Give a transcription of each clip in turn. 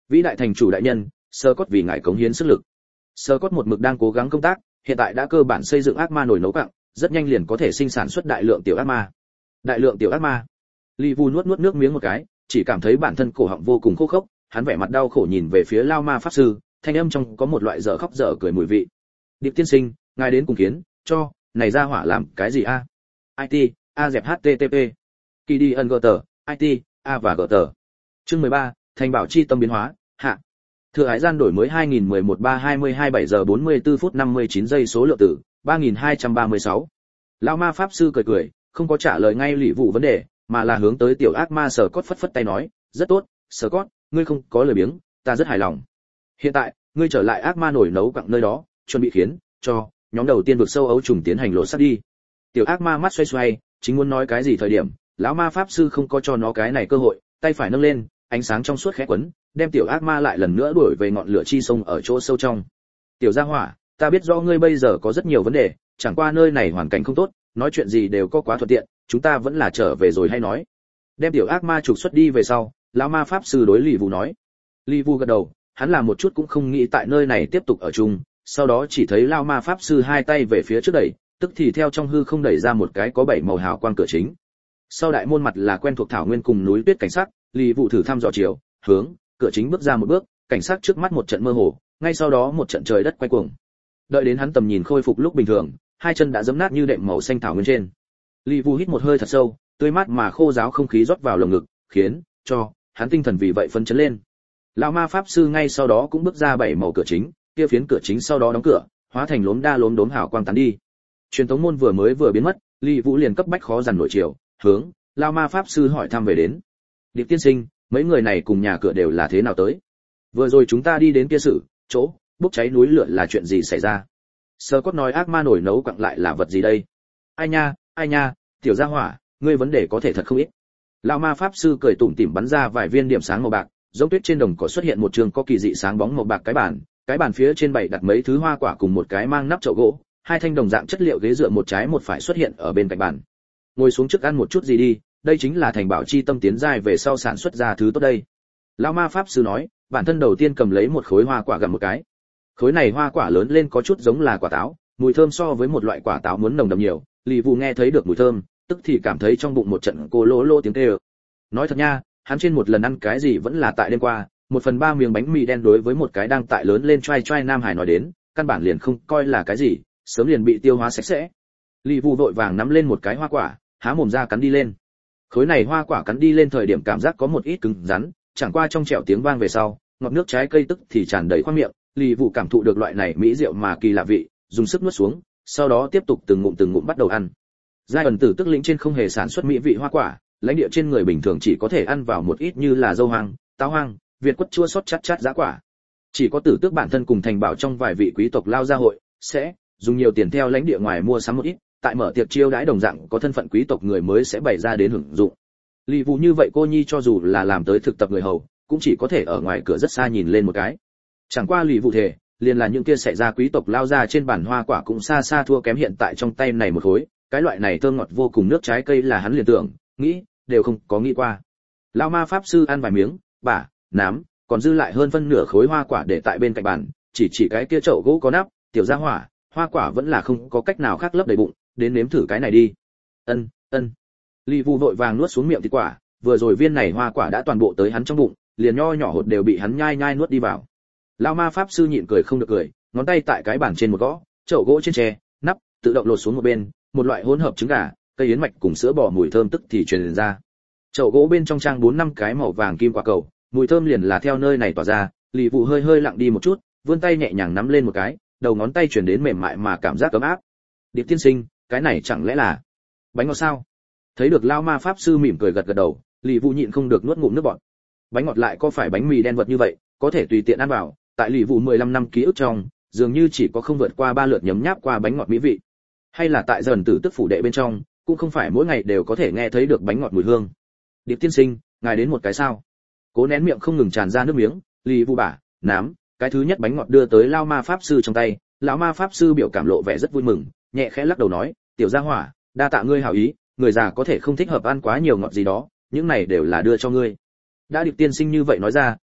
Vĩ đại thành chủ đại nhân, Scott vì ngài cống hiến sức lực. Scott một mực đang cố gắng công tác, hiện tại đã cơ bản xây dựng ác ma nồi nấu cặng, rất nhanh liền có thể sinh sản xuất đại lượng tiểu ác ma. Đại lượng tiểu ác ma. Lý Vu nuốt nước miếng một cái, chỉ cảm thấy bản thân cổ họng vô cùng khô khốc, hắn vẻ mặt đau khổ nhìn về phía Lao Ma pháp sư, thanh âm trong có một loại dở khóc dở cười mùi vị. Điệp tiên sinh, ngài đến cùng kiến, cho, này ra hỏa làm cái gì a? IT, a dẹp http. Kỳ đi ân gờ tờ, IT, a và gờ tờ. Chương 13, thành bảo chi tâm biến hóa, hạ. Thừa hải gian đổi mới 2011-3-22 7 giờ 44 phút 59 giây số lượng tử, 3236. Lão ma pháp sư cười cười, không có trả lời ngay Lý Vũ vấn đề, mà là hướng tới tiểu ác ma Scott phất phất tay nói, rất tốt, Scott, ngươi không có lời biếng, ta rất hài lòng. Hiện tại, ngươi trở lại ác ma nổi nấu quặng nơi đó, chuẩn bị khiến cho nhóm đầu tiên vực sâu ấu trùng tiến hành lột xác đi. Tiểu ác ma mắt xoay xoay, chính muốn nói cái gì thời điểm, lão ma pháp sư không có cho nó cái này cơ hội, tay phải nâng lên, ánh sáng trong suốt khẽ quấn, đem tiểu ác ma lại lần nữa đuổi về ngọn lửa chi sông ở chỗ sâu trong. Tiểu gia hỏa, ta biết rõ ngươi bây giờ có rất nhiều vấn đề, chẳng qua nơi này hoàn cảnh không tốt, nói chuyện gì đều có quá thuận tiện, chúng ta vẫn là trở về rồi hay nói. Đem tiểu ác ma trục xuất đi về sau, lão ma pháp sư đối Lý Vũ nói. Lý Vũ gật đầu, hắn là một chút cũng không nghĩ tại nơi này tiếp tục ở chung, sau đó chỉ thấy lão ma pháp sư hai tay về phía trước đẩy, tức thì theo trong hư không đẩy ra một cái có 7 màu hào quang cửa chính. Sau đại môn mặt là quen thuộc thảo nguyên cùng núi tuyết cảnh sắc, Lý Vũ thử thăm dò chiều, hướng cửa chính bước ra một bước, cảnh sắc trước mắt một trận mơ hồ, ngay sau đó một trận trời đất quay cuồng. Đợi đến hắn tầm nhìn khôi phục lúc bình thường, hai chân đã giẫm nát như đệm màu xanh thảo nguyên trên. Lý Vũ hít một hơi thật sâu, tươi mát mà khô ráo không khí rót vào lồng ngực, khiến cho hắn tinh thần vì vậy phấn chấn lên. Lão ma pháp sư ngay sau đó cũng bước ra 7 màu cửa chính, kia phiến cửa chính sau đó đóng cửa, hóa thành lốm đốm hào quang tán đi. Truyền thống môn vừa biến mất, Lý Vũ liền cấp bách khó dằn nổi chiều, hướng lão ma pháp sư hỏi thăm về đến. Điệp tiên sinh, mấy người này cùng nhà cửa đều là thế nào tới? Vừa rồi chúng ta đi đến kia sự chỗ bốc cháy núi lửa là chuyện gì xảy ra? Scott nói ác ma nổi nấu quặng lại là vật gì đây? Ai nha, tiểu gia hỏa, ngươi vấn đề có thể thật không ít. Lão ma pháp sư cười tủm tỉm bắn ra vài viên điểm sáng màu bạc, giống tuyết trên đồng cỏ xuất hiện một trường có kỳ dị sáng bóng màu bạc cái bàn phía trên bày đặt mấy thứ hoa quả cùng một cái mang nắp chậu gỗ, hai thanh đồng dạng chất liệu ghế dựa một trái một phải xuất hiện ở bên cạnh bàn. Ngồi xuống trước ăn một chút gì đi, đây chính là thành bảo chi tâm tiến giai về sau sản xuất ra thứ tốt đây. Lão ma pháp sư nói, bản thân đầu tiên cầm lấy một khối hoa quả gặm một cái. Khối này hoa quả lớn lên có chút giống là quả táo, mùi thơm so với một loại quả táo muốn nồng đậm nhiều. Lý Vũ nghe thấy được mùi thơm, tức thì cảm thấy trong bụng một trận cô lô lô tiếng kêu. Nói thật nha, hắn trên một lần ăn cái gì vẫn là tại đêm qua, 1/3 miếng bánh mì đen đối với một cái đang tại lớn lên trai trai nam hải nói đến, căn bản liền không coi là cái gì, sớm liền bị tiêu hóa sạch sẽ. Lý Vũ vội vàng nắm lên một cái hoa quả, há mồm ra cắn đi lên. Khối này hoa quả cắn đi lên thời điểm cảm giác có một ít cứng rắn, chẳng qua trong trẻo tiếng vang về sau, ngọt nước trái cây tức thì tràn đầy khoang miệng. Lý Vũ cảm thụ được loại này mỹ rượu mà kỳ lạ vị, dùng sức nuốt xuống, sau đó tiếp tục từng ngụm bắt đầu ăn. Giai ẩn tử tức lĩnh trên không hề sản xuất mỹ vị hoa quả, lãnh địa trên người bình thường chỉ có thể ăn vào một ít như là dâu hoang, táo hoang, việt quất chua xót chát giá quả. Chỉ có tử tước bản thân cùng thành bảo trong vài vị quý tộc lao gia hội sẽ dùng nhiều tiền theo lãnh địa ngoài mua sắm một ít, tại mở tiệc chiêu đãi đồng dạng có thân phận quý tộc người mới sẽ bày ra đến hưởng dụng. Lý Vũ như vậy cô nhi cho dù là làm tới thực tập người hầu, cũng chỉ có thể ở ngoài cửa rất xa nhìn lên một cái. Chẳng qua Lý Vũ thể, liền là những kia xảy ra quý tộc lao ra trên bàn hoa quả cũng xa xa thua kém hiện tại trong tay này một khối, cái loại này thơm ngọt vô cùng nước trái cây là hắn liền tưởng, nghĩ, đều không có nghĩ qua. Lão ma pháp sư ăn vài miếng, bả, nám, còn dư lại hơn phân nửa khối hoa quả để tại bên cạnh bàn, chỉ cái kia chậu gỗ có nắp, tiểu gia hỏa, hoa quả vẫn là không có cách nào khác lấp đầy bụng, đến nếm thử cái này đi. Ân. Lý Vũ vội vàng nuốt xuống miệng thịt quả, vừa rồi viên này hoa quả đã toàn bộ tới hắn trong bụng, liền nho nhỏ hột đều bị hắn nhai nuốt đi vào. Lão ma pháp sư nhịn cười không được cười, ngón tay tại cái bàn trên một gõ, chậu gỗ trên tre, nắp tự động lột xuống một bên, một loại hỗn hợp trứng gà, cây yến mạch cùng sữa bò mùi thơm tức thì truyền ra. Chậu gỗ bên trong trang 4-5 cái màu vàng kim quả cầu, mùi thơm liền là theo nơi này tỏa ra. Lý Vũ hơi lặng đi một chút, vươn tay nhẹ nhàng nắm lên một cái, đầu ngón tay truyền đến mềm mại mà cảm giác ấm áp. Điệp tiên sinh, cái này chẳng lẽ là bánh ngọt sao? Thấy được lão ma pháp sư mỉm cười gật đầu, Lý Vũ nhịn không được nuốt ngụm nước bọt. Bánh ngọt lại có phải bánh mì đen vật như vậy, có thể tùy tiện ăn vào, tại Lý Vũ 15 năm ký ức trong, dường như chỉ có không vượt qua 3 lượt nhấm nháp qua bánh ngọt mỹ vị. Hay là tại dần tử tức phủ đệ bên trong, cũng không phải mỗi ngày đều có thể nghe thấy được bánh ngọt mùi hương. Điệp tiên sinh, ngài đến một cái sao? Cố nén miệng không ngừng tràn ra nước miếng, Lý Vũ bả, nám, cái thứ nhất bánh ngọt đưa tới lão ma pháp sư trong tay. Lão ma pháp sư biểu cảm lộ vẻ rất vui mừng, nhẹ khẽ lắc đầu nói, tiểu gia hỏa, đa tạ ngươi hảo ý, người già có thể không thích hợp ăn quá nhiều ngọt gì đó, những này đều là đưa cho ngươi. Đã Điệp tiên sinh như vậy nói ra,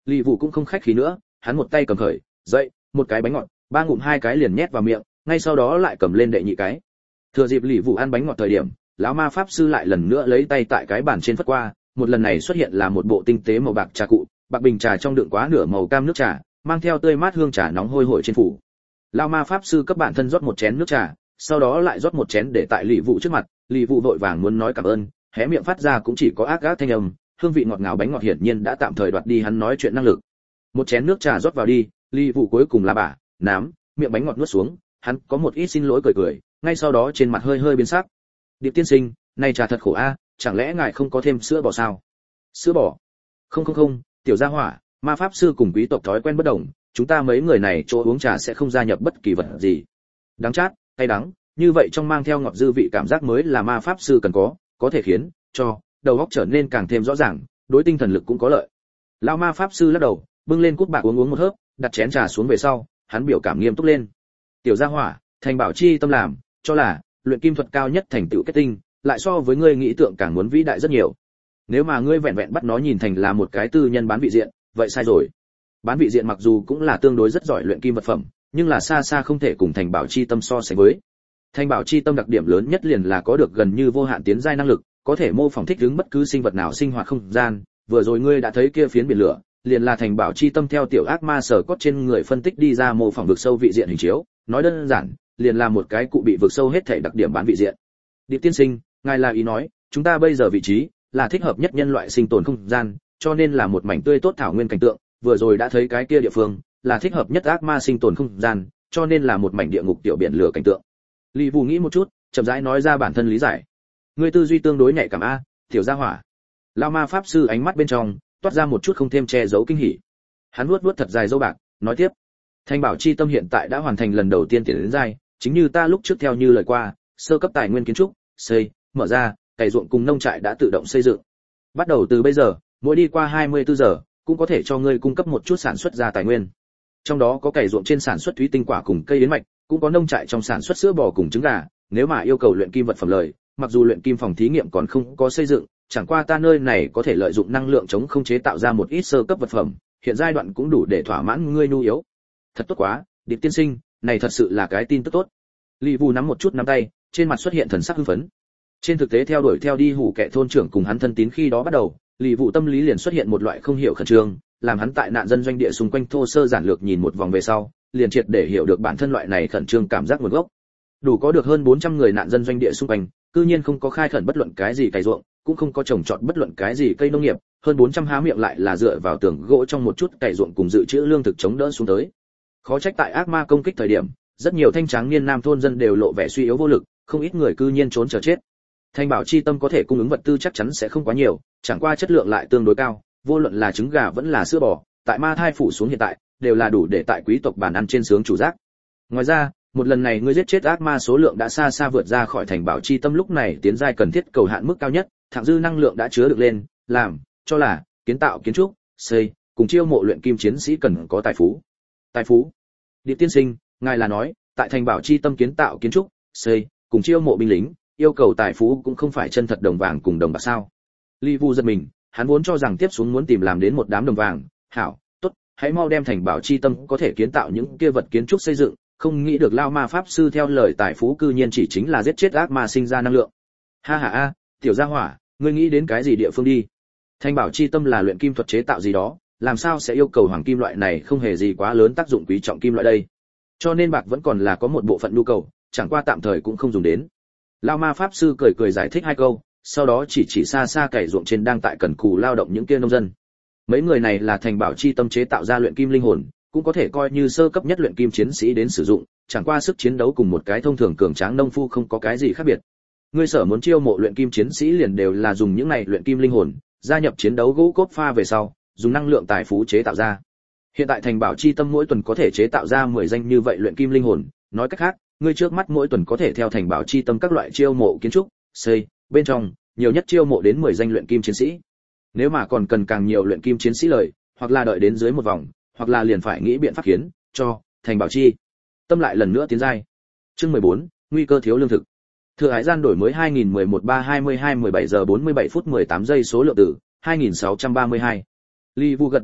Lý Vũ cũng không khách khí nữa, hắn một tay cầm khởi, dậy, một cái bánh ngọt, ba ngụm hai cái liền nhét vào miệng, ngay sau đó lại cầm lên đệ nhị cái. Thừa dịp Lý Vũ ăn bánh ngọt thời điểm, lão ma pháp sư lại lần nữa lấy tay tại cái bàn trên phất qua, một lần này xuất hiện là một bộ tinh tế màu bạc trà cụ, bạc bình trà trong đựng quá nửa màu cam nước trà, mang theo tươi mát hương trà nóng hôi hổi trên phủ. Lão ma pháp sư cấp bản thân rót một chén nước trà, sau đó lại rót một chén để tại Lý Vũ trước mặt, Lý Vũ vội vàng muốn nói cảm ơn, hé miệng phát ra cũng chỉ có ác ác thanh âm, hương vị ngọt ngào bánh ngọt hiển nhiên đã tạm thời đoạt đi hắn nói chuyện năng lực. Một chén nước trà rót vào đi, Lý Vũ cuối cùng là bả, nám, miệng bánh ngọt nuốt xuống, hắn có một ít xin lỗi cười cười, ngay sau đó trên mặt hơi hơi biến sắc. Điệp tiên sinh, này trà thật khổ a, chẳng lẽ ngài không có thêm sữa bò sao? Sữa bò? Không, tiểu gia hỏa, ma pháp sư cùng quý tộc thói quen bất đồng, chúng ta mấy người này chỗ uống trà sẽ không gia nhập bất kỳ vật gì. Đắng chát, cay đắng, như vậy trong mang theo ngọt dư vị cảm giác mới là ma pháp sư cần có thể khiến cho đầu óc trở nên càng thêm rõ ràng, đối tinh thần lực cũng có lợi. Lão ma pháp sư lắc đầu, bưng lên cúp bạc uống một hớp, đặt chén trà xuống về sau, hắn biểu cảm nghiêm túc lên. Tiểu gia hỏa, thành bảo chi tâm làm, cho là luyện kim thuật cao nhất thành tựu kết tinh, lại so với ngươi nghĩ tượng càng muốn vĩ đại rất nhiều. Nếu mà ngươi vẹn vẹn bắt nó nhìn thành là một cái tư nhân bán vị diện, vậy sai rồi. Bán vị diện mặc dù cũng là tương đối rất giỏi luyện kim vật phẩm, nhưng là xa xa không thể cùng thành bảo chi tâm so sánh với. Thành bảo chi tâm đặc điểm lớn nhất liền là có được gần như vô hạn tiến giai năng lực, có thể mô phỏng thích ứng bất cứ sinh vật nào sinh hoạt không gian. Vừa rồi ngươi đã thấy kia phiến biển lửa, liền là thành bảo chi tâm theo tiểu ác ma sở cốt trên người phân tích đi ra mô phỏng vực sâu vị diện hình chiếu, nói đơn giản, liền là một cái cụ bị vực sâu hết thảy đặc điểm bán vị diện. Điệp tiên sinh, ngài là ý nói, chúng ta bây giờ vị trí là thích hợp nhất nhân loại sinh tồn không gian, cho nên là một mảnh tươi tốt thảo nguyên cảnh tượng, vừa rồi đã thấy cái kia địa phương, là thích hợp nhất ác ma sinh tồn không gian, cho nên là một mảnh địa ngục tiểu biển lửa cảnh tượng. Lý Vũ nghĩ một chút, chậm rãi nói ra bản thân lý giải. Ngươi tư duy tương đối nhạy cảm a, tiểu gia hỏa. Lão ma pháp sư ánh mắt bên trong toát ra một chút không thêm che giấu kinh hỉ. Hắn vuốt thật dài râu bạc, nói tiếp: Thành bảo chi tâm hiện tại đã hoàn thành lần đầu tiên tiến đến giai, chính như ta lúc trước theo như lời qua, sơ cấp tài nguyên kiến trúc, xây, mở ra, cày ruộng cùng nông trại đã tự động xây dựng. Bắt đầu từ bây giờ, mỗi đi qua 24 giờ, cũng có thể cho ngươi cung cấp một chút sản xuất ra tài nguyên. Trong đó có cày ruộng trên sản xuất thúy tinh quả cùng cây yến mạch, cũng có nông trại trong sản xuất sữa bò cùng trứng gà, nếu mà yêu cầu luyện kim vật phẩm lời, mặc dù luyện kim phòng thí nghiệm còn không có xây dựng, chẳng qua ta nơi này có thể lợi dụng năng lượng chống không chế tạo ra một ít sơ cấp vật phẩm, hiện giai đoạn cũng đủ để thỏa mãn ngươi nhu yếu. Thật tốt quá, Điệp tiên sinh, này thật sự là cái tin tức tốt. Lý Vũ nắm một chút nắm tay, trên mặt xuất hiện thần sắc hưng phấn. Trên thực tế theo đuổi theo đi hủ kẻ thôn trưởng cùng hắn thân tín khi đó bắt đầu, Lý Vũ tâm lý liền xuất hiện một loại không hiểu khẩn trương, làm hắn tại nạn dân doanh địa xung quanh thô sơ giản lược nhìn một vòng về sau, liền triệt để hiểu được bản thân loại này khẩn trương cảm giác nguồn gốc. Đủ có được hơn 400 người nạn dân doanh địa xung quanh, cư nhiên không có khai khẩn bất luận cái gì cày ruộng, cũng không có trồng trọt bất luận cái gì cây nông nghiệp, hơn 400 há miệng lại là dựa vào tường gỗ trong một chút cày ruộng cùng dự trữ lương thực chống đỡ xuống tới. Khó trách tại ác ma công kích thời điểm, rất nhiều thanh tráng niên nam thôn dân đều lộ vẻ suy yếu vô lực, không ít người cư nhiên trốn chờ chết. Thành bảo chi tâm có thể cung ứng vật tư chắc chắn sẽ không quá nhiều, chẳng qua chất lượng lại tương đối cao, vô luận là trứng gà vẫn là sữa bò, tại ma thai phủ xuống hiện tại, đều là đủ để tại quý tộc bàn ăn trên sướng chủ giác. Ngoài ra, một lần này ngươi giết chết ác ma số lượng đã xa xa vượt ra khỏi thành bảo chi tâm lúc này tiến giai cần thiết cầu hạn mức cao nhất, thặng dư năng lượng đã chứa được lên, làm cho là kiến tạo kiến trúc, xây, cùng chiêu mộ luyện kim chiến sĩ cần có tài phú. Tài phú? Điệp tiên sinh, ngài là nói, tại thành bảo chi tâm kiến tạo kiến trúc, xây, cùng chiêu mộ binh lính, yêu cầu tài phú cũng không phải chân thật đồng vàng cùng đồng bạc sao? Lý Vũ giật mình, hắn vốn cho rằng tiếp xuống muốn tìm làm đến một đám đồng vàng, hảo, tốt, hãy mau đem thành bảo chi tâm có thể kiến tạo những kia vật kiến trúc xây dựng, không nghĩ được lao ma pháp sư theo lời tài phú cư nhiên chỉ chính là giết chết ác ma sinh ra năng lượng. Ha ha a, tiểu gia hỏa, ngươi nghĩ đến cái gì địa phương đi? Thành bảo chi tâm là luyện kim thuật chế tạo gì đó, làm sao sẽ yêu cầu hoàng kim loại này không hề gì quá lớn tác dụng quý trọng kim loại đây. Cho nên bạc vẫn còn là có một bộ phận nhu cầu, chẳng qua tạm thời cũng không dùng đến. Lao ma pháp sư cười cười giải thích hai câu, sau đó chỉ xa xa cày ruộng trên đang tại cần cù lao động những kia nông dân. Mấy người này là thành bảo chi tâm chế tạo ra luyện kim linh hồn, cũng có thể coi như sơ cấp nhất luyện kim chiến sĩ đến sử dụng, chẳng qua sức chiến đấu cùng một cái thông thường cường tráng nông phu không có cái gì khác biệt. Ngươi sở muốn chiêu mộ luyện kim chiến sĩ liền đều là dùng những này luyện kim linh hồn, gia nhập chiến đấu gỗ cốt pha về sau, dùng năng lượng tài phú chế tạo ra. Hiện tại thành bảo chi tâm mỗi tuần có thể chế tạo ra 10 danh như vậy luyện kim linh hồn, nói cách khác, ngươi trước mắt mỗi tuần có thể theo thành bảo chi tâm các loại chiêu mộ kiến trúc, xây, bên trong, nhiều nhất chiêu mộ đến 10 danh luyện kim chiến sĩ. Nếu mà còn cần càng nhiều luyện kim chiến sĩ lời, hoặc là đợi đến dưới một vòng, hoặc là liền phải nghĩ biện pháp khiến cho thành bảo chi tâm lại lần nữa tiến giai. Chương 14, nguy cơ thiếu lương thực. Thừa hải gian đổi mới 2011-3-22-17 giờ 47 phút 18 giây số lượng tử 2632. Lý Vũ gật đầu nói,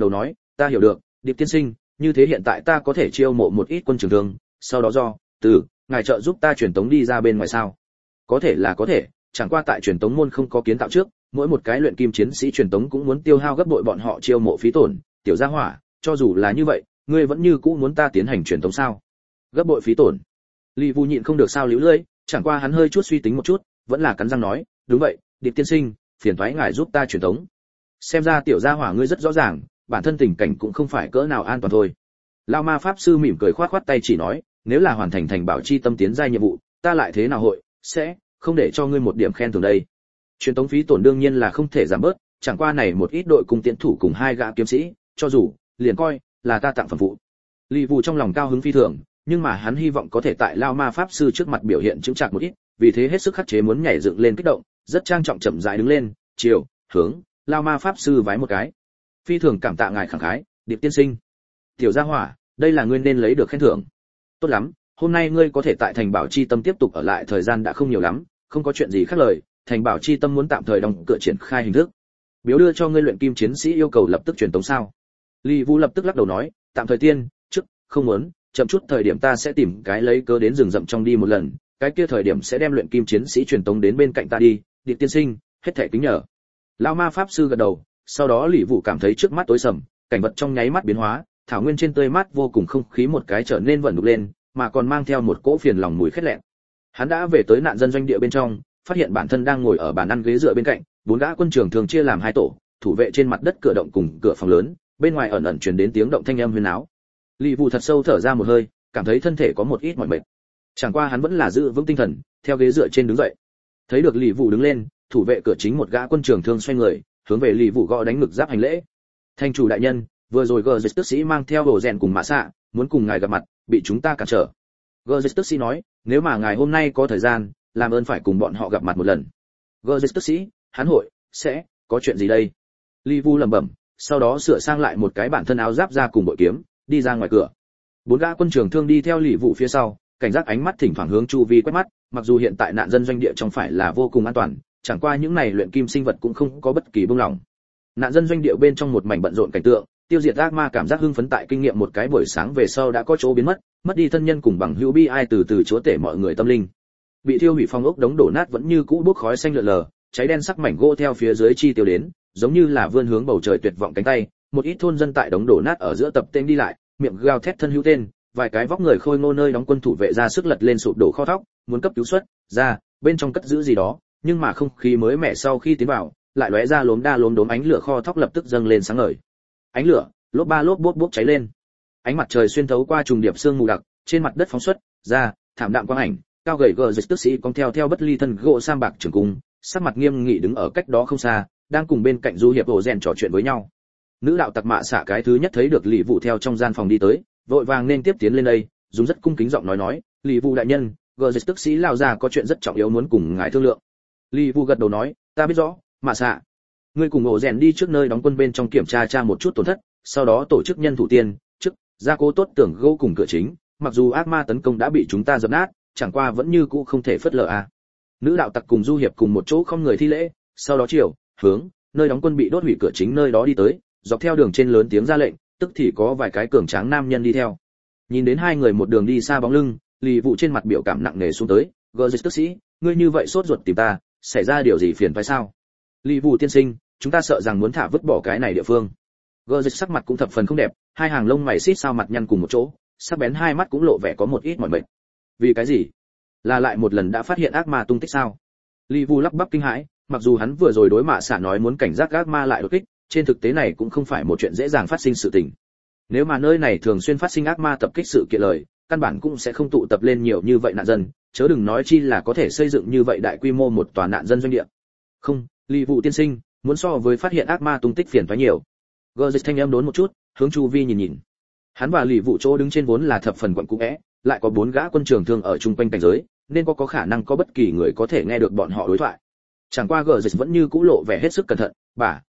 ta hiểu được, Điệp tiên sinh, như thế hiện tại ta có thể chiêu mộ một ít quân trường thương, sau đó ngài trợ giúp ta truyền tống đi ra bên ngoài sao? Có thể là có thể, chẳng qua tại truyền tống môn không có kiến tạo trước, mỗi một cái luyện kim chiến sĩ truyền tống cũng muốn tiêu hao gấp bội bọn họ chiêu mộ phí tổn, tiểu gia hỏa, cho dù là như vậy, ngươi vẫn như cũ muốn ta tiến hành truyền tống sao? Gấp bội phí tổn. Lý Vũ nhịn không được sao líu lưỡi, chẳng qua hắn hơi chút suy tính một chút, vẫn là cắn răng nói, đúng vậy, Điệp tiên sinh, phiền toái ngài giúp ta truyền tống. Xem ra tiểu gia hỏa ngươi rất rõ ràng, bản thân tình cảnh cũng không phải cỡ nào an toàn thôi. Lão ma pháp sư mỉm cười khoát khoát tay chỉ nói, nếu là hoàn thành thành bảo chi tâm tiến giai nhiệm vụ, ta lại thế nào hội sẽ không để cho ngươi một điểm khen thưởng đây. Truyền tống phí tổn đương nhiên là không thể giảm bớt, chẳng qua này một ít đội cung tiễn thủ cùng hai gã kiếm sĩ, cho dù liền coi là ta tặng phẩm phụ. Lý Vũ trong lòng cao hứng phi thường, nhưng mà hắn hy vọng có thể tại Lão ma pháp sư trước mặt biểu hiện chững chạc một ít, vì thế hết sức khắc chế muốn nhảy dựng lên kích động, rất trang trọng chậm rãi đứng lên, chiều hướng Lão ma pháp sư vái một cái. Phi thường cảm tạ ngài khẳng khái, Điệp tiên sinh. Tiểu gia hỏa, đây là ngươi nên lấy được khen thưởng. Tốt lắm, hôm nay ngươi có thể tại thành bảo chi tâm tiếp tục ở lại, thời gian đã không nhiều lắm, không có chuyện gì khác lời, thành bảo chi tâm muốn tạm thời đóng cửa triển khai hình thức. Biếu đưa cho ngươi luyện kim chiến sĩ yêu cầu lập tức truyền tống sao? Lý Vũ lập tức lắc đầu nói, tạm thời tiên, trước, không muốn, chậm chút thời điểm ta sẽ tìm cái lấy cớ đến rừng rậm trong đi một lần, cái kia thời điểm sẽ đem luyện kim chiến sĩ truyền tống đến bên cạnh ta đi, Điệp tiên sinh, hết thảy kính nhờ. Lão ma pháp sư gật đầu, sau đó Lý Vũ cảm thấy trước mắt tối sầm, cảnh vật trong nháy mắt biến hóa, thảo nguyên trên tươi mát vô cùng, không khí một cái trở nên vẩn đục lên, mà còn mang theo một cỗ phiền lòng mùi khét lẹn. Hắn đã về tới nạn dân doanh địa bên trong, phát hiện bản thân đang ngồi ở bàn ăn ghế dựa bên cạnh, bốn gã quân trường thường chia làm hai tổ, thủ vệ trên mặt đất cửa động cùng cửa phòng lớn, bên ngoài ẩn ẩn truyền đến tiếng động thanh âm huyên náo. Lý Vũ thật sâu thở ra một hơi, cảm thấy thân thể có một ít mỏi mệt. Chẳng qua hắn vẫn là giữ vững tinh thần, theo ghế dựa trên đứng dậy. Thấy được Lý Vũ đứng lên, thủ vệ cửa chính một gã quân trường thương xoay người, hướng về Lý Vũ gõ đánh ngực giáp hành lễ. Thành chủ đại nhân, vừa rồi Gờ Dịch tức sĩ mang theo đồ rèn cùng mã xạ, muốn cùng ngài gặp mặt, bị chúng ta cản trở. Gờ Dịch tức sĩ nói, nếu mà ngài hôm nay có thời gian, làm ơn phải cùng bọn họ gặp mặt một lần. Gờ Dịch tức sĩ, hắn hội sẽ có chuyện gì đây? Lý Vũ lẩm bẩm, sau đó sửa sang lại một cái bản thân áo giáp ra cùng bội kiếm, đi ra ngoài cửa. Bốn gã quân trường thương đi theo Lý Vũ phía sau, cảnh giác ánh mắt thỉnh thoảng hướng chu vi quét mắt, mặc dù hiện tại nạn dân doanh địa trong phải là vô cùng an toàn, chẳng qua những này luyện kim sinh vật cũng không có bất kỳ buông lỏng. Nạn dân doanh địa bên trong một mảnh bận rộn cảnh tượng, tiêu diệt ác ma cảm giác hưng phấn tại kinh nghiệm một cái buổi sáng về sau đã có chỗ biến mất, mất đi thân nhân cùng bằng hữu bi ai từ từ chúa tể mọi người tâm linh. Bị thiêu hủy phong ốc đống đổ nát vẫn như cũ bốc khói xanh lượn lờ, cháy đen sắc mảnh gỗ theo phía dưới chi tiêu đến, giống như là vươn hướng bầu trời tuyệt vọng cánh tay. Một ít thôn dân tại đống đổ nát ở giữa tập tên đi lại, miệng gào thét thân hữu tên, vài cái vóc người khôi ngô nơi đóng quân thủ vệ ra sức lật lên sụp đổ kho thóc, muốn cấp cứu xuất ra, bên trong cất giữ gì đó, nhưng mà không khí mới mẻ sau khi tiến vào, lại lóe ra lốm đa lốm đốm ánh lửa kho thóc lập tức dâng lên sáng ngời. Ánh lửa, lốp ba lốp bốp bốp cháy lên. Ánh mặt trời xuyên thấu qua trùng điệp sương mù đặc, trên mặt đất phóng xuất ra, thảm đạm quang ảnh, cao gầy Gờ Dịch tức sĩ cong theo bất ly thân gỗ sam bạc trường cung, sắc mặt nghiêm nghị đứng ở cách đó không xa, đang cùng bên cạnh du hiệp hồ rèn trò chuyện với nhau. Nữ đạo tặc mạ xạ cái thứ nhất thấy được Lý Vũ theo trong gian phòng đi tới, vội vàng nên tiếp tiến lên đây, dùng rất cung kính giọng nói, Lý Vũ đại nhân, Gờ Dịch tức sĩ lao ra có chuyện rất trọng yếu muốn cùng ngài thương lượng. Lý Vũ gật đầu nói, ta biết rõ, mạ xạ. Ngươi cùng ổ rèn đi trước nơi đóng quân bên trong kiểm tra một chút tổn thất, sau đó tổ chức nhân thủ tiên, chức gia cố tốt tường gỗ cùng cửa chính, mặc dù ác ma tấn công đã bị chúng ta dập nát, chẳng qua vẫn như cũ không thể phớt lờ à. Nữ đạo tặc cùng du hiệp cùng một chỗ không người thi lễ, sau đó chiều hướng nơi đóng quân bị đốt hủy cửa chính nơi đó đi tới, dọc theo đường trên lớn tiếng ra lệnh, tức thì có vài cái cường tráng nam nhân đi theo. Nhìn đến hai người một đường đi xa bóng lưng, Lý Vũ trên mặt biểu cảm nặng nề xuống tới, Gờ Dịch tức sĩ, ngươi như vậy sốt ruột tìm ta, xảy ra điều gì phiền phải sao? Lý Vũ tiên sinh, chúng ta sợ rằng muốn thả vứt bỏ cái này địa phương. Gờ Dịch sắc mặt cũng thập phần không đẹp, hai hàng lông mày xít sao mặt nhăn cùng một chỗ, sắc bén hai mắt cũng lộ vẻ có một ít mỏi mệt. Vì cái gì? Là lại một lần đã phát hiện ác ma tung tích sao? Lý Vũ lắp bắp kinh hãi, mặc dù hắn vừa rồi đối mạ xạ nói muốn cảnh giác ác ma lại đột kích, trên thực tế này cũng không phải một chuyện dễ dàng phát sinh sự tình. Nếu mà nơi này thường xuyên phát sinh ác ma tập kích sự kiện lời, căn bản cũng sẽ không tụ tập lên nhiều như vậy nạn dân, chớ đừng nói chi là có thể xây dựng như vậy đại quy mô một tòa nạn dân doanh địa. Không, Lý Vũ tiên sinh, muốn so với phát hiện ác ma tung tích phiền toái nhiều. Gờ Dịch thanh âm đốn một chút, hướng chu vi nhìn. Hắn và Lý Vũ chỗ đứng trên vốn là thập phần quận cũ é, lại có bốn gã quân trường thương ở chung quanh cảnh giới, nên có khả năng có bất kỳ người có thể nghe được bọn họ đối thoại. Chẳng qua Gờ Dịch vẫn như cũ lộ vẻ hết sức cẩn thận,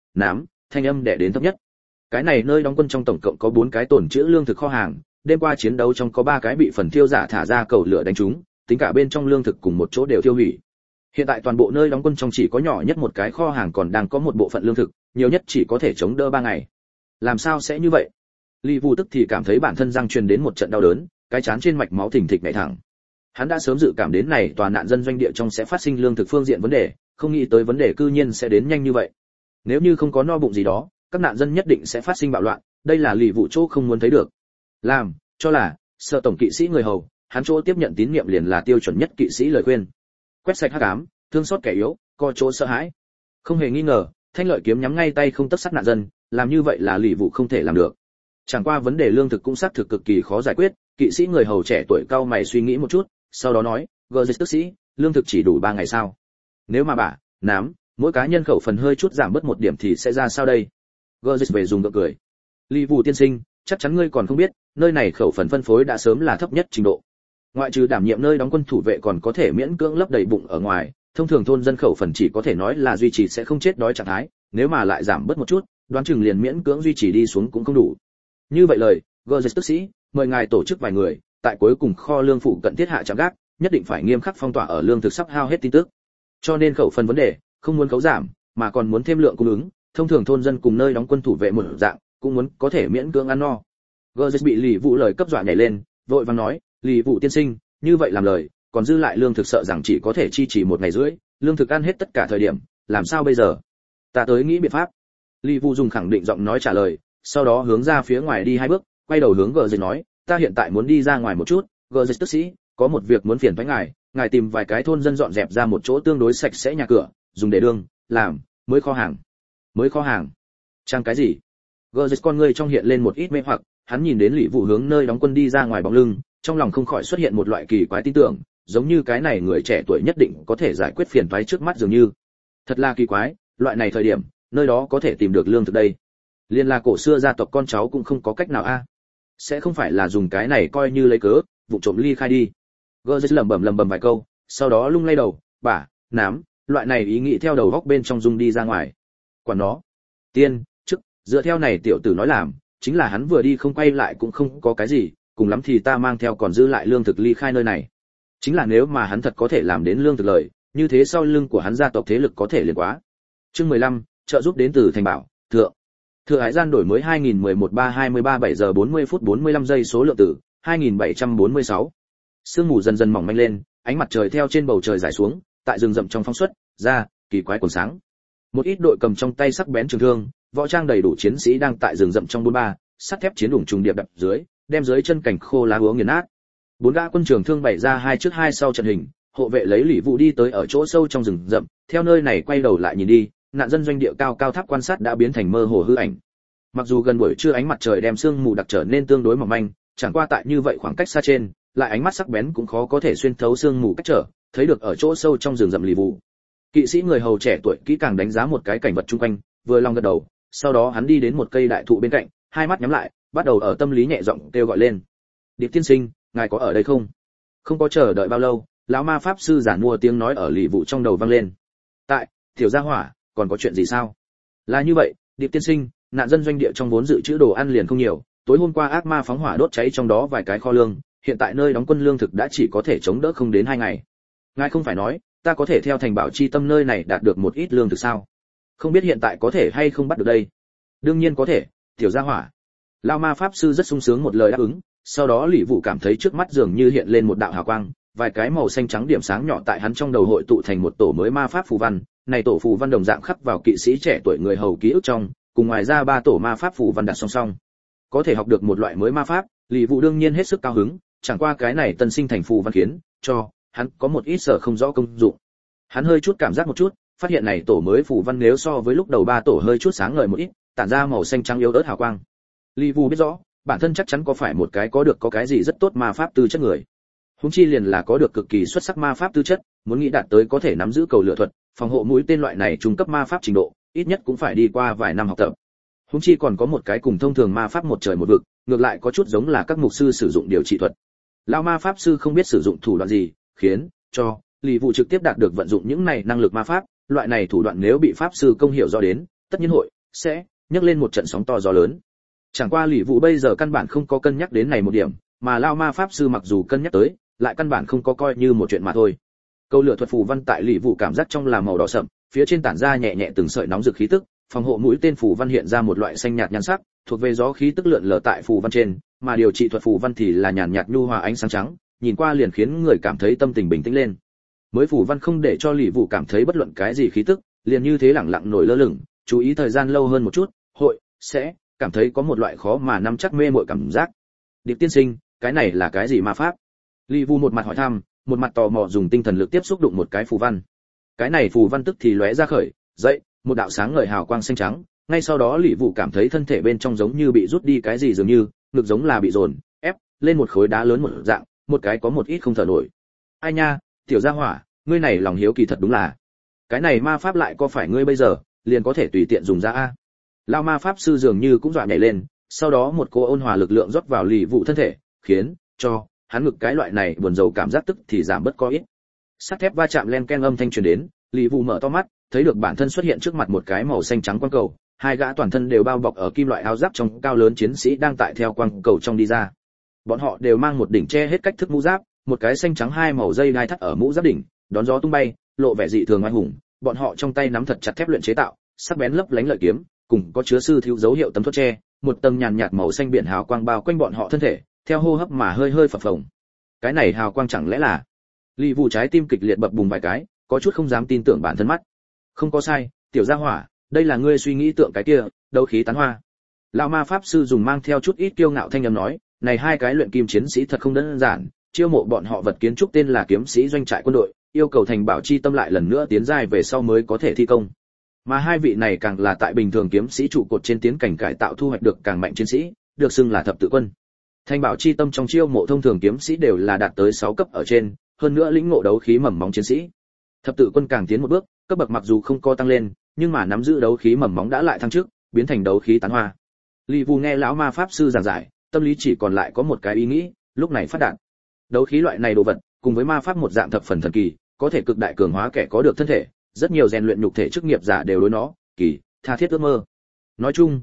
thanh âm đè đến thấp nhất. Cái này nơi đóng quân trong tổng cộng có 4 cái tồn trữ lương thực kho hàng, đêm qua chiến đấu trong có 3 cái bị phần thiêu giả thả ra cầu lửa đánh trúng, tính cả bên trong lương thực cùng một chỗ đều tiêu hủy. Hiện tại toàn bộ nơi đóng quân trong chỉ có nhỏ nhất một cái kho hàng còn đang có một bộ phận lương thực, nhiều nhất chỉ có thể chống đỡ 3 ngày. Làm sao sẽ như vậy? Lý Vũ tức thì cảm thấy bản thân răng truyền đến một trận đau đớn, cái chán trên mạch máu thình thịch nhảy thẳng. Hắn đã sớm dự cảm đến này tòa nạn dân doanh địa trong sẽ phát sinh lương thực phương diện vấn đề, không nghĩ tới vấn đề cư nhiên sẽ đến nhanh như vậy. Nếu như không có no bụng gì đó, các nạn dân nhất định sẽ phát sinh bạo loạn, đây là Lý Vũ chỗ không muốn thấy được. Làm cho là Sở tổng kỵ sĩ người hầu, hắn chỗ tiếp nhận tín nhiệm liền là tiêu chuẩn nhất kỵ sĩ lời khuyên. Quét sạch hắc ám, thương xót kẻ yếu, co chỗ sợ hãi. Không hề nghi ngờ, thanh lợi kiếm nhắm ngay tay không tấc sắt nạn dân, làm như vậy là Lý Vũ không thể làm được. Chẳng qua vấn đề lương thực cũng xác thực cực kỳ khó giải quyết, kỵ sĩ người hầu trẻ tuổi cao mày suy nghĩ một chút, sau đó nói, "Gơ tức sĩ, lương thực chỉ đủ 3 ngày sao? Nếu mà bả, nám, mỗi cá nhân khẩu phần hơi chút giảm bớt một điểm thì sẽ ra sao đây?" Gơ về dùng gượng cười. "Lý Vũ tiên sinh, chắc chắn ngươi còn không biết, nơi này khẩu phần phân phối đã sớm là thấp nhất trình độ. Ngoại trừ đảm nhiệm nơi đóng quân thủ vệ còn có thể miễn cưỡng lấp đầy bụng ở ngoài, thông thường thôn dân khẩu phần chỉ có thể nói là duy trì sẽ không chết đói trạng thái, nếu mà lại giảm bớt một chút, đoán chừng liền miễn cưỡng duy trì đi xuống cũng không đủ. Như vậy lời, Gorgeous tức sĩ, mời ngài tổ chức vài người, tại cuối cùng kho lương phụ cận thiết hạ trạm gác, nhất định phải nghiêm khắc phong tỏa ở lương thực sắp hao hết tin tức. Cho nên khẩu phần vấn đề, không muốn cấu giảm, mà còn muốn thêm lượng cung ứng, thông thường thôn dân cùng nơi đóng quân thủ vệ một dạng, cũng muốn có thể miễn cưỡng ăn no." Gorgeous bị Lý Vũ lời cấp dọa nhảy lên, vội vàng nói, "Lý Vũ tiên sinh, như vậy làm lời, còn dư lại lương thực sợ rằng chỉ có thể chi trì 1 ngày rưỡi, lương thực ăn hết tất cả thời điểm, làm sao bây giờ? Ta tới nghĩ biện pháp." Lý Vũ dùng khẳng định giọng nói trả lời, sau đó hướng ra phía ngoài đi 2 bước, quay đầu hướng Gorgeous nói, "Ta hiện tại muốn đi ra ngoài một chút, Gorgeous tức sĩ, có một việc muốn phiền toái ngài tìm vài cái thôn dân dọn dẹp ra một chỗ tương đối sạch sẽ nhà cửa, dùng để đương làm mới kho hàng." Mới kho hàng? Trang cái gì? Gorgeous con ngươi trong hiện lên một ít mê hoặc, hắn nhìn đến Lý Vũ hướng nơi đóng quân đi ra ngoài bóng lưng, trong lòng không khỏi xuất hiện một loại kỳ quái tin tưởng, giống như cái này người trẻ tuổi nhất định có thể giải quyết phiền toái trước mắt dường như. Thật là kỳ quái, loại này thời điểm, nơi đó có thể tìm được lương thực đây. Liên là cổ xưa gia tộc con cháu cũng không có cách nào a. Sẽ không phải là dùng cái này coi như lấy cớ, vụ trộm ly khai đi. Gorgeous lẩm bẩm vài câu, sau đó lung lay đầu, "Bả, nám, loại này ý nghĩ theo đầu góc bên trong dung đi ra ngoài. Quản nó. Tiên, chức, dựa theo này tiểu tử nói làm, chính là hắn vừa đi không quay lại cũng không có cái gì, cùng lắm thì ta mang theo còn giữ lại lương thực ly khai nơi này. Chính là nếu mà hắn thật có thể làm đến lương thực lợi, như thế sau lưng của hắn gia tộc thế lực có thể liền quá." Chương 15, trợ giúp đến từ thành bảo, thượng. Thừa hải gian đổi mới 2011-3-23 giờ 40 phút 45 giây số lượng tử, 2746. Sương mù dần dần mỏng manh lên, ánh mặt trời theo trên bầu trời rải xuống, tại rừng rậm trong phóng xuất ra, kỳ quái cuốn sáng. Một ít đội cầm trong tay sắc bén trường thương, võ trang đầy đủ chiến sĩ đang tại rừng rậm trong bôn ba, sắt thép chiến đủng trùng điệp đập dưới, đem dưới chân cảnh khô lá úa nghiền nát. 4 gã quân trường thương bày ra 2 trước 2 sau trận hình, hộ vệ lấy Lý Vũ đi tới ở chỗ sâu trong rừng rậm, theo nơi này quay đầu lại nhìn đi, nạn dân doanh địa cao cao tháp quan sát đã biến thành mơ hồ hư ảnh. Mặc dù gần buổi trưa ánh mặt trời đem sương mù đặc trở nên tương đối mỏng manh, chẳng qua tại như vậy khoảng cách xa trên, lại ánh mắt sắc bén cũng khó có thể xuyên thấu sương mù cách trở, thấy được ở chỗ sâu trong rừng rậm Lý Vũ. Kỵ sĩ người hầu trẻ tuổi kỹ càng đánh giá một cái cảnh vật chung quanh, vừa lòng gật đầu, sau đó hắn đi đến một cây đại thụ bên cạnh, hai mắt nhắm lại, bắt đầu ở tâm lý nhẹ giọng kêu gọi lên. "Điệp tiên sinh, ngài có ở đây không?" Không có chờ đợi bao lâu, lão ma pháp sư giản mua tiếng nói ở Lý Vũ trong đầu vang lên. "Tại, tiểu gia hỏa, còn có chuyện gì sao?" "Là như vậy, Điệp tiên sinh, nạn dân doanh địa trong vốn dự trữ đồ ăn liền không nhiều, tối hôm qua ác ma phóng hỏa đốt cháy trong đó vài cái kho lương, hiện tại nơi đóng quân lương thực đã chỉ có thể chống đỡ không đến 2 ngày. Ngài không phải nói, ta có thể theo thành bảo chi tâm nơi này đạt được một ít lương thực sao? Không biết hiện tại có thể hay không bắt được đây?" "Đương nhiên có thể, tiểu gia hỏa." Lão ma pháp sư rất sung sướng một lời đáp ứng, sau đó Lý Vũ cảm thấy trước mắt dường như hiện lên một đạo hào quang, vài cái màu xanh trắng điểm sáng nhỏ tại hắn trong đầu hội tụ thành một tổ mới ma pháp phù văn, này tổ phù văn đồng dạng khắc vào kỵ sĩ trẻ tuổi người hầu ký ức trong, cùng ngoài ra 3 tổ ma pháp phù văn đặt song song. Có thể học được một loại mới ma pháp, Lý Vũ đương nhiên hết sức cao hứng, chẳng qua cái này tân sinh thành phù văn khiến cho hắn có một ít sở không rõ công dụng. Hắn hơi chút cảm giác một chút, phát hiện này tổ mới phù văn nếu so với lúc đầu 3 tổ hơi chút sáng ngời một ít, tản ra màu xanh trắng yếu ớt hào quang. Lý Vũ biết rõ, bản thân chắc chắn có phải một cái có cái gì rất tốt ma pháp tư chất người. Huống chi liền là có được cực kỳ xuất sắc ma pháp tư chất, muốn nghĩ đạt tới có thể nắm giữ cầu lửa thuật, phòng hộ mũi tên loại này trung cấp ma pháp trình độ, ít nhất cũng phải đi qua vài năm học tập. Huống chi còn có một cái cùng thông thường ma pháp một trời một vực, ngược lại có chút giống là các mục sư sử dụng điều trị thuật. Lão ma pháp sư không biết sử dụng thủ đoạn gì, khiến cho Lý Vũ trực tiếp đạt được vận dụng những này năng lực ma pháp, loại này thủ đoạn nếu bị pháp sư công hiểu rõ đến, tất nhiên hội sẽ nhấc lên một trận sóng to gió lớn. Chẳng qua Lý Vũ bây giờ căn bản không có cân nhắc đến này một điểm, mà lão ma pháp sư mặc dù cân nhắc tới, lại căn bản không có coi như một chuyện mà thôi. Câu lửa thuật phù văn tại Lý Vũ cảm giác trong là màu đỏ sậm, phía trên tản ra nhẹ nhẹ từng sợi nóng rực khí tức, phòng hộ mũi tên phù văn hiện ra một loại xanh nhạt nhan sắc, thuộc về gió khí tức lượn lờ tại phù văn trên, mà điều trị thuật phù văn thì là nhàn nhạt nhu hòa ánh sáng trắng, nhìn qua liền khiến người cảm thấy tâm tình bình tĩnh lên. Mới phù văn không để cho Lý Vũ cảm thấy bất luận cái gì khí tức, liền như thế lẳng lặng nổi lơ lửng, chú ý thời gian lâu hơn một chút, sẽ cảm thấy có một loại khó mà nắm chắc mê mội cảm giác. Điệp tiên sinh, cái này là cái gì ma pháp? Lý Vũ một mặt hỏi thăm, một mặt tò mò dùng tinh thần lực tiếp xúc đụng một cái phù văn. Cái này phù văn tức thì lóe ra khởi, dậy, một đạo sáng ngời hào quang xanh trắng, ngay sau đó Lý Vũ cảm thấy thân thể bên trong giống như bị rút đi cái gì dường như, ngực giống là bị dồn ép lên một khối đá lớn một dạng, một cái có một ít không thở nổi. Ai nha, tiểu gia hỏa, ngươi này lòng hiếu kỳ thật đúng là. Cái này ma pháp lại có phải ngươi bây giờ liền có thể tùy tiện dùng ra a? Lão ma pháp sư dường như cũng dọa nhảy lên, sau đó một cô ôn hòa lực lượng rót vào Lý Vũ thân thể, khiến cho hắn ngực cái loại này buồn rầu cảm giác tức thì giảm bớt có ít. Sắt thép va chạm len ken âm thanh truyền đến, Lý Vũ mở to mắt, thấy được bản thân xuất hiện trước mặt một cái màu xanh trắng quang cầu, hai gã toàn thân đều bao bọc ở kim loại áo giáp trong cao lớn chiến sĩ đang tại theo quang cầu trong đi ra. Bọn họ đều mang một đỉnh che hết cách thức mũ giáp, một cái xanh trắng hai màu dây gai thắt ở mũ giáp đỉnh, đón gió tung bay, lộ vẻ dị thường oai hùng. Bọn họ trong tay nắm thật chặt thép luyện chế tạo, sắc bén lấp lánh lợi kiếm, cùng có chứa sư thiếu dấu hiệu tấm thuốc che, một tầng nhàn nhạt màu xanh biển hào quang bao quanh bọn họ thân thể, theo hô hấp mà hơi hơi phập phồng. Cái này hào quang chẳng lẽ là? Lý Vũ trái tim kịch liệt bập bùng vài cái, có chút không dám tin tưởng bản thân mắt. Không có sai, tiểu gia hỏa, đây là ngươi suy nghĩ tượng cái kia, đấu khí tán hoa. Lão ma pháp sư dùng mang theo chút ít kiêu ngạo thanh âm nói, này hai cái luyện kim chiến sĩ thật không đơn giản, chiêu mộ bọn họ vật kiến trúc tên là kiếm sĩ doanh trại quân đội, yêu cầu thành bảo chi tâm lại lần nữa tiến giai về sau mới có thể thi công. Mà hai vị này càng là tại bình thường kiếm sĩ trụ cột trên tiến cảnh cải tạo thu hoạch được càng mạnh chiến sĩ, được xưng là thập tự quân. Thành bảo chi tâm trong chiêu mộ thông thường kiếm sĩ đều là đạt tới 6 cấp ở trên, hơn nữa lĩnh ngộ đấu khí mầm móng chiến sĩ. Thập tự quân càng tiến một bước, cấp bậc mặc dù không có tăng lên, nhưng mà nắm giữ đấu khí mầm móng đã lại thăng trước, biến thành đấu khí tán hoa. Lý Vũ nghe lão ma pháp sư giảng giải, tâm lý chỉ còn lại có một cái ý nghĩ, lúc này phát đạt. Đấu khí loại này đồ vật, cùng với ma pháp một dạng thập phần thần kỳ, có thể cực đại cường hóa kẻ có được thân thể, rất nhiều rèn luyện nhục thể chức nghiệp giả đều đối nó kỳ tha thiết ước mơ. Nói chung,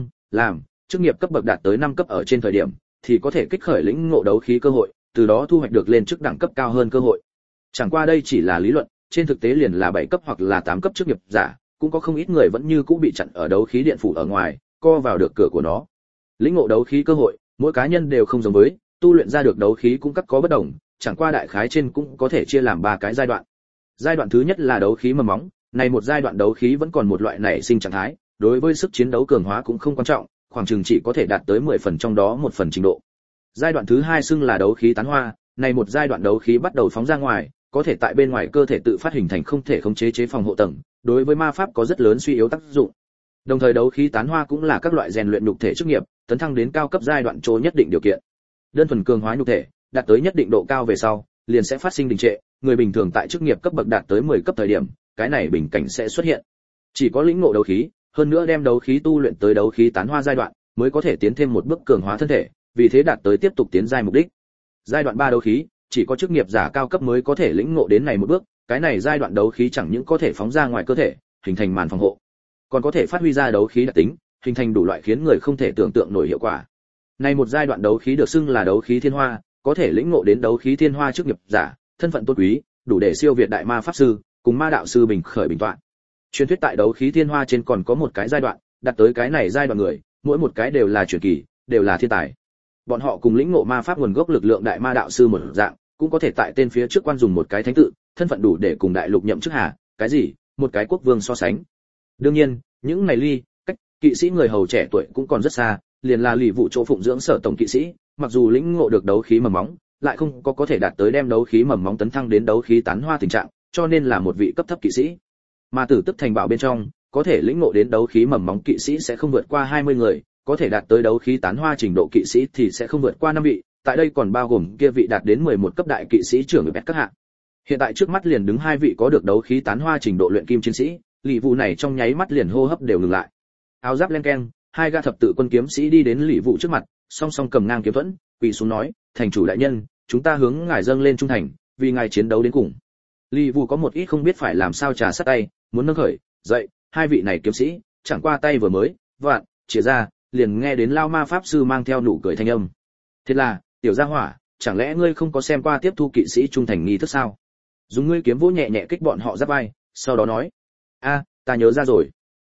làm chức nghiệp cấp bậc đạt tới 5 cấp ở trên thời điểm, thì có thể kích khởi lĩnh ngộ đấu khí cơ hội, từ đó thu hoạch được lên chức đẳng cấp cao hơn cơ hội. Chẳng qua đây chỉ là lý luận, trên thực tế liền là 7 cấp hoặc là 8 cấp chức nghiệp giả, cũng có không ít người vẫn như cũ bị chặn ở đấu khí điện phủ ở ngoài, co vào được cửa của nó. Lĩnh ngộ đấu khí cơ hội, mỗi cá nhân đều không giống với, tu luyện ra được đấu khí cũng các có bất đồng, chẳng qua đại khái trên cũng có thể chia làm 3 cái giai đoạn. Giai đoạn thứ nhất là đấu khí mầm móng, này một giai đoạn đấu khí vẫn còn một loại nảy sinh trạng thái, đối với sức chiến đấu cường hóa cũng không quan trọng, khoảng chừng chỉ có thể đạt tới 10 phần trong đó 1 phần trình độ. Giai đoạn thứ hai xưng là đấu khí tán hoa, này một giai đoạn đấu khí bắt đầu phóng ra ngoài, có thể tại bên ngoài cơ thể tự phát hình thành không thể khống chế chế phòng hộ tầng, đối với ma pháp có rất lớn suy yếu tác dụng. Đồng thời đấu khí tán hoa cũng là các loại rèn luyện nhục thể chức nghiệp, tấn thăng đến cao cấp giai đoạn chỗ nhất định điều kiện. Đơn thuần cường hóa nhục thể, đạt tới nhất định độ cao về sau, liền sẽ phát sinh đình trệ, người bình thường tại chức nghiệp cấp bậc đạt tới 10 cấp thời điểm, cái này bình cảnh sẽ xuất hiện. Chỉ có lĩnh ngộ đấu khí, hơn nữa đem đấu khí tu luyện tới đấu khí tán hoa giai đoạn, mới có thể tiến thêm một bước cường hóa thân thể, vì thế đạt tới tiếp tục tiến giai mục đích. Giai đoạn 3 đấu khí, chỉ có chức nghiệp giả cao cấp mới có thể lĩnh ngộ đến này một bước, cái này giai đoạn đấu khí chẳng những có thể phóng ra ngoài cơ thể, hình thành màn phòng hộ, còn có thể phát huy ra đấu khí đặc tính, hình thành đủ loại khiến người không thể tưởng tượng nổi hiệu quả. Này một giai đoạn đấu khí được xưng là đấu khí thiên hoa, có thể lĩnh ngộ đến đấu khí thiên hoa chức nghiệp giả, thân phận tôn quý, đủ để siêu việt đại ma pháp sư, cùng ma đạo sư bình khởi bình toạn. Truyền thuyết tại đấu khí thiên hoa trên còn có một cái giai đoạn, đạt tới cái này giai đoạn người, mỗi một cái đều là truyền kỳ, đều là thiên tài. Bọn họ cùng lĩnh ngộ ma pháp nguồn gốc lực lượng đại ma đạo sư một dạng, cũng có thể tại tên phía trước quan dùng một cái thánh tự, thân phận đủ để cùng đại lục nhậm chức hà, cái gì, một cái quốc vương so sánh. Đương nhiên, những này ly cách kỵ sĩ người hầu trẻ tuổi cũng còn rất xa, liền là Lý Vũ chỗ phụng dưỡng sở tổng kỵ sĩ, mặc dù lĩnh ngộ được đấu khí mầm móng, lại không có thể đạt tới đem đấu khí mầm móng tấn thăng đến đấu khí tán hoa tình trạng, cho nên là một vị cấp thấp kỵ sĩ. Mà tử tức thành bảo bên trong, có thể lĩnh ngộ đến đấu khí mầm móng kỵ sĩ sẽ không vượt qua 20 người, có thể đạt tới đấu khí tán hoa trình độ kỵ sĩ thì sẽ không vượt qua 5 vị, tại đây còn bao gồm kia vị đạt đến 11 cấp đại kỵ sĩ trưởng bẹt các hạng. Hiện tại trước mắt liền đứng 2 vị có được đấu khí tán hoa trình độ luyện kim chiến sĩ, Lý Vũ này trong nháy mắt liền hô hấp đều ngừng lại. Áo giáp len keng, 2 gã thập tự quân kiếm sĩ đi đến Lý Vũ trước mặt, song song cầm ngang kiếm thuẫn, quỳ xuống nói, thành chủ đại nhân, chúng ta hướng ngài dâng lên trung thành, vì ngài chiến đấu đến cùng. Lý Vũ có một ít không biết phải làm sao trà sát tay, muốn nâng khởi, dậy, 2 vị này kiếm sĩ, chẳng qua tay vừa mới, vạn, chìa ra, liền nghe đến lao ma pháp sư mang theo nụ cười thanh âm. Thế là, tiểu gia hỏa, chẳng lẽ ngươi không có xem qua tiếp thu kỵ sĩ trung thành nghi thức sao? Dùng ngươi kiếm vỗ nhẹ nhẹ kích bọn họ giáp vai, sau đó nói, ta nhớ ra rồi.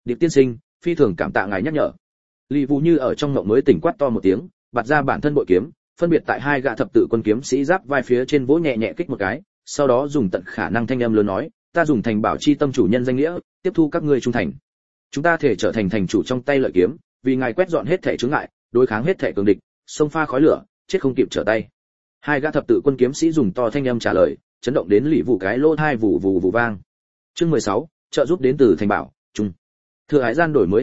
Điệp tiên sinh, phi thường cảm tạ ngài nhắc nhở. Lý Vũ như ở trong ngộng mới tỉnh quát to một tiếng, bật ra bản thân bội kiếm, phân biệt tại hai gã thập tự quân kiếm sĩ giáp vai phía trên vỗ nhẹ nhẹ kích một cái, sau đó dùng tận khả năng thanh âm lớn nói, ta dùng thành bảo chi tâm chủ nhân danh nghĩa, tiếp thu các ngươi trung thành. Chúng ta thể trở thành thành chủ trong tay lợi kiếm, vì ngài quét dọn hết thể chướng ngại, đối kháng hết thể cường địch, xông pha khói lửa, chết không kịp trở tay. Hai gã thập tự quân kiếm sĩ dùng to thanh âm trả lời, chấn động đến Lý Vũ cái lỗ tai vù vù vù vang. Chương 16, trợ giúp đến từ thành bảo, trung. Thừa hải gian đổi mới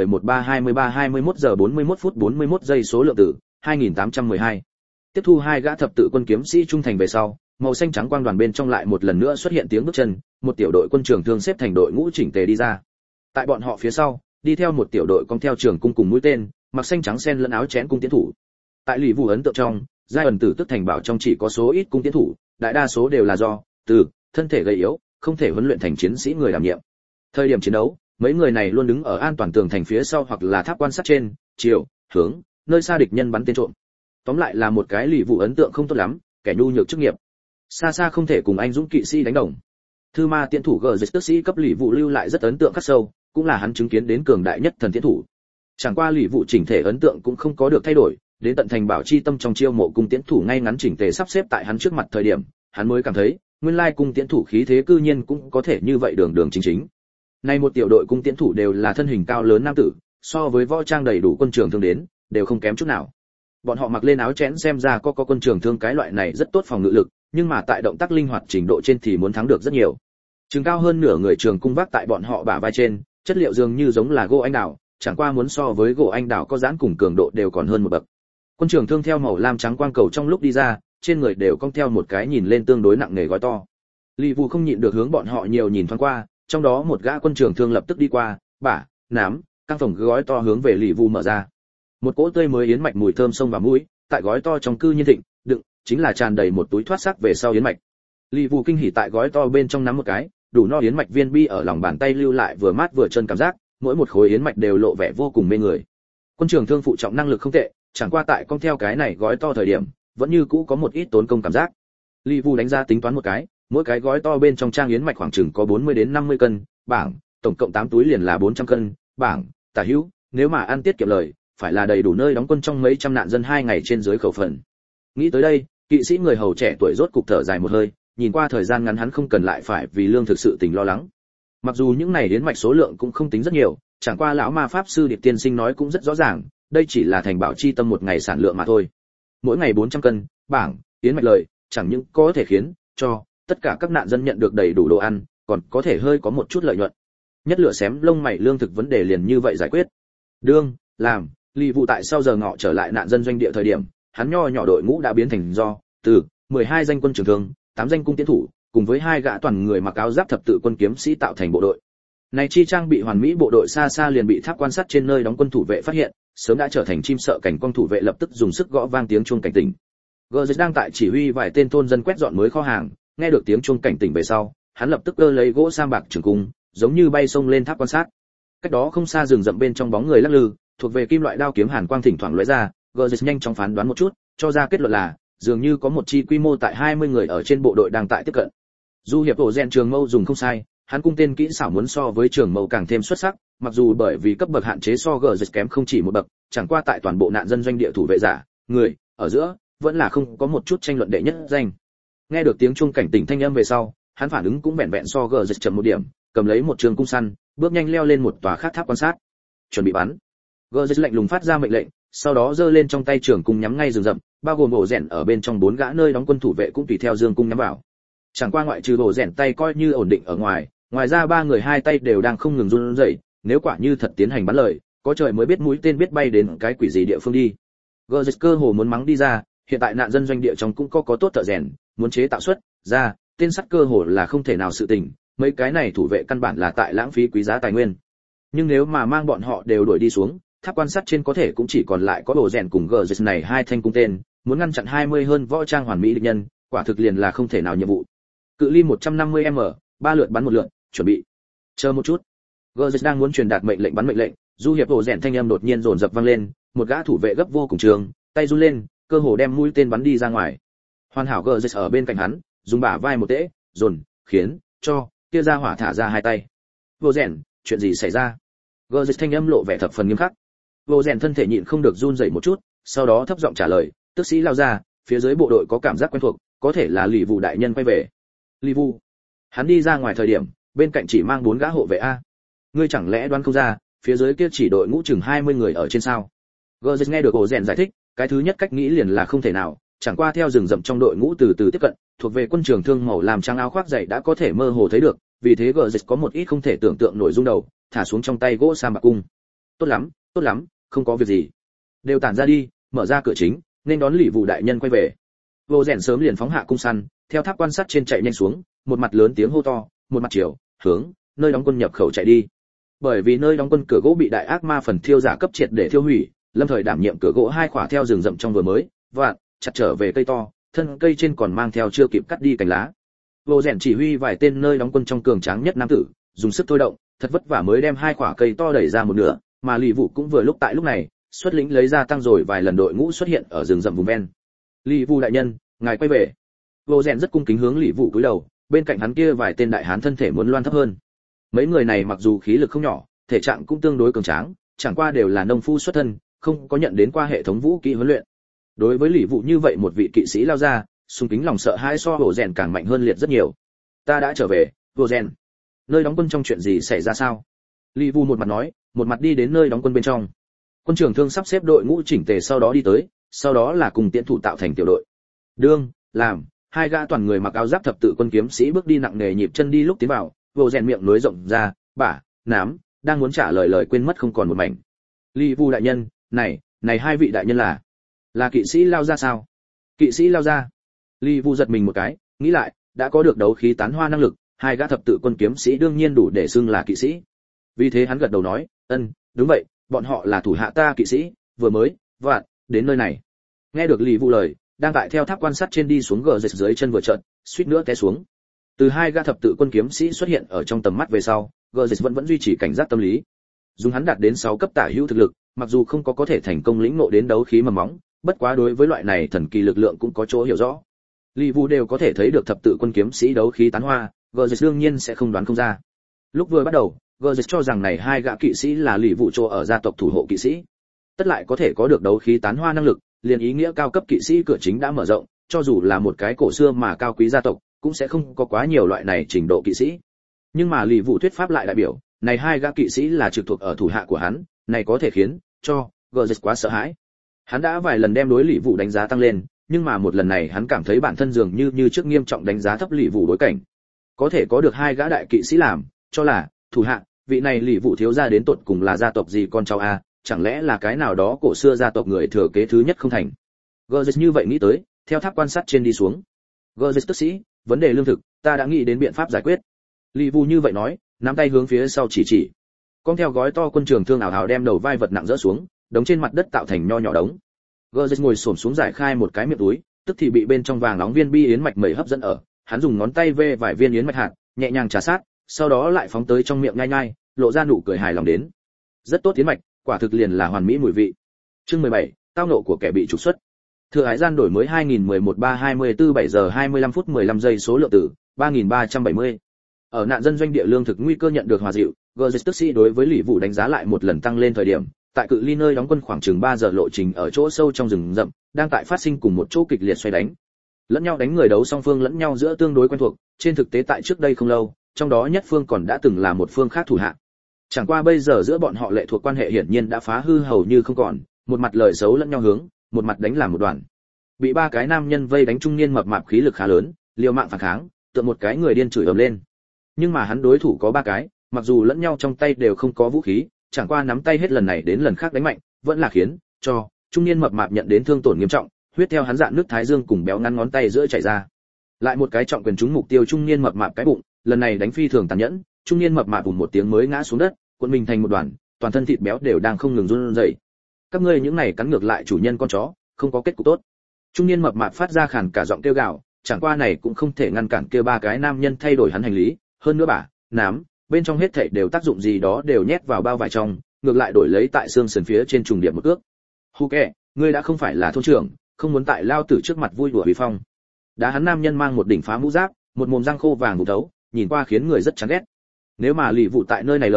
2011-3-23-21 giờ 41 phút 41 giây số lượng tử, 2812. Tiếp thu hai gã thập tự quân kiếm sĩ trung thành về sau, màu xanh trắng quang đoàn bên trong lại một lần nữa xuất hiện tiếng bước chân, một tiểu đội quân trường thương xếp thành đội ngũ chỉnh tề đi ra. Tại bọn họ phía sau, đi theo một tiểu đội cong theo trường cung cùng mũi tên, mặc xanh trắng xen lẫn áo chén cung tiến thủ. Tại Lý Vũ ấn tượng trong, giai ẩn tử tức thành bảo trong chỉ có số ít cung tiến thủ, đại đa số đều là do thân thể gầy yếu, không thể huấn luyện thành chiến sĩ người đảm nhiệm. Thời điểm chiến đấu, mấy người này luôn đứng ở an toàn tường thành phía sau hoặc là tháp quan sát trên, chiều, hướng, nơi xa địch nhân bắn tên trộm. Tóm lại là một cái Lý Vũ ấn tượng không tốt lắm, kẻ nhu nhược chức nghiệp. Xa xa không thể cùng anh dũng kỵ sĩ đánh đồng. Thư ma tiễn thủ gờ dịch tức sĩ cấp Lý Vũ lưu lại rất ấn tượng khắc sâu, cũng là hắn chứng kiến đến cường đại nhất thần tiễn thủ. Chẳng qua Lý Vũ chỉnh thể ấn tượng cũng không có được thay đổi, đến tận thành bảo chi tâm trong chiêu mộ cung tiễn thủ ngay ngắn chỉnh tề sắp xếp tại hắn trước mặt thời điểm, hắn mới cảm thấy, nguyên lai cung tiễn thủ khí thế cư nhiên cũng có thể như vậy đường đường chính chính. Nay một tiểu đội cung tiễn thủ đều là thân hình cao lớn nam tử, so với võ trang đầy đủ quân trường thương đến, đều không kém chút nào. Bọn họ mặc lên áo chén xem ra có quân trường thương cái loại này rất tốt phòng ngự lực, nhưng mà tại động tác linh hoạt trình độ trên thì muốn thắng được rất nhiều. Trường cao hơn nửa người trường cung vác tại bọn họ bả vai trên, chất liệu dường như giống là gỗ anh đào, chẳng qua muốn so với gỗ anh đào có giãn cùng cường độ đều còn hơn một bậc. Quân trường thương theo màu lam trắng quang cầu trong lúc đi ra, trên người đều cong theo một cái nhìn lên tương đối nặng nề gói to. Lý Vũ không nhịn được hướng bọn họ nhiều nhìn thoáng qua, trong đó một gã quân trường thương lập tức đi qua, bả, nám, căng phòng gói to hướng về Lý Vũ mở ra. Một cỗ tươi mới yến mạch mùi thơm xông vào mũi, tại gói to trong cư nhiên thịnh, đựng chính là tràn đầy một túi thoát sắc về sau yến mạch. Lý Vũ kinh hỉ tại gói to bên trong nắm một cái, đủ no yến mạch viên bi ở lòng bàn tay lưu lại vừa mát vừa chân cảm giác, mỗi một khối yến mạch đều lộ vẻ vô cùng mê người. Quân trường thương phụ trọng năng lực không tệ, chẳng qua tại con theo cái này gói to thời điểm, vẫn như cũ có một ít tốn công cảm giác. Lý Vũ đánh ra tính toán một cái, mỗi cái gói to bên trong trang yến mạch khoảng chừng có 40 đến 50 cân, bảng, tổng cộng 8 túi liền là 400 cân, bảng, tả hữu, nếu mà ăn tiết kiệm lời, phải là đầy đủ nơi đóng quân trong mấy trăm nạn dân 2 ngày trên dưới khẩu phần. Nghĩ tới đây, kỵ sĩ người hầu trẻ tuổi rốt cục thở dài một hơi, nhìn qua thời gian ngắn hắn không cần lại phải vì lương thực sự tình lo lắng. Mặc dù những này yến mạch số lượng cũng không tính rất nhiều, chẳng qua lão ma pháp sư Điệp tiên sinh nói cũng rất rõ ràng, đây chỉ là thành bảo chi tâm một ngày sản lượng mà thôi. Mỗi ngày 400 cân, bảng, yến mạch lời, chẳng những có thể khiến cho tất cả các nạn dân nhận được đầy đủ đồ ăn, còn có thể hơi có một chút lợi nhuận. Nhất lửa xém lông mày lương thực vấn đề liền như vậy giải quyết. Đương, làm, Lý Vũ tại sau giờ ngọ trở lại nạn dân doanh địa thời điểm, hắn nho nhỏ đội ngũ đã biến thành do 12 danh quân trường thương, 8 danh cung tiến thủ, cùng với 2 gã toàn người mặc áo giáp thập tự quân kiếm sĩ tạo thành bộ đội. Này chi trang bị hoàn mỹ bộ đội xa xa liền bị tháp quan sát trên nơi đóng quân thủ vệ phát hiện, sớm đã trở thành chim sợ cảnh con thủ vệ lập tức dùng sức gõ vang tiếng chuông cảnh tỉnh. Gerrit đang tại chỉ huy vài tên thôn dân quét dọn mới kho hàng, nghe được tiếng chuông cảnh tỉnh về sau, hắn lập tức cơ lấy gỗ sam bạc trường cung, giống như bay xông lên tháp quan sát. Cách đó không xa rừng rậm bên trong bóng người lắc lư, thuộc về kim loại đao kiếm hàn quang thỉnh thoảng lóe ra, Gerrit nhanh chóng phán đoán một chút, cho ra kết luận là dường như có một chi quy mô tại 20 người ở trên bộ đội đang tại tiếp cận. Du hiệp ổ rèn trường mâu dùng không sai, hắn cung tên kỹ xảo muốn so với trường mâu càng thêm xuất sắc, mặc dù bởi vì cấp bậc hạn chế so Gerrit kém không chỉ một bậc, chẳng qua tại toàn bộ nạn dân doanh địa thủ vệ giả, người ở giữa vẫn là không có một chút tranh luận đệ nhất danh. Nghe được tiếng chuông cảnh tỉnh thanh âm về sau, hắn phản ứng cũng vẹn vẹn so Gerrit chậm một điểm, cầm lấy một trường cung săn, bước nhanh leo lên một tòa khác tháp quan sát. Chuẩn bị bắn. Gerrit lạnh lùng phát ra mệnh lệnh, sau đó giơ lên trong tay trường cung nhắm ngay rừng rậm, bao gồm ổ rèn ở bên trong 4 gã nơi đóng quân thủ vệ cũng tùy theo dương cung nhắm vào. Chẳng qua ngoại trừ ổ rèn tay coi như ổn định ở ngoài ra 3 người 2 tay đều đang không ngừng run rẩy, nếu quả như thật tiến hành bắn lời, có trời mới biết mũi tên biết bay đến cái quỷ gì địa phương đi. Gerrit cơ hồ muốn mắng đi ra, hiện tại nạn dân doanh địa trong cũng có tốt thợ rèn, muốn chế tạo xuất ra tên sắt cơ hồ là không thể nào sự tình, mấy cái này thủ vệ căn bản là tại lãng phí quý giá tài nguyên. Nhưng nếu mà mang bọn họ đều đuổi đi xuống, tháp quan sát trên có thể cũng chỉ còn lại có đồ rèn cùng Gerrit này 2 thanh cung tên, muốn ngăn chặn 20 hơn võ trang hoàn mỹ địch nhân, quả thực liền là không thể nào nhiệm vụ. Cự ly 150m, 3 lượt bắn một lượt, chuẩn bị. Chờ một chút. Gerrit đang muốn truyền đạt mệnh lệnh bắn mệnh lệnh, du hiệp đồ rèn thanh âm đột nhiên dồn dập vang lên, một gã thủ vệ gấp vô cùng trường, tay run lên, cơ hồ đem mũi tên bắn đi ra ngoài. Hoàn hảo Gerrit ở bên cạnh hắn, dùng bả vai một tễ, dồn, khiến cho kia ra hỏa thả ra 2 tay. Đồ rèn, chuyện gì xảy ra? Gơ thanh âm lộ vẻ thập phần nghiêm khắc. Vô rèn thân thể nhịn không được run rẩy một chút, sau đó thấp giọng trả lời, tức sĩ lao ra, phía dưới bộ đội có cảm giác quen thuộc, có thể là Lì Vụ đại nhân quay về. Lì Vụ? Hắn đi ra ngoài thời điểm, bên cạnh chỉ mang 4 gã hộ vệ a. Ngươi chẳng lẽ đoán không ra, phía dưới kia chỉ đội ngũ chừng 20 người ở trên sao? Gơ nghe được Ổ Rèn giải thích, cái thứ nhất cách nghĩ liền là không thể nào, chẳng qua theo rừng rậm trong đội ngũ từ từ tiếp cận, thuộc về quân trường thương màu làm trang áo khoác dày đã có thể mơ hồ thấy được, vì thế Gơ có một ít không thể tưởng tượng nổi rung đầu, thả xuống trong tay gỗ sa bạc cung. Tốt lắm, không có việc gì. Đều tản ra đi, mở ra cửa chính, nên đón Lì Vụ đại nhân quay về. Vô rèn sớm liền phóng hạ cung săn, theo tháp quan sát trên chạy nhanh xuống, một mặt lớn tiếng hô to, một mặt chiều hướng nơi đóng quân nhập khẩu chạy đi. Bởi vì nơi đóng quân cửa gỗ bị đại ác ma phần thiêu giả cấp triệt để thiêu hủy, lâm thời đảm nhiệm cửa gỗ 2 khỏa theo rừng rậm trong vừa mới vạn chặt trở về cây to, thân cây trên còn mang theo chưa kịp cắt đi cành lá. Vô rèn chỉ huy vài tên nơi đóng quân trong cường tráng nhất nam tử, dùng sức thôi động, thật vất vả mới đem 2 khỏa cây to đẩy ra một nửa, mà Lì Vụ cũng vừa lúc tại lúc này, xuất lĩnh lấy ra tăng rồi vài lần đội ngũ xuất hiện ở rừng rậm vùng ven. Lì Vụ đại nhân, ngài quay về. Vô rèn rất cung kính hướng Lì Vụ cúi đầu, bên cạnh hắn kia vài tên đại hán thân thể muốn loan thấp hơn. Mấy người này mặc dù khí lực không nhỏ, thể trạng cũng tương đối cường tráng, chẳng qua đều là nông phu xuất thân, không có nhận đến qua hệ thống vũ khí huấn luyện. Đối với Lì Vụ như vậy một vị kỵ sĩ lao ra, sung kính lòng sợ hãi so Vô rèn càng mạnh hơn liệt rất nhiều. Ta đã trở về, Vô rèn. Nơi đóng quân trong chuyện gì xảy ra sao? Lì Vụ một mặt nói, một mặt đi đến nơi đóng quân bên trong. Quân trưởng thương sắp xếp đội ngũ chỉnh tề sau đó đi tới, sau đó là cùng tiễn thủ tạo thành tiểu đội. Đương, làm, 2 gã toàn người mặc áo giáp thập tự quân kiếm sĩ bước đi nặng nề nhịp chân đi lúc tiến vào, Vô rèn miệng nối rộng ra, bả, nám, đang muốn trả lời quên mất không còn một mảnh. Lì Vụ đại nhân, này 2 vị đại nhân là kỵ sĩ lao ra sao? Kỵ sĩ lao ra. Lì Vụ giật mình một cái, nghĩ lại, đã có được đấu khí tán hoa năng lực, 2 gã thập tự quân kiếm sĩ đương nhiên đủ để xưng là kỵ sĩ. Vì thế hắn gật đầu nói, đúng vậy, bọn họ là thủ hạ ta kỵ sĩ, vừa mới vạn đến nơi này. Nghe được Lì Vụ lời, đang tại theo tháp quan sát trên đi xuống gờ dưới chân vừa trợn, suýt nữa té xuống. Từ 2 gã thập tự quân kiếm sĩ xuất hiện ở trong tầm mắt về sau, gờ vẫn duy trì cảnh giác tâm lý. Dùng hắn đạt đến 6 cấp tả hữu thực lực, mặc dù không có thể thành công lĩnh ngộ đến đấu khí mầm móng, bất quá đối với loại này thần kỳ lực lượng cũng có chỗ hiểu rõ. Lì Vụ đều có thể thấy được thập tự quân kiếm sĩ đấu khí tán hoa, gờ đương nhiên sẽ không đoán không ra. Lúc vừa bắt đầu, gờ cho rằng này 2 gã kỵ sĩ là Lì Vụ chỗ ở gia tộc thủ hộ kỵ sĩ. Tất lại có thể có được đấu khí tán hoa năng lực, liền ý nghĩa cao cấp kỵ sĩ cửa chính đã mở rộng, cho dù là một cái cổ xưa mà cao quý gia tộc, cũng sẽ không có quá nhiều loại này trình độ kỵ sĩ. Nhưng mà Lì Vụ thuyết pháp lại đại biểu, này 2 gã kỵ sĩ là trực thuộc ở thủ hạ của hắn, này có thể khiến cho Gerrit quá sợ hãi. Hắn đã vài lần đem đối Lì Vụ đánh giá tăng lên, nhưng mà một lần này hắn cảm thấy bản thân dường như trước nghiêm trọng đánh giá thấp Lì Vụ đối cảnh. Có thể có được 2 gã đại kỵ sĩ làm, cho là thủ hạ, vị này Lì Vụ thiếu gia đến tột cùng là gia tộc gì con cháu a, chẳng lẽ là cái nào đó cổ xưa gia tộc người thừa kế thứ nhất không thành. Gerrit như vậy nghĩ tới, theo tháp quan sát trên đi xuống. Gerrit tức sĩ, vấn đề lương thực, ta đã nghĩ đến biện pháp giải quyết. Lì Vụ như vậy nói, nắm tay hướng phía sau chỉ. Con theo gói to quân trường thương ảo hào đem đầu vai vật nặng rỡ xuống, đống trên mặt đất tạo thành nho nhỏ đống. Gerrit ngồi xổm xuống giải khai một cái miệng túi, tức thì bị bên trong vàng nóng viên bi yến mạch mẩy hấp dẫn ở, hắn dùng ngón tay vê vài viên yến mạch hạt, nhẹ nhàng trà sát, sau đó lại phóng tới trong miệng nhai nhai, lộ ra nụ cười hài lòng đến. Rất tốt yến mạch, quả thực liền là hoàn mỹ mùi vị. Chương 17, tao nộ của kẻ bị trục xuất. Thừa hải gian đổi mới 2011-3-24 7 giờ 25 phút 15 giây số lượng tử 3370. Ở nạn dân doanh địa lương thực nguy cơ nhận được hòa dịu, Gerrit tức sĩ đối với Lì Vụ đánh giá lại một lần tăng lên thời điểm, tại cự ly nơi đóng quân khoảng chừng 3 giờ lộ trình ở chỗ sâu trong rừng rậm, đang tại phát sinh cùng một chỗ kịch liệt xoay đánh. Lẫn nhau đánh người đấu song phương lẫn nhau giữa tương đối quen thuộc, trên thực tế tại trước đây không lâu, trong đó nhất phương còn đã từng là một phương khác thủ hạ. Chẳng qua bây giờ giữa bọn họ lệ thuộc quan hệ hiển nhiên đã phá hư hầu như không còn, một mặt lời xấu lẫn nhau hướng, một mặt đánh làm một đoàn. Bị 3 cái nam nhân vây đánh trung niên mập mạp khí lực khá lớn, liều mạng phản kháng, tựa một cái người điên chửi ầm lên. Nhưng mà hắn đối thủ có 3 cái, mặc dù lẫn nhau trong tay đều không có vũ khí, chẳng qua nắm tay hết lần này đến lần khác đánh mạnh, vẫn là khiến cho trung niên mập mạp nhận đến thương tổn nghiêm trọng, huyết theo hắn dạn nước thái dương cùng béo ngắn ngón tay giữa chảy ra. Lại một cái trọng quyền trúng mục tiêu trung niên mập mạp cái bụng, lần này đánh phi thường tàn nhẫn, trung niên mập mạp bùm một tiếng mới ngã xuống đất, cuộn mình thành một đoàn, toàn thân thịt béo đều đang không ngừng run rẩy. Các ngươi những này cắn ngược lại chủ nhân con chó, không có kết cục tốt. Trung niên mập mạp phát ra khàn cả giọng kêu gào, chẳng qua này cũng không thể ngăn cản kia 3 cái nam nhân thay đổi hắn hành lý, hơn nữa bả, nám, bên trong hết thảy đều tác dụng gì đó đều nhét vào bao vải trong, ngược lại đổi lấy tại xương sườn phía trên trùng điểm một cước. Hu kệ, ngươi đã không phải là thôn trưởng, không muốn tại lao tử trước mặt vui đùa uy phong. Đá hắn nam nhân mang một đỉnh phá mũ giáp, một mồm răng khô vàng vụ thấu, nhìn qua khiến người rất chán ghét. Nếu mà Lì Vụ tại nơi này lời,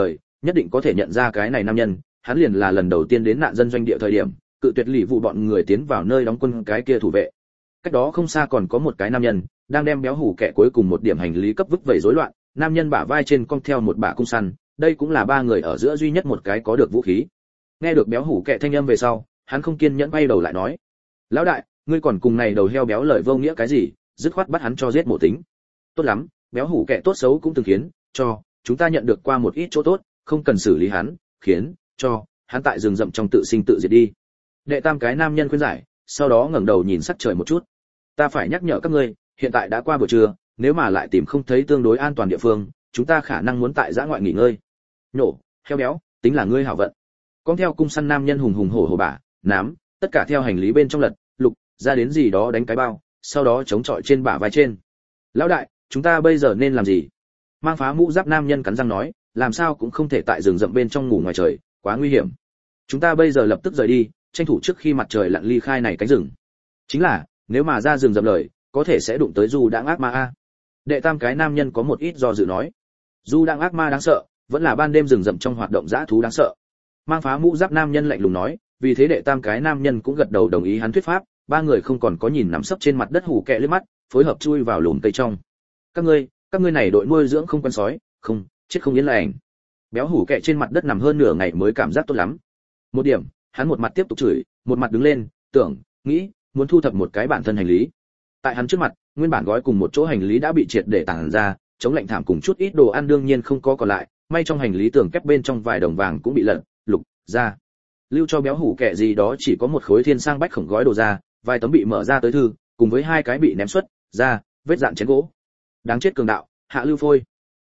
nhất định có thể nhận ra cái này nam nhân, hắn liền là lần đầu tiên đến nạn dân doanh địa thời điểm, cự tuyệt lì vụ bọn người tiến vào nơi đóng quân cái kia thủ vệ. Cách đó không xa còn có một cái nam nhân, đang đem béo hủ kẻ cuối cùng một điểm hành lý cấp vứt vẩy rối loạn, nam nhân bả vai trên cong theo một bả cung săn, đây cũng là ba người ở giữa duy nhất một cái có được vũ khí. Nghe được béo hủ kẻ thanh âm về sau, hắn không kiên nhẫn quay đầu lại nói: "Lão đại, ngươi còn cùng này đầu heo béo lời vô nghĩa cái gì, dứt khoát bắt hắn cho giết mổ tính." "Tốt lắm, béo hủ kẻ tốt xấu cũng từng khiến cho chúng ta nhận được qua một ít chỗ tốt, không cần xử lý hắn, khiến cho hắn tại rừng rậm trong tự sinh tự diệt đi." Đệ tam cái nam nhân khuyên giải, sau đó ngẩng đầu nhìn sắc trời một chút. "Ta phải nhắc nhở các ngươi, hiện tại đã qua buổi trưa, nếu mà lại tìm không thấy tương đối an toàn địa phương, chúng ta khả năng muốn tại giã ngoại nghỉ ngơi." "Nhổ, heo béo, tính là ngươi hảo vận." Con theo cung săn nam nhân hùng hùng hổ hổ bả, nám, tất cả theo hành lý bên trong lật, lục, ra đến gì đó đánh cái bao, sau đó chống chọi trên bả vai trên. "Lão đại, chúng ta bây giờ nên làm gì?" Mang phá mũ giáp nam nhân cắn răng nói, làm sao cũng không thể tại rừng rậm bên trong ngủ ngoài trời, quá nguy hiểm. "Chúng ta bây giờ lập tức rời đi, tranh thủ trước khi mặt trời lặn ly khai này cánh rừng." "Chính là, nếu mà ra rừng rậm lời, có thể sẽ đụng tới du đãng ác ma a." Đệ tam cái nam nhân có một ít do dự nói. Du đãng ác ma đáng sợ, vẫn là ban đêm rừng rậm trong hoạt động dã thú đáng sợ. Mang phá mũ giáp nam nhân lạnh lùng nói, vì thế đệ tam cái nam nhân cũng gật đầu đồng ý hắn thuyết pháp, ba người không còn có nhìn nằm sấp trên mặt đất hủ kẹ liếc mắt, phối hợp chui vào lùm cây trong. Các ngươi này đội nuôi dưỡng không quen sói, không, chết không yên lành." Béo hủ kẹ trên mặt đất nằm hơn nửa ngày mới cảm giác tốt lắm. Một điểm, hắn một mặt tiếp tục chửi, một mặt đứng lên, nghĩ, muốn thu thập một cái bản thân hành lý. Tại hắn trước mặt, nguyên bản gói cùng một chỗ hành lý đã bị triệt để tản ra, chống lạnh thảm cùng chút ít đồ ăn đương nhiên không có còn lại, may trong hành lý tường kép bên trong vài đồng vàng cũng bị lật, lục ra. Lưu cho béo hủ kẹ gì đó chỉ có một khối thiên sang bách khổng gói đồ ra, vài tấm bị mở ra tới thư, cùng với hai cái bị ném xuất ra, vết dạn chén gỗ. Đáng chết cường đạo, hạ lưu phôi.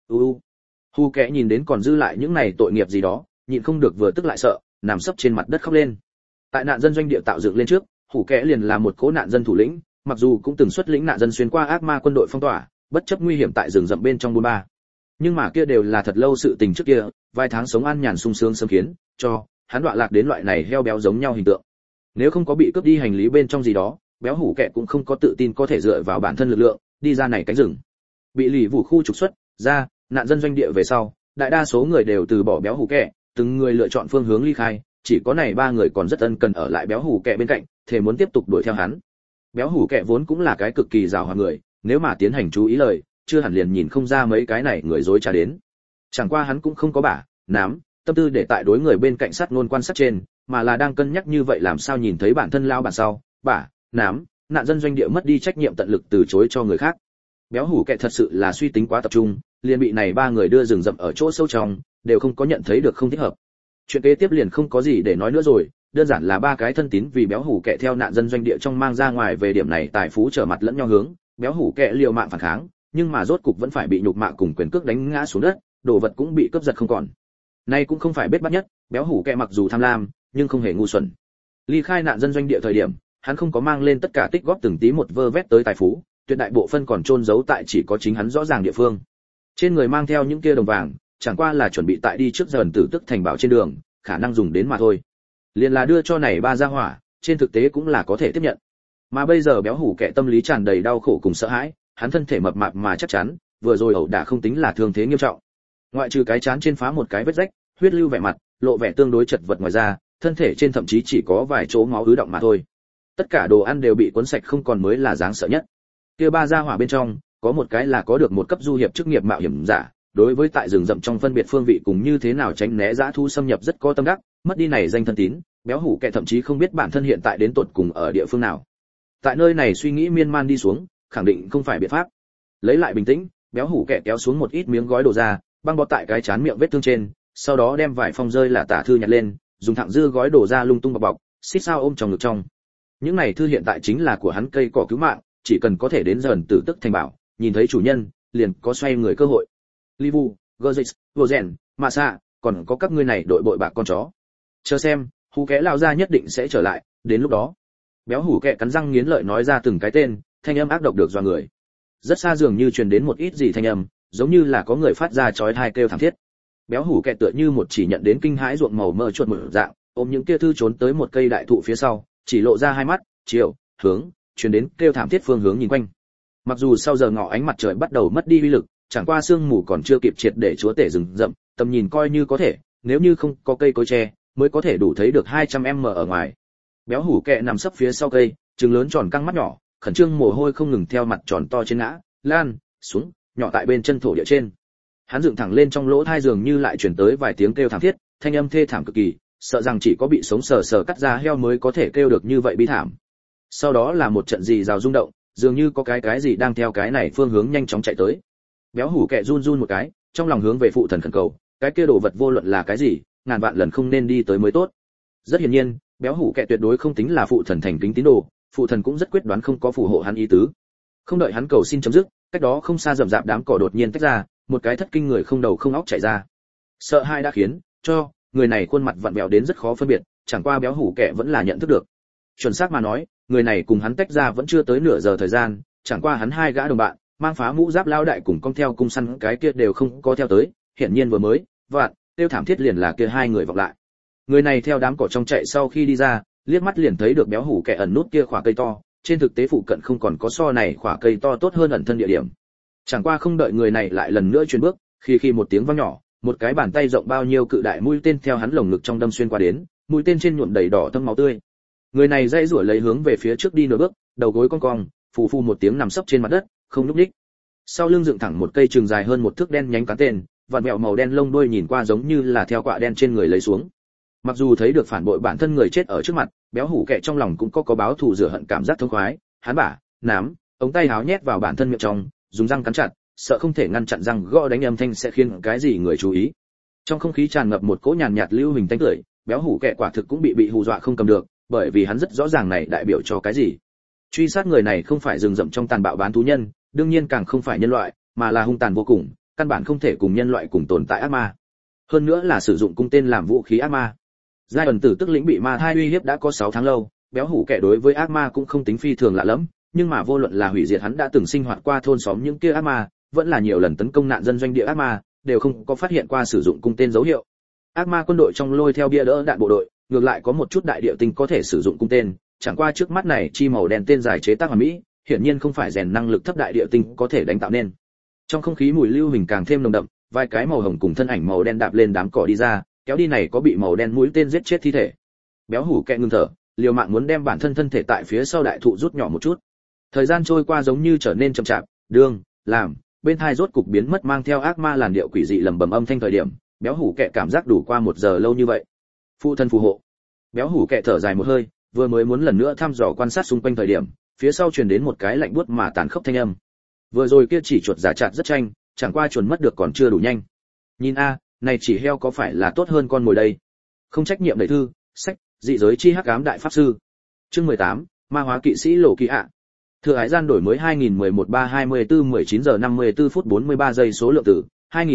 Hủ kẹ nhìn đến còn dư lại những này tội nghiệp gì đó, nhịn không được vừa tức lại sợ, nằm sấp trên mặt đất khóc lên. Tại nạn dân doanh địa tạo dựng lên trước, hủ kẹ liền là một cố nạn dân thủ lĩnh, mặc dù cũng từng xuất lĩnh nạn dân xuyên qua ác ma quân đội phong tỏa, bất chấp nguy hiểm tại rừng rậm bên trong buôn ba. Nhưng mà kia đều là thật lâu sự tình trước kia, vài tháng sống an nhàn sung sướng sớm khiến cho hắn đọa lạc đến loại này heo béo giống nhau hình tượng. Nếu không có bị cướp đi hành lý bên trong gì đó, béo hủ kẹ cũng không có tự tin có thể dựa vào bản thân lực lượng đi ra này cánh rừng. Bị lì vụ khu trục xuất ra nạn dân doanh địa về sau, đại đa số người đều từ bỏ béo hủ kẹ, từng người lựa chọn phương hướng ly khai, chỉ có này ba người còn rất ân cần ở lại béo hủ kẹ bên cạnh, thể muốn tiếp tục đuổi theo hắn. Béo hủ kẹ vốn cũng là cái cực kỳ giàu hoạt người, nếu mà tiến hành chú ý lời, chưa hẳn liền nhìn không ra mấy cái này người dối trá đến. Chẳng qua hắn cũng không có bả, nám, tâm tư để tại đối người bên cạnh sát ngôn quan sát trên, mà là đang cân nhắc như vậy làm sao nhìn thấy bản thân lao bản sau, bả, nám, nạn dân doanh địa mất đi trách nhiệm tận lực từ chối cho người khác. Béo hủ kẹ thật sự là suy tính quá tập trung, liền bị này ba người đưa rừng rậm ở chỗ sâu trong, đều không có nhận thấy được không thích hợp. Chuyện kế tiếp liền không có gì để nói nữa rồi, đơn giản là ba cái thân tín vì béo hủ kẹ theo nạn dân doanh địa trong mang ra ngoài về điểm này tài phú trở mặt lẫn nhau hướng, béo hủ kẹ liều mạng phản kháng, nhưng mà rốt cục vẫn phải bị nhục mạ cùng quyền cước đánh ngã xuống đất, đồ vật cũng bị cướp giật không còn. Nay cũng không phải bết bắt nhất, béo hủ kẹ mặc dù tham lam, nhưng không hề ngu xuẩn. Ly khai nạn dân doanh địa thời điểm, hắn không có mang lên tất cả tích góp từng tí một vơ vét tới tài phú, tuyệt đại bộ phân còn chôn giấu tại chỉ có chính hắn rõ ràng địa phương. Trên người mang theo những kia đồng vàng, chẳng qua là chuẩn bị tại đi trước dần tử tức thành bảo trên đường, khả năng dùng đến mà thôi. Liền là đưa cho này ba gia hỏa, trên thực tế cũng là có thể tiếp nhận. Mà bây giờ béo hủ kẹ tâm lý tràn đầy đau khổ cùng sợ hãi, hắn thân thể mập mạp mà chắc chắn, vừa rồi ẩu đả không tính là thương thế nghiêm trọng. Ngoại trừ cái chán trên phá một cái vết rách, huyết lưu vẻ mặt, lộ vẻ tương đối chật vật ngoài ra, thân thể trên thậm chí chỉ có vài chỗ máu ứ động mà thôi. Tất cả đồ ăn đều bị cuốn sạch không còn mới là đáng sợ nhất. Kia ba gia hỏa bên trong, có một cái là có được một cấp du hiệp chức nghiệp mạo hiểm giả, đối với tại rừng rậm trong phân biệt phương vị cùng như thế nào tránh né dã thu xâm nhập rất có tâm đắc, mất đi này danh thân tín, béo hủ kẹ thậm chí không biết bản thân hiện tại đến tột cùng ở địa phương nào. Tại nơi này suy nghĩ miên man đi xuống, khẳng định không phải biện pháp. Lấy lại bình tĩnh, béo hủ kẹ kéo xuống một ít miếng gói đồ ra, băng bó tại cái chán miệng vết thương trên, sau đó đem vài phong rơi là tả thư nhặt lên, dùng thẳng dư gói đồ ra lung tung bọc, xít sao ôm trong ngực trong. Những này thư hiện tại chính là của hắn cây cỏ cứu mạng, chỉ cần có thể đến dần tử tức thành bảo, nhìn thấy chủ nhân, liền có xoay người cơ hội. Livu, Gozix, Vozen, Masa, còn có các ngươi này đội bội bạc con chó. Chờ xem, hú kẽ lao ra nhất định sẽ trở lại, đến lúc đó. Béo hủ kẹ cắn răng nghiến lợi nói ra từng cái tên, thanh âm ác độc được dọa người. Rất xa dường như truyền đến một ít gì thanh âm, giống như là có người phát ra chói tai kêu thảm thiết. Béo hủ kẹ tựa như một chỉ nhận đến kinh hãi ruộng màu mơ chuột mở dạng, ôm những kia thư trốn tới một cây đại thụ phía sau, chỉ lộ ra hai mắt, chiều, hướng, truyền đến kêu thảm thiết phương hướng nhìn quanh. Mặc dù sau giờ ngọ ánh mặt trời bắt đầu mất đi uy lực, chẳng qua sương mù còn chưa kịp triệt để chúa tể rừng rậm, tầm nhìn coi như có thể, nếu như không có cây cối che, mới có thể đủ thấy được 200m ở ngoài. Béo hủ kẹ nằm sấp phía sau cây, trừng lớn tròn căng mắt nhỏ, khẩn trương mồ hôi không ngừng theo mặt tròn to trên ngã lan xuống, nhỏ tại bên chân thổ địa trên. Hắn dựng thẳng lên trong lỗ tai dường như lại truyền tới vài tiếng kêu thảm thiết, thanh âm thê thảm cực kỳ, sợ rằng chỉ có bị sống sờ sờ cắt da heo mới có thể kêu được như vậy bi thảm. Sau đó là một trận rì rào rung động, dường như có cái gì đang theo cái này phương hướng nhanh chóng chạy tới. Béo hủ kẹ run run một cái, trong lòng hướng về phụ thần khẩn cầu, cái kia đồ vật vô luận là cái gì, ngàn vạn lần không nên đi tới mới tốt. Rất hiển nhiên, béo hủ kẹ tuyệt đối không tính là phụ thần thành kính tín đồ, phụ thần cũng rất quyết đoán không có phù hộ hắn ý tứ. Không đợi hắn cầu xin chấm dứt, cách đó không xa rậm rạp đám cỏ đột nhiên tách ra, một cái thất kinh người không đầu không óc chạy ra. Sợ hãi đã khiến cho người này khuôn mặt vặn vẹo đến rất khó phân biệt, chẳng qua béo hủ kẹ vẫn là nhận thức được. Chuẩn xác mà nói, người này cùng hắn tách ra vẫn chưa tới nửa giờ thời gian, chẳng qua hắn hai gã đồng bạn, mang phá mũ giáp lao đại cùng con theo cung săn cái kia đều không có theo tới, hiển nhiên vừa mới, vạn, tiêu thảm thiết liền là kia hai người vọng lại. Người này theo đám cỏ trong chạy sau khi đi ra, liếc mắt liền thấy được béo hủ kẹ ẩn nút kia khỏa cây to, trên thực tế phụ cận không còn có so này khỏa cây to tốt hơn ẩn thân địa điểm. Chẳng qua không đợi người này lại lần nữa chuyển bước, khi một tiếng vang nhỏ, một cái bàn tay rộng bao nhiêu cự đại mũi tên theo hắn lồng ngực trong đâm xuyên qua đến, mũi tên trên nhuộm đầy đỏ thâm máu tươi. Người này dây rủa lấy hướng về phía trước đi nửa bước, đầu gối cong cong, phù phù một tiếng nằm sấp trên mặt đất, không nhúc nhích. Sau lưng dựng thẳng một cây trường dài hơn một thước đen nhánh cán tên, vặn vẹo màu đen lông đuôi nhìn qua giống như là theo quạ đen trên người lấy xuống. Mặc dù thấy được phản bội bản thân người chết ở trước mặt, béo hủ kẹ trong lòng cũng có báo thù rửa hận cảm giác thông khoái, hắn bả, nám, ống tay háo nhét vào bản thân miệng trong, dùng răng cắn chặt, sợ không thể ngăn chặn răng gõ đánh âm thanh sẽ khiến cái gì người chú ý. Trong không khí tràn ngập một cỗ nhàn nhạt lưu hình tanh tưởi, béo hủ kẹ quả thực cũng bị hù dọa không cầm được, bởi vì hắn rất rõ ràng này đại biểu cho cái gì. Truy sát người này không phải rừng rậm trong tàn bạo bán thú nhân, đương nhiên càng không phải nhân loại, mà là hung tàn vô cùng, căn bản không thể cùng nhân loại cùng tồn tại ác ma. Hơn nữa là sử dụng cung tên làm vũ khí ác ma. Giai ẩn tử tức lĩnh bị ma thai uy hiếp đã có 6 tháng lâu, béo hủ kẻ đối với ác ma cũng không tính phi thường lạ lắm, nhưng mà vô luận là hủy diệt hắn đã từng sinh hoạt qua thôn xóm những kia ác ma, vẫn là nhiều lần tấn công nạn dân doanh địa ác ma, đều không có phát hiện qua sử dụng cung tên dấu hiệu. Ác ma quân đội trong lôi theo bia đỡ đạn bộ đội, ngược lại có một chút đại địa tinh có thể sử dụng cung tên, chẳng qua trước mắt này chi màu đen tên dài chế tác hoàn mỹ, hiển nhiên không phải rèn năng lực thấp đại địa tinh có thể đánh tạo nên. Trong không khí mùi lưu hình càng thêm nồng đậm, vài cái màu hồng cùng thân ảnh màu đen đạp lên đám cỏ đi ra, kéo đi này có bị màu đen mũi tên giết chết thi thể. Béo hủ kẹ ngừng thở, liều mạng muốn đem bản thân thân thể tại phía sau đại thụ rút nhỏ một chút. Thời gian trôi qua giống như trở nên chậm chạp, làm, bên tai rốt cục biến mất mang theo ác ma làn điệu quỷ dị lẩm bẩm âm thanh thời điểm, béo hủ kẹ cảm giác đủ qua 1 giờ lâu như vậy. Phụ thân phù hộ. Béo hủ kẹ thở dài một hơi, vừa mới muốn lần nữa thăm dò quan sát xung quanh thời điểm, phía sau truyền đến một cái lạnh buốt mà tàn khốc thanh âm. Vừa rồi kia chỉ chuột giả chặt rất nhanh, chẳng qua chuồn mất được còn chưa đủ nhanh. Nhìn a, này chỉ heo có phải là tốt hơn con mồi đây? Không trách nhiệm đẩy thư, sách, dị giới chi hắc ám đại pháp sư. Chương 18, ma hóa kỵ sĩ lộ kỳ ạ. Thừa hải gian đổi mới 2011-3-24-19 giờ 54 phút 43 giây số lượng tử,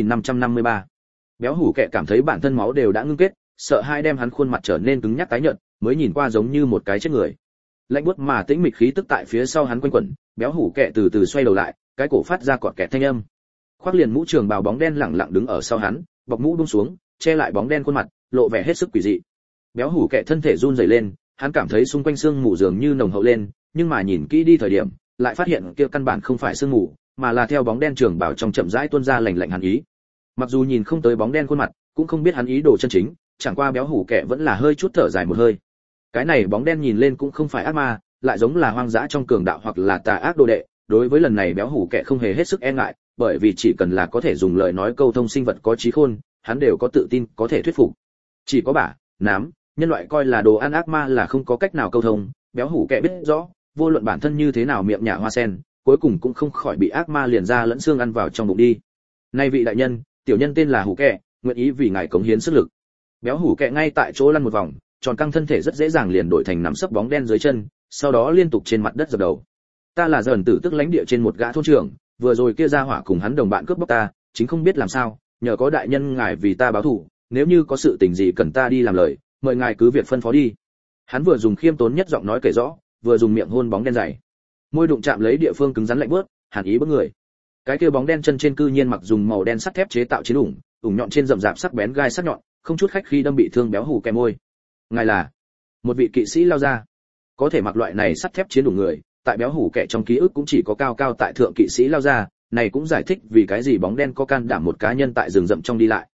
2553. Béo hủ kẹ cảm thấy bản thân máu đều đã ngưng kết, sợ hai đem hắn khuôn mặt trở nên cứng nhắc tái nhợt, mới nhìn qua giống như một cái chết người. Lạnh buốt mà tĩnh mịch khí tức tại phía sau hắn quanh quẩn, béo hủ kẹ từ từ xoay đầu lại, cái cổ phát ra cọt kẹt thanh âm. Khoác liền mũ trường bào bóng đen lẳng lặng đứng ở sau hắn, bọc mũ buông xuống, che lại bóng đen khuôn mặt, lộ vẻ hết sức quỷ dị. Béo hủ kẹ thân thể run rẩy lên, hắn cảm thấy xung quanh xương mù dường như nồng hậu lên, nhưng mà nhìn kỹ đi thời điểm, lại phát hiện kia căn bản không phải xương mù, mà là theo bóng đen trường bào trong chậm rãi tuôn ra lạnh lạnh hàn ý. Mặc dù nhìn không tới bóng đen khuôn mặt, cũng không biết hắn ý đồ chân chính, chẳng qua béo hủ kẹ vẫn là hơi chút thở dài một hơi. Cái này bóng đen nhìn lên cũng không phải ác ma, lại giống là hoang dã trong cường đạo hoặc là tà ác đồ đệ. Đối với lần này béo hủ kẹ không hề hết sức e ngại, bởi vì chỉ cần là có thể dùng lời nói câu thông sinh vật có trí khôn, hắn đều có tự tin có thể thuyết phục. Chỉ có bả, nám, nhân loại coi là đồ ăn ác ma là không có cách nào câu thông, béo hủ kẹ biết rõ, vô luận bản thân như thế nào miệng nhả hoa sen, cuối cùng cũng không khỏi bị ác ma liền ra lẫn xương ăn vào trong bụng đi. Nay vị đại nhân, tiểu nhân tên là hủ kẹ, nguyện ý vì ngài cống hiến sức lực. Béo hủ kẹ ngay tại chỗ lăn một vòng, tròn căng thân thể rất dễ dàng liền đổi thành nằm sấp bóng đen dưới chân, sau đó liên tục trên mặt đất dập đầu. Ta là dần tử tức lãnh địa trên một gã thôn trưởng, vừa rồi kia ra hỏa cùng hắn đồng bạn cướp bóc ta, chính không biết làm sao, nhờ có đại nhân ngài vì ta báo thù, nếu như có sự tình gì cần ta đi làm lời, mời ngài cứ việc phân phó đi. Hắn vừa dùng khiêm tốn nhất giọng nói kể rõ, vừa dùng miệng hôn bóng đen dày. Môi đụng chạm lấy địa phương cứng rắn lạnh buốt, hàn ý bức người. Cái kia bóng đen chân trên cư nhiên mặc dùng màu đen sắt thép chế tạo chiến ủng nhọn trên rậm rạp sắc bén gai sắc nhọn, không chút khách khi đâm bị thương béo hủ kẹ môi. Ngài là một vị kỵ sĩ lao ra, có thể mặc loại này sắt thép chiến người, tại béo hủ kẹ trong ký ức cũng chỉ có cao cao tại thượng kỵ sĩ lao ra, này cũng giải thích vì cái gì bóng đen có can đảm một cá nhân tại rừng rậm trong đi lại.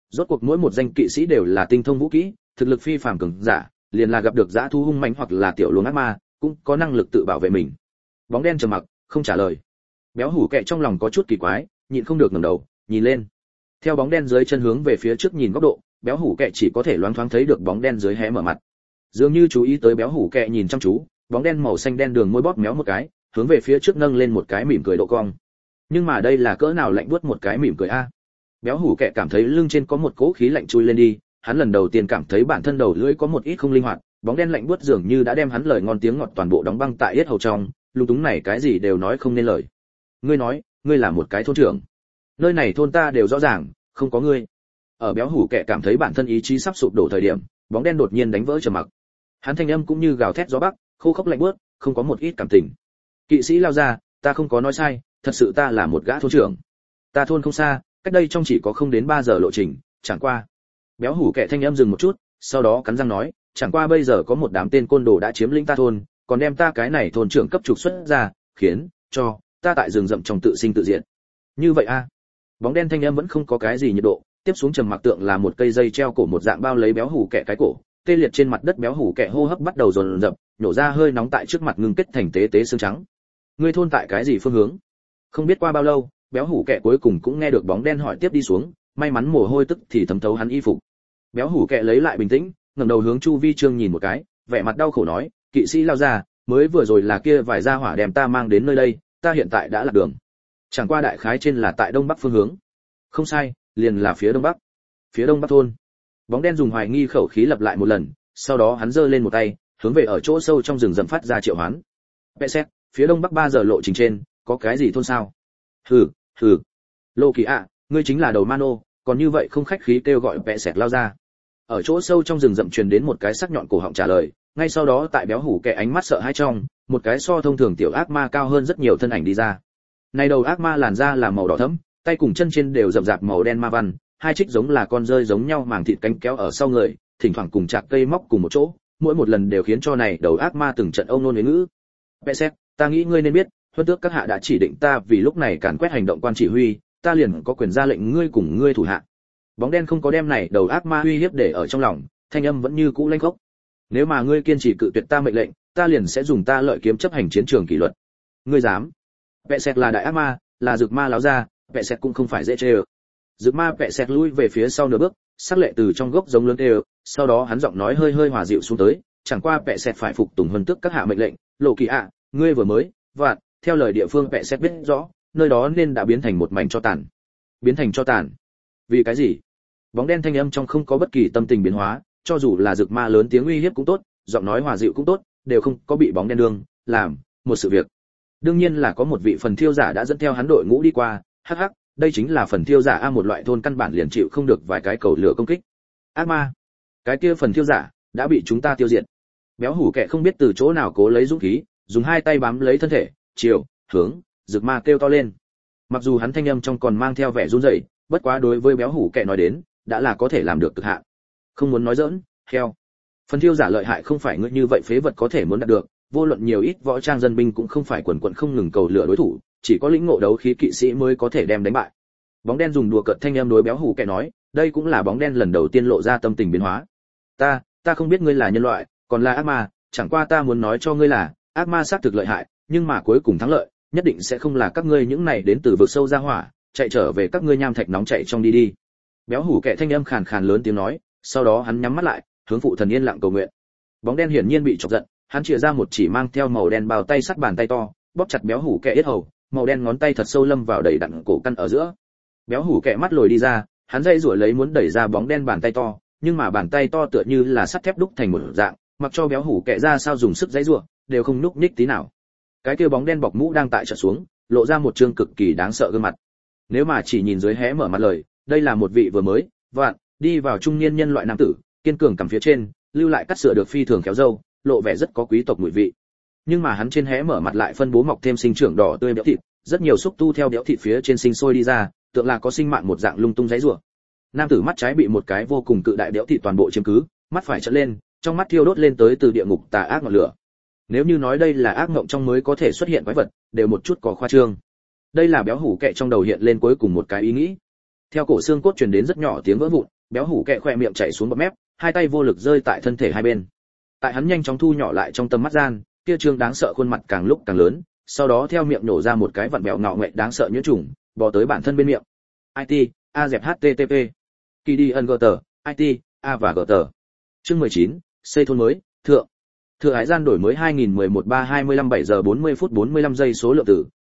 Rốt cuộc mỗi một danh kỵ sĩ đều là tinh thông vũ kỹ, thực lực phi phàm cường giả, liền là gặp được dã thú hung mãnh hoặc là tiểu luồng ác ma, cũng có năng lực tự bảo vệ mình. Bóng đen trầm mặc, không trả lời. Béo hủ kẹ trong lòng có chút kỳ quái, nhịn không được ngẩng đầu, nhìn lên. Theo bóng đen dưới chân hướng về phía trước nhìn góc độ, béo hủ kẹ chỉ có thể loáng thoáng thấy được bóng đen dưới hé mở mặt. Dường như chú ý tới béo hủ kẹ nhìn chăm chú, bóng đen màu xanh đen đường môi bóp méo một cái, hướng về phía trước nâng lên một cái mỉm cười độ cong. Nhưng mà đây là cỡ nào lạnh buốt một cái mỉm cười a. Béo hủ kẹ cảm thấy lưng trên có một cỗ khí lạnh chui lên đi, hắn lần đầu tiên cảm thấy bản thân đầu lưỡi có một ít không linh hoạt, bóng đen lạnh buốt dường như đã đem hắn lời ngon tiếng ngọt toàn bộ đóng băng tại yết hầu trong, lung túng này cái gì đều nói không nên lời. Ngươi nói, ngươi là một cái thôn trưởng. Nơi này thôn ta đều rõ ràng, không có ngươi. Ở béo hủ kẹ cảm thấy bản thân ý chí sắp sụp đổ thời điểm, bóng đen đột nhiên đánh vỡ trầm mặc. Hắn thanh âm cũng như gào thét gió bắc, khô khốc lạnh buốt, không có một ít cảm tình. Kỵ sĩ lao ra, ta không có nói sai, thật sự ta là một gã thôn trưởng. Ta thôn không xa, cách đây trong chỉ có không đến 3 giờ lộ trình, chẳng qua. Béo hủ kẹ thanh âm dừng một chút, sau đó cắn răng nói, chẳng qua bây giờ có một đám tên côn đồ đã chiếm lĩnh ta thôn, còn đem ta cái này thôn trưởng cấp trục xuất ra, khiến cho ta tại rừng rậm trong tự sinh tự diệt. Như vậy a? Bóng đen thanh âm vẫn không có cái gì nhiệt độ, tiếp xuống trầm mặc tượng là một cây dây treo cổ một dạng bao lấy béo hủ kẹ cái cổ, tê liệt trên mặt đất béo hủ kẹ hô hấp bắt đầu dồn dập, nhổ ra hơi nóng tại trước mặt ngưng kết thành tế tế xương trắng. Ngươi thôn tại cái gì phương hướng? Không biết qua bao lâu, béo hủ kẹ cuối cùng cũng nghe được bóng đen hỏi tiếp đi xuống, may mắn mồ hôi tức thì thấm thấu hắn y phục. Béo hủ kẹ lấy lại bình tĩnh, ngẩng đầu hướng chu vi trương nhìn một cái, vẻ mặt đau khổ nói, kỵ sĩ lao ra, mới vừa rồi là kia vài gia hỏa đem ta mang đến nơi đây, ta hiện tại đã lạc đường. Chẳng qua đại khái trên là tại đông bắc phương hướng. Không sai, liền là phía đông bắc. Phía đông bắc thôn. Bóng đen dùng hoài nghi khẩu khí lặp lại một lần, sau đó hắn giơ lên một tay, hướng về ở chỗ sâu trong rừng rậm phát ra triệu hoán. Bệ xét, phía đông bắc 3 giờ lộ trình trên, có cái gì thôn sao? Hừ, hừ. Lô Kỳ ạ, ngươi chính là đầu Mano, còn như vậy không khách khí kêu gọi bệ xét lao ra. Ở chỗ sâu trong rừng rậm truyền đến một cái sắc nhọn cổ họng trả lời, ngay sau đó tại béo hủ kẻ ánh mắt sợ hãi trong, một cái so thông thường tiểu ác ma cao hơn rất nhiều thân ảnh đi ra. Này đầu ác ma làn da là màu đỏ thẫm, tay cùng chân trên đều rậm rạp màu đen ma văn, hai trích giống là con rơi giống nhau màng thịt cánh kéo ở sau người, thỉnh thoảng cùng chạc cây móc cùng một chỗ, mỗi một lần đều khiến cho này đầu ác ma từng trận ông nôn huế ngữ. Bệ xét, ta nghĩ ngươi nên biết, huân tước các hạ đã chỉ định ta vì lúc này càn quét hành động quan chỉ huy, ta liền có quyền ra lệnh ngươi cùng ngươi thủ hạ. Bóng đen không có đem này đầu ác ma uy hiếp để ở trong lòng, thanh âm vẫn như cũ lanh khốc. Nếu mà ngươi kiên trì cự tuyệt ta mệnh lệnh, ta liền sẽ dùng ta lợi kiếm chấp hành chiến trường kỷ luật. Ngươi dám? Bệ xét là đại ác ma, là dược ma láo ra, bệ xét cũng không phải dễ chơi. Dược ma bệ xét lui về phía sau nửa bước, sắc lệ từ trong gốc giống lớn đều, sau đó hắn giọng nói hơi hơi hòa dịu xuống tới, chẳng qua bệ xét phải phục tùng huân tước các hạ mệnh lệnh, Lộ Kỳ ạ, ngươi vừa mới, vạn, theo lời địa phương bệ xét biết rõ, nơi đó nên đã biến thành một mảnh tro tàn. Biến thành tro tàn? Vì cái gì? Bóng đen thanh âm trong không có bất kỳ tâm tình biến hóa, cho dù là dược ma lớn tiếng uy hiếp cũng tốt, giọng nói hòa dịu cũng tốt, đều không có bị bóng đen đương làm một sự việc. Đương nhiên là có một vị phần thiêu giả đã dẫn theo hắn đội ngũ đi qua, hắc hắc, đây chính là phần thiêu giả a, một loại thôn căn bản liền chịu không được vài cái cầu lửa công kích. Ác ma, cái kia phần thiêu giả đã bị chúng ta tiêu diệt. Béo hủ kẻ không biết từ chỗ nào cố lấy dũng khí, dùng hai tay bám lấy thân thể, chiều hướng dược ma kêu to lên. Mặc dù hắn thanh âm trong còn mang theo vẻ run rẩy, bất quá đối với béo hủ kẻ nói đến, đã là có thể làm được cực hạn. Không muốn nói giỡn, heo. Phần thiêu giả lợi hại không phải ngươi như vậy phế vật có thể muốn đạt được, vô luận nhiều ít võ trang dân binh cũng không phải quần quần không ngừng cầu lửa đối thủ, chỉ có lĩnh ngộ đấu khí kỵ sĩ mới có thể đem đánh bại. Bóng đen dùng đùa cợt thanh em đối béo hủ kẻ nói, đây cũng là bóng đen lần đầu tiên lộ ra tâm tình biến hóa. Ta không biết ngươi là nhân loại, còn là ác ma, chẳng qua ta muốn nói cho ngươi là, ác ma xác thực lợi hại, nhưng mà cuối cùng thắng lợi, nhất định sẽ không là các ngươi những này đến từ vực sâu ra hỏa, chạy trở về các ngươi nham thạch nóng chạy trong đi. Béo hủ kẻ thanh âm khàn khàn lớn tiếng nói, sau đó hắn nhắm mắt lại, hướng phụ thần yên lặng cầu nguyện. Bóng đen hiển nhiên bị chọc giận, hắn chìa ra một chỉ mang theo màu đen bao tay sắt bàn tay to, bóp chặt béo hủ kẻ yết hầu, màu đen ngón tay thật sâu lâm vào đầy đặn cổ căn ở giữa. Béo hủ kẻ mắt lồi đi ra, hắn dây rủa lấy muốn đẩy ra bóng đen bàn tay to, nhưng mà bàn tay to tựa như là sắt thép đúc thành một dạng, mặc cho béo hủ kẻ ra sao dùng sức dãy rủa, đều không nhúc nhích tí nào. Cái kia bóng đen bọc mũ đang tại trở xuống, lộ ra một trương cực kỳ đáng sợ gương mặt. Nếu mà chỉ nhìn dưới hé mở mặt lời, đây là một vị vừa mới vạn đi vào trung niên nhân loại nam tử, kiên cường cằm phía trên, lưu lại cắt sửa được phi thường khéo râu, lộ vẻ rất có quý tộc mùi vị. Nhưng mà hắn trên hé mở mặt lại phân bố mọc thêm sinh trưởng đỏ tươi béo thịt, rất nhiều xúc tu theo béo thịt phía trên sinh sôi đi ra, tượng là có sinh mạng một dạng lung tung giãy giụa. Nam tử mắt trái bị một cái vô cùng cự đại béo thịt toàn bộ chiếm cứ, mắt phải trợn lên, trong mắt thiêu đốt lên tới từ địa ngục tà ác ngọn lửa. Nếu như nói đây là ác mộng trong mới có thể xuất hiện quái vật, đều một chút có khoa trương. Đây là béo hủ kệ trong đầu hiện lên cuối cùng một cái ý nghĩ. Theo cổ xương cốt truyền đến rất nhỏ tiếng vỡ vụn, béo hủ kẹ khỏe miệng chảy xuống bọt mép, hai tay vô lực rơi tại thân thể hai bên. Tại hắn nhanh chóng thu nhỏ lại trong tầm mắt gian, kia trương đáng sợ khuôn mặt càng lúc càng lớn, sau đó theo miệng nổ ra một cái vặn vẹo ngạo nghễ đáng sợ nhuyễn trùng, bò tới bản thân bên miệng. IT, A dẹp HTTP. Kỳ đi ân gờ IT, A và gờ tờ. Chương 19, xây thôn mới, thượng. Thừa Hải gian đổi mới 2011-3-25 7 giờ 40 phút 45 giây số lượng tử,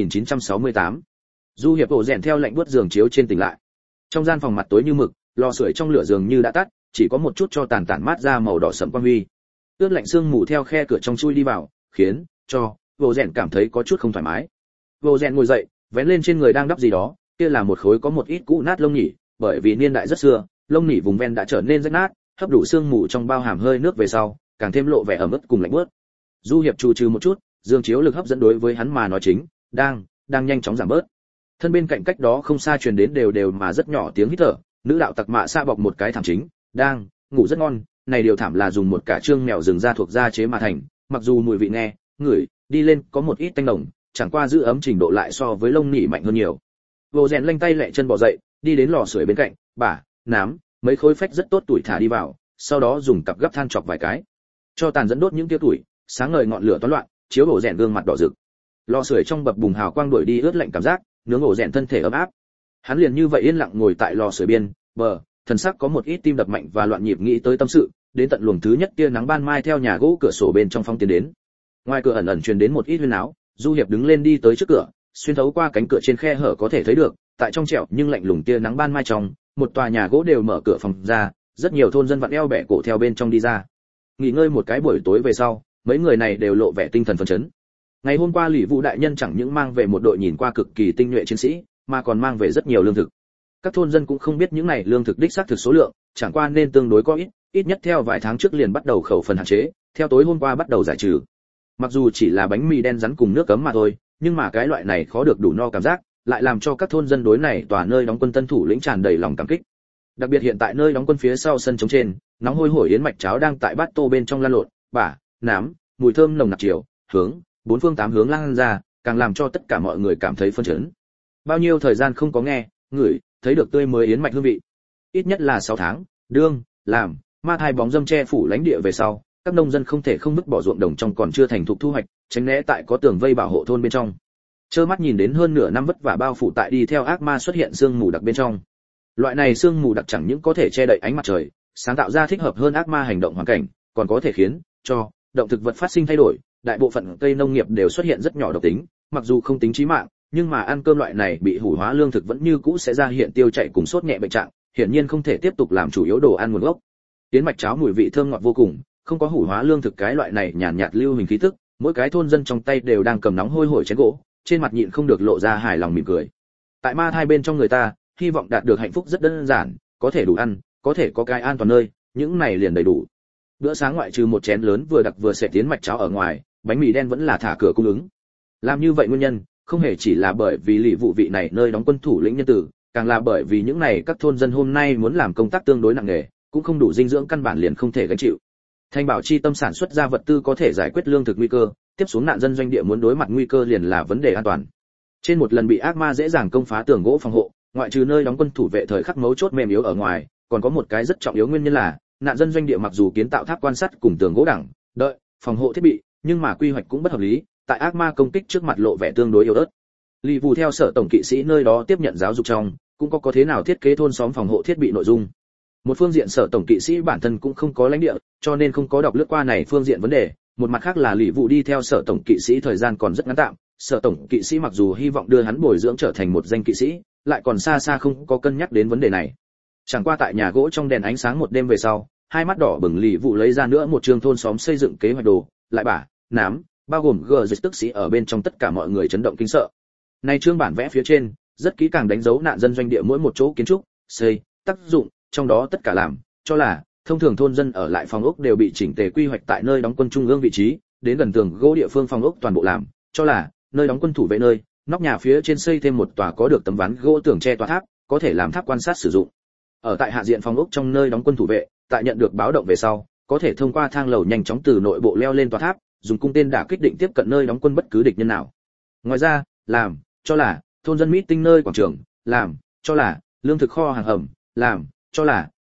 2968. Du hiệp ổ rèn theo lệnh buốt giường chiếu trên tỉnh lại. Trong gian phòng mặt tối như mực, lò sưởi trong lửa giường như đã tắt, chỉ có một chút cho tàn mát ra màu đỏ sẫm quang huy. Ướt lạnh sương mù theo khe cửa trong chui đi vào, khiến cho ổ rèn cảm thấy có chút không thoải mái. Ổ rèn ngồi dậy, vén lên trên người đang đắp gì đó, kia là một khối có một ít cũ nát lông nhỉ, bởi vì niên đại rất xưa, lông nỉ vùng ven đã trở nên rách nát, hấp đủ sương mù trong bao hàm hơi nước về sau, càng thêm lộ vẻ ẩm ướt cùng lạnh buốt. Du hiệp trù trừ một chút, giường chiếu lực hấp dẫn đối với hắn mà nói chính đang nhanh chóng giảm bớt. Thân bên cạnh cách đó không xa truyền đến đều mà rất nhỏ tiếng hít thở, nữ đạo tặc mạ sa bọc một cái thảm chính đang ngủ rất ngon. Này điều thảm là dùng một cả trương mèo rừng da thuộc da chế mà thành, mặc dù mùi vị nghe ngửi đi lên có một ít tanh nồng, chẳng qua giữ ấm trình độ lại so với lông nỉ mạnh hơn nhiều. Vô rèn lanh tay lẹ chân bò dậy, đi đến lò sưởi bên cạnh, bả nám mấy khối phách rất tốt tuổi thả đi vào, sau đó dùng cặp gấp than chọc vài cái, cho tàn dẫn đốt những tia tuổi, sáng ngời ngọn lửa toán loạn, chiếu ổ rèn gương mặt đỏ rực. Lò sưởi trong bập bùng hào quang đuổi đi ướt lạnh cảm giác, nướng ổ rèn thân thể ấm áp. Hắn liền như vậy yên lặng ngồi tại lò sưởi biên, thần sắc có một ít tim đập mạnh và loạn nhịp nghĩ tới tâm sự, đến tận luồng thứ nhất tia nắng ban mai theo nhà gỗ cửa sổ bên trong phong tiến đến. Ngoài cửa ẩn ẩn truyền đến một ít huyên náo, Du Hiệp đứng lên đi tới trước cửa, xuyên thấu qua cánh cửa trên khe hở có thể thấy được, tại trong trẻo nhưng lạnh lùng tia nắng ban mai trong, một tòa nhà gỗ đều mở cửa phòng ra, rất nhiều thôn dân vặn eo bẻ cổ theo bên trong đi ra. Nghỉ ngơi một cái buổi tối về sau, mấy người này đều lộ vẻ tinh thần phấn chấn. Ngày hôm qua Lý Vũ đại nhân chẳng những mang về một đội nhìn qua cực kỳ tinh nhuệ chiến sĩ, mà còn mang về rất nhiều lương thực. Các thôn dân cũng không biết những này lương thực đích xác thực số lượng, chẳng qua nên tương đối có ít nhất theo vài tháng trước liền bắt đầu khẩu phần hạn chế, theo tối hôm qua bắt đầu giải trừ. Mặc dù chỉ là bánh mì đen rắn cùng nước cấm mà thôi, nhưng mà cái loại này khó được đủ no cảm giác, lại làm cho các thôn dân đối này tòa nơi đóng quân tân thủ lĩnh tràn đầy lòng cảm kích. Đặc biệt hiện tại nơi đóng quân phía sau sân trống trên, nóng hôi hổi yến mạch cháo đang tại bát tô bên trong lan lộn, bả, nám, mùi thơm nồng nặc chiều, hướng bốn phương tám hướng lan ra, càng làm cho tất cả mọi người cảm thấy phấn chấn. Bao nhiêu thời gian không có nghe, ngửi, thấy được tươi mới yến mạch hương vị. Ít nhất là 6 tháng, đương, làm, ma thai bóng dâm che phủ lãnh địa về sau, các nông dân không thể không vứt bỏ ruộng đồng trong còn chưa thành thục thu hoạch, tránh né tại có tường vây bảo hộ thôn bên trong. Trơ mắt nhìn đến hơn nửa năm vất vả bao phủ tại đi theo ác ma xuất hiện sương mù đặc bên trong. Loại này sương mù đặc chẳng những có thể che đậy ánh mặt trời, sáng tạo ra thích hợp hơn ác ma hành động hoàn cảnh, còn có thể khiến cho động thực vật phát sinh thay đổi, đại bộ phận cây nông nghiệp đều xuất hiện rất nhỏ độc tính, mặc dù không tính chí mạng, nhưng mà ăn cơm loại này bị hủ hóa lương thực vẫn như cũ sẽ ra hiện tiêu chảy cùng sốt nhẹ bệnh trạng, hiển nhiên không thể tiếp tục làm chủ yếu đồ ăn nguồn gốc. Yến mạch cháo mùi vị thơm ngọt vô cùng, không có hủ hóa lương thực cái loại này nhàn nhạt lưu hình khí tức, mỗi cái thôn dân trong tay đều đang cầm nóng hôi hổi chén gỗ, trên mặt nhịn không được lộ ra hài lòng mỉm cười. Tại ma thai bên trong người ta, hy vọng đạt được hạnh phúc rất đơn giản, có thể đủ ăn, có thể có cái an toàn nơi, những này liền đầy đủ. Bữa sáng ngoại trừ một chén lớn vừa đặc vừa sệt yến mạch cháo ở ngoài, bánh mì đen vẫn là thả cửa cung ứng. Làm như vậy nguyên nhân, không hề chỉ là bởi vì Lý Vụ vị này nơi đóng quân thủ lĩnh nhân tử, càng là bởi vì những này các thôn dân hôm nay muốn làm công tác tương đối nặng nề, cũng không đủ dinh dưỡng căn bản liền không thể gánh chịu. Thanh bảo chi tâm sản xuất ra vật tư có thể giải quyết lương thực nguy cơ, tiếp xuống nạn dân doanh địa muốn đối mặt nguy cơ liền là vấn đề an toàn. Trên một lần bị ác ma dễ dàng công phá tường gỗ phòng hộ, ngoại trừ nơi đóng quân thủ vệ thời khắc mấu chốt mềm yếu ở ngoài, còn có một cái rất trọng yếu nguyên nhân là nạn dân doanh địa mặc dù kiến tạo tháp quan sát cùng tường gỗ đẳng đợi phòng hộ thiết bị, nhưng mà quy hoạch cũng bất hợp lý, tại ác ma công kích trước mặt lộ vẻ tương đối yếu ớt. Lý Vụ theo sở tổng kỵ sĩ nơi đó tiếp nhận giáo dục trong, cũng có thế nào thiết kế thôn xóm phòng hộ thiết bị nội dung. Một phương diện sở tổng kỵ sĩ bản thân cũng không có lãnh địa, cho nên không có đọc lướt qua này phương diện vấn đề, một mặt khác là Lý Vụ đi theo sở tổng kỵ sĩ thời gian còn rất ngắn tạm, sở tổng kỵ sĩ mặc dù hy vọng đưa hắn bồi dưỡng trở thành một danh kỵ sĩ, lại còn xa xa không có cân nhắc đến vấn đề này. Chẳng qua tại nhà gỗ trong đèn ánh sáng một đêm về sau, hai mắt đỏ bừng Lý Vụ lấy ra nữa một chương thôn xóm xây dựng kế hoạch đồ, lại bả, nám, bao gồm dịch tức sĩ ở bên trong, tất cả mọi người chấn động kinh sợ. Này chương bản vẽ phía trên, rất kỹ càng đánh dấu nạn dân doanh địa mỗi một chỗ kiến trúc, xây, tác dụng, trong đó tất cả làm, cho là thông thường thôn dân ở lại phòng ốc đều bị chỉnh tề quy hoạch tại nơi đóng quân trung ương vị trí, đến gần tường gỗ địa phương phòng ốc toàn bộ làm, cho là nơi đóng quân thủ vệ nơi, nóc nhà phía trên xây thêm một tòa có được tấm ván gỗ tường che tòa tháp, có thể làm tháp quan sát sử dụng. Ở tại hạ diện phòng ốc trong nơi đóng quân thủ vệ, tại nhận được báo động về sau, có thể thông qua thang lầu nhanh chóng từ nội bộ leo lên tòa tháp, dùng cung tên đả kích định tiếp cận nơi đóng quân bất cứ địch nhân nào. Ngoài ra, làm cho là thôn dân meeting nơi quảng trường, làm cho là lương thực kho hàng ẩm, làm cho là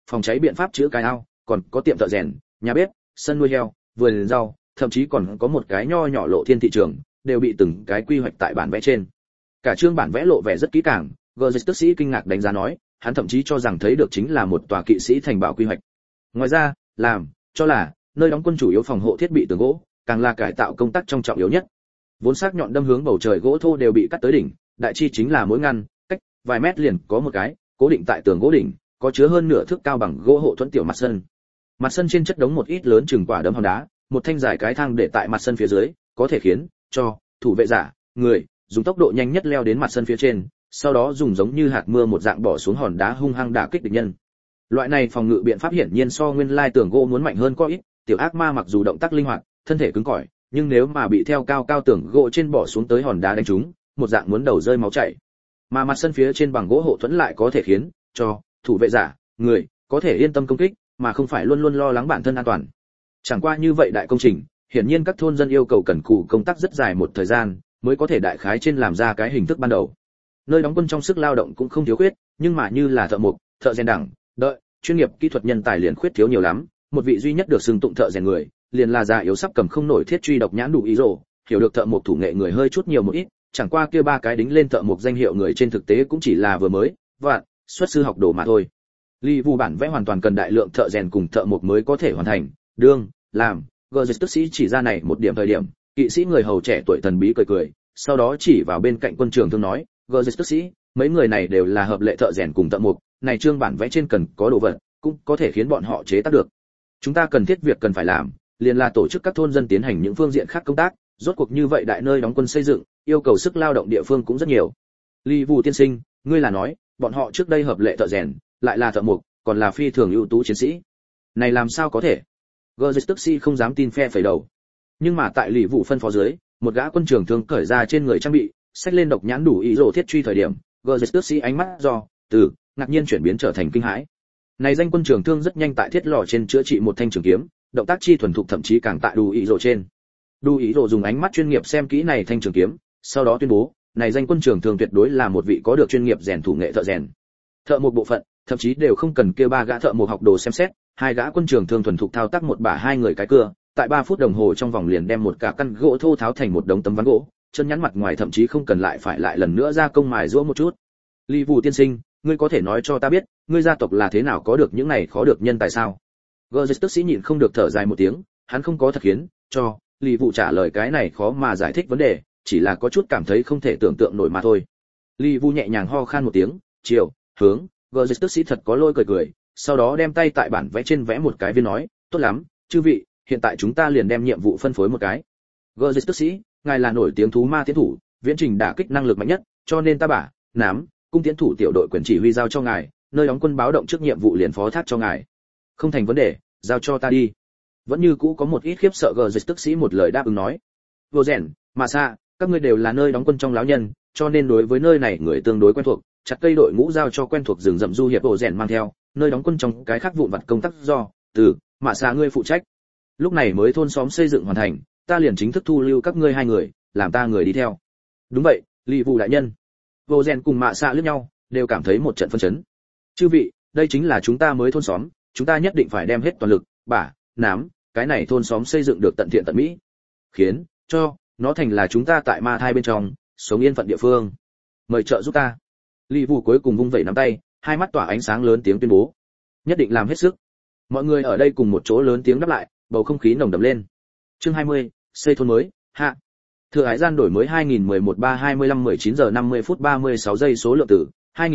phòng cháy biện pháp chữa cái ao, còn có tiệm thợ rèn, nhà bếp, sân nuôi heo, vườn rau, thậm chí còn có một cái nho nhỏ lộ thiên thị trường, đều bị từng cái quy hoạch tại bản vẽ trên. Cả chương bản vẽ lộ vẻ rất kỹ càng, Gerrit tức sĩ kinh ngạc đánh giá nói, hắn thậm chí cho rằng thấy được chính là một tòa kỵ sĩ thành bảo quy hoạch. Ngoài ra, làm cho là nơi đóng quân chủ yếu phòng hộ thiết bị tường gỗ, càng là cải tạo công tác trong trọng yếu nhất. Vốn sắc nhọn đâm hướng bầu trời gỗ thô đều bị cắt tới đỉnh, đại chi chính là mỗi ngăn cách vài mét liền có một cái, cố định tại tường gỗ đỉnh, có chứa hơn nửa thước cao bằng gỗ hộ thuẫn tiểu mặt sân. Mặt sân trên chất đống một ít lớn chừng quả đấm hòn đá, một thanh dài cái thang để tại mặt sân phía dưới, có thể khiến cho thủ vệ giả, người dùng tốc độ nhanh nhất leo đến mặt sân phía trên, sau đó dùng giống như hạt mưa một dạng bỏ xuống hòn đá hung hăng đả kích địch nhân. Loại này phòng ngự biện pháp hiển nhiên so nguyên lai tường gỗ muốn mạnh hơn có ít, tiểu ác ma mặc dù động tác linh hoạt, thân thể cứng cỏi, nhưng nếu mà bị theo cao cao tường gỗ trên bỏ xuống tới hòn đá đánh trúng, một dạng muốn đầu rơi máu chảy. Mà mặt sân phía trên bằng gỗ hộ thuẫn lại có thể khiến cho thủ vệ giả, người có thể yên tâm công kích, mà không phải luôn luôn lo lắng bản thân an toàn. Chẳng qua như vậy đại công trình, hiển nhiên các thôn dân yêu cầu cần cù công tác rất dài một thời gian, mới có thể đại khái trên làm ra cái hình thức ban đầu. Nơi đóng quân trong sức lao động cũng không thiếu khuyết, nhưng mà như là thợ mộc, thợ rèn đẳng, đợi, chuyên nghiệp kỹ thuật nhân tài liền khuyết thiếu nhiều lắm, một vị duy nhất được xưng tụng thợ rèn người, liền là già yếu sắp cầm không nổi thiết truy độc nhãn đủ ý rồ, hiểu được thợ mộc thủ nghệ người hơi chút nhiều một ít, chẳng qua kia ba cái đính lên thợ mộc danh hiệu người trên thực tế cũng chỉ là vừa mới, vạn, xuất sư học đồ mà thôi. Lý Vu bản vẽ hoàn toàn cần đại lượng thợ rèn cùng thợ mộc mới có thể hoàn thành, đương, làm, Gerrit tức sĩ chỉ ra này một điểm thời điểm, kỵ sĩ người hầu trẻ tuổi thần bí cười cười, sau đó chỉ vào bên cạnh quân trưởng thương nói, Gerrit tức sĩ, mấy người này đều là hợp lệ thợ rèn cùng thợ mộc, này trương bản vẽ trên cần có đồ vật, cũng có thể khiến bọn họ chế tác được. Chúng ta cần thiết việc cần phải làm, liền là tổ chức các thôn dân tiến hành những phương diện khác công tác, rốt cuộc như vậy đại nơi đóng quân xây dựng, yêu cầu sức lao động địa phương cũng rất nhiều. Lý Vu tiên sinh, ngươi là nói, bọn họ trước đây hợp lệ thợ rèn, lại là thợ mộc, còn là phi thường ưu tú chiến sĩ. Này làm sao có thể? Gerrit tức sĩ không dám tin phe phẩy đầu. Nhưng mà tại Lý Vu phân phó dưới, một gã quân trưởng thương cởi ra trên người trang bị, xách lên độc nhãn đủ ý rồ thiết truy thời điểm, Gerrit tức sĩ ánh mắt do từ ngạc nhiên chuyển biến trở thành kinh hãi. Này danh quân trưởng thương rất nhanh tại thiết lò trên chữa trị một thanh trường kiếm, động tác chi thuần thục thậm chí càng tại đủ ý rồ trên. Đủ ý rồ dùng ánh mắt chuyên nghiệp xem kỹ này thanh trường kiếm, sau đó tuyên bố, này danh quân trưởng thương tuyệt đối là một vị có được chuyên nghiệp rèn thủ nghệ thợ rèn. Thợ một bộ phận, thậm chí đều không cần kêu ba gã thợ một học đồ xem xét, hai gã quân trưởng thương thuần thục thao tác một bả hai người cái cưa, tại 3 phút đồng hồ trong vòng liền đem một cả căn gỗ thô tháo thành một đống tấm ván gỗ, chân nhắn mặt ngoài thậm chí không cần lại phải lại lần nữa ra công mài giũa một chút. Lý Vu tiên sinh, ngươi có thể nói cho ta biết, ngươi gia tộc là thế nào có được những này khó được nhân tài sao? Gerrit tức sĩ nhịn không được thở dài một tiếng, hắn không có thật khiến cho Lý Vu trả lời cái này khó mà giải thích vấn đề, chỉ là có chút cảm thấy không thể tưởng tượng nổi mà thôi. Lý Vu nhẹ nhàng ho khan một tiếng, chiều hướng Gerrit tức sĩ thật có lôi cười cười, sau đó đem tay tại bản vẽ trên vẽ một cái viên nói, tốt lắm, chư vị, hiện tại chúng ta liền đem nhiệm vụ phân phối một cái. Gerrit tức sĩ, ngài là nổi tiếng thú ma tiến thủ, viễn trình đả kích năng lực mạnh nhất, cho nên ta bả nắm cung tiến thủ tiểu đội quyền chỉ huy giao cho ngài, nơi đóng quân báo động trước nhiệm vụ liền phó thác cho ngài. Không thành vấn đề, giao cho ta đi. Vẫn như cũ có một ít khiếp sợ, Gerrit tức sĩ một lời đáp ứng nói. Vô rèn, mà xa, các ngươi đều là nơi đóng quân trong lão nhân, cho nên đối với nơi này người tương đối quen thuộc, chặt cây đội ngũ giao cho quen thuộc rừng rậm du hiệp Vô rèn mang theo, nơi đóng quân trong cái khác vụn vặt công tác do từ mà xa ngươi phụ trách. Lúc này mới thôn xóm xây dựng hoàn thành, ta liền chính thức thu lưu các ngươi hai người, làm ta người đi theo. Đúng vậy, Lý Vu đại nhân. Vô rèn cùng mạ xạ liếc nhau, đều cảm thấy một trận phân chấn. Chư vị, đây chính là chúng ta mới thôn xóm, chúng ta nhất định phải đem hết toàn lực, bả nắm cái này thôn xóm xây dựng được tận thiện tận mỹ, khiến cho nó thành là chúng ta tại ma thai bên trong sống yên phận địa phương. Mời trợ giúp ta. Lý Vu cuối cùng vung vẩy nắm tay, hai mắt tỏa ánh sáng lớn tiếng tuyên bố, nhất định làm hết sức. Mọi người ở đây cùng một chỗ lớn tiếng đáp lại, bầu không khí nồng đậm lên. Chương 20, xây thôn mới, hạ. Thừa hải gian đổi mới 2011-3-25-19 giờ 50 phút 36 giây số lượng tử,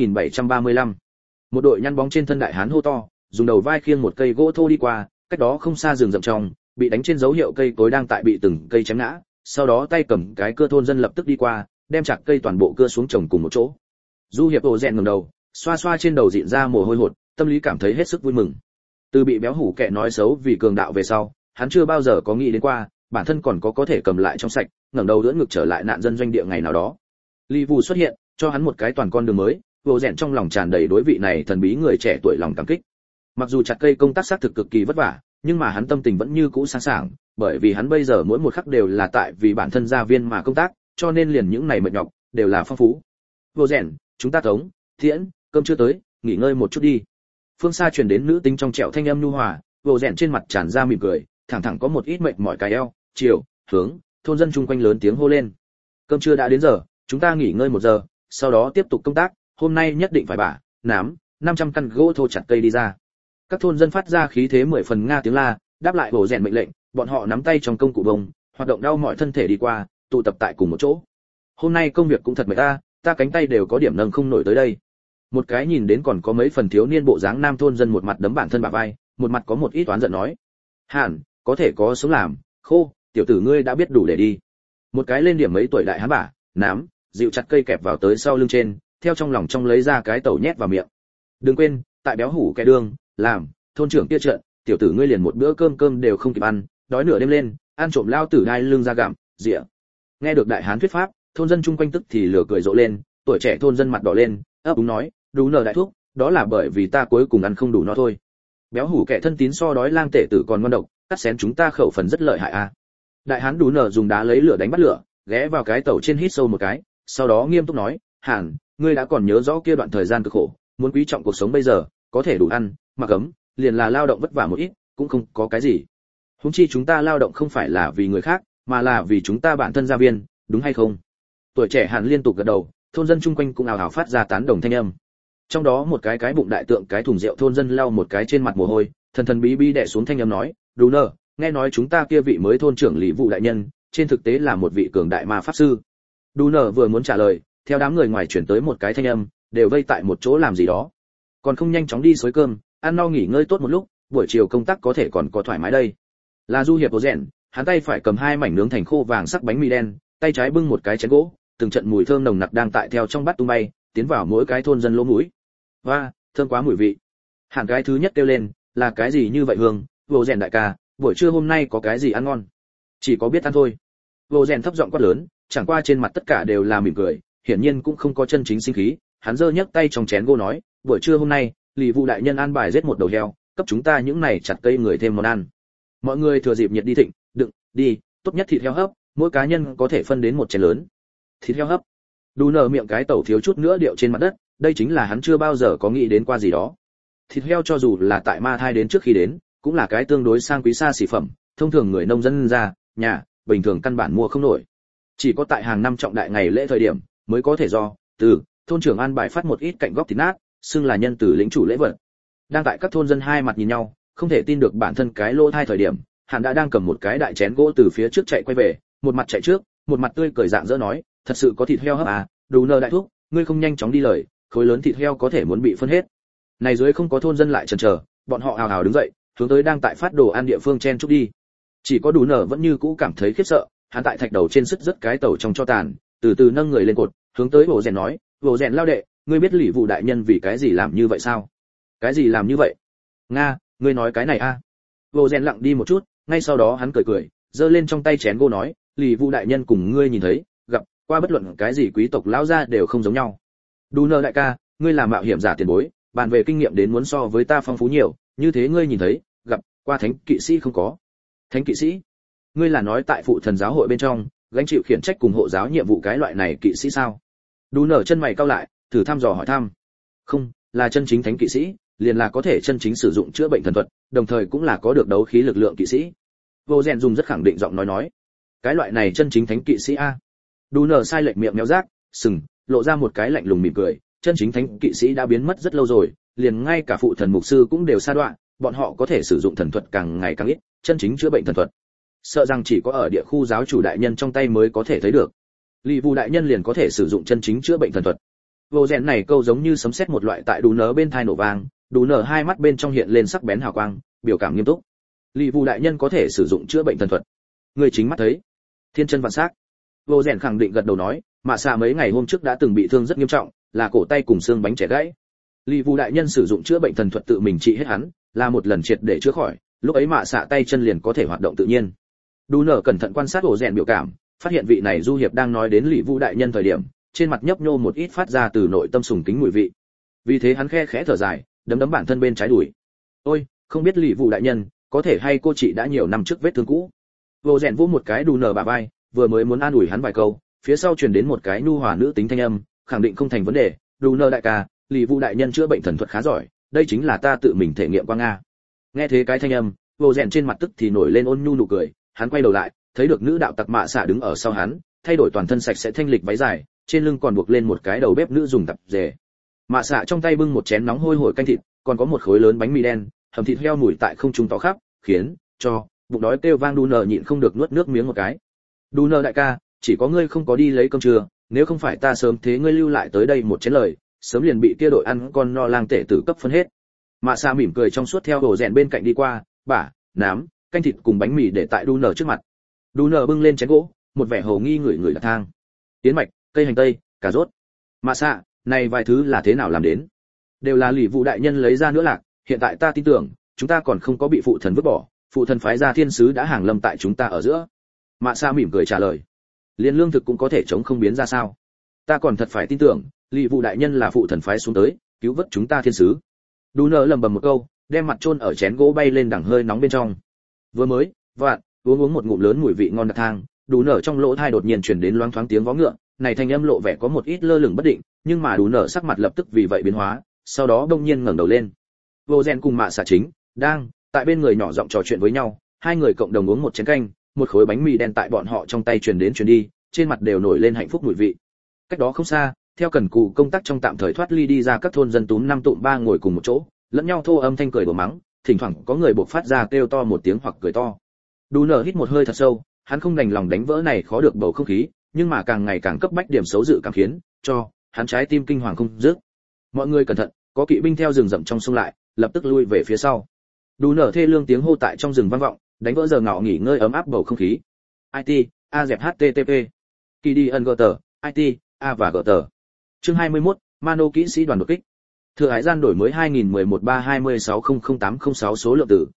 2735. Một đội nhăn bóng trên thân đại hán hô to, dùng đầu vai khiêng một cây gỗ thô đi qua, cách đó không xa rừng rậm trong, bị đánh trên dấu hiệu cây cối đang tại bị từng cây chém ngã, sau đó tay cầm cái cưa thôn dân lập tức đi qua, đem chặt cây toàn bộ cưa xuống trồng cùng một chỗ. Du hiệp Ổ Rèn ngẩng đầu, xoa xoa trên đầu dịn ra mồ hôi hột, tâm lý cảm thấy hết sức vui mừng. Từ bị béo hủ kẹ nói xấu vì cường đạo về sau, hắn chưa bao giờ có nghĩ đến qua, bản thân còn có thể cầm lại trong sạch, ngẩng đầu đỡ ngực trở lại nạn dân doanh địa ngày nào đó. Lý Vu xuất hiện, cho hắn một cái toàn con đường mới, Vô Rèn trong lòng tràn đầy đối vị này thần bí người trẻ tuổi lòng cảm kích. Mặc dù chặt cây công tác xác thực cực kỳ vất vả, nhưng mà hắn tâm tình vẫn như cũ sáng sảng, bởi vì hắn bây giờ mỗi một khắc đều là tại vì bản thân gia viên mà công tác, cho nên liền những này mệt nhọc đều là phong phú. Vô Rèn, chúng ta thống, thiễn, cơm chưa tới, nghỉ ngơi một chút đi. Phương xa truyền đến nữ tính trong trẻo thanh âm nhu hòa, vô rèn trên mặt tràn ra mỉm cười, thẳng thẳng có một ít mệt mỏi cái eo, chiều, hướng, thôn dân chung quanh lớn tiếng hô lên. Cơm trưa đã đến giờ, chúng ta nghỉ ngơi 1 giờ, sau đó tiếp tục công tác, hôm nay nhất định phải bả, nám, 500 căn gỗ thô chặt cây đi ra. Các thôn dân phát ra khí thế 10 phần nga tiếng la, đáp lại vô rèn mệnh lệnh, bọn họ nắm tay trong công cụ bông, hoạt động đau mỏi thân thể đi qua, tụ tập tại cùng một chỗ. Hôm nay công việc cũng thật mệt ta cánh tay đều có điểm nâng không nổi tới đây. Một cái nhìn đến còn có mấy phần thiếu niên bộ dáng nam thôn dân một mặt đấm bản thân bả vai, một mặt có một ít oán giận nói: "Hàn, có thể có sống làm, khô, tiểu tử ngươi đã biết đủ để đi." Một cái lên điểm mấy tuổi đại hán bả, nám, dịu chặt cây kẹp vào tới sau lưng trên, theo trong lòng trong lấy ra cái tẩu nhét vào miệng. "Đừng quên, tại béo hủ kẻ đường, làm, thôn trưởng kia trợn, tiểu tử ngươi liền một bữa cơm đều không kịp ăn, đói nửa đêm lên, ăn trộm lao tử đai lưng ra gặm, rỉa." Nghe được đại hán thuyết pháp, thôn dân chung quanh tức thì lửa cười rộ lên, tuổi trẻ thôn dân mặt đỏ lên, ấp úng nói: "Đủ nở đại thúc, đó là bởi vì ta cuối cùng ăn không đủ nó thôi. Béo hủ kẻ thân tín so đói lang tể tử còn ngon độc, cắt xén chúng ta khẩu phần rất lợi hại a." Đại hán Đủ nở dùng đá lấy lửa đánh bắt lửa, ghé vào cái tàu trên hít sâu một cái, sau đó nghiêm túc nói: "Hàn, ngươi đã còn nhớ rõ kia đoạn thời gian cực khổ, muốn quý trọng cuộc sống bây giờ, có thể đủ ăn, mặc ấm, liền là lao động vất vả một ít, cũng không có cái gì. Huống chi chúng ta lao động không phải là vì người khác, mà là vì chúng ta bản thân gia viên, đúng hay không?" Tuổi trẻ Hàn liên tục gật đầu, thôn dân chung quanh cũng ào ào phát ra tán đồng thanh âm. Trong đó một cái bụng đại tượng cái thùng rượu thôn dân lau một cái trên mặt mồ hôi, thần thần bí bí đè xuống thanh âm nói: "Đủ nở, nghe nói chúng ta kia vị mới thôn trưởng Lý Vụ đại nhân, trên thực tế là một vị cường đại ma pháp sư." Đủ nở vừa muốn trả lời, theo đám người ngoài chuyển tới một cái thanh âm, đều vây tại một chỗ làm gì đó. Còn không nhanh chóng đi xới cơm, ăn no nghỉ ngơi tốt một lúc, buổi chiều công tác có thể còn có thoải mái đây. Là du hiệp Bố Rèn, hắn tay phải cầm 2 mảnh nướng thành khô vàng sắc bánh mì đen, tay trái bưng một cái chén gỗ, từng trận mùi thơm nồng nặc đang tại theo trong bát tung bay, tiến vào mỗi cái thôn dân lỗ mũi. "Và, thơm quá mùi vị." Hẳn cái thứ nhất kêu lên, "Là cái gì như vậy Hương, Bố Rèn đại ca, buổi trưa hôm nay có cái gì ăn ngon?" "Chỉ có biết ăn thôi." Bố Rèn thấp giọng quát lớn, chẳng qua trên mặt tất cả đều là mỉm cười, hiển nhiên cũng không có chân chính sinh khí, hắn giơ nhấc tay trong chén gỗ nói: "Buổi trưa hôm nay, Lý Vụ đại nhân an bài giết một đầu heo, cấp chúng ta những này chặt cây người thêm món ăn. Mọi người thừa dịp nhiệt đi thịnh, đựng, đi, tốt nhất thịt heo hấp, mỗi cá nhân có thể phân đến một chén lớn." Thịt heo hấp. Đủ nở miệng cái tẩu thiếu chút nữa điệu trên mặt đất, đây chính là hắn chưa bao giờ có nghĩ đến qua gì đó. Thịt heo cho dù là tại ma thai đến trước khi đến, cũng là cái tương đối sang quý xa xỉ phẩm, thông thường người nông dân ra, nhà, bình thường căn bản mua không nổi. Chỉ có tại hàng năm trọng đại ngày lễ thời điểm, mới có thể do từ thôn trưởng an bài phát một ít cạnh góc thịt nát, xưng là nhân từ lĩnh chủ lễ vật. Đang tại các thôn dân hai mặt nhìn nhau, không thể tin được bản thân cái lỗ thai thời điểm, hắn đã đang cầm một cái đại chén gỗ từ phía trước chạy quay về, một mặt chạy trước, một mặt tươi cười rạng rỡ nói: "Thật sự có thịt heo hấp à, Đủ nở đại thúc, ngươi không nhanh chóng đi lời, khối lớn thịt heo có thể muốn bị phân hết." Này dưới không có thôn dân lại chần chờ, bọn họ ào ào đứng dậy, hướng tới đang tại phát đồ ăn địa phương chen chúc đi. Chỉ có Đủ nở vẫn như cũ cảm thấy khiếp sợ, hắn tại thạch đầu trên sứt rất cái tàu trong cho tàn, từ từ nâng người lên cột, hướng tới Bố Rèn nói: "Bố Rèn lao đệ, ngươi biết Lý Vụ đại nhân vì cái gì làm như vậy sao?" "Cái gì làm như vậy?" "Nga, ngươi nói cái này a." Bố Rèn lặng đi một chút, ngay sau đó hắn cười cười, giơ lên trong tay chén gỗ nói: "Lý Vụ đại nhân cùng ngươi nhìn thấy, gặp qua bất luận cái gì quý tộc lão gia đều không giống nhau. Đủ nở đại ca, ngươi là mạo hiểm giả tiền bối, bàn về kinh nghiệm đến muốn so với ta phong phú nhiều, như thế ngươi nhìn thấy, gặp qua thánh kỵ sĩ không có?" "Thánh kỵ sĩ? Ngươi là nói tại phụ thần giáo hội bên trong, gánh chịu khiển trách cùng hộ giáo nhiệm vụ cái loại này kỵ sĩ sao?" Đủ nở chân mày cau lại, thử thăm dò hỏi thăm. "Không, là chân chính thánh kỵ sĩ, liền là có thể chân chính sử dụng chữa bệnh thần thuật, đồng thời cũng là có được đấu khí lực lượng kỵ sĩ." Vô Rèn dùng rất khẳng định giọng nói. "Cái loại này chân chính thánh kỵ sĩ a?" Đủ nở sai lệch miệng méo rác, sừng, lộ ra một cái lạnh lùng mỉm cười, "Chân chính thánh kỵ sĩ đã biến mất rất lâu rồi, liền ngay cả phụ thần mục sư cũng đều sa đoạn, bọn họ có thể sử dụng thần thuật càng ngày càng ít, chân chính chữa bệnh thần thuật, sợ rằng chỉ có ở địa khu giáo chủ đại nhân trong tay mới có thể thấy được. Lý Vụ đại nhân liền có thể sử dụng chân chính chữa bệnh thần thuật." Vô Rèn này câu giống như sấm sét một loại tại Đủ nở bên tai nổ vang, Đủ nở hai mắt bên trong hiện lên sắc bén hào quang, biểu cảm nghiêm túc. "Lý Vụ đại nhân có thể sử dụng chữa bệnh thần thuật?" "Người chính mắt thấy." "Thiên chân vạn sắc." Vô Rèn khẳng định gật đầu nói, "Mạ xạ mấy ngày hôm trước đã từng bị thương rất nghiêm trọng, là cổ tay cùng xương bánh trẻ gãy. Lý Vụ đại nhân sử dụng chữa bệnh thần thuật tự mình trị hết hắn, là một lần triệt để chữa khỏi, lúc ấy Mạ xạ tay chân liền có thể hoạt động tự nhiên." Đủ nở cẩn thận quan sát Vô Rèn biểu cảm, phát hiện vị này du hiệp đang nói đến Lý Vụ đại nhân thời điểm, trên mặt nhấp nhô một ít phát ra từ nội tâm sùng kính mùi vị. Vì thế hắn khe khẽ thở dài, đấm đấm bản thân bên trái đùi. "Ôi, không biết Lý Vụ đại nhân, có thể hay cô chị đã nhiều năm trước vết thương cũ." Vô Rèn vỗ một cái Đủ nở bả vai, vừa mới muốn an ủi hắn vài câu, phía sau truyền đến một cái nhu hòa nữ tính thanh âm, khẳng định không thành vấn đề: "Đủ nở đại ca, Lý Vụ đại nhân chữa bệnh thần thuật khá giỏi, đây chính là ta tự mình thể nghiệm qua nga. Nghe thế cái thanh âm, vô rèn trên mặt tức thì nổi lên ôn nhu nụ cười, hắn quay đầu lại, thấy được nữ đạo tặc mạ xạ đứng ở sau hắn, thay đổi toàn thân sạch sẽ thanh lịch váy dài, trên lưng còn buộc lên một cái đầu bếp nữ dùng tạp dề. Mạ xạ trong tay bưng một chén nóng hôi hổi canh thịt, còn có một khối lớn bánh mì đen, hầm thịt heo mùi tại không trung tỏ khắp, khiến cho bụng đói kêu vang. Đu nở nhịn không được nuốt nước miếng một cái. Đu nở đại ca, chỉ có ngươi không có đi lấy cơm trưa, nếu không phải ta sớm thế ngươi lưu lại tới đây một chén lời, sớm liền bị kia đội ăn con no lang tể tử cấp phân hết. Mạ xạ mỉm cười trong suốt theo đồ rèn bên cạnh đi qua, bả nám canh thịt cùng bánh mì để tại Đu nở trước mặt. Đu nở bưng lên chén gỗ, một vẻ hồ nghi ngửi đặt thang. Yến mạch, cây hành tây, cà rốt. Mạ xạ, này vài thứ là thế nào làm đến? Đều là lì vụ đại nhân lấy ra nữa lạc, hiện tại ta tin tưởng chúng ta còn không có bị phụ thần vứt bỏ, phụ thần phái ra thiên sứ đã hàng lâm tại chúng ta ở giữa. Mạ xạ mỉm cười trả lời. Liên lương thực cũng có thể chống không biến ra sao? Ta còn thật phải tin tưởng lì vụ đại nhân là phụ thần phái xuống tới cứu vớt chúng ta thiên sứ. Đu nở lầm bầm một câu, đem mặt chôn ở chén gỗ bay lên đằng hơi nóng bên trong. Vừa mới uống một ngụm lớn mùi vị ngon đặc thang, Đu nở trong lỗ tai đột nhiên truyền đến loáng thoáng tiếng vó ngựa, này thanh âm lộ vẻ có một ít lơ lửng bất định, nhưng mà Đu nở sắc mặt lập tức vì vậy biến hóa, sau đó đông nhiên ngẩng đầu lên. Vô Gen cùng Mạ Xạ chính đang tại bên người nhỏ giọng trò chuyện với nhau, hai người cộng đồng uống một chén canh, một khối bánh mì đen tại bọn họ trong tay truyền đến truyền đi, trên mặt đều nổi lên hạnh phúc mùi vị. Cách đó không xa, theo cần cù công tác trong tạm thời thoát ly đi ra các thôn dân túm năm tụm ba ngồi cùng một chỗ, lẫn nhau thô âm thanh cười đùa mắng, thỉnh thoảng có người buộc phát ra kêu to một tiếng hoặc cười to. Đu nở hít một hơi thật sâu, hắn không đành lòng đánh vỡ này khó được bầu không khí, nhưng mà càng ngày càng cấp bách điểm xấu dự cảm khiến cho hắn trái tim kinh hoàng không dứt. Mọi người cẩn thận, có kỵ binh theo rừng rậm trong sông lại, lập tức lui về phía sau. Đu nở thê lương tiếng hô tại trong rừng vang vọng, đánh vỡ giờ ngọ nghỉ ngơi ấm áp bầu không khí. IT a dẹp http kỳ đi ân gờ IT a và gờ. Chương 21, Mano kỹ sĩ đoàn đột kích. Thừa hải gian đổi mới 2011-326-00806 số lượng tử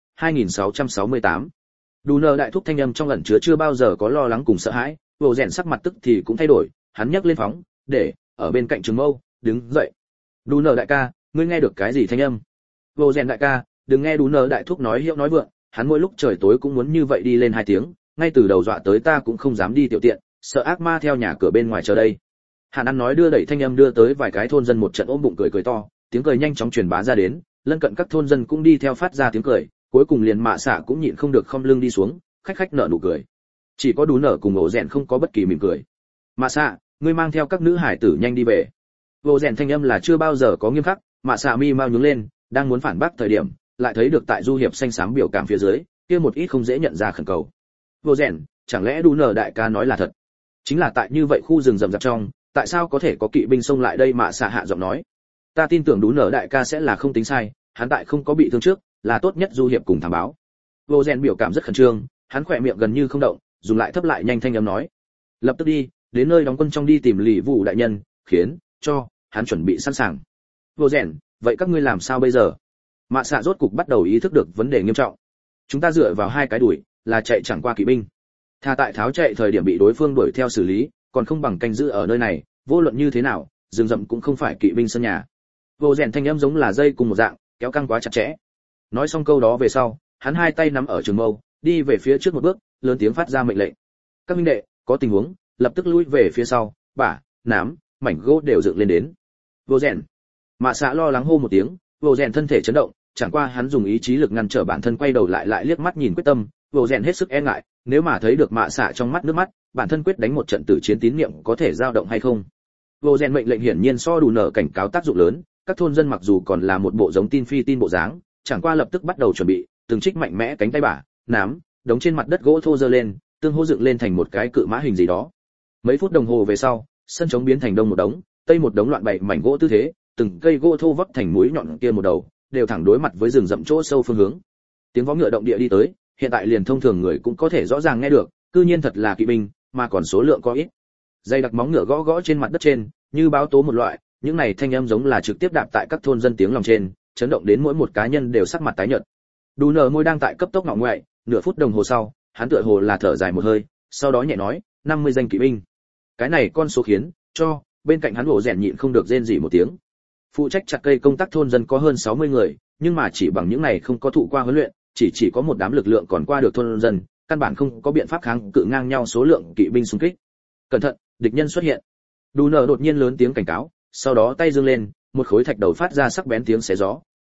2668. Đu nở đại thúc thanh âm trong ẩn chứa chưa bao giờ có lo lắng cùng sợ hãi, vô rèn sắc mặt tức thì cũng thay đổi, hắn nhấc lên phóng, để ở bên cạnh Trường Mâu, đứng dậy. Đu nở đại ca, ngươi nghe được cái gì thanh âm? Vô rèn đại ca, đừng nghe Đu nở đại thúc nói hiệu nói vượng, hắn mỗi lúc trời tối cũng muốn như vậy đi lên 2 tiếng, ngay từ đầu dọa tới ta cũng không dám đi tiểu tiện, sợ ác ma theo nhà cửa bên ngoài chờ đây. Hàn An nói đưa đẩy thanh âm đưa tới vài cái thôn dân một trận ôm bụng cười to, tiếng cười nhanh chóng truyền bá ra đến, lân cận các thôn dân cũng đi theo phát ra tiếng cười, cuối cùng liền Mạ Xạ cũng nhịn không được khom lưng đi xuống, khách nở nụ cười. Chỉ có Đu nở cùng Ổ Rèn không có bất kỳ mỉm cười. Mạ Xạ, ngươi mang theo các nữ hải tử nhanh đi về. Ổ Rèn thanh âm là chưa bao giờ có nghiêm khắc, Mạ Xạ mi mau nhướng lên, đang muốn phản bác thời điểm, lại thấy được tại du hiệp xanh xám biểu cảm phía dưới, kia một ít không dễ nhận ra khẩn cầu. Ổ Rèn, chẳng lẽ Đu nở đại ca nói là thật? Chính là tại như vậy khu rừng rậm rạp trong, tại sao có thể có kỵ binh xông lại đây? Mạ Xạ hạ giọng nói. Ta tin tưởng Đu nở đại ca sẽ là không tính sai, hắn tại không có bị thương trước, là tốt nhất du hiệp cùng thám báo. Vô Gen biểu cảm rất khẩn trương, hắn khỏe miệng gần như không động, dùng lại thấp lại nhanh thanh âm nói: lập tức đi, đến nơi đóng quân trong đi tìm Lì Vũ đại nhân, khiến cho hắn chuẩn bị sẵn sàng. Vô Gen, vậy các ngươi làm sao bây giờ? Mạ Xạ rốt cục bắt đầu ý thức được vấn đề nghiêm trọng. Chúng ta dựa vào 2 cái đuổi, là chạy chẳng qua kỵ binh. Tha tại tháo chạy thời điểm bị đối phương đuổi theo xử lý, còn không bằng canh giữ ở nơi này, vô luận như thế nào, rừng rậm cũng không phải kỵ binh sân nhà. Vô Gen thanh âm giống là dây cùng một dạng, kéo căng quá chặt chẽ. Nói xong câu đó về sau, hắn 2 tay nắm ở trường mâu, đi về phía trước một bước, lớn tiếng phát ra mệnh lệnh. Các huynh đệ, có tình huống, lập tức lui về phía sau, bả, nám, mảnh gỗ đều dựng lên đến. Vô Rèn. Mạ Xạ lo lắng hô một tiếng, Vô Rèn thân thể chấn động, chẳng qua hắn dùng ý chí lực ngăn trở bản thân quay đầu lại liếc mắt nhìn quyết tâm, Vô Rèn hết sức e ngại, nếu mà thấy được Mạ Xạ trong mắt nước mắt, bản thân quyết đánh một trận tử chiến tín niệm có thể dao động hay không. Vô Rèn mệnh lệnh hiển nhiên so đủ nở cảnh cáo tác dụng lớn, các thôn dân mặc dù còn là một bộ giống tin phi tin bộ dáng, chẳng qua lập tức bắt đầu chuẩn bị, từng trích mạnh mẽ cánh tay bả, nám, đống trên mặt đất gỗ thô giơ lên, tương hỗ dựng lên thành một cái cự mã hình gì đó. Mấy phút đồng hồ về sau, sân trống biến thành đông một đống, tây một đống loạn bày mảnh gỗ tư thế, từng cây gỗ thô vấp thành mũi nhọn kia một đầu, đều thẳng đối mặt với rừng rậm chỗ sâu phương hướng. Tiếng vó ngựa động địa đi tới, hiện tại liền thông thường người cũng có thể rõ ràng nghe được, cư nhiên thật là kỵ binh, mà còn số lượng có ít. Dây đặc móng ngựa gõ gõ trên mặt đất trên, như báo tố một loại, những này thanh âm giống là trực tiếp đạp tại các thôn dân tiếng lòng trên, chấn động đến mỗi một cá nhân đều sắc mặt tái nhợt. Đu nở môi đang tại cấp tốc ngọ ngoại, nửa phút đồng hồ sau, hắn tựa hồ là thở dài một hơi, sau đó nhẹ nói, 50 danh kỵ binh. Cái này con số khiến cho bên cạnh hắn Ổ Rèn nhịn không được rên rỉ một tiếng. Phụ trách chặt cây công tác thôn dân có hơn 60 người, nhưng mà chỉ bằng những này không có thụ qua huấn luyện, chỉ có một đám lực lượng còn qua được thôn dân, căn bản không có biện pháp kháng cự ngang nhau số lượng kỵ binh xung kích. Cẩn thận, địch nhân xuất hiện. Đu nở đột nhiên lớn tiếng cảnh cáo, sau đó tay giương lên, một khối thạch đầu phát ra sắc bén tiếng xé gió,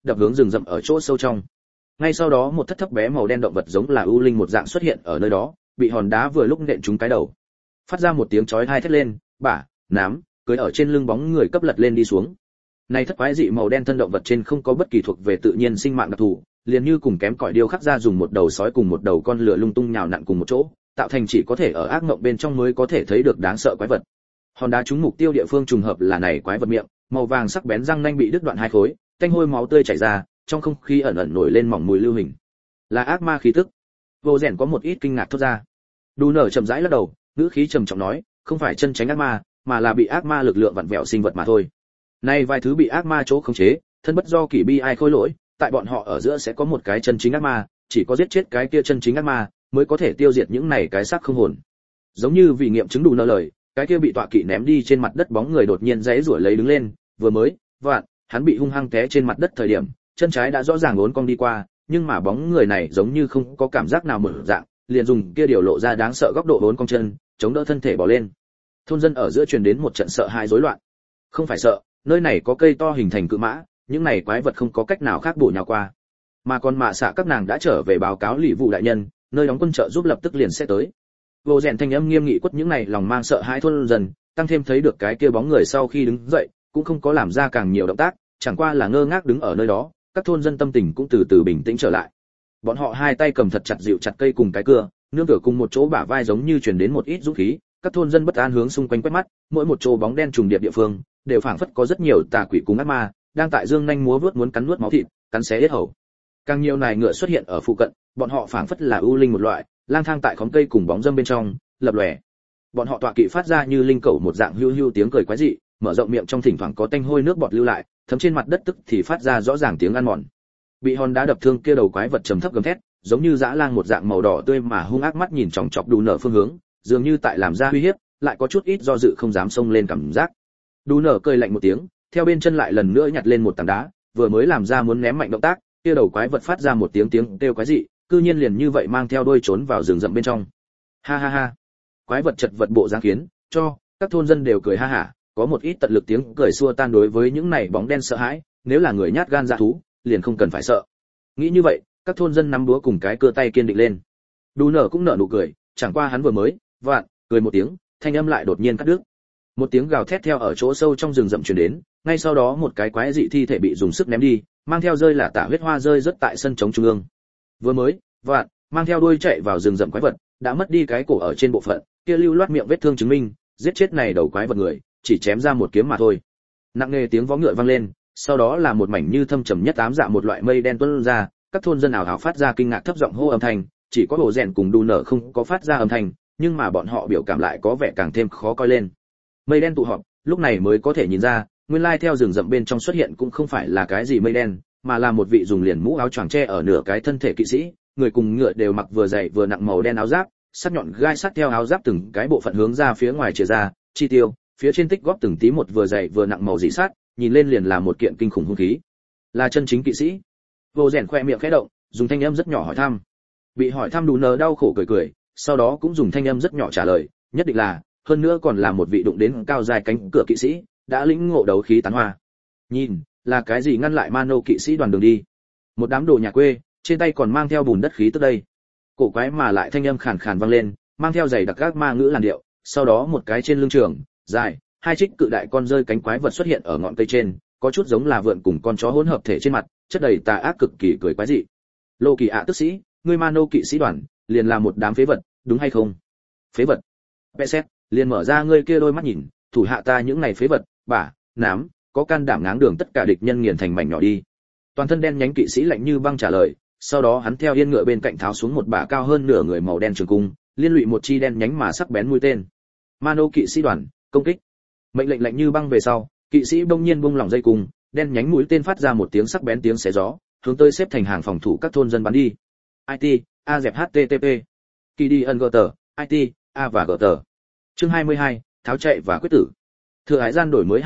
đập hướng rừng rậm ở chỗ sâu trong. Ngay sau đó một thấp bé màu đen động vật giống là ưu linh một dạng xuất hiện ở nơi đó, bị hòn đá vừa lúc nện trúng cái đầu. Phát ra một tiếng chói tai thét lên, bả, nám, cưỡi ở trên lưng bóng người cấp lật lên đi xuống. Này thất quái dị màu đen thân động vật trên không có bất kỳ thuộc về tự nhiên sinh mạng đặc thù, liền như cùng kém cỏi điêu khắc ra dùng một đầu sói cùng một đầu con lửa lung tung nhào nặn cùng một chỗ, tạo thành chỉ có thể ở ác mộng bên trong mới có thể thấy được đáng sợ quái vật. Hòn đá trúng mục tiêu địa phương trùng hợp là này quái vật miệng, màu vàng sắc bén răng nanh bị đứt đoạn hai khối, tanh hôi máu tươi chảy ra, trong không khí ẩn ẩn nổi lên mỏng mùi lưu hình. Là ác ma khí tức. Vô Rèn có một ít kinh ngạc thốt ra. Đu nở chậm rãi lắc đầu, ngữ khí trầm trọng nói, không phải chân tránh ác ma, mà là bị ác ma lực lượng vặn vẹo sinh vật mà thôi. Nay vài thứ bị ác ma chỗ khống chế, thân bất do kỷ bi ai khôi lỗi, tại bọn họ ở giữa sẽ có một cái chân chính ác ma, chỉ có giết chết cái kia chân chính ác ma, mới có thể tiêu diệt những này cái xác không hồn. Giống như vì nghiệm chứng đủ nợ lời, cái kia bị tọa kỵ ném đi trên mặt đất bóng người đột nhiên giãy giụa lấy đứng lên, vừa mới, hắn bị hung hăng té trên mặt đất thời điểm, chân trái đã rõ ràng uốn cong đi qua, nhưng mà bóng người này giống như không có cảm giác nào mở dạng, liền dùng kia điều lộ ra đáng sợ góc độ uốn cong chân, chống đỡ thân thể bò lên. Thôn dân ở giữa truyền đến một trận sợ hãi rối loạn. Không phải sợ, nơi này có cây to hình thành cự mã, những này quái vật không có cách nào khác bổ nhào qua. Mà còn mạ xạ các nàng đã trở về báo cáo lỵ vụ đại nhân, nơi đóng quân trợ giúp lập tức liền sẽ tới. Vô Rèn thanh âm nghiêm nghị quất những này lòng mang sợ hãi thôn dân, tăng thêm thấy được cái kia bóng người sau khi đứng dậy, cũng không có làm ra càng nhiều động tác, chẳng qua là ngơ ngác đứng ở nơi đó, các thôn dân tâm tình cũng từ từ bình tĩnh trở lại. Bọn họ hai tay cầm thật chặt dịu chặt cây cùng cái cưa, nương tựa cùng một chỗ bả vai giống như truyền đến một ít dũng khí, các thôn dân bất an hướng xung quanh quét mắt, mỗi một chỗ bóng đen trùng điệp địa phương, đều phảng phất có rất nhiều tà quỷ cùng ác ma đang tại dương nhanh múa vuốt muốn cắn nuốt máu thịt, cắn xé yết hầu. Càng nhiều nài ngựa xuất hiện ở phụ cận, bọn họ phảng phất là ưu linh một loại, lang thang tại khóm cây cùng bóng râm bên trong, lập lòe. Bọn họ tọa kỵ phát ra như linh cẩu một dạng hưu hưu tiếng cười quái dị, mở rộng miệng trong thỉnh thoảng có tanh hôi nước bọt lưu lại, thấm trên mặt đất tức thì phát ra rõ ràng tiếng ăn mòn. Bị hòn đá đập thương kia đầu quái vật trầm thấp gầm thét, giống như dã lang một dạng màu đỏ tươi mà hung ác mắt nhìn chòng chọc Đu nở phương hướng, dường như tại làm ra uy hiếp, lại có chút ít do dự không dám xông lên cảm giác. Đu nở cười lạnh một tiếng, theo bên chân lại lần nữa nhặt lên một tảng đá, vừa mới làm ra muốn ném mạnh động tác, kia đầu quái vật phát ra một tiếng kêu quái dị, cư nhiên liền như vậy mang theo đuôi trốn vào rừng rậm bên trong. Ha ha ha. Quái vật chật vật bộ dáng khiến cho các thôn dân đều cười ha hả, có một ít tận lực tiếng cười xua tan đối với những này bóng đen sợ hãi, nếu là người nhát gan dạ thú, liền không cần phải sợ. Nghĩ như vậy, các thôn dân nắm búa cùng cái cưa tay kiên định lên. Đu nở cũng nở nụ cười, chẳng qua hắn vừa mới, cười một tiếng, thanh âm lại đột nhiên cắt đứt. Một tiếng gào thét theo ở chỗ sâu trong rừng rậm truyền đến, ngay sau đó một cái quái dị thi thể bị dùng sức ném đi, mang theo rơi là tả huyết hoa rơi rất tại sân trống trung ương. Vừa mới, mang theo đuôi chạy vào rừng rậm quái vật, đã mất đi cái cổ ở trên bộ phận, kia lưu loát miệng vết thương chứng minh, giết chết này đầu quái vật người, chỉ chém ra một kiếm mà thôi. Nặng nề tiếng vó ngựa vang lên, sau đó là một mảnh như thâm trầm nhất ám dạ một loại mây đen tuôn ra, các thôn dân ảo ảo phát ra kinh ngạc thấp giọng hô âm thanh, chỉ có Hồ Rèn cùng Đu nở không có phát ra âm thanh, nhưng mà bọn họ biểu cảm lại có vẻ càng thêm khó coi lên. Mây đen tụ họp, lúc này mới có thể nhìn ra, nguyên lai theo rừng rậm bên trong xuất hiện cũng không phải là cái gì mây đen, mà là một vị dùng liền mũ áo choàng che ở nửa cái thân thể kỵ sĩ, người cùng ngựa đều mặc vừa dày vừa nặng màu đen áo giáp, sắc nhọn gai sắt theo áo giáp từng cái bộ phận hướng ra phía ngoài chìa ra, chi tiêu, phía trên tích góp từng tí một vừa dày vừa nặng màu dị sắt, nhìn lên liền là một kiện kinh khủng hung khí. Là chân chính kỵ sĩ. Vô Rèn khoe miệng khẽ động, dùng thanh âm rất nhỏ hỏi thăm. Bị hỏi thăm Đu nở đau khổ cười cười, sau đó cũng dùng thanh âm rất nhỏ trả lời, nhất định là, hơn nữa còn là một vị đụng đến cao dài cánh cửa kỵ sĩ, đã lĩnh ngộ đấu khí tán hoa. Nhìn, là cái gì ngăn lại Mano kỵ sĩ đoàn đường đi? Một đám đồ nhà quê, trên tay còn mang theo bùn đất khí tức đây. Cổ quái mà lại thanh âm khàn khàn vang lên, mang theo giày đặc các ma ngữ làn điệu, sau đó một cái trên lưng trường, dài, hai trích cự đại con rơi cánh quái vật xuất hiện ở ngọn cây trên, có chút giống là vượn cùng con chó hỗn hợp thể trên mặt, chất đầy tà ác cực kỳ cười quái dị. Lô Kỳ ạ tức sĩ, ngươi Mano kỵ sĩ đoàn, liền là một đám phế vật, đúng hay không? Phế vật. Peset, liền mở ra ngươi kia đôi mắt nhìn, thủ hạ ta những này phế vật, nám, có can đảm ngáng đường tất cả địch nhân nghiền thành mảnh nhỏ đi. Toàn thân đen nhánh kỵ sĩ lạnh như băng trả lời, sau đó hắn theo yên ngựa bên cạnh tháo xuống một bả cao hơn nửa người màu đen trường cung, liên lụy một chi đen nhánh mà sắc bén mũi tên. Mano kỵ sĩ đoàn, công kích. Mệnh lệnh lạnh như băng về sau, kỵ sĩ bỗng nhiên buông lỏng dây cung, đen nhánh mũi tên phát ra một tiếng sắc bén tiếng xé gió, hướng tới xếp thành hàng phòng thủ các thôn dân bắn đi. IT, A dẹp HTTP. Kỳ đi ân gờ tờ, IT, A và gờ tờ. Chương 22, tháo chạy và quyết tử. Thừa hải gian đổi mới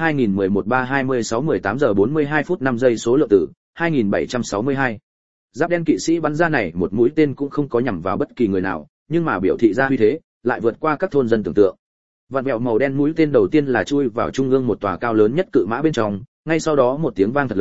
2011-3-26-18 giờ 42 phút 5 giây số lượng tử, 2762. Giáp đen kỵ sĩ bắn ra này một mũi tên cũng không có nhắm vào bất kỳ người nào, nhưng mà biểu thị ra uy thế, lại vượt qua các thôn dân tưởng tượng. Vạn vẹo màu đen mũi tên đầu tiên là chui vào trung ương một tòa cao lớn nhất cự mã bên trong, ngay sau đó một tiếng vang thật lớn,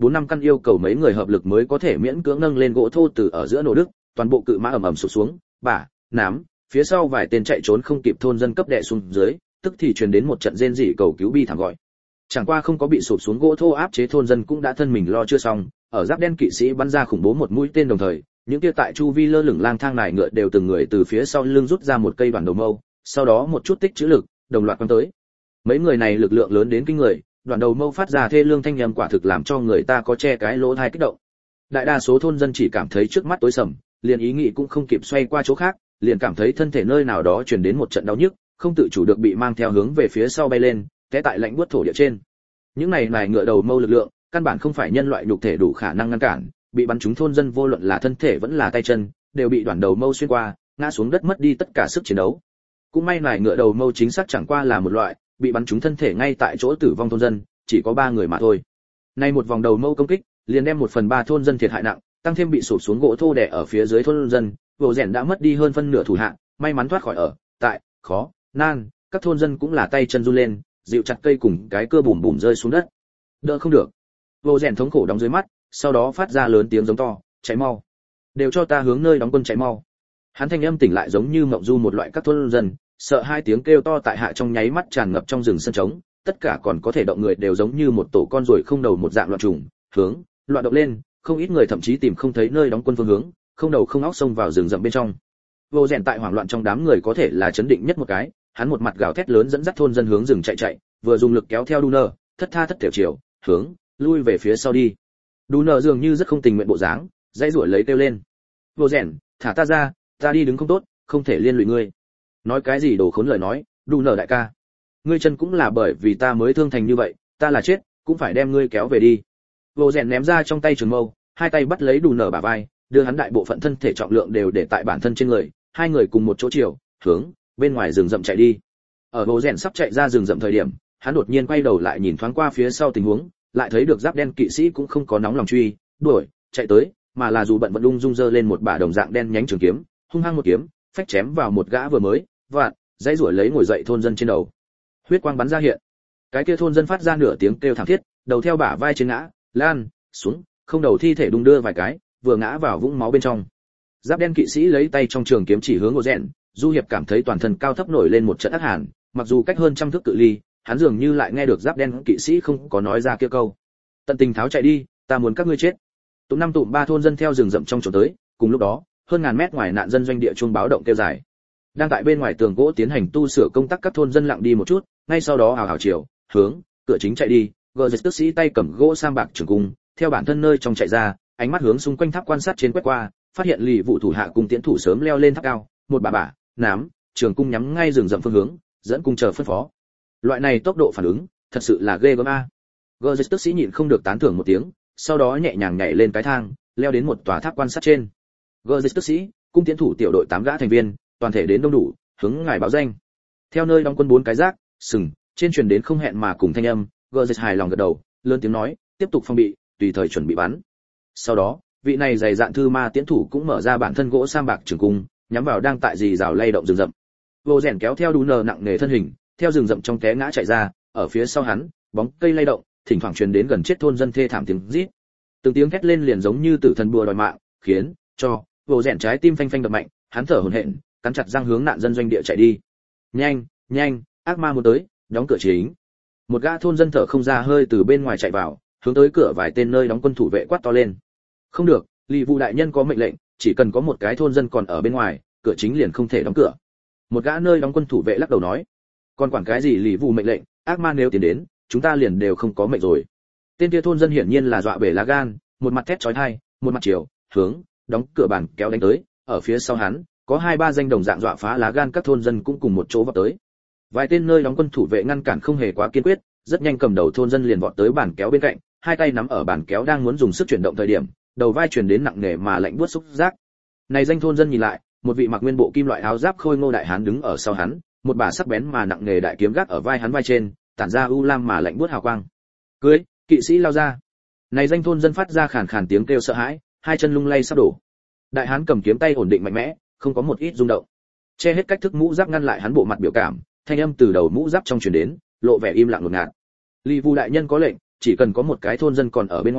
bốn năm căn yêu cầu mấy người hợp lực mới có thể miễn cưỡng nâng lên gỗ thô từ ở giữa nổ đức, toàn bộ cự mã ầm ầm sụp xuống, bả, nám, phía sau vài tên chạy trốn không kịp thôn dân cấp đè xuống dưới, tức thì truyền đến một trận rên rỉ cầu cứu bi thảm gọi. Chẳng qua không có bị sụp xuống gỗ thô áp chế thôn dân cũng đã thân mình lo chưa xong, ở giáp đen kỵ sĩ bắn ra khủng bố một mũi tên đồng thời, những kia tại chu vi lơ lửng lang thang nài ngựa đều từng người từ phía sau lưng rút ra một cây bản đầu mâu, sau đó một chút tích trữ lực, đồng loạt quăng tới. Mấy người này lực lượng lớn đến kinh người, đoạn đầu mâu phát ra thê lương thanh âm quả thực làm cho người ta có che cái lỗ tai kích động. Đại đa số thôn dân chỉ cảm thấy trước mắt tối sầm, liền ý nghĩ cũng không kịp xoay qua chỗ khác, liền cảm thấy thân thể nơi nào đó truyền đến một trận đau nhức, không tự chủ được bị mang theo hướng về phía sau bay lên, té tại lạnh buốt thổ địa trên. Những này nài ngựa đầu mâu lực lượng, căn bản không phải nhân loại nhục thể đủ khả năng ngăn cản, bị bắn trúng thôn dân vô luận là thân thể vẫn là tay chân, đều bị đoạn đầu mâu xuyên qua, ngã xuống đất mất đi tất cả sức chiến đấu. Cũng may nài ngựa đầu mâu chính xác chẳng qua là một loại, bị bắn trúng thân thể ngay tại chỗ tử vong thôn dân, chỉ có 3 người mà thôi. Nay một vòng đầu mâu công kích, liền đem 1/3 thôn dân thiệt hại nặng, tăng thêm bị sụp xuống gỗ thô đè ở phía dưới thôn dân, Vô Rèn đã mất đi hơn phân nửa thủ hạ, may mắn thoát khỏi ở tại khó nan, các thôn dân cũng là tay chân run lên, dịu chặt cây cùng cái cưa bùm bùm rơi xuống đất. Đỡ không được. Vô Rèn thống khổ đóng dưới mắt, sau đó phát ra lớn tiếng giống to, chạy mau, đều cho ta hướng nơi đóng quân chạy mau. Hắn thanh âm tỉnh lại giống như mộng du một loại các thôn dân, sợ hai tiếng kêu to tại hạ trong nháy mắt tràn ngập trong rừng sân trống, tất cả còn có thể động người đều giống như một tổ con ruồi không đầu một dạng loạn trùng, hướng loạn động lên, không ít người thậm chí tìm không thấy nơi đóng quân phương hướng, không đầu không óc xông vào rừng rậm bên trong. Vô Rèn tại hoảng loạn trong đám người có thể là chấn định nhất một cái, hắn một mặt gào thét lớn dẫn dắt thôn dân hướng rừng chạy, vừa dùng lực kéo theo Duner, thất tha thất thểu chiều, hướng lui về phía sau đi. Duner dường như rất không tình nguyện bộ dáng, dãy rủa lấy kêu lên. Vô Rèn, thả ta ra, ta đi đứng không tốt, không thể liên lụy ngươi. Nói cái gì đồ khốn lời nói, Duner đại ca, ngươi chân cũng là bởi vì ta mới thương thành như vậy, ta là chết cũng phải đem ngươi kéo về đi. Vô Rèn ném ra trong tay trường mâu, hai tay bắt lấy Duner bả vai, đưa hắn đại bộ phận thân thể trọng lượng đều để tại bản thân trên người, hai người cùng một chỗ chiều, hướng bên ngoài rừng rậm chạy đi. Ở Vô Rèn sắp chạy ra rừng rậm thời điểm, hắn đột nhiên quay đầu lại nhìn thoáng qua phía sau tình huống, lại thấy được giáp đen kỵ sĩ cũng không có nóng lòng truy đuổi chạy tới, mà là dù bận vẫn ung dung giơ lên một bả đồng dạng đen nhánh trường kiếm, hung hăng một kiếm phách chém vào một gã vừa mới vạn dãy rủa lấy ngồi dậy thôn dân trên đầu. Huyết quang bắn ra hiện, cái kia thôn dân phát ra nửa tiếng kêu thảm thiết, đầu theo bả vai trên ngã lan xuống, không đầu thi thể đung đưa vài cái, vừa ngã vào vũng máu bên trong. Giáp đen kỵ sĩ lấy tay trong trường kiếm chỉ hướng Ngô Rèn, Du Hiệp cảm thấy toàn thân cao thấp nổi lên một trận ác hàn, mặc dù cách hơn trăm thước cự ly, hắn dường như lại nghe được giáp đen kỵ sĩ không có nói ra kia câu. Tận tình tháo chạy đi, ta muốn các ngươi chết. Tụm năm tụm ba thôn dân theo rừng rậm trong chỗ tới, cùng lúc đó, hơn ngàn mét ngoài nạn dân doanh địa chuông báo động kêu dài. Đang tại bên ngoài tường gỗ tiến hành tu sửa công tác các thôn dân lặng đi một chút, ngay sau đó hào hào chiều, hướng cửa chính chạy đi, gờ dịch tức sĩ tay cầm gỗ sam bạc trường cung, theo bản thân nơi trong chạy ra, ánh mắt hướng xung quanh tháp quan sát trên quét qua, phát hiện lì vụ thủ hạ cùng tiến thủ sớm leo lên tháp cao, một bả nám trường cung nhắm ngay rừng rậm phương hướng, dẫn cung chờ phân phó. Loại này tốc độ phản ứng thật sự là ghê gớm a. Gờ dịch tức sĩ nhịn không được tán thưởng một tiếng, sau đó nhẹ nhàng nhảy lên cái thang, leo đến một tòa tháp quan sát trên. Gờ dịch tức sĩ, cung tiến thủ tiểu đội 8 gã thành viên, toàn thể đến đông đủ, hướng ngài báo danh. Theo nơi đóng quân 4 cái rác sừng trên truyền đến không hẹn mà cùng thanh âm, gờ dịch hài lòng gật đầu, lớn tiếng nói, tiếp tục phong bị, tùy thời chuẩn bị bắn. Sau đó, vị này dày dạn thư ma tiến thủ cũng mở ra bản thân gỗ sam bạc trường cung, nhắm vào đang tại dì rào lay động rừng rậm. Vô Rèn kéo theo Duner nặng nề thân hình, theo rừng rậm trong té ngã chạy ra, ở phía sau hắn, bóng cây lay động, thỉnh thoảng truyền đến gần chết thôn dân thê thảm tiếng rít. Từng tiếng thét lên liền giống như tử thần bùa đòi mạng, khiến cho Vô Rèn trái tim phanh phanh đập mạnh, hắn thở hổn hển, cắn chặt răng hướng nạn dân doanh địa chạy đi. Nhanh, nhanh, ác ma muốn tới, đóng cửa chính. Một gã thôn dân thở không ra hơi từ bên ngoài chạy vào, hướng tới cửa vài tên nơi đóng quân thủ vệ quát to lên. Không được, Lý Vũ đại nhân có mệnh lệnh, chỉ cần có một cái thôn dân còn ở bên ngoài, cửa chính liền không thể đóng cửa. Một gã nơi đóng quân thủ vệ lắc đầu nói, còn quản cái gì Lý Vũ mệnh lệnh, ác ma nếu tiến đến, chúng ta liền đều không có mệnh rồi. Tên kia thôn dân hiển nhiên là dọa bể lá gan, một mặt thét chói tai, một mặt chiều hướng đóng cửa bàn kéo đánh tới, ở phía sau hắn có 2-3 danh đồng dạng dọa phá lá gan các thôn dân cũng cùng một chỗ vọt tới. Vài tên nơi đóng quân thủ vệ ngăn cản không hề quá kiên quyết, rất nhanh cầm đầu thôn dân liền vọt tới bàn kéo bên cạnh, hai tay nắm ở bàn kéo đang muốn dùng sức chuyển động thời điểm, đầu vai truyền đến nặng nề mà lạnh buốt xúc giác. Này danh thôn dân nhìn lại, một vị mặc nguyên bộ kim loại áo giáp khôi ngô đại hán đứng ở sau hắn, một bả sắc bén mà nặng nề đại kiếm gác ở vai hắn vai trên, tản ra u lam mà lạnh buốt hào quang. Cưới, kỵ sĩ lao ra. Này danh thôn dân phát ra khàn khàn tiếng kêu sợ hãi, hai chân lung lay sắp đổ. Đại hán cầm kiếm tay ổn định mạnh mẽ, không có một ít rung động. Che hết cách thức mũ giáp ngăn lại hắn bộ mặt biểu cảm, thanh âm từ đầu mũ giáp trong truyền đến, lộ vẻ im lặng ngột ngạt. Lý Vu đại nhân có lệnh, chỉ cần có một cái thôn dân còn ở bên ngoài,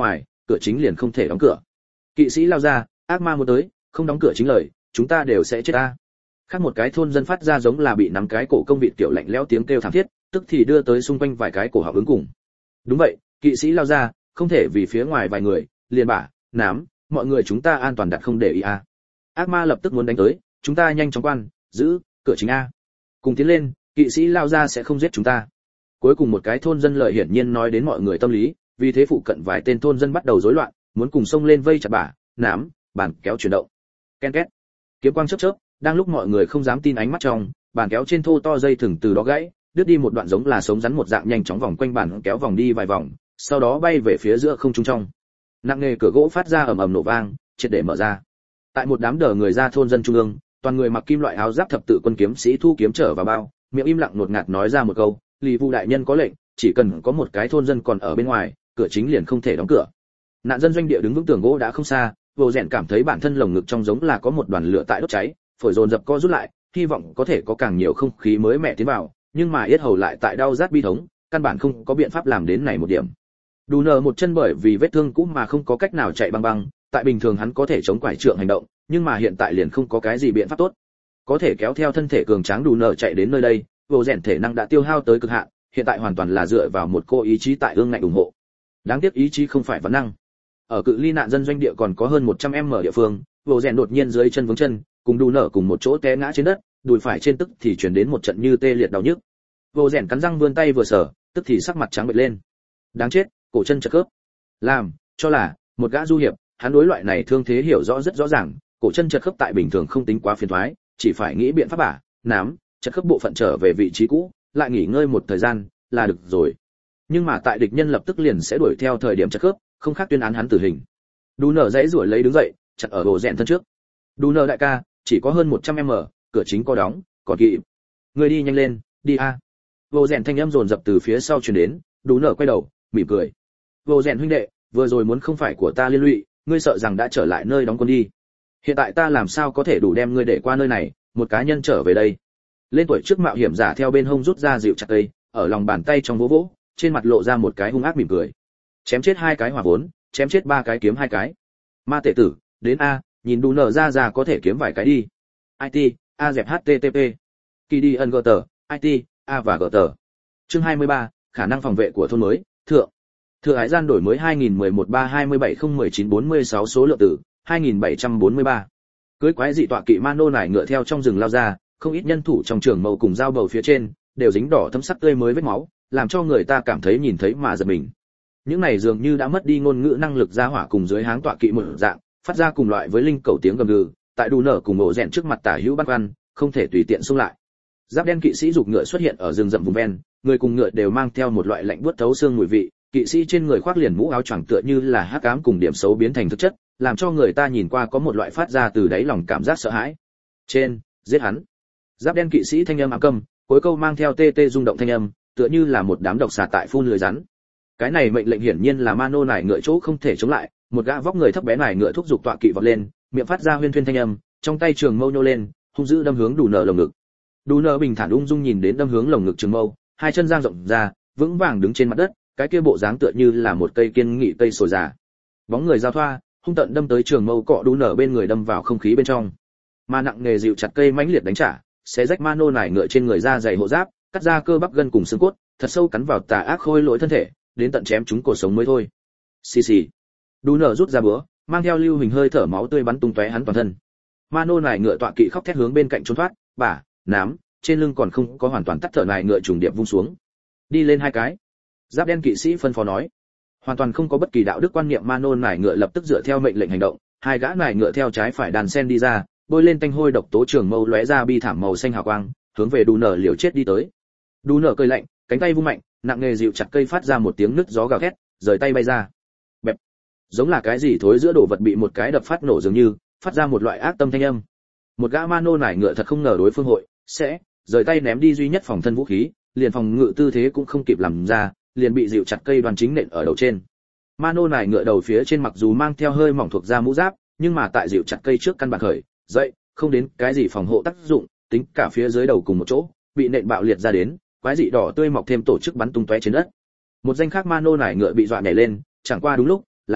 cửa chính liền không thể đóng cửa. Kỵ sĩ lao ra, ác ma muốn tới, không đóng cửa chính lời, chúng ta đều sẽ chết ta. Khác một cái thôn dân phát ra giống là bị nắm cái cổ công vịt kiểu lạnh lẽo tiếng kêu thảm thiết, tức thì đưa tới xung quanh vài cái cổ họng ứng cùng. Đúng vậy, kỵ sĩ lao ra, không thể vì phía ngoài vài người, liền bả, nám, mọi người chúng ta an toàn đặt không để ý a. Ác ma lập tức muốn đánh tới, chúng ta nhanh chóng quan, giữ cửa chính a. Cùng tiến lên, kỵ sĩ lao ra sẽ không giết chúng ta. Cuối cùng một cái thôn dân lợi hiển nhiên nói đến mọi người tâm lý, vì thế phụ cận vài tên thôn dân bắt đầu rối loạn, muốn cùng xông lên vây chặt bả, nám, bàn kéo chuyển động. Ken két. Kiếm quang chớp chớp, đang lúc mọi người không dám tin ánh mắt trong, bàn kéo trên thô to dây thừng từ đó gãy, đứt đi một đoạn giống là sống rắn một dạng nhanh chóng vòng quanh bàn kéo vòng đi vài vòng, sau đó bay về phía giữa không trung trong. Nặng nề cửa gỗ phát ra ầm ầm nổ vang, triệt để mở ra. Tại một đám đờ người ra thôn dân trung ương, toàn người mặc kim loại áo giáp thập tự quân kiếm sĩ thu kiếm trở vào bao, miệng im lặng nuốt ngạt nói ra một câu, Lý Vu đại nhân có lệnh, chỉ cần có một cái thôn dân còn ở bên ngoài, cửa chính liền không thể đóng cửa. Nạn dân doanh địa đứng vững tường gỗ đã không xa, Vô Rèn cảm thấy bản thân lồng ngực trong giống là có một đoàn lửa tại đốt cháy, phổi dồn dập co rút lại, hy vọng có thể có càng nhiều không khí mới mẻ tiến vào, nhưng mà yết hầu lại tại đau rát bi thống, căn bản không có biện pháp làm đến này một điểm. Đủ nở một chân bởi vì vết thương cũ mà không có cách nào chạy băng băng, tại bình thường hắn có thể chống quải trượng hành động, nhưng mà hiện tại liền không có cái gì biện pháp tốt. Có thể kéo theo thân thể cường tráng Đủ nở chạy đến nơi đây, Vô Rèn thể năng đã tiêu hao tới cực hạn, hiện tại hoàn toàn là dựa vào một cô ý chí tại ương ngạnh ủng hộ. Đáng tiếc ý chí không phải vấn năng. Ở cự ly nạn dân doanh địa còn có hơn 100m địa phương, Vô Rèn đột nhiên dưới chân vướng chân, cùng Đủ nở cùng một chỗ té ngã trên đất, đùi phải trên tức thì truyền đến một trận như tê liệt đau nhức. Vô Rèn cắn răng vươn tay vừa sờ, tức thì sắc mặt trắng bệch lên. Đáng chết, cổ chân chật khớp. Làm cho là một gã du hiệp, hắn đối loại này thương thế hiểu rõ rất rõ ràng, cổ chân chật khớp tại bình thường không tính quá phiền toái, chỉ phải nghĩ biện pháp bả, nám, chật khớp bộ phận trở về vị trí cũ, lại nghỉ ngơi một thời gian là được rồi. Nhưng mà tại địch nhân lập tức liền sẽ đuổi theo thời điểm chật khớp, không khác tuyên án hắn tử hình. Đủ nở dãy rủa lấy đứng dậy, chặt ở Vô Rèn thân trước. Đủ nở đại ca, chỉ có hơn 100m, cửa chính có đóng, còn kỵ. Người đi nhanh lên, đi a. Vô Rèn thanh âm dồn dập từ phía sau truyền đến, Đủ nở quay đầu, mỉm cười. Vô Rèn huynh đệ, vừa rồi muốn không phải của ta liên lụy, ngươi sợ rằng đã trở lại nơi đóng quân đi. Hiện tại ta làm sao có thể đủ đem ngươi để qua nơi này, một cá nhân trở về đây. Lên tuổi trước mạo hiểm giả theo bên hông rút ra dịu chặt cây, ở lòng bàn tay trong vỗ vỗ, trên mặt lộ ra một cái hung ác mỉm cười. Chém chết 2 cái hỏa vốn, chém chết 3 cái kiếm 2 cái. Ma tể tử, đến a, nhìn Đủ nở ra có thể kiếm vài cái đi. IT, a dẹp http. Kỳ đi ân gờ IT, a và gờ Chương 23, khả năng phòng vệ của thôn mới, thượng. Thừa Hải gian đổi mới 2011-327-019-46 số lượng tử, 2743. Cưới quái dị tọa kỵ Mano nải ngựa theo trong rừng lao ra, không ít nhân thủ trong trường mâu cùng dao bầu phía trên, đều dính đỏ thấm sắc tươi mới vết máu, làm cho người ta cảm thấy nhìn thấy mà giật mình. Những này dường như đã mất đi ngôn ngữ năng lực ra hỏa cùng dưới háng tọa kỵ một dạng, phát ra cùng loại với linh cầu tiếng gầm gừ, tại Đủ nở cùng Ổ Rèn trước mặt tả hữu băn khoăn, không thể tùy tiện xung lại. Giáp đen kỵ sĩ dục ngựa xuất hiện ở rừng rậm vùng ven, người cùng ngựa đều mang theo một loại lạnh buốt thấu xương mùi vị, kỵ sĩ trên người khoác liền mũ áo choàng tựa như là hắc ám cùng điểm xấu biến thành thực chất, làm cho người ta nhìn qua có một loại phát ra từ đáy lòng cảm giác sợ hãi. Trên, giết hắn. Giáp đen kỵ sĩ thanh âm ám câm, cuối câu mang theo tê tê rung động thanh âm, tựa như là một đám độc xà tại phun lưới rắn. Cái này mệnh lệnh hiển nhiên là Mano nải ngựa chỗ không thể chống lại, một gã vóc người thấp bé nải ngựa thúc giục tọa kỵ vọt lên, miệng phát ra huyên thuyên thanh âm, trong tay trường mâu nhô lên, hung dữ đâm hướng Đủ nở lồng ngực. Đủ nở bình thản ung dung nhìn đến đâm hướng lồng ngực trường mâu, hai chân dang rộng ra, vững vàng đứng trên mặt đất, cái kia bộ dáng tựa như là một cây kiên nghị cây sồi già. Bóng người giao thoa, hung tận đâm tới trường mâu cọ Đủ nở bên người đâm vào không khí bên trong. Mà nặng nghề dịu chặt cây mãnh liệt đánh trả, xé rách Mano nải ngựa trên người da dày hộ giáp, cắt ra cơ bắp gân cùng xương cốt, thật sâu cắn vào tà ác khôi lỗi thân thể, đến tận chém chúng cổ sống mới thôi. Xì xì. Đủ nở rút ra búa, mang theo lưu hình hơi thở máu tươi bắn tung tóe hắn toàn thân. Mano nải ngựa tọa kỵ khóc thét hướng bên cạnh trốn thoát, bả, nám, trên lưng còn không có hoàn toàn tắt thở nải ngựa trùng điệp vung xuống. Đi lên 2 cái. Giáp đen kỵ sĩ phân phó nói. Hoàn toàn không có bất kỳ đạo đức quan niệm Mano nải ngựa lập tức dựa theo mệnh lệnh hành động, 2 gã nải ngựa theo trái phải đàn sen đi ra, bôi lên tanh hôi độc tố trường mâu lóe ra bi thảm màu xanh hào quang, hướng về Đủ nở liều chết đi tới. Đủ nở cười lạnh, cánh tay vung mạnh, nặng nghề dịu chặt cây phát ra một tiếng nứt gió gào thét, rời tay bay ra. Bẹp. Giống là cái gì thối giữa đồ vật bị một cái đập phát nổ dường như, phát ra một loại ác tâm thanh âm. Một gã Mano nải ngựa thật không ngờ đối phương hội sẽ rời tay ném đi duy nhất phòng thân vũ khí, liền phòng ngự tư thế cũng không kịp làm ra, liền bị dịu chặt cây đoàn chính nện ở đầu trên. Mano nải ngựa đầu phía trên mặc dù mang theo hơi mỏng thuộc da mũ giáp, nhưng mà tại dịu chặt cây trước căn bản khởi dậy, không đến cái gì phòng hộ tác dụng, tính cả phía dưới đầu cùng một chỗ, bị nện bạo liệt ra đến, quái dị đỏ tươi mọc thêm tổ chức bắn tung tóe trên đất. Một danh khác Mano nải ngựa bị dọa nhảy lên, chẳng qua đúng lúc, làm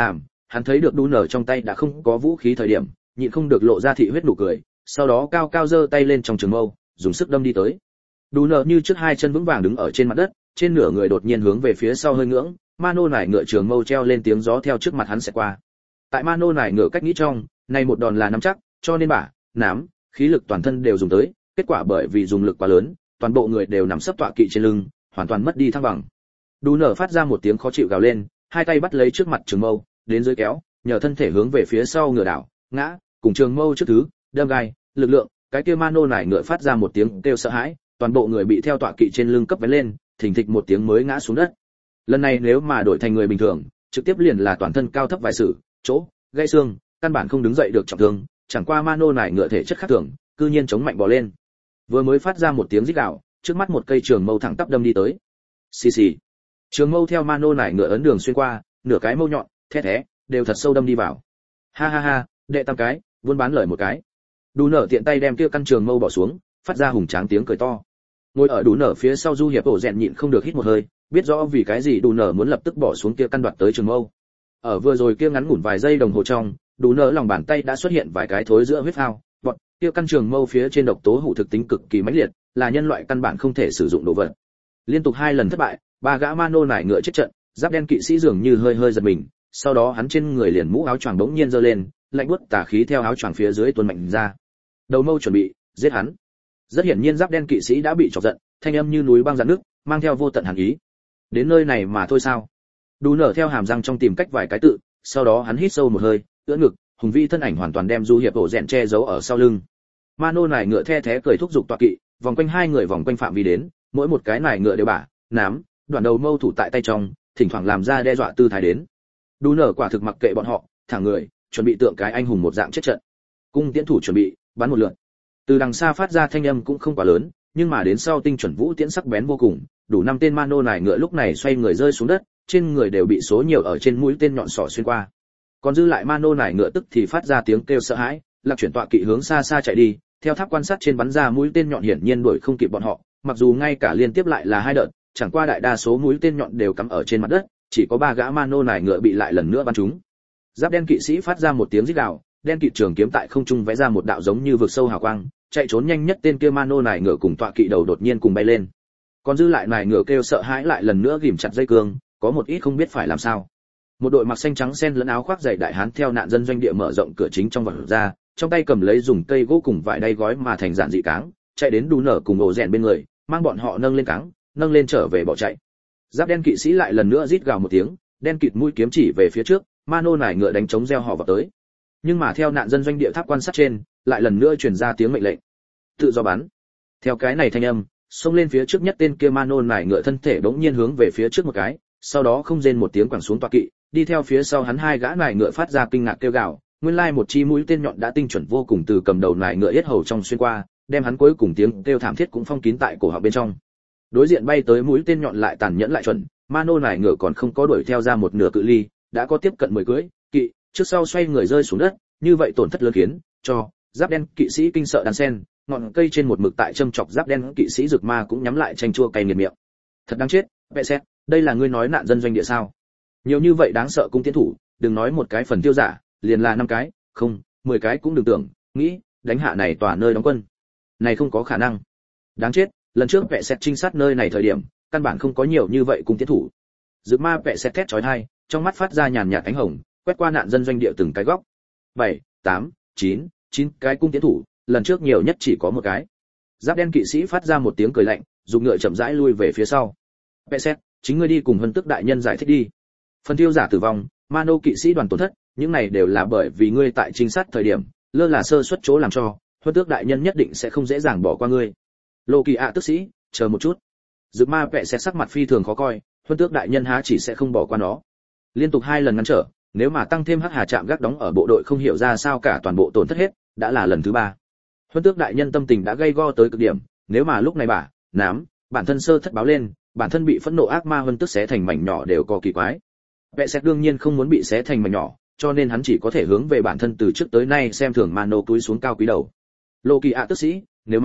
hắn thấy được đu nở trong tay đã không có vũ khí thời điểm, nhịn không được lộ ra thị huyết nụ cười, sau đó cao cao giơ tay lên trong trường mâu, dùng sức đâm đi tới. Đu nở như trước hai chân vững vàng đứng ở trên mặt đất, trên nửa người đột nhiên hướng về phía sau hơi ngưỡng, Mano nải ngựa trường mâu treo lên tiếng gió theo trước mặt hắn sẽ qua. Tại Mano nải ngựa cách nghĩ trong, này một đòn là nắm chắc, cho nên bả, nám, khí lực toàn thân đều dùng tới, kết quả bởi vì dùng lực quá lớn, toàn bộ người đều nằm sấp tọa kỵ trên lưng, hoàn toàn mất đi thăng bằng. Đu nở phát ra một tiếng khó chịu gào lên, hai tay bắt lấy trước mặt trường mâu, đến dưới kéo, nhờ thân thể hướng về phía sau ngựa đảo, ngã, cùng trường mâu trước thứ, đâm gai, lực lượng, cái kia Mano nải ngựa phát ra một tiếng kêu sợ hãi, toàn bộ người bị theo tọa kỵ trên lưng cấp vén lên, thình thịch một tiếng mới ngã xuống đất. Lần này nếu mà đổi thành người bình thường, trực tiếp liền là toàn thân cao thấp vài sự, chỗ, gãy xương, căn bản không đứng dậy được trọng thương, chẳng qua Mano nải ngựa thể chất khác thường, cư nhiên chống mạnh bò lên. Vừa mới phát ra một tiếng rít gào, trước mắt một cây trường mâu thẳng tắp đâm đi tới. Xì xì. Trường mâu theo Mano nải ngựa ấn đường xuyên qua, nửa cái mâu nhọn, thét thé, đều thật sâu đâm đi vào. Ha ha ha, đệ tam cái, buôn bán lời một cái. Đủ nở tiện tay đem kia căn trường mâu bỏ xuống, phát ra hùng tráng tiếng cười to. Ngồi ở đủ nở phía sau du hiệp ổ rèn nhịn không được hít một hơi, biết rõ vì cái gì đủ nở muốn lập tức bỏ xuống kia căn đoạt tới trường mâu. Ở vừa rồi kia ngắn ngủn vài giây đồng hồ trong, đủ nở lòng bàn tay đã xuất hiện vài cái thối giữa huyết phao, bọn kia căn trường mâu phía trên độc tố hủ thực tính cực kỳ mãnh liệt, là nhân loại căn bản không thể sử dụng đồ vật. Liên tục hai lần thất bại, ba gã Mano nải ngựa chết trận, giáp đen kỵ sĩ dường như hơi hơi giật mình, sau đó hắn trên người liền mũ áo choàng bỗng nhiên giơ lên, lạnh buốt tà khí theo áo choàng phía dưới tuôn mạnh ra. Đầu mâu chuẩn bị giết hắn. Rất hiển nhiên giáp đen kỵ sĩ đã bị chọc giận, thanh âm như núi băng dạn nước, mang theo vô tận hàn ý. Đến nơi này mà thôi sao? Đủ nở theo hàm răng trong tìm cách vài cái tự, sau đó hắn hít sâu một hơi, ưỡn ngực, hùng vĩ thân ảnh hoàn toàn đem du hiệp ổ rèn che giấu ở sau lưng. Mano nải ngựa the thé cười thúc giục tọa kỵ, vòng quanh hai người vòng quanh phạm vi đến, mỗi một cái nải ngựa đều bả, nám, đoạn đầu mâu thủ tại tay trong, thỉnh thoảng làm ra đe dọa tư thái đến. Đủ nở quả thực mặc kệ bọn họ, thẳng người, chuẩn bị tượng cái anh hùng một dạng chết trận. Cung tiễn thủ chuẩn bị, bắn một lượt. Từ đằng xa phát ra thanh âm cũng không quá lớn, nhưng mà đến sau tinh chuẩn vũ tiễn sắc bén vô cùng, đủ năm tên Mano nải ngựa lúc này xoay người rơi xuống đất, trên người đều bị số nhiều ở trên mũi tên nhọn sọ xuyên qua. Còn dư lại Mano nải ngựa tức thì phát ra tiếng kêu sợ hãi, lạc chuyển tọa kỵ hướng xa xa chạy đi, theo tháp quan sát trên bắn ra mũi tên nhọn hiển nhiên đuổi không kịp bọn họ, mặc dù ngay cả liên tiếp lại là hai đợt, chẳng qua đại đa số mũi tên nhọn đều cắm ở trên mặt đất, chỉ có ba gã Mano nải ngựa bị lại lần nữa bắn trúng. Giáp đen kỵ sĩ phát ra một tiếng rít gào, đen kịt trường kiếm tại không trung vẽ ra một đạo giống như vực sâu hào quang, chạy trốn nhanh nhất tên kia Mano nải ngựa cùng tọa kỵ đầu đột nhiên cùng bay lên. Còn dư lại nải ngựa kêu sợ hãi lại lần nữa ghìm chặt dây cương, có một ít không biết phải làm sao. Một đội mặc xanh trắng xen lẫn áo khoác dày đại hán theo nạn dân doanh địa mở rộng cửa chính trong vào ra, trong tay cầm lấy dùng cây gỗ cùng vải đay gói mà thành giản dị cáng, chạy đến Đủ nở cùng ổ rèn bên người, mang bọn họ nâng lên cáng, nâng lên trở về bỏ chạy. Giáp đen kỵ sĩ lại lần nữa rít gào một tiếng, đen kịt mũi kiếm chỉ về phía trước, Mano nải ngựa đánh trống reo hò vào tới. Nhưng mà theo nạn dân doanh địa tháp quan sát trên, lại lần nữa truyền ra tiếng mệnh lệnh. Tự do bắn. Theo cái này thanh âm, xông lên phía trước nhất tên kia Mano nải ngựa thân thể bỗng nhiên hướng về phía trước một cái, sau đó không rên một tiếng quẳng xuống tọa kỵ, đi theo phía sau hắn hai gã nải ngựa phát ra kinh ngạc kêu gào, nguyên lai một chi mũi tên nhọn đã tinh chuẩn vô cùng từ cầm đầu nải ngựa yết hầu trong xuyên qua, đem hắn cuối cùng tiếng kêu thảm thiết cũng phong kín tại cổ họng bên trong. Đối diện bay tới mũi tên nhọn lại tàn nhẫn lại chuẩn, Mano nải ngựa còn không có đuổi theo ra một nửa cự ly, đã có tiếp cận 10 cưỡi, kỵ, trước sau xoay người rơi xuống đất, như vậy tổn thất lớn khiến cho giáp đen kỵ sĩ kinh sợ đan sen, ngọn cây trên một mực tại châm chọc giáp đen kỵ sĩ rực ma cũng nhắm lại chanh chua cay nghiệt miệng. Thật đáng chết, vệ xét, đây là ngươi nói nạn dân doanh địa sao? Nhiều như vậy đáng sợ cung tiến thủ, đừng nói một cái phần tiêu giả, liền là 5 cái, không, 10 cái cũng đừng tưởng, nghĩ, đánh hạ này tòa nơi đóng quân. Này không có khả năng. Đáng chết, lần trước vệ xét trinh sát nơi này thời điểm, căn bản không có nhiều như vậy cung tiến thủ. Rực ma vệ xét thét chói tai, trong mắt phát ra nhàn nhạt ánh hồng, quét qua nạn dân doanh địa từng cái góc. 7, 8, 9 cái cung tiến thủ, lần trước nhiều nhất chỉ có một cái. Giáp đen kỵ sĩ phát ra một tiếng cười lạnh, dùng ngựa chậm rãi lui về phía sau. Vệ xét, chính ngươi đi cùng Hân Tức đại nhân giải thích đi. Phần tiêu giả tử vong, Mano kỵ sĩ đoàn tổn thất, những này đều là bởi vì ngươi tại trinh sát thời điểm lơ là sơ suất chỗ làm cho, Hân Tước đại nhân nhất định sẽ không dễ dàng bỏ qua ngươi. Lô Kỳ ạ tức sĩ, chờ một chút. Dực ma vệ xét sắc mặt phi thường khó coi, Hân Tước đại nhân há chỉ sẽ không bỏ qua nó. Liên tục 2 lần ngăn trở, nếu mà tăng thêm hắc hà trạm gác đóng ở bộ đội không hiểu ra sao cả toàn bộ tổn thất hết, đã là lần thứ 3. Huân Tước đại nhân tâm tình đã gay go tới cực điểm, nếu mà lúc này bản thân sơ thất báo lên, bản thân bị phẫn nộ ác ma Huân Tước xé thành mảnh nhỏ đều có kỳ quái. Vệ xét đương nhiên không muốn bị xé thành mảnh nhỏ, cho nên hắn chỉ có thể hướng về bản thân từ trước tới nay xem thường Mano cúi xuống cao quý đầu. Lô Kỳ ạ tức sĩ,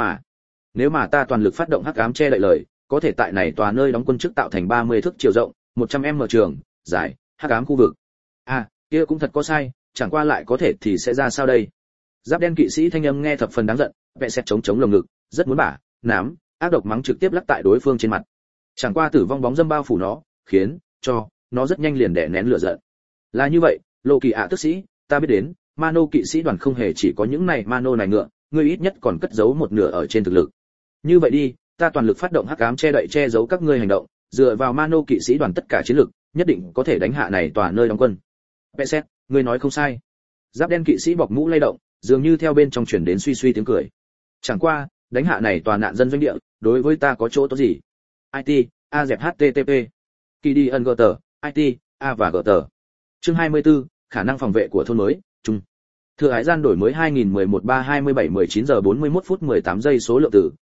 nếu mà ta toàn lực phát động hắc ám che đậy lời, có thể tại này tòa nơi đóng quân trước tạo thành 30 thước chiều rộng, 100m trường, dài, hắc ám khu vực. Kia cũng thật có sai, chẳng qua lại có thể thì sẽ ra sao đây? Giáp đen kỵ sĩ thanh âm nghe thập phần đáng giận, vẽ xét chống lồng ngực, rất muốn bả, nám, ác độc mắng trực tiếp lắc tại đối phương trên mặt. Chẳng qua tử vong bóng dâm bao phủ nó, khiến cho nó rất nhanh liền đè nén lửa giận. Là như vậy, Lộ Kỳ ạ tức sĩ, ta biết đến, Mano kỵ sĩ đoàn không hề chỉ có những này Mano này ngựa, ngươi ít nhất còn cất giấu một nửa ở trên thực lực. Như vậy đi, ta toàn lực phát động hắc ám che đậy che giấu các ngươi hành động, dựa vào Mano kỵ sĩ đoàn tất cả chiến lực, nhất định có thể đánh hạ này tòa nơi đóng quân. Peset, ngươi nói không sai. Giáp đen kỵ sĩ bọc mũ lay động, dường như theo bên trong truyền đến suy suy tiếng cười. Chẳng qua, đánh hạ này tòa nạn dân doanh địa, đối với ta có chỗ tốt gì? IT, A dẹp HTTP. Kỳ đi ân tờ, IT, A và tờ. Chương 24, khả năng phòng vệ của thôn mới, chung. Thừa hải gian đổi mới 2011-3-27-19 giờ 41 phút 18 giây số lượng tử,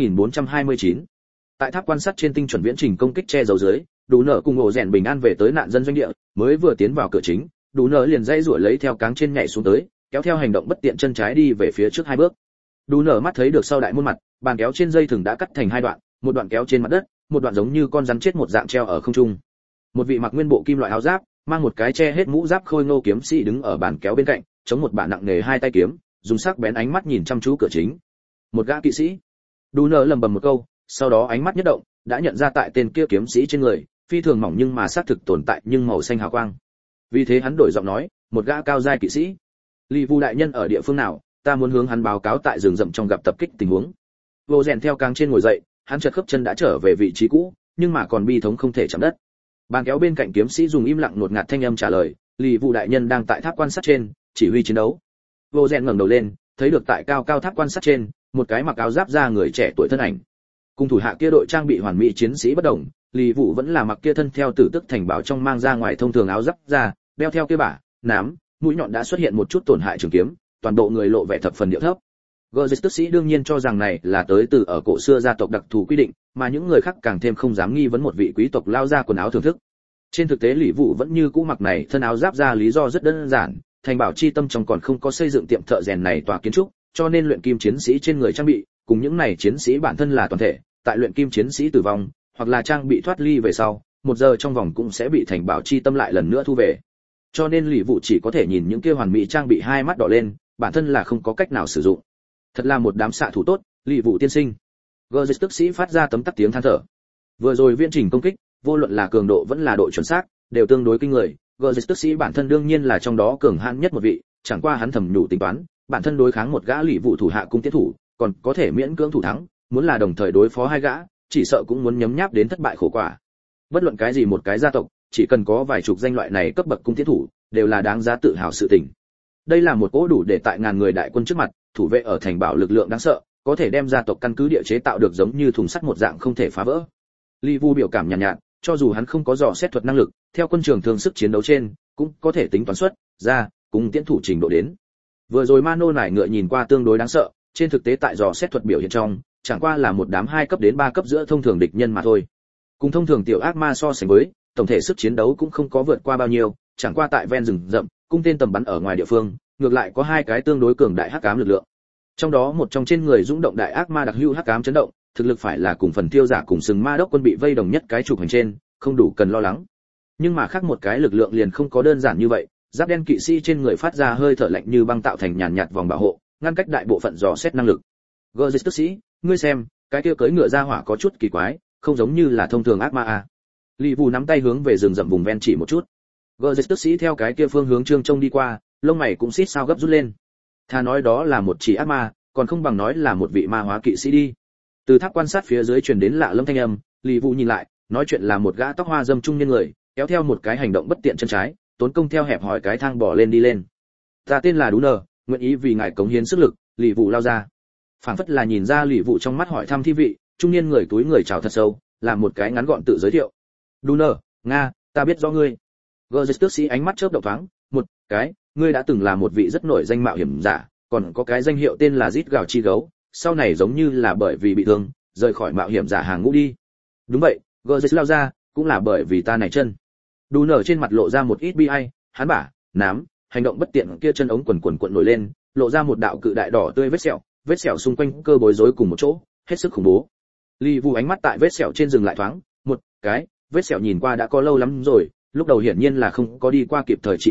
2429. Tại tháp quan sát trên tinh chuẩn viễn trình công kích che giấu dưới, Đủ Nở cùng ổ rèn bình an về tới nạn dân doanh địa, mới vừa tiến vào cửa chính, Đủ Nở liền dây rủa lấy theo cáng trên nhảy xuống tới, kéo theo hành động bất tiện chân trái đi về phía trước 2 bước. Đủ Nở mắt thấy được sau đại môn mặt, bàn kéo trên dây thừng đã cắt thành 2 đoạn, một đoạn kéo trên mặt đất, một đoạn giống như con rắn chết một dạng treo ở không trung. Một vị mặc nguyên bộ kim loại áo giáp, mang một cái che hết mũ giáp khôi ngô kiếm sĩ đứng ở bàn kéo bên cạnh, chống một bả nặng nề 2 tay kiếm, dùng sắc bén ánh mắt nhìn chăm chú cửa chính. Một gã kỵ sĩ. Đủ Nở lẩm bẩm một câu, sau đó ánh mắt nhất động, đã nhận ra tại tên kia kiếm sĩ trên người, phi thường mỏng nhưng mà xác thực tồn tại nhưng màu xanh hào quang. Vì thế hắn đổi giọng nói, một gã cao giai kỵ sĩ. Lý Vu đại nhân ở địa phương nào, ta muốn hướng hắn báo cáo tại rừng rậm trong gặp tập kích tình huống. Vô rèn theo càng trên ngồi dậy, hắn chợt khớp chân đã trở về vị trí cũ, nhưng mà còn bi thống không thể chạm đất. Bàn kéo bên cạnh kiếm sĩ dùng im lặng nuốt ngạt thanh âm trả lời, Lý Vu đại nhân đang tại tháp quan sát trên, chỉ huy chiến đấu. Vô rèn ngẩng đầu lên, thấy được tại cao cao tháp quan sát trên, một cái mặc áo giáp da người trẻ tuổi thân ảnh. Cùng thủ hạ kia đội trang bị hoàn mỹ chiến sĩ bất động, Lý Vũ vẫn là mặc kia thân theo tử tức thành bảo trong mang ra ngoài thông thường áo giáp ra, đeo theo kia bả, nám, mũi nhọn đã xuất hiện một chút tổn hại trường kiếm, toàn bộ người lộ vẻ thập phần điệu thấp. Gerges tức sĩ đương nhiên cho rằng này là tới từ ở cổ xưa gia tộc đặc thù quy định, mà những người khác càng thêm không dám nghi vấn một vị quý tộc lao ra quần áo thưởng thức. Trên thực tế Lý Vũ vẫn như cũ mặc này thân áo giáp ra lý do rất đơn giản, thành bảo chi tâm trong còn không có xây dựng tiệm thợ rèn này tòa kiến trúc, cho nên luyện kim chiến sĩ trên người trang bị, cùng những này chiến sĩ bản thân là toàn thể, tại luyện kim chiến sĩ tử vong, hoặc là trang bị thoát ly về sau, 1 giờ trong vòng cũng sẽ bị thành bảo chi tâm lại lần nữa thu về. Cho nên Lý Vũ chỉ có thể nhìn những kia hoàn mỹ trang bị 2 mắt đỏ lên, bản thân là không có cách nào sử dụng. Thật là một đám xạ thủ tốt, Lý Vũ tiên sinh. Gerges tức sĩ phát ra tấm tắc tiếng than thở. Vừa rồi viễn trình công kích, vô luận là cường độ vẫn là độ chuẩn xác, đều tương đối kinh người. Gerges tức sĩ bản thân đương nhiên là trong đó cường hãn nhất một vị, chẳng qua hắn thầm nhủ tính toán, bản thân đối kháng một gã Lý Vũ thủ hạ cung tiến thủ, còn có thể miễn cưỡng thủ thắng, muốn là đồng thời đối phó 2 gã, chỉ sợ cũng muốn nhấm nháp đến thất bại khổ quả. Bất luận cái gì một cái gia tộc, chỉ cần có vài chục danh loại này cấp bậc cung tiến thủ, đều là đáng giá tự hào sự tình. Đây là một cỗ đủ để tại ngàn người đại quân trước mặt, thủ vệ ở thành bảo lực lượng đáng sợ, có thể đem gia tộc căn cứ địa chế tạo được giống như thùng sắt một dạng không thể phá vỡ. Lý Vu biểu cảm nhàn nhạt, cho dù hắn không có dò xét thuật năng lực, theo quân trường thường sức chiến đấu trên, cũng có thể tính toán xuất ra, cùng tiến thủ trình độ đến. Vừa rồi Mano nải ngựa nhìn qua tương đối đáng sợ, trên thực tế tại dò xét thuật biểu hiện trong, chẳng qua là một đám 2 cấp đến 3 cấp giữa thông thường địch nhân mà thôi. Cùng thông thường tiểu ác ma so sánh với, tổng thể sức chiến đấu cũng không có vượt qua bao nhiêu, chẳng qua tại ven rừng rậm, cung tên tầm bắn ở ngoài địa phương, ngược lại có 2 cái tương đối cường đại hắc ám lực lượng. Trong đó một trong trên người dũng động đại ác ma đặc hữu hắc ám chấn động, thực lực phải là cùng phần tiêu giả cùng sừng ma đốc quân bị vây đồng nhất cái trục hành trên, không đủ cần lo lắng. Nhưng mà khác một cái lực lượng liền không có đơn giản như vậy, giáp đen kỵ sĩ trên người phát ra hơi thở lạnh như băng tạo thành nhàn nhạt vòng bảo hộ, ngăn cách đại bộ phận dò xét năng lực. Gerges tức sĩ, ngươi xem, cái kia cưỡi ngựa ra hỏa có chút kỳ quái, không giống như là thông thường ác ma à. Lý Vũ nắm tay hướng về rừng rậm vùng ven chỉ một chút. Gerges tức sĩ theo cái kia phương hướng trương trông đi qua, lông mày cũng xít sao gấp rút lên. Thà nói đó là một chỉ ác ma, còn không bằng nói là một vị ma hóa kỵ sĩ đi. Từ tháp quan sát phía dưới truyền đến lạ lâm thanh âm, Lý Vũ nhìn lại, nói chuyện là một gã tóc hoa râm trung niên người, kéo theo một cái hành động bất tiện chân trái, tốn công theo hẹp hỏi cái thang bò lên đi lên. Ta tên là Đú Nờ, nguyện ý vì ngài cống hiến sức lực. Lý Vũ lao ra. Phảng phất là nhìn ra Lý Vũ trong mắt hỏi thăm thi vị, trung niên người túi người chào thật sâu, làm một cái ngắn gọn tự giới thiệu. Đú Nờ, nga, ta biết rõ ngươi. Gerges tức sĩ ánh mắt chớp động thoáng, một cái, ngươi đã từng là một vị rất nổi danh mạo hiểm giả, còn có cái danh hiệu tên là Rít gào chi gấu, sau này giống như là bởi vì bị thương, rời khỏi mạo hiểm giả hàng ngũ đi. Đúng vậy, Gerges lao ra, cũng là bởi vì ta này chân. Đú Nờ trên mặt lộ ra một ít bi ai, hắn bả, nám, hành động bất tiện kia chân ống quần cuộn nổi lên, lộ ra một đạo cự đại đỏ tươi vết sẹo xung quanh cơ bối rối cùng một chỗ, hết sức khủng bố. Lý Vũ ánh mắt tại vết sẹo trên dừng lại thoáng, một cái, vết sẹo nhìn qua đã có lâu lắm rồi, lúc đầu hiển nhiên là không có đi qua kịp thời trị liệu,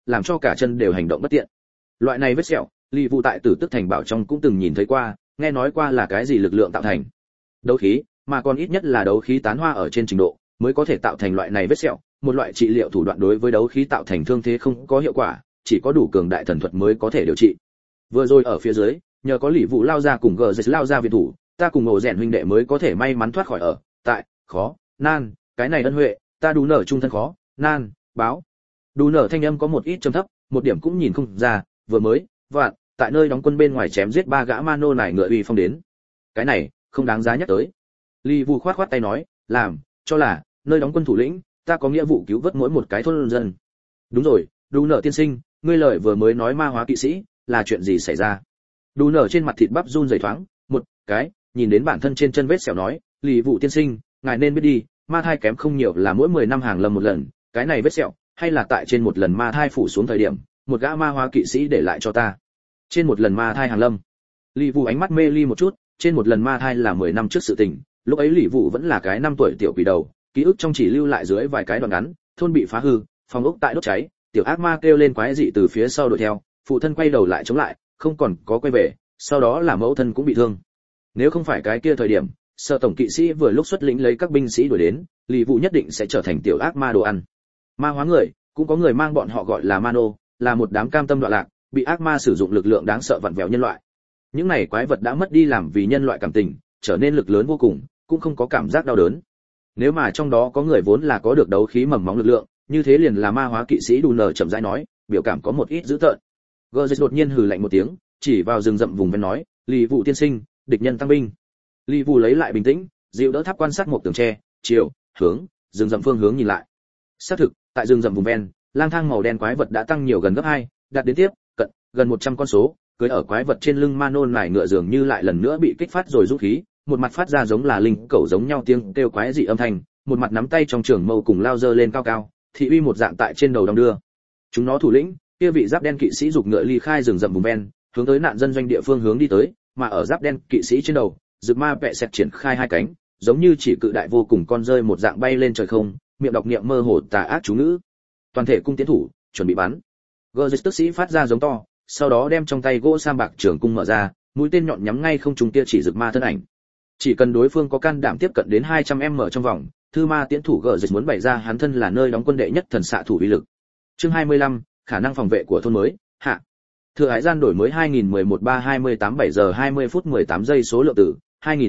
làm cho cả chân đều hành động bất tiện. Loại này vết sẹo, Lý Vũ tại Tử Tức Thành Bảo trong cũng từng nhìn thấy qua, nghe nói qua là cái gì lực lượng tạo thành. Đấu khí, mà còn ít nhất là đấu khí tán hoa ở trên trình độ, mới có thể tạo thành loại này vết sẹo, một loại trị liệu thủ đoạn đối với đấu khí tạo thành thương thế không có hiệu quả, chỉ có đủ cường đại thần thuật mới có thể điều trị. Vừa rồi ở phía dưới, nhờ có Lý Vũ lao ra cùng gờ dịch lao ra viện thủ, ta cùng Ổ Rèn huynh đệ mới có thể may mắn thoát khỏi ở tại khó nan, cái này ân huệ, ta đủ nở trung thân khó nan báo. Đủ nở thanh âm có một ít trầm thấp, một điểm cũng nhìn không ra, vừa mới vạn tại nơi đóng quân bên ngoài chém giết 3 gã ma nô nải ngựa uy phong đến. Cái này không đáng giá nhắc tới. Lý Vũ khoát khoát tay nói, làm cho là nơi đóng quân thủ lĩnh, ta có nghĩa vụ cứu vớt mỗi một cái thôn dân. Đúng rồi, Đủ nở tiên sinh, ngươi lời vừa mới nói ma hóa kỵ sĩ, là chuyện gì xảy ra? Đủ nở trên mặt thịt bắp run rẩy thoáng, một cái, nhìn đến bản thân trên chân vết sẹo nói, Lý Vũ tiên sinh, ngài nên biết đi, ma thai kém không nhiều là mỗi 10 năm hàng lâm một lần, cái này vết sẹo, hay là tại trên một lần ma thai phủ xuống thời điểm, một gã ma hóa kỵ sĩ để lại cho ta. Trên một lần ma thai hàng lâm. Lý Vũ ánh mắt mê ly một chút, trên một lần ma thai là 10 năm trước sự tình, lúc ấy Lý Vũ vẫn là cái 5 tuổi tiểu quỷ đầu, ký ức trong chỉ lưu lại dưới vài cái đoạn ngắn, thôn bị phá hư, phòng ốc tại đốt cháy, tiểu ác ma kêu lên quái dị từ phía sau đuổi theo, phụ thân quay đầu lại chống lại, không còn có quay về, sau đó là mẫu thân cũng bị thương. Nếu không phải cái kia thời điểm, Sở tổng kỵ sĩ vừa lúc xuất lĩnh lấy các binh sĩ đuổi đến, Lý Vũ nhất định sẽ trở thành tiểu ác ma đồ ăn. Ma hóa người, cũng có người mang bọn họ gọi là Mano, là một đám cam tâm đoạn lạc, bị ác ma sử dụng lực lượng đáng sợ vặn vẹo nhân loại. Những này quái vật đã mất đi làm vì nhân loại cảm tình, trở nên lực lớn vô cùng, cũng không có cảm giác đau đớn. Nếu mà trong đó có người vốn là có được đấu khí mầm móng lực lượng, như thế liền là ma hóa kỵ sĩ Đủ nở chậm rãi nói, biểu cảm có một ít dữ tợn. Gerrit đột nhiên hừ lạnh một tiếng, chỉ vào rừng rậm vùng ven nói, Lý Vũ tiên sinh, địch nhân tăng binh. Lý Vũ lấy lại bình tĩnh, dịu đỡ tháp quan sát một tường tre, chiều, hướng, rừng rậm phương hướng nhìn lại. Xác thực, tại rừng rậm vùng ven, lang thang màu đen quái vật đã tăng nhiều gần gấp 2, đạt đến tiếp cận gần 100 con số, cưỡi ở quái vật trên lưng ma nôn nải ngựa dường như lại lần nữa bị kích phát rồi dũng khí, một mặt phát ra giống là linh cẩu giống nhau tiếng kêu quái dị âm thanh, một mặt nắm tay trong trường mâu cùng lao dơ lên cao cao, thị uy một dạng tại trên đầu đong đưa. Chúng nó thủ lĩnh, kia vị giáp đen kỵ sĩ giục ngựa ly khai rừng rậm vùng ven, hướng tới nạn dân doanh địa phương hướng đi tới, mà ở giáp đen kỵ sĩ trên đầu, rực ma vẹ sẹt triển khai 2 cánh, giống như chỉ cự đại vô cùng con rơi một dạng bay lên trời không, miệng đọc niệm mơ hồ tà ác chú ngữ. Toàn thể cung tiến thủ, chuẩn bị bắn. Gerrit tức sĩ phát ra giống to, sau đó đem trong tay gỗ sam bạc trường cung mở ra, mũi tên nhọn nhắm ngay không trung kia chỉ rực ma thân ảnh. Chỉ cần đối phương có can đảm tiếp cận đến 200m trong vòng, thư ma tiến thủ Gerrit muốn bày ra hắn thân là nơi đóng quân đệ nhất thần xạ thủ uy lực. Chương 25, khả năng phòng vệ của thôn mới, hạ. Thừa hải gian đổi mới 2011-3-28 7 giờ 20 phút 18 giây số lượng tử,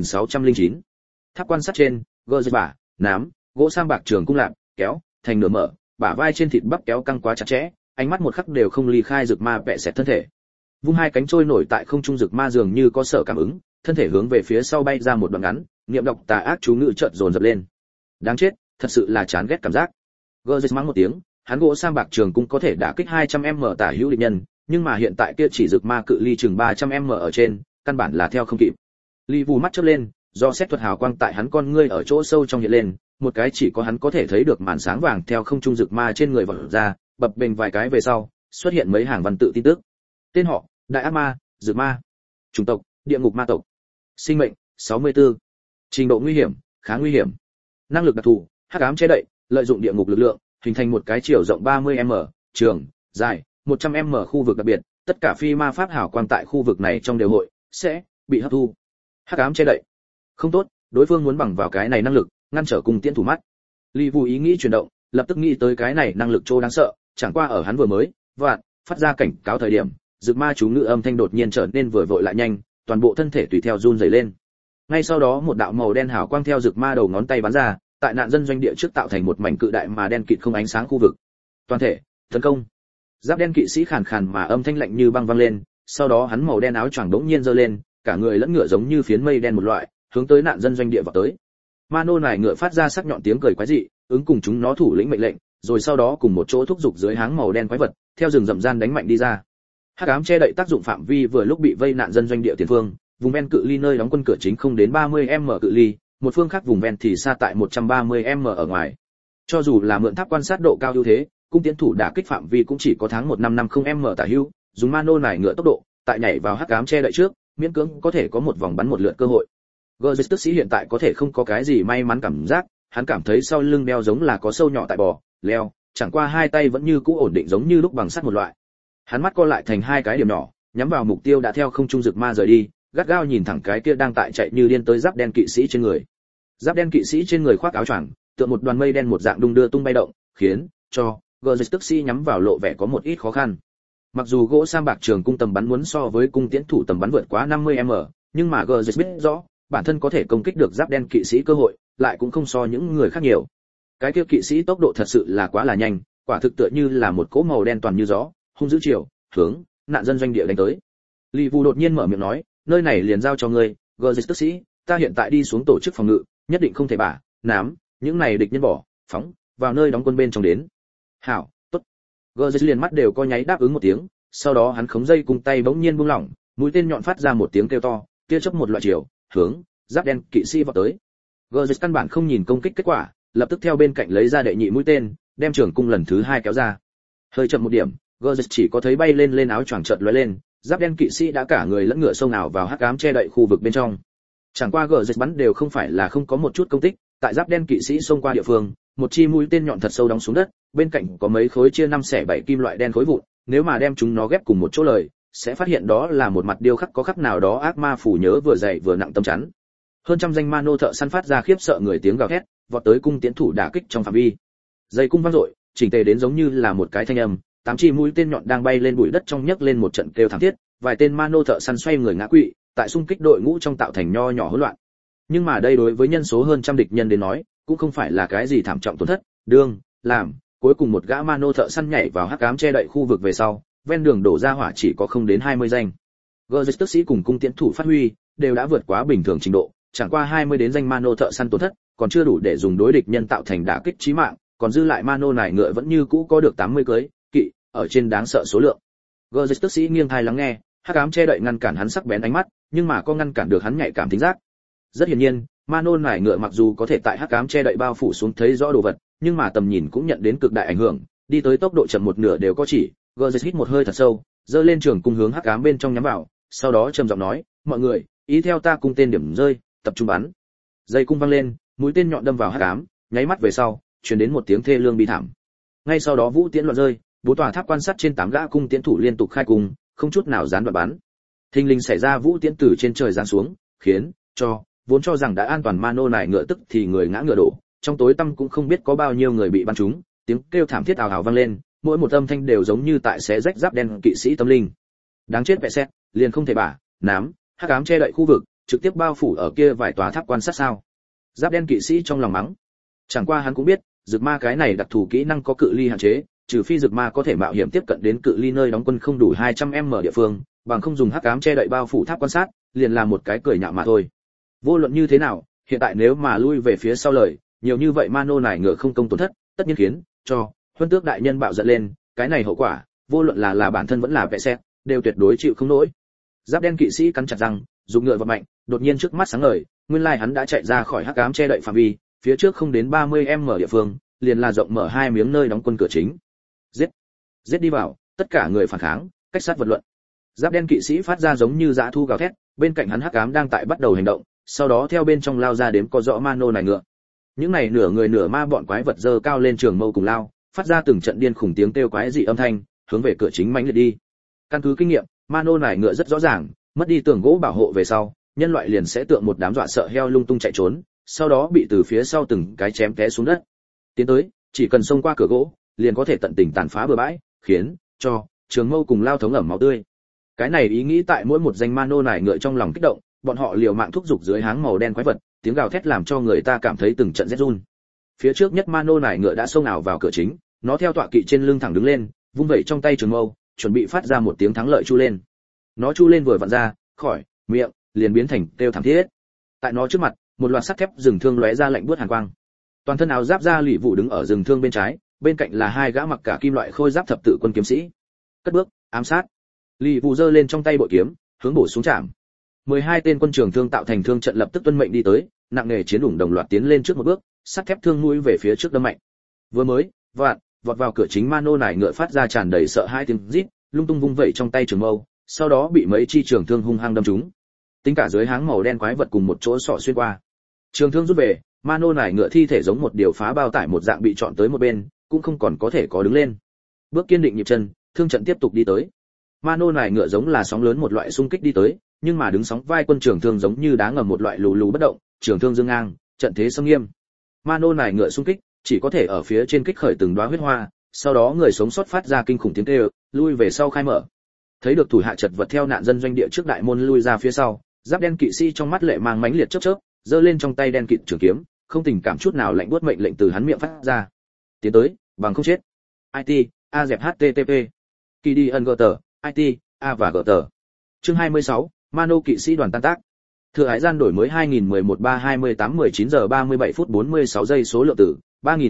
2609. Tháp quan sát trên, Gerrit bả, nám, gỗ sam bạc trường cung lạp, kéo, thành nửa mở, bả vai trên thịt bắp kéo căng quá chặt chẽ, ánh mắt một khắc đều không ly khai rực ma vẹ sẹt thân thể. Vung 2 cánh trôi nổi tại không trung rực ma dường như có sở cảm ứng, thân thể hướng về phía sau bay ra một đoạn ngắn, niệm đọc tà ác chú ngữ chợt dồn dập lên. Đáng chết, thật sự là chán ghét cảm giác. Gerrit mắng một tiếng, hắn gỗ sam bạc trường cung có thể đả kích 200m tả hữu địch nhân, nhưng mà hiện tại kia chỉ rực ma cự ly chừng 300m ở trên, căn bản là theo không kịp. Lý Vũ mắt chớp lên, do xét thuật hào quang tại hắn con ngươi ở chỗ sâu trong hiện lên, một cái chỉ có hắn có thể thấy được màn sáng vàng theo không trung rực ma trên người vọt ra, bập bềnh vài cái về sau, xuất hiện mấy hàng văn tự tin tức. Tên họ: Đại ác ma, rực ma. Chủng tộc: Địa ngục ma tộc. Sinh mệnh: 64. Trình độ nguy hiểm: khá nguy hiểm. Năng lực đặc thù: hắc ám che đậy, lợi dụng địa ngục lực lượng, hình thành một cái chiều rộng 30m, trường, dài 100m khu vực đặc biệt, tất cả phi ma pháp hảo quang tại khu vực này trong đều hội sẽ bị hấp thu. Hắc ám che đậy. Không tốt, đối phương muốn bằng vào cái này năng lực ngăn trở cùng tiễn thủ mắt. Lý Vũ ý nghĩ chuyển động, lập tức nghĩ tới cái này năng lực trô đáng sợ, chẳng qua ở hắn vừa mới phát ra cảnh cáo thời điểm, rực ma chú ngữ âm thanh đột nhiên trở nên vừa vội lại nhanh, toàn bộ thân thể tùy theo run rẩy lên. Ngay sau đó một đạo màu đen hào quang theo rực ma đầu ngón tay bắn ra, tại nạn dân doanh địa trước tạo thành một mảnh cự đại mà đen kịt không ánh sáng khu vực. Toàn thể tấn công. Giáp đen kỵ sĩ khàn khàn mà âm thanh lạnh như băng vang lên, sau đó hắn màu đen áo choàng đống nhiên giơ lên, cả người lẫn ngựa giống như phiến mây đen một loại, hướng tới nạn dân doanh địa vào tới. Mano nải ngựa phát ra sắc nhọn tiếng cười quái dị, ứng cùng chúng nó thủ lĩnh mệnh lệnh, rồi sau đó cùng một chỗ thúc giục dưới háng màu đen quái vật, theo rừng rậm gian đánh mạnh đi ra. Hắc ám che đậy tác dụng phạm vi vừa lúc bị vây nạn dân doanh địa tiền phương, vùng ven cự ly nơi đóng quân cửa chính không đến 30m cự ly, một phương khác vùng ven thì xa tại 130m ở ngoài. Cho dù là mượn tháp quan sát độ cao ưu thế, cung tiến thủ đả kích phạm vi cũng chỉ có tháng 1550m tả hữu, dùng Mano nải ngựa tốc độ, tại nhảy vào hắc ám che đậy trước, miễn cưỡng có thể có một vòng bắn một lượt cơ hội. Gerrit tức sĩ hiện tại có thể không có cái gì may mắn cảm giác, hắn cảm thấy sau lưng đeo giống là có sâu nhỏ tại bò, leo, chẳng qua hai tay vẫn như cũ ổn định giống như lúc bằng sắt một loại. Hắn mắt co lại thành hai cái điểm nhỏ, nhắm vào mục tiêu đã theo không trung rực ma rời đi, gắt gao nhìn thẳng cái kia đang tại chạy như điên tới giáp đen kỵ sĩ trên người. Giáp đen kỵ sĩ trên người khoác áo choàng, tựa một đoàn mây đen một dạng đung đưa tung bay động, khiến cho Gerges tức sĩ nhắm vào lộ vẻ có một ít khó khăn. Mặc dù gỗ sam bạc trường cung tầm bắn muốn so với cung tiễn thủ tầm bắn vượt quá 50m, nhưng mà Gerges biết rõ, bản thân có thể công kích được giáp đen kỵ sĩ cơ hội, lại cũng không so những người khác nhiều. Cái kia kỵ sĩ tốc độ thật sự là quá là nhanh, quả thực tựa như là một cỗ màu đen toàn như gió, hung dữ chiều, hướng nạn dân doanh địa đánh tới. Lý Vũ đột nhiên mở miệng nói, nơi này liền giao cho ngươi, Gerges tức sĩ, ta hiện tại đi xuống tổ chức phòng ngự, nhất định không thể bả nám những này địch nhân bỏ phóng vào nơi đóng quân bên trong đến. Hảo, tốt. Gerges liền mắt đều co nháy đáp ứng một tiếng, sau đó hắn khống dây cùng tay bỗng nhiên buông lỏng, mũi tên nhọn phát ra một tiếng kêu to, tia chớp một loại chiều, hướng giáp đen kỵ sĩ vọt tới. Gerges căn bản không nhìn công kích kết quả, lập tức theo bên cạnh lấy ra đệ nhị mũi tên, đem trường cung lần thứ hai kéo ra. Hơi chậm một điểm, Gerges chỉ có thấy bay lên áo choàng chợt lóe lên, giáp đen kỵ sĩ đã cả người lẫn ngựa xông nào vào hắc ám che đậy khu vực bên trong. Chẳng qua Gerges bắn đều không phải là không có một chút công tích, tại giáp đen kỵ sĩ xông qua địa phương, một chi mũi tên nhọn thật sâu đóng xuống đất, bên cạnh có mấy khối chia 5/7 kim loại đen khối vụn, nếu mà đem chúng nó ghép cùng một chỗ lời, sẽ phát hiện đó là một mặt điêu khắc có khắc nào đó ác ma phủ nhớ vừa dày vừa nặng tâm chắn. Hơn trăm danh ma nô thợ săn phát ra khiếp sợ người tiếng gào thét, vọt tới cung tiến thủ đả kích trong phạm vi. Dây cung vang dội, chỉnh tề đến giống như là một cái thanh âm, tám chi mũi tên nhọn đang bay lên bụi đất trong nhấc lên một trận kêu thảm thiết, vài tên ma nô thợ săn xoay người ngã quỵ, tại xung kích đội ngũ trong tạo thành nho nhỏ hỗn loạn. Nhưng mà đây đối với nhân số hơn trăm địch nhân đến nói, cũng không phải là cái gì thảm trọng tổn thất, làm cuối cùng một gã ma nô thợ săn nhảy vào hắc ám che đậy khu vực về sau, ven đường đổ ra hỏa chỉ có không đến 20 danh. Gerges tức sĩ cùng cung tiễn thủ phát huy đều đã vượt quá bình thường trình độ, chẳng qua 20 đến danh ma nô thợ săn tổn thất, còn chưa đủ để dùng đối địch nhân tạo thành đả kích chí mạng, còn dư lại ma nô nải ngựa vẫn như cũ có được 80 cưới kỵ, ở trên đáng sợ số lượng. Gerges tức sĩ nghiêng tai lắng nghe, hắc ám che đậy ngăn cản hắn sắc bén ánh mắt, nhưng mà có ngăn cản được hắn nhạy cảm thính giác. Rất hiển nhiên, ma nô nải ngựa mặc dù có thể tại hắc ám che đậy bao phủ xuống thấy rõ đồ vật, nhưng mà tầm nhìn cũng nhận đến cực đại ảnh hưởng, đi tới tốc độ chậm một nửa đều có chỉ. Gerges hít một hơi thật sâu, giơ lên trường cung hướng hắc ám bên trong nhắm vào, sau đó trầm giọng nói, mọi người, ý theo ta cung tên điểm rơi, tập trung bắn. Dây cung văng lên, mũi tên nhọn đâm vào hắc ám, nháy mắt về sau, truyền đến một tiếng thê lương bi thảm. Ngay sau đó vũ tiễn loạn rơi, bốn tòa tháp quan sát trên 8 gã cung tiễn thủ liên tục khai cung, không chút nào gián đoạn bắn. Thình lình xảy ra vũ tiễn từ trên trời giáng xuống, khiến cho vốn cho rằng đã an toàn ma nô nải ngựa tức thì người ngã ngựa đổ, trong tối tăm cũng không biết có bao nhiêu người bị bắn trúng, tiếng kêu thảm thiết ào ào vang lên, mỗi một âm thanh đều giống như tại xé rách giáp đen kỵ sĩ tâm linh. Đáng chết vẹ xét, liền không thể bả nám hắc ám che đậy khu vực, trực tiếp bao phủ ở kia vài tòa tháp quan sát sao? Giáp đen kỵ sĩ trong lòng mắng. Chẳng qua hắn cũng biết, rực ma cái này đặc thù kỹ năng có cự ly hạn chế, trừ phi rực ma có thể mạo hiểm tiếp cận đến cự ly nơi đóng quân không đủ 200m địa phương, bằng không dùng hắc ám che đậy bao phủ tháp quan sát, liền là một cái cười nhạo mà thôi. Vô luận như thế nào, hiện tại nếu mà lui về phía sau lời, nhiều như vậy ma nô nải ngựa không công tổn thất, tất nhiên khiến cho huân tước đại nhân bạo giận lên, cái này hậu quả, vô luận là bản thân vẫn là vẽ xét, đều tuyệt đối chịu không nổi. Giáp đen kỵ sĩ cắn chặt răng, dùng ngựa vật mạnh, đột nhiên trước mắt sáng ngời, nguyên lai hắn đã chạy ra khỏi hắc ám che đậy phạm vi, phía trước không đến 30m địa phương, liền là rộng mở hai miếng nơi đóng quân cửa chính. Giết đi vào, tất cả người phản kháng, cách sát vật luận. Giáp đen kỵ sĩ phát ra giống như dã thu gào thét, bên cạnh hắn hắc ám đang tại bắt đầu hành động, sau đó theo bên trong lao ra đếm có rõ ma nô nải ngựa. Những này nửa người nửa ma bọn quái vật dơ cao lên trường mâu cùng lao, phát ra từng trận điên khủng tiếng kêu quái dị âm thanh, hướng về cửa chính mãnh liệt đi. Căn cứ kinh nghiệm, ma nô nải ngựa rất rõ ràng, mất đi tường gỗ bảo hộ về sau, nhân loại liền sẽ tượng một đám dọa sợ heo lung tung chạy trốn, sau đó bị từ phía sau từng cái chém té xuống đất. Tiến tới, chỉ cần xông qua cửa gỗ, liền có thể tận tình tàn phá bừa bãi, khiến cho trường mâu cùng lao thống ẩm máu tươi. Cái này ý nghĩ tại mỗi một danh ma nô nải ngựa trong lòng kích động, bọn họ liều mạng thúc giục dưới háng màu đen quái vật, tiếng gào thét làm cho người ta cảm thấy từng trận rét run. Phía trước nhất ma nô nải ngựa đã xông ảo vào cửa chính, nó theo tọa kỵ trên lưng thẳng đứng lên, vung vẩy trong tay trường mâu, chuẩn bị phát ra một tiếng thắng lợi chu lên. Nó chu lên vừa vặn ra, khỏi miệng liền biến thành kêu thảm thiết. Tại nó trước mặt, một loạt sắt thép rừng thương lóe ra lạnh buốt hàn quang. Toàn thân áo giáp da lụy vụ đứng ở rừng thương bên trái, bên cạnh là hai gã mặc cả kim loại khôi giáp thập tự quân kiếm sĩ. Cất bước, ám sát. Lụy vụ giơ lên trong tay bội kiếm, hướng bổ xuống chạm. 12 tên quân trường thương tạo thành thương trận lập tức tuân mệnh đi tới, nặng nề chiến ủng đồng loạt tiến lên trước một bước, sắt thép thương mũi về phía trước đâm mạnh. Vừa mới, vọt vào cửa chính ma nô nải ngựa phát ra tràn đầy sợ hãi tiếng rít, lung tung vung vẩy trong tay trường mâu, sau đó bị mấy chi trường thương hung hăng đâm trúng. Tính cả dưới háng màu đen quái vật cùng một chỗ sọ xuyên qua. Trường thương rút về, ma nô nải ngựa thi thể giống một điều phá bao tải một dạng bị chọn tới một bên, cũng không còn có thể có đứng lên. Bước kiên định nhịp chân, thương trận tiếp tục đi tới. Mano nải ngựa giống là sóng lớn một loại xung kích đi tới, nhưng mà đứng sóng vai quân trường thương giống như đá ngầm một loại lù lù bất động, trường thương dương ngang, trận thế sâm nghiêm. Mano nải ngựa xung kích, chỉ có thể ở phía trên kích khởi từng đóa huyết hoa, sau đó người sống sót phát ra kinh khủng tiếng kêu, lui về sau khai mở. Thấy được thủ hạ chật vật theo nạn dân doanh địa trước đại môn lui ra phía sau, giáp đen kỵ sĩ trong mắt lệ mang mãnh liệt chớp chớp, giơ lên trong tay đen kịt trường kiếm, không tình cảm chút nào lạnh buốt mệnh lệnh từ hắn miệng phát ra. Tiến tới, bằng không chết. IT, A dẹp HTTP. Kỳ đi ân gờ IT, A và gờ tờ. Chương 26, Mano kỵ sĩ đoàn tan tác. Thừa hải gian đổi mới 2011 328 19 giờ 37 phút 46 giây số lượng tử,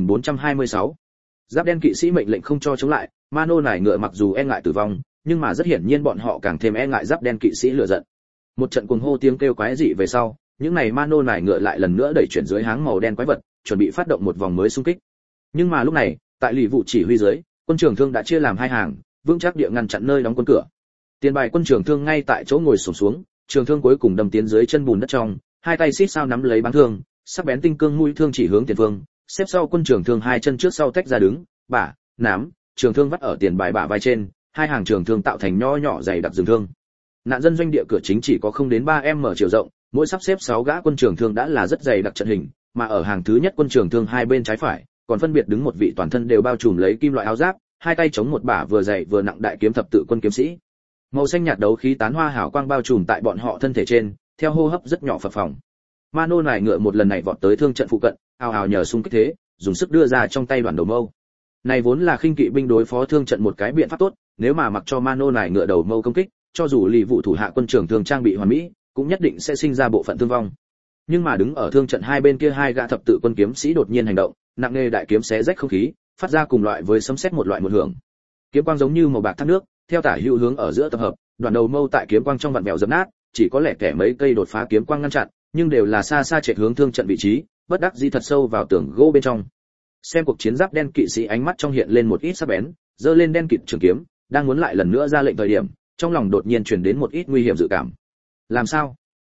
3426. Giáp đen kỵ sĩ mệnh lệnh không cho chống lại, Mano nải ngựa mặc dù e ngại tử vong, nhưng mà rất hiển nhiên bọn họ càng thêm e ngại giáp đen kỵ sĩ lửa giận. Một trận cuồng hô tiếng kêu quái dị về sau, những này Mano nải ngựa lại lần nữa đẩy chuyển dưới háng màu đen quái vật, chuẩn bị phát động một vòng mới xung kích. Nhưng mà lúc này, tại lì vụ chỉ huy dưới, quân trường thương đã chia làm hai hàng, vững chắc địa ngăn chặn nơi đóng quân cửa. Tiền bài quân trường thương ngay tại chỗ ngồi xổm xuống, trường thương cuối cùng đâm tiến dưới chân bùn đất trong, hai tay xít sao nắm lấy báng thương, sắc bén tinh cương mũi thương chỉ hướng tiền phương, xếp sau quân trường thương hai chân trước sau tách ra đứng, bả, nám, trường thương vắt ở tiền bài bả vai trên, hai hàng trường thương tạo thành nho nhỏ dày đặc rừng thương. Nạn dân doanh địa cửa chính chỉ có không đến 3m chiều rộng, mỗi sắp xếp 6 gã quân trường thương đã là rất dày đặc trận hình, mà ở hàng thứ nhất quân trường thương hai bên trái phải, còn phân biệt đứng một vị toàn thân đều bao trùm lấy kim loại áo giáp, hai tay chống một bả vừa dày vừa nặng đại kiếm thập tự quân kiếm sĩ. Màu xanh nhạt đấu khí tán hoa hào quang bao trùm tại bọn họ thân thể trên, theo hô hấp rất nhỏ phập phồng. Mano nải ngựa một lần này vọt tới thương trận phụ cận, ào ào nhờ xung kích thế, dùng sức đưa ra trong tay đoàn đầu mâu. Này vốn là khinh kỵ binh đối phó thương trận một cái biện pháp tốt, nếu mà mặc cho Mano nải ngựa đầu mâu công kích, cho dù lì vụ thủ hạ quân trường thương trang bị hoàn mỹ, cũng nhất định sẽ sinh ra bộ phận thương vong. Nhưng mà đứng ở thương trận hai bên kia hai gã thập tự quân kiếm sĩ đột nhiên hành động, nặng nề đại kiếm xé rách không khí, phát ra cùng loại với sấm sét một loại một hưởng. Kiếm quang giống như màu bạc thác nước, theo tả hữu hướng ở giữa tập hợp, đoạn đầu mâu tại kiếm quang trong vặn vẹo dập nát, chỉ có lẻ tẻ mấy cây đột phá kiếm quang ngăn chặn, nhưng đều là xa xa chạy hướng thương trận vị trí, bất đắc dĩ thật sâu vào tường gỗ bên trong. Xem cuộc chiến giáp đen kỵ sĩ ánh mắt trong hiện lên một ít sắc bén, giơ lên đen kịt trường kiếm, đang muốn lại lần nữa ra lệnh thời điểm, trong lòng đột nhiên truyền đến một ít nguy hiểm dự cảm. Làm sao?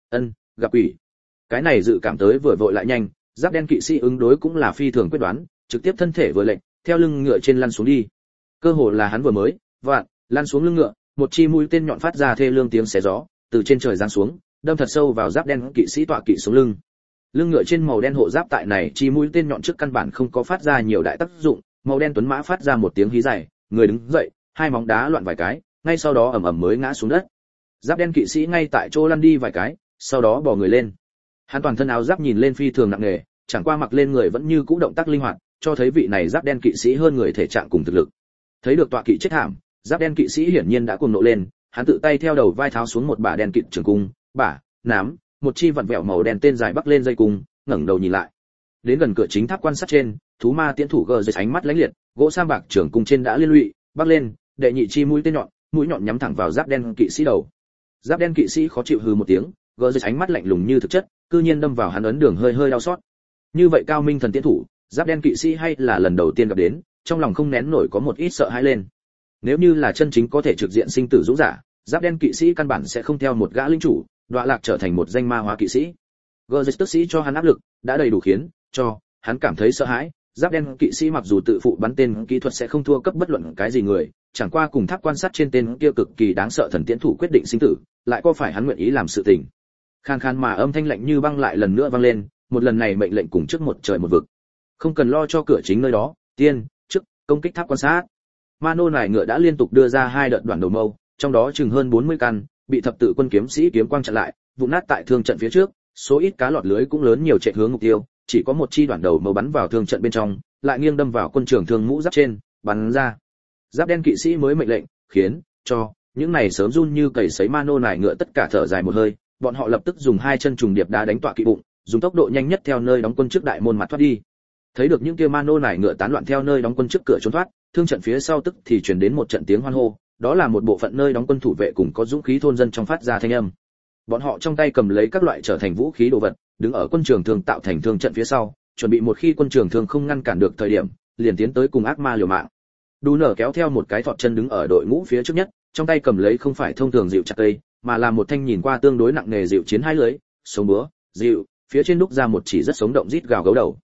Gặp quỷ. Cái này dự cảm tới vừa vội lại nhanh, giáp đen kỵ sĩ ứng đối cũng là phi thường quyết đoán, trực tiếp thân thể vừa lệnh, theo lưng ngựa trên lăn xuống đi. Cơ hồ là hắn vừa mới, lăn xuống lưng ngựa, một chi mũi tên nhọn phát ra thê lương tiếng xé gió, từ trên trời giáng xuống, đâm thật sâu vào giáp đen kỵ sĩ tọa kỵ xuống lưng. Lưng ngựa trên màu đen hộ giáp tại này chi mũi tên nhọn trước căn bản không có phát ra nhiều đại tác dụng, màu đen tuấn mã phát ra một tiếng hí dài, người đứng dậy, hai móng đá loạn vài cái, ngay sau đó ầm ầm mới ngã xuống đất. Giáp đen kỵ sĩ ngay tại chỗ lăn đi vài cái, sau đó bò người lên. Hắn toàn thân áo giáp nhìn lên phi thường nặng nề, chẳng qua mặc lên người vẫn như cũ động tác linh hoạt, cho thấy vị này giáp đen kỵ sĩ hơn người thể trạng cùng thực lực. Thấy được tọa kỵ chết thảm, giáp đen kỵ sĩ hiển nhiên đã cuồng nộ lên, hắn tự tay theo đầu vai tháo xuống một bả đen kịt trường cung, nám, một chi vặn vẹo màu đen tên dài bắc lên dây cung, ngẩng đầu nhìn lại. Đến gần cửa chính tháp quan sát trên, thú ma tiễn thủ gờ dưới ánh mắt lánh liệt, gỗ sam bạc trường cung trên đã liên lụy, bắc lên, đệ nhị chi mũi tên nhọn, mũi nhọn nhắm thẳng vào giáp đen kỵ sĩ đầu. Giáp đen kỵ sĩ khó chịu hừ một tiếng, gờ dưới ánh mắt lạnh lùng như thực chất, cư nhiên đâm vào hắn ấn đường hơi hơi đau xót. Như vậy cao minh thần tiễn thủ, giáp đen kỵ sĩ hay là lần đầu tiên gặp đến, trong lòng không nén nổi có một ít sợ hãi lên. Nếu như là chân chính có thể trực diện sinh tử dũng giả, giáp đen kỵ sĩ căn bản sẽ không theo một gã linh chủ, đọa lạc trở thành một danh ma hóa kỵ sĩ. Gờ tức sĩ cho hắn áp lực, đã đầy đủ khiến cho hắn cảm thấy sợ hãi. Giáp đen kỵ sĩ mặc dù tự phụ bắn tên kỹ thuật sẽ không thua cấp bất luận cái gì người, chẳng qua cùng tháp quan sát trên tên kia cực kỳ đáng sợ thần tiễn thủ quyết định sinh tử, lại có phải hắn nguyện ý làm sự tình. Khan khan mà âm thanh lạnh như băng lại lần nữa vang lên, một lần này mệnh lệnh cùng trước một trời một vực. Không cần lo cho cửa chính nơi đó, tiên, trước, công kích tháp quan sát. Mano nải ngựa đã liên tục đưa ra hai đợt đoạn đầu mâu, trong đó chừng hơn 40 căn, bị thập tự quân kiếm sĩ kiếm quang chặn lại, vụn nát tại thương trận phía trước, số ít cá lọt lưới cũng lớn nhiều chạy hướng mục tiêu, chỉ có một chi đoạn đầu mâu bắn vào thương trận bên trong, lại nghiêng đâm vào quân trường thương mũ giáp trên, bắn ra. Giáp đen kỵ sĩ mới mệnh lệnh, khiến cho những này sớm run như cầy sấy Mano nải ngựa tất cả thở dài một hơi, bọn họ lập tức dùng hai chân trùng điệp đá đánh tọa kỵ bụng, dùng tốc độ nhanh nhất theo nơi đóng quân trước đại môn mặt thoát đi. Thấy được những kia Mano nải ngựa tán loạn theo nơi đóng quân trước cửa trốn thoát, thương trận phía sau tức thì truyền đến một trận tiếng hoan hô, đó là một bộ phận nơi đóng quân thủ vệ cùng có dũng khí thôn dân trong phát ra thanh âm. Bọn họ trong tay cầm lấy các loại trở thành vũ khí đồ vật, đứng ở quân trường thương tạo thành thương trận phía sau, chuẩn bị một khi quân trường thương không ngăn cản được thời điểm, liền tiến tới cùng ác ma liều mạng. Đu nở kéo theo một cái thọt chân đứng ở đội ngũ phía trước nhất, trong tay cầm lấy không phải thông thường dịu chặt cây, mà là một thanh nhìn qua tương đối nặng nề dịu chiến hai lưới, sống búa, dịu, phía trên đúc ra một chỉ rất sống động rít gào gấu đầu.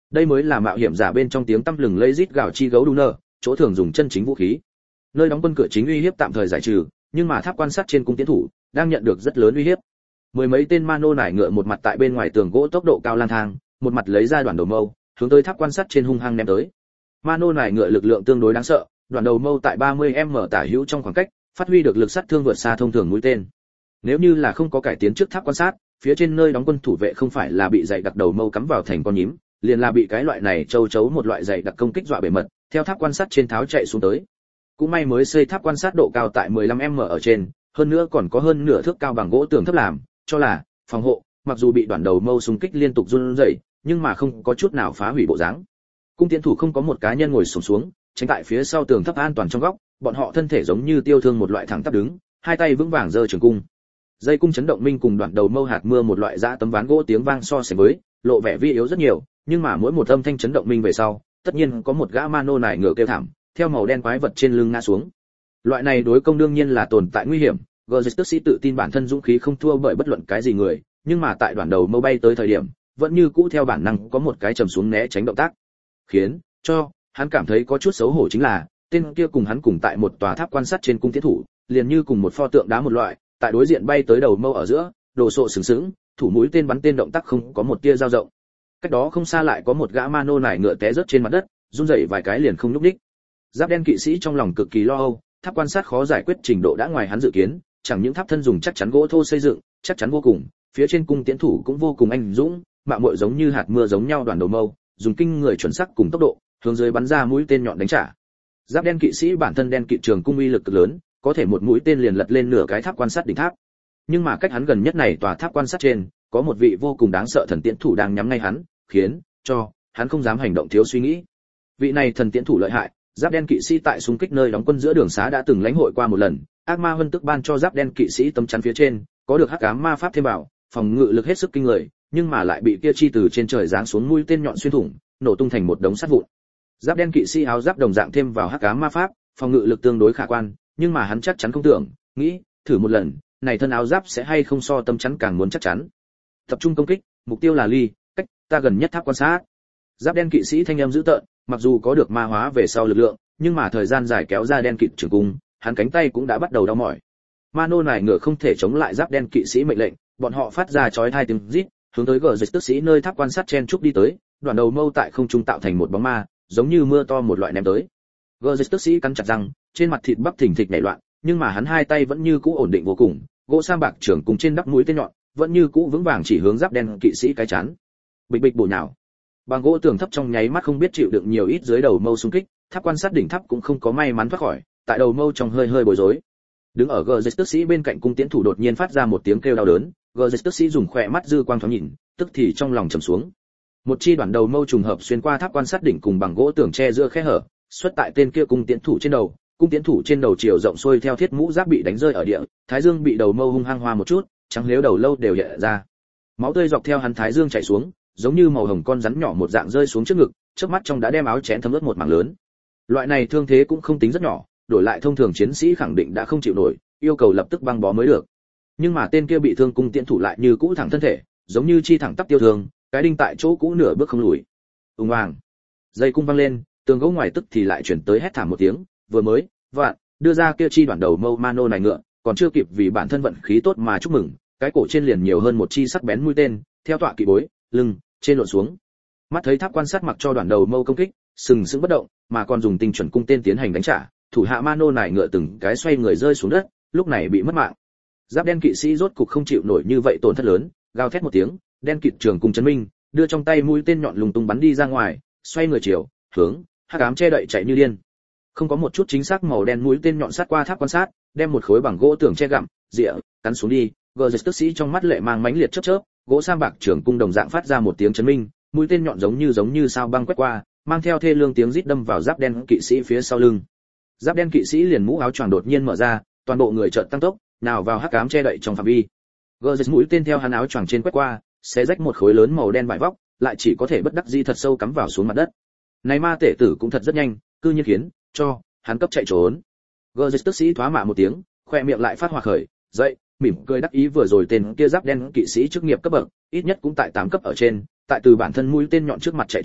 Đây mới là mạo hiểm giả bên trong tiếng tăm lừng lẫy rít gào chi gấu đu nơ, chỗ thường dùng chân chính vũ khí. Nơi đóng quân cửa chính uy hiếp tạm thời giải trừ, nhưng mà tháp quan sát trên cung tiến thủ đang nhận được rất lớn uy hiếp. Mười mấy tên ma nô nải ngựa một mặt tại bên ngoài tường gỗ tốc độ cao lang thang, một mặt lấy ra đoạn đầu mâu, hướng tới tháp quan sát trên hung hăng ném tới. Ma nô nải ngựa lực lượng tương đối đáng sợ, đoạn đầu mâu tại 30m tả hữu trong khoảng cách, phát huy được lực sát thương vượt xa thông thường mũi tên. Nếu như là không có cải tiến trước tháp quan sát, phía trên nơi đóng quân thủ vệ không phải là bị dày đặc đầu mâu cắm vào thành con nhím, liền là bị cái loại này châu chấu một loại dày đặc công kích dọa bể mật, theo tháp quan sát trên tháo chạy xuống tới. Cũng may mới xây tháp quan sát độ cao tại 15m ở trên, hơn nữa còn có hơn nửa thước cao bằng gỗ tường thấp làm, cho là phòng hộ, mặc dù bị đoạn đầu mâu xung kích liên tục run rẩy, nhưng mà không có chút nào phá hủy bộ dáng. Cung tiến thủ không có một cá nhân ngồi xổm xuống, tránh tại phía sau tường thấp an toàn trong góc, bọn họ thân thể giống như tiêu thương một loại thẳng tắp đứng, hai tay vững vàng giơ trường cung. Dây cung chấn động minh cùng đoạn đầu mâu hạt mưa một loại dã tấm ván gỗ tiếng vang so sánh với, lộ vẻ vi yếu rất nhiều, nhưng mà mỗi một âm thanh chấn động minh về sau, tất nhiên có một gã ma nô nải ngựa kêu thảm, theo màu đen quái vật trên lưng ngã xuống. Loại này đối công đương nhiên là tồn tại nguy hiểm, Gerges tức sĩ tự tin bản thân dũng khí không thua bởi bất luận cái gì người, nhưng mà tại đoạn đầu mâu bay tới thời điểm, vẫn như cũ theo bản năng có một cái trầm xuống né tránh động tác, khiến cho hắn cảm thấy có chút xấu hổ chính là, tên kia cùng hắn cùng tại một tòa tháp quan sát trên cung tiến thủ, liền như cùng một pho tượng đá một loại, tại đối diện bay tới đầu mâu ở giữa, đồ sộ sừng sững, thủ mũi tên bắn tên động tác không có một tia dao động. Cách đó không xa lại có một gã ma nô nải ngựa té rớt trên mặt đất, run rẩy vài cái liền không nhúc nhích. Giáp đen kỵ sĩ trong lòng cực kỳ lo âu, tháp quan sát khó giải quyết trình độ đã ngoài hắn dự kiến, chẳng những tháp thân dùng chắc chắn gỗ thô xây dựng, chắc chắn vô cùng, phía trên cung tiến thủ cũng vô cùng anh dũng, mạo muội giống như hạt mưa giống nhau đoàn đầu mâu, dùng kinh người chuẩn xác cùng tốc độ, hướng dưới bắn ra mũi tên nhọn đánh trả. Giáp đen kỵ sĩ bản thân đen kỵ trường cung uy lực cực lớn, có thể một mũi tên liền lật lên nửa cái tháp quan sát đỉnh tháp. Nhưng mà cách hắn gần nhất này tòa tháp quan sát trên, có một vị vô cùng đáng sợ thần tiễn thủ đang nhắm ngay hắn, khiến cho hắn không dám hành động thiếu suy nghĩ. Vị này thần tiễn thủ lợi hại, Giáp đen kỵ sĩ tại xung kích nơi đóng quân giữa đường xá đã từng lãnh hội qua một lần, ác ma huân tức ban cho Giáp đen kỵ sĩ tấm chắn phía trên, có được hắc ám ma pháp thêm vào, phòng ngự lực hết sức kinh người, nhưng mà lại bị kia chi từ trên trời giáng xuống mũi tên nhọn xuyên thủng, nổ tung thành một đống sắt vụn. Giáp đen kỵ sĩ áo giáp đồng dạng thêm vào hắc ám ma pháp, phòng ngự lực tương đối khả quan, nhưng mà hắn chắc chắn không tưởng, nghĩ, thử một lần, này thân áo giáp sẽ hay không so tâm chắn càng muốn chắc chắn. Tập trung công kích, mục tiêu là ly, cách ta gần nhất tháp quan sát. Giáp đen kỵ sĩ thanh em dữ tợn, mặc dù có được ma hóa về sau lực lượng, nhưng mà thời gian dài kéo ra đen kịt trường cung, hắn cánh tay cũng đã bắt đầu đau mỏi. Ma nô nải ngựa không thể chống lại Giáp đen kỵ sĩ mệnh lệnh, bọn họ phát ra chói tai tiếng rít, hướng tới gờ dịch tức sĩ nơi tháp quan sát chen trúc đi tới, đoạn đầu mâu tại không trung tạo thành một bóng ma, giống như mưa to một loại ném tới. Gờ dịch tức sĩ cắn chặt răng, trên mặt thịt bắp thình thịch nảy loạn, nhưng mà hắn hai tay vẫn như cũ ổn định vô cùng, gỗ sam bạc trưởng cùng trên đắp mũi tên nhọn, vẫn như cũ vững vàng chỉ hướng Giáp đen kỵ sĩ cái chán. Bịch bịch bổ nhào. Bằng gỗ tường thấp trong nháy mắt không biết chịu đựng nhiều ít dưới đầu mâu xung kích, tháp quan sát đỉnh tháp cũng không có may mắn thoát khỏi, tại đầu mâu trong hơi hơi bối rối. Đứng ở gờ dịch tức sĩ bên cạnh cung tiễn thủ đột nhiên phát ra một tiếng kêu đau đớn, gờ dịch tức sĩ dùng khỏe mắt dư quang thoáng nhìn, tức thì trong lòng trầm xuống. Một chi đoạn đầu mâu trùng hợp xuyên qua tháp quan sát đỉnh cùng bằng gỗ tường che giữa khe hở, xuất tại tên kia cung tiễn thủ trên đầu, cung tiễn thủ trên đầu chiều rộng xuôi theo thiết mũ giáp bị đánh rơi ở địa, thái dương bị đầu mâu hung hăng hoa một chút, trắng liếu đầu lâu đều hiện ra. Máu tươi dọc theo hắn thái dương chảy xuống, giống như màu hồng con rắn nhỏ một dạng rơi xuống trước ngực, chớp mắt trong đã đem áo chén thấm ướt một mảng lớn. Loại này thương thế cũng không tính rất nhỏ, đổi lại thông thường chiến sĩ khẳng định đã không chịu nổi, yêu cầu lập tức băng bó mới được. Nhưng mà tên kia bị thương cung tiễn thủ lại như cũ thẳng thân thể, giống như chi thẳng tắp tiêu thương, cái đinh tại chỗ cũ nửa bước không lùi. Ùng oàng. Dây cung văng lên, tường gỗ ngoài tức thì lại chuyển tới hét thảm một tiếng, vừa mới, vạn, đưa ra kia chi đoạn đầu mâu mano này ngựa, còn chưa kịp vì bản thân vận khí tốt mà chúc mừng, cái cổ trên liền nhiều hơn một chi sắc bén mũi tên, theo tọa kỵ bối, lưng, trên lộn xuống. Mắt thấy tháp quan sát mặc cho đoạn đầu mâu công kích, sừng sững bất động, mà còn dùng tinh chuẩn cung tên tiến hành đánh trả, thủ hạ mano này ngựa từng cái xoay người rơi xuống đất, lúc này bị mất mạng. Giáp đen kỵ sĩ rốt cục không chịu nổi như vậy tổn thất lớn, gào thét một tiếng, đen kịt trường cung chấn minh, đưa trong tay mũi tên nhọn lùng tung bắn đi ra ngoài, xoay người chiều, hướng hắc ám che đậy chạy như điên. Không có một chút chính xác màu đen mũi tên nhọn sát qua tháp quan sát, đem một khối bằng gỗ tường che gặm, rịa, cắn xuống đi. Gerges tức sĩ trong mắt lệ mang mãnh liệt chớp chớp, gỗ sam bạc trường cung đồng dạng phát ra một tiếng chấn minh, mũi tên nhọn giống như sao băng quét qua, mang theo thê lương tiếng rít đâm vào giáp đen kỵ sĩ phía sau lưng. Giáp đen kỵ sĩ liền mũ áo choàng đột nhiên mở ra, toàn bộ người chợt tăng tốc, nào vào hắc ám che đậy trong phạm vi. Gerges mũi tên theo hắn áo choàng trên quét qua, xé rách một khối lớn màu đen vải vóc, lại chỉ có thể bất đắc dĩ thật sâu cắm vào xuống mặt đất. Này ma tể tử cũng thật rất nhanh, cư nhiên khiến cho hắn cấp chạy trốn. Gerges tức sĩ thoá mạ một tiếng, khoe miệng lại phát hỏa khởi, dậy, mỉm cười đắc ý vừa rồi tên kia giáp đen kỵ sĩ chức nghiệp cấp bậc, ít nhất cũng tại 8 cấp ở trên, tại từ bản thân mũi tên nhọn trước mặt chạy trốn,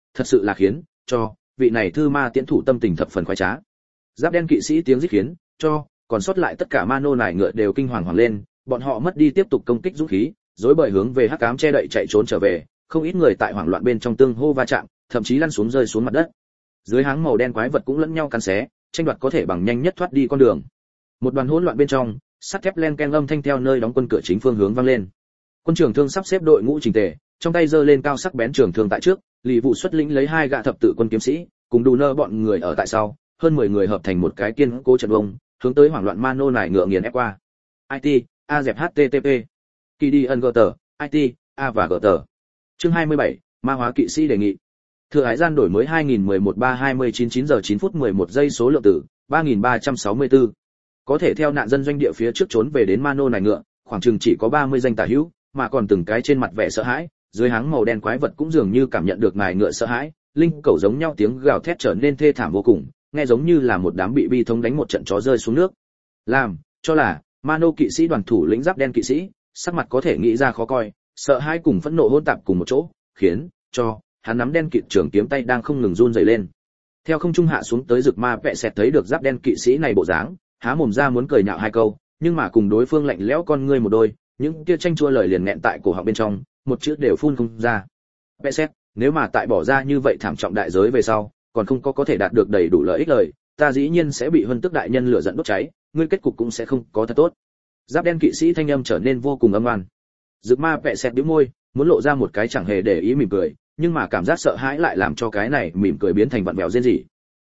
thật sự là khiến cho vị này thư ma tiễn thủ tâm tình thập phần khoái trá. Giáp đen kỵ sĩ tiếng rít khiến cho còn sót lại tất cả ma nô nải ngựa đều kinh hoàng hoảng lên, bọn họ mất đi tiếp tục công kích dũng khí, rối bời hướng về hắc ám che đậy chạy trốn trở về, không ít người tại hoảng loạn bên trong tương hô va chạm, thậm chí lăn xuống rơi xuống mặt đất. Dưới háng màu đen quái vật cũng lẫn nhau cắn xé, tranh đoạt có thể bằng nhanh nhất thoát đi con đường. Một đoàn hỗn loạn bên trong, sắt thép len ken âm thanh theo nơi đóng quân cửa chính phương hướng vang lên. Quân trưởng thương sắp xếp đội ngũ chỉnh tề, trong tay giơ lên cao sắc bén trường thương tại trước, Lý Vụ xuất lĩnh lấy 2 gã thập tự quân kiếm sĩ, cùng đủ nơ bọn người ở tại sau, hơn 10 người hợp thành một cái kiên cố trận vông, hướng tới hoảng loạn ma nô nải ngựa nghiền ép qua. IT, A dẹp HTTP. Kỳ đi ân gờ IT, A và gờ tờ. Chương 27, ma hóa kỵ sĩ đề nghị. Thừa hải gian đổi mới 2011-3-29 giờ 9 phút 11 giây số lượng tử, 3364. Có thể theo nạn dân doanh địa phía trước trốn về đến ma nô nải ngựa, khoảng chừng chỉ có 30 danh tả hữu, mà còn từng cái trên mặt vẻ sợ hãi, dưới háng màu đen quái vật cũng dường như cảm nhận được nài ngựa sợ hãi, linh cẩu giống nhau tiếng gào thét trở nên thê thảm vô cùng, nghe giống như là một đám bị bi thống đánh một trận chó rơi xuống nước. Làm cho là Mano kỵ sĩ đoàn thủ lĩnh giáp đen kỵ sĩ, sắc mặt có thể nghĩ ra khó coi, sợ hãi cùng phẫn nộ hỗn tạp cùng một chỗ, khiến cho hắn nắm đen kỵ trường kiếm tay đang không ngừng run rẩy lên. Theo không trung hạ xuống tới rực ma vẹ sẹt thấy được giáp đen kỵ sĩ này bộ dáng, há mồm ra muốn cười nhạo 2 câu, nhưng mà cùng đối phương lạnh lẽo con ngươi một đôi, những kia tranh chua lời liền nghẹn tại cổ họng bên trong, một chữ đều phun không ra. Vẹ sẹt, nếu mà tại bỏ ra như vậy thảm trọng đại giới về sau, còn không có thể đạt được đầy đủ lợi ích lời, ta dĩ nhiên sẽ bị Huân Tức đại nhân lửa giận đốt cháy, ngươi kết cục cũng sẽ không có thật tốt. Giáp đen kỵ sĩ thanh âm trở nên vô cùng âm oan. Dực ma vẹ sẹt bĩu môi, muốn lộ ra một cái chẳng hề để ý mỉm cười, nhưng mà cảm giác sợ hãi lại làm cho cái này mỉm cười biến thành vặn vẹo rên rỉ.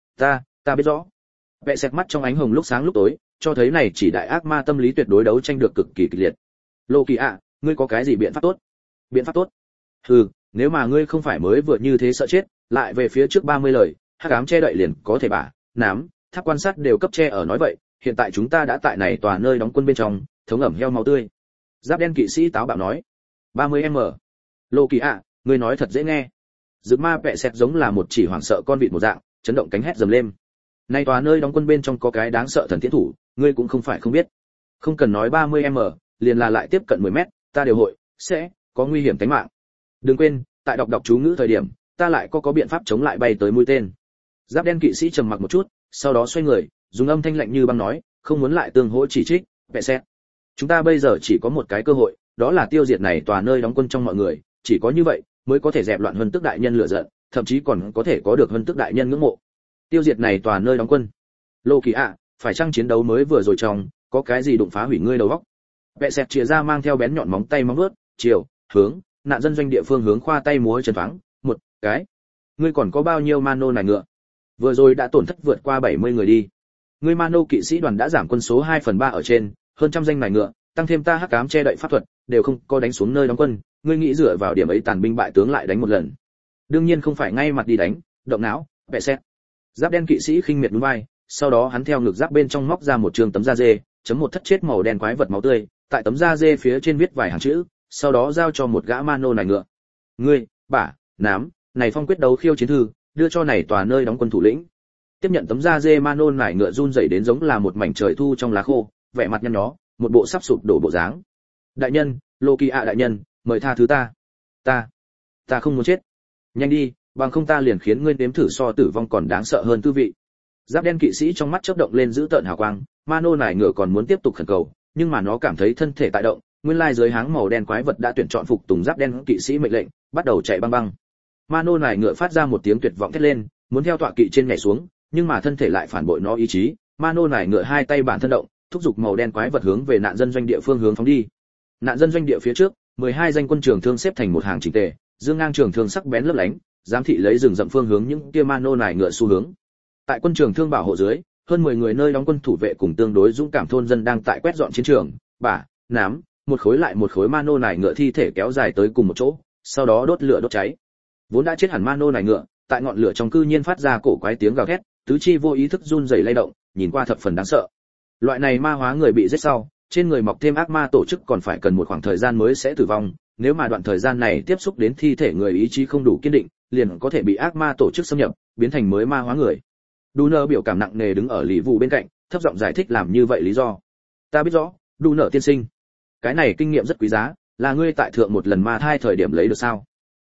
Ta biết rõ. Vẹ sẹt mắt trong ánh hồng lúc sáng lúc tối, cho thấy này chỉ đại ác ma tâm lý tuyệt đối đấu tranh được cực kỳ kịch liệt. Lô Kỳ ạ, ngươi có cái gì biện pháp tốt? Biện pháp tốt? Hừ, nếu mà ngươi không phải mới vừa như thế sợ chết, lại về phía trước 30 lời, hắc ám che đậy liền có thể bả, nám, tháp quan sát đều cấp che ở nói vậy, hiện tại chúng ta đã tại này tòa nơi đóng quân bên trong, thống ẩm heo máu tươi. Giáp đen kỵ sĩ táo bạo nói. 30m. Lô Kỳ ạ, ngươi nói thật dễ nghe. Dực ma vẹ sẹt giống là một chỉ hoảng sợ con vịt một dạng, chấn động cánh hét dầm lên. Nay tòa nơi đóng quân bên trong có cái đáng sợ thần tiến thủ, ngươi cũng không phải không biết. Không cần nói 30m, liền là lại tiếp cận 10m, ta đều hội sẽ có nguy hiểm tính mạng. Đừng quên, tại đọc chú ngữ thời điểm, ta lại có biện pháp chống lại bay tới mũi tên. Giáp đen kỵ sĩ trầm mặc một chút, sau đó xoay người, dùng âm thanh lạnh như băng nói, không muốn lại tương hỗ chỉ trích, vẹ sẹt. Chúng ta bây giờ chỉ có một cái cơ hội, đó là tiêu diệt này tòa nơi đóng quân trong mọi người, chỉ có như vậy mới có thể dẹp loạn Huân Tức đại nhân lửa giận, thậm chí còn có thể có được Huân Tức đại nhân ngưỡng mộ. Tiêu diệt này tòa nơi đóng quân. Lô Kỳ ạ, phải chăng chiến đấu mới vừa rồi trong, có cái gì đụng phá hủy ngươi đầu óc? Vẹ sẹt chìa ra mang theo bén nhọn móng tay móng vuốt, chiều, hướng, nạn dân doanh địa phương hướng khoa tay múa chân thoáng, một cái. Ngươi còn có bao nhiêu mano này ngựa? Vừa rồi đã tổn thất vượt qua 70 người đi. Ngươi mano kỵ sĩ đoàn đã giảm quân số 2/3 ở trên, hơn trăm danh này ngựa, tăng thêm ta hắc ám che đậy pháp thuật, đều không có đánh xuống nơi đóng quân, ngươi nghĩ dựa vào điểm ấy tàn binh bại tướng lại đánh một lần? Đương nhiên không phải ngay mặt đi đánh, động não, vẹ sẹt. Giáp đen kỵ sĩ khinh miệt nhún vai, sau đó hắn theo ngực giáp bên trong móc ra một trường tấm da dê, chấm một thất chết màu đen quái vật máu tươi, tại tấm da dê phía trên viết vài hàng chữ, sau đó giao cho một gã mano này ngựa. Ngươi, bả, nám, này phong quyết đấu khiêu chiến thư, đưa cho này tòa nơi đóng quân thủ lĩnh. Tiếp nhận tấm da dê mano này ngựa run rẩy đến giống là một mảnh trời thu trong lá khô, vẻ mặt nhăn nhó, một bộ sắp sụp đổ bộ dáng. Đại nhân, Lô Kỳ ạ đại nhân, mời tha thứ ta. Ta không muốn chết. Nhanh đi, bằng không ta liền khiến ngươi nếm thử so tử vong còn đáng sợ hơn tư vị. Giáp đen kỵ sĩ trong mắt chớp động lên dữ tợn hào quang, mano này ngựa còn muốn tiếp tục khẩn cầu, nhưng mà nó cảm thấy thân thể tại động, nguyên lai dưới háng màu đen quái vật đã tuyển chọn phục tùng giáp đen kỵ sĩ mệnh lệnh, bắt đầu chạy băng băng. Mano này ngựa phát ra một tiếng tuyệt vọng thét lên, muốn theo tọa kỵ trên nhảy xuống, nhưng mà thân thể lại phản bội nó ý chí. Mano này ngựa hai tay bản thân động, thúc giục màu đen quái vật hướng về nạn dân doanh địa phương hướng phóng đi. Nạn dân doanh địa phía trước, 12 danh quân trường thương xếp thành một hàng chỉnh tề, dương ngang trường thương sắc bén lấp lánh, giám thị lấy rừng rậm phương hướng những kia mano này ngựa xu hướng. Tại quân trường thương bảo hộ dưới, hơn 10 người nơi đóng quân thủ vệ cùng tương đối dũng cảm thôn dân đang tại quét dọn chiến trường, bả, nám, một khối lại một khối mano này ngựa thi thể kéo dài tới cùng một chỗ, sau đó đốt lửa đốt cháy. Vốn đã chết hẳn mano này ngựa, tại ngọn lửa trong cư nhiên phát ra cổ quái tiếng gào thét, tứ chi vô ý thức run rẩy lay động, nhìn qua thập phần đáng sợ. Loại này ma hóa người bị giết sau, trên người mọc thêm ác ma tổ chức còn phải cần một khoảng thời gian mới sẽ tử vong, nếu mà đoạn thời gian này tiếp xúc đến thi thể người ý chí không đủ kiên định, liền có thể bị ác ma tổ chức xâm nhập, biến thành mới ma hóa người. Đu nơ biểu cảm nặng nề đứng ở Lý Vụ bên cạnh, thấp giọng giải thích làm như vậy lý do. Ta biết rõ, Đu nơ tiên sinh, cái này kinh nghiệm rất quý giá, là ngươi tại thượng một lần ma thai thời điểm lấy được sao?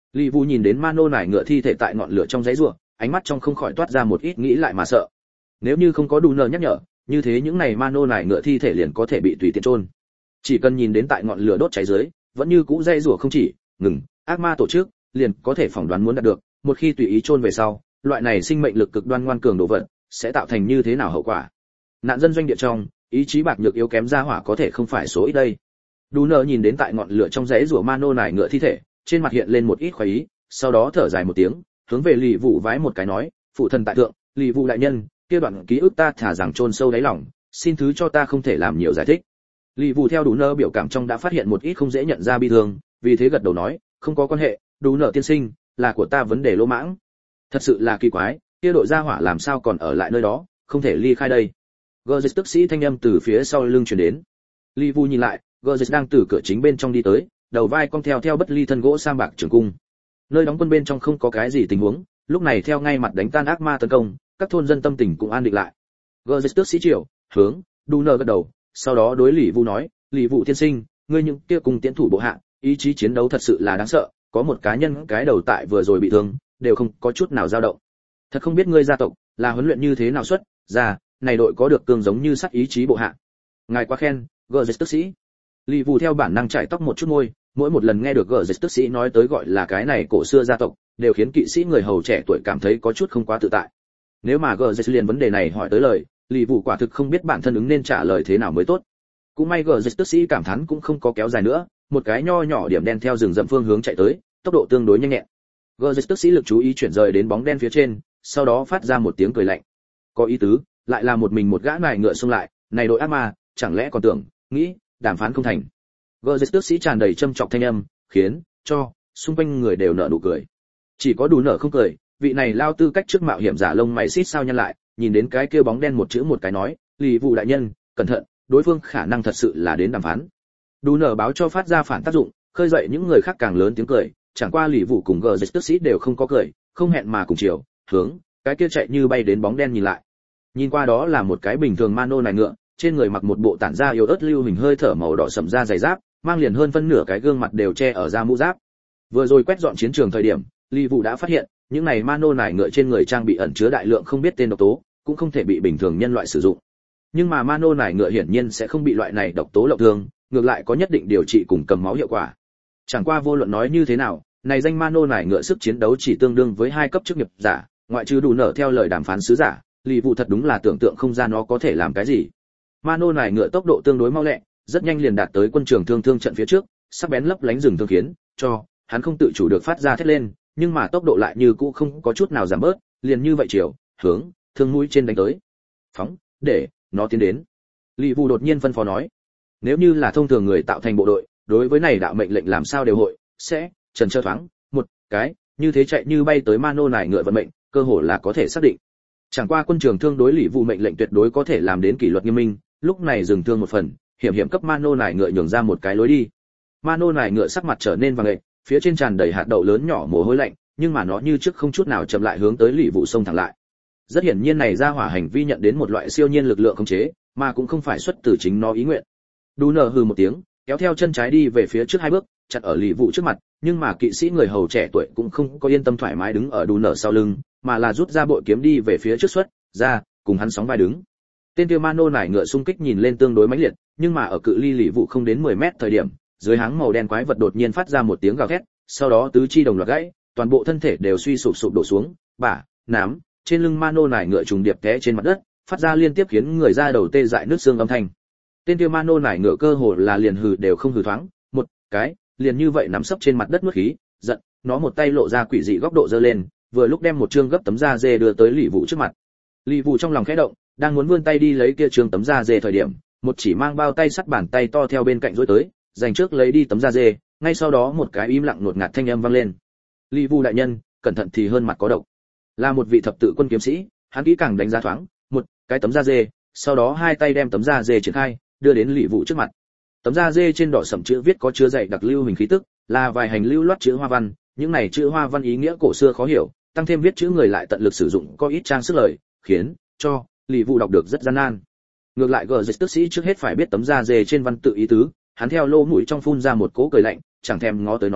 Lý Vũ nhìn đến Mano nải ngựa thi thể tại ngọn lửa trong giấy rùa, ánh mắt trong không khỏi toát ra một ít nghĩ lại mà sợ. Nếu như không có đủ nợ nhắc nhở, như thế những này Mano nải ngựa thi thể liền có thể bị tùy tiện chôn. Chỉ cần nhìn đến tại ngọn lửa đốt cháy dưới, vẫn như cũ dây rùa không chỉ ngừng, ác ma tổ chức liền có thể phỏng đoán muốn đạt được, một khi tùy ý chôn về sau, loại này sinh mệnh lực cực đoan ngoan cường đồ vật sẽ tạo thành như thế nào hậu quả. Nạn dân doanh địa trong, ý chí bạc nhược yếu kém ra hỏa có thể không phải số ít đây. Đủ nợ nhìn đến tại ngọn lửa trong rẫy rùa Mano nải ngựa thi thể, trên mặt hiện lên một ít khoái ý, sau đó thở dài một tiếng, hướng về Lý Vũ vái một cái nói, phụ thần tại thượng, Lý Vũ đại nhân, kia đoạn ký ức ta thả rằng chôn sâu đáy lòng, xin thứ cho ta không thể làm nhiều giải thích. Lý Vũ theo Đủ nợ biểu cảm trong đã phát hiện một ít không dễ nhận ra bi thương, vì thế gật đầu nói, không có quan hệ, Đủ nợ tiên sinh, là của ta vấn đề lỗ mãng. Thật sự là kỳ quái, kia đội gia hỏa làm sao còn ở lại nơi đó, không thể ly khai đây. Gerges tức sĩ thanh âm từ phía sau lưng truyền đến. Lý Vũ nhìn lại, Gerges đang từ cửa chính bên trong đi tới, đầu vai cong theo bất ly thân gỗ sam bạc trường cung. Nơi đóng quân bên trong không có cái gì tình huống, lúc này theo ngay mặt đánh tan ác ma tấn công, các thôn dân tâm tình cũng an định lại. Gerges tức sĩ triều, hướng, Đủ nợ gật đầu, sau đó đối Lý Vũ nói, Lý Vũ tiên sinh, ngươi những kia cùng tiến thủ bộ hạ, ý chí chiến đấu thật sự là đáng sợ, có một cá nhân cái đầu tại vừa rồi bị thương, đều không có chút nào dao động. Thật không biết ngươi gia tộc là huấn luyện như thế nào xuất ra, này đội có được cường giống như sắt ý chí bộ hạ. Ngài quá khen, Gerges tức sĩ. Lý Vũ theo bản năng chải tóc một chút môi, mỗi một lần nghe được Gerges tức sĩ nói tới gọi là cái này cổ xưa gia tộc, đều khiến kỵ sĩ người hầu trẻ tuổi cảm thấy có chút không quá tự tại. Nếu mà Gerges liền vấn đề này hỏi tới lời, Lý Vũ quả thực không biết bản thân ứng nên trả lời thế nào mới tốt. Cũng may Gerges tức sĩ cảm thán cũng không có kéo dài nữa, một cái nho nhỏ điểm đen theo rừng rậm phương hướng chạy tới, tốc độ tương đối nhanh nhẹn. Gerges tức sĩ lực chú ý chuyển rời đến bóng đen phía trên, sau đó phát ra một tiếng cười lạnh. Có ý tứ, lại là một mình một gã nài ngựa xông lại, này đội ác ma, chẳng lẽ còn tưởng, nghĩ, đàm phán không thành. Gerges tức sĩ tràn đầy châm chọc thanh âm, khiến cho xung quanh người đều nở nụ cười. Chỉ có Đủ nở không cười, vị này lao tư cách trước mạo hiểm giả lông mày xít sao nhăn lại, nhìn đến cái kia bóng đen một chữ một cái nói, Lý Vũ đại nhân, cẩn thận, đối phương khả năng thật sự là đến đàm phán. Đủ nở báo cho phát ra phản tác dụng, khơi dậy những người khác càng lớn tiếng cười, chẳng qua Lý Vũ cùng Gerges tức sĩ đều không có cười, không hẹn mà cùng chiều, hướng cái kia chạy như bay đến bóng đen nhìn lại. Nhìn qua đó là một cái bình thường Mano nài ngựa, trên người mặc một bộ tản ra yếu ớt lưu hình hơi thở màu đỏ sẫm da dày giáp, mang liền hơn phân nửa cái gương mặt đều che ở da mũ giáp. Vừa rồi quét dọn chiến trường thời điểm, Lý Vũ đã phát hiện, những này Mano nài ngựa trên người trang bị ẩn chứa đại lượng không biết tên độc tố, cũng không thể bị bình thường nhân loại sử dụng. Nhưng mà Mano nài ngựa hiển nhiên sẽ không bị loại này độc tố lộng thương, ngược lại có nhất định điều trị cùng cầm máu hiệu quả. Chẳng qua vô luận nói như thế nào, này danh Mano nài ngựa sức chiến đấu chỉ tương đương với 2 cấp chức nghiệp giả, ngoại trừ Đủ nở theo lời đàm phán sứ giả, Lý Vũ thật đúng là tưởng tượng không ra nó có thể làm cái gì. Mano nài ngựa tốc độ tương đối mau lẹ, rất nhanh liền đạt tới quân trường thương trận phía trước, sắc bén lấp lánh rừng thương khiến cho hắn không tự chủ được phát ra thét lên, nhưng mà tốc độ lại như cũ không có chút nào giảm bớt, liền như vậy chiều, hướng, thương mũi trên đánh tới. Phóng, để nó tiến đến. Lý Vũ đột nhiên phân phó nói, nếu như là thông thường người tạo thành bộ đội, đối với này đạo mệnh lệnh làm sao đều hội sẽ trần trơ thoáng một cái, như thế chạy như bay tới Mano nài ngựa vận mệnh, cơ hồ là có thể xác định. Chẳng qua quân trường thương đối Lý Vũ mệnh lệnh tuyệt đối có thể làm đến kỷ luật nghiêm minh, lúc này dừng thương một phần, hiểm cấp Mano nài ngựa nhường ra một cái lối đi. Mano nài ngựa sắc mặt trở nên vàng lệ, phía trên tràn đầy hạt đậu lớn nhỏ mồ hôi lạnh, nhưng mà nó như trước không chút nào chậm lại hướng tới Lý Vũ xông thẳng lại. Rất hiển nhiên này ra hỏa hành vi nhận đến một loại siêu nhiên lực lượng khống chế, mà cũng không phải xuất từ chính nó ý nguyện. Đủ nở hừ một tiếng, kéo theo chân trái đi về phía trước 2 bước, chặn ở Lý Vũ trước mặt, nhưng mà kỵ sĩ người hầu trẻ tuổi cũng không có yên tâm thoải mái đứng ở Đủ nở sau lưng, mà là rút ra bội kiếm đi về phía trước xuất ra, cùng hắn sóng vai đứng. Tên kia Mano nải ngựa xung kích nhìn lên tương đối mãnh liệt, nhưng mà ở cự ly Lý Vũ không đến 10 mét thời điểm, dưới háng màu đen quái vật đột nhiên phát ra một tiếng gào thét, sau đó tứ chi đồng loạt gãy, toàn bộ thân thể đều suy sụp đổ xuống, bả, nám, trên lưng Mano nải ngựa trùng điệp té trên mặt đất, phát ra liên tiếp khiến người da đầu tê dại nứt xương âm thanh. Tên kia Mano nải ngựa cơ hồ là liền hừ đều không hừ thoáng, một cái, liền như vậy nằm sấp trên mặt đất nuốt khí, giận, nó một tay lộ ra quỷ dị góc độ giơ lên, vừa lúc đem một trương gấp tấm da dê đưa tới Lý Vũ trước mặt. Lý Vũ trong lòng khẽ động, đang muốn vươn tay đi lấy kia trương tấm da dê thời điểm, một chỉ mang bao tay sắt bàn tay to theo bên cạnh duỗi tới, dành trước lấy đi tấm da dê, ngay sau đó một cái im lặng nuột ngạt thanh âm vang lên. Lý Vũ đại nhân, cẩn thận thì hơn mặt có độc. Là một vị thập tự quân kiếm sĩ, hắn kỹ càng đánh giá thoáng, một cái tấm da dê, sau đó 2 tay đem tấm da dê triển khai, đưa đến Lý Vũ trước mặt. Tấm da dê trên đỏ sẫm chữ viết có chứa dày đặc lưu hình khí tức, là vài hành lưu loát chữ hoa văn, những này chữ hoa văn ý nghĩa cổ xưa khó hiểu, tăng thêm viết chữ người lại tận lực sử dụng có ít trang sức lời, khiến cho Lý Vũ đọc được rất gian nan. Ngược lại Gerges tức sĩ trước hết phải biết tấm da dê trên văn tự ý tứ, hắn theo lô mũi trong phun ra một cỗ cười lạnh, chẳng thèm ngó tới nói,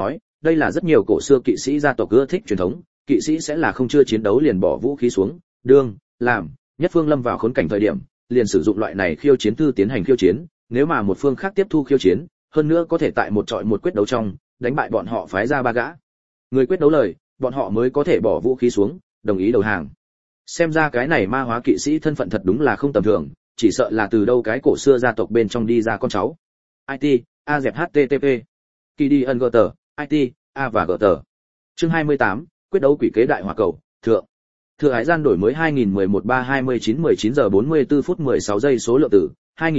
đây là rất nhiều cổ xưa kỵ sĩ gia tộc ưa thích truyền thống, kỵ sĩ sẽ là không chưa chiến đấu liền bỏ vũ khí xuống, làm nhất phương lâm vào khốn cảnh thời điểm, liền sử dụng loại này khiêu chiến thư tiến hành khiêu chiến, nếu mà một phương khác tiếp thu khiêu chiến, hơn nữa có thể tại một trọi một quyết đấu trong, đánh bại bọn họ phái ra 3 gã. Người quyết đấu lời, bọn họ mới có thể bỏ vũ khí xuống, đồng ý đầu hàng. Xem ra cái này ma hóa kỵ sĩ thân phận thật đúng là không tầm thường, chỉ sợ là từ đâu cái cổ xưa gia tộc bên trong đi ra con cháu. IT, A dẹp HTTP. Kỳ đi ân gờ IT, A và gờ. Chương 28, quyết đấu quỷ kế đại hỏa cầu, thượng. Thừa hải gian đổi mới 2011-3-29-19 giờ 44 phút 16 giây số lượng tử,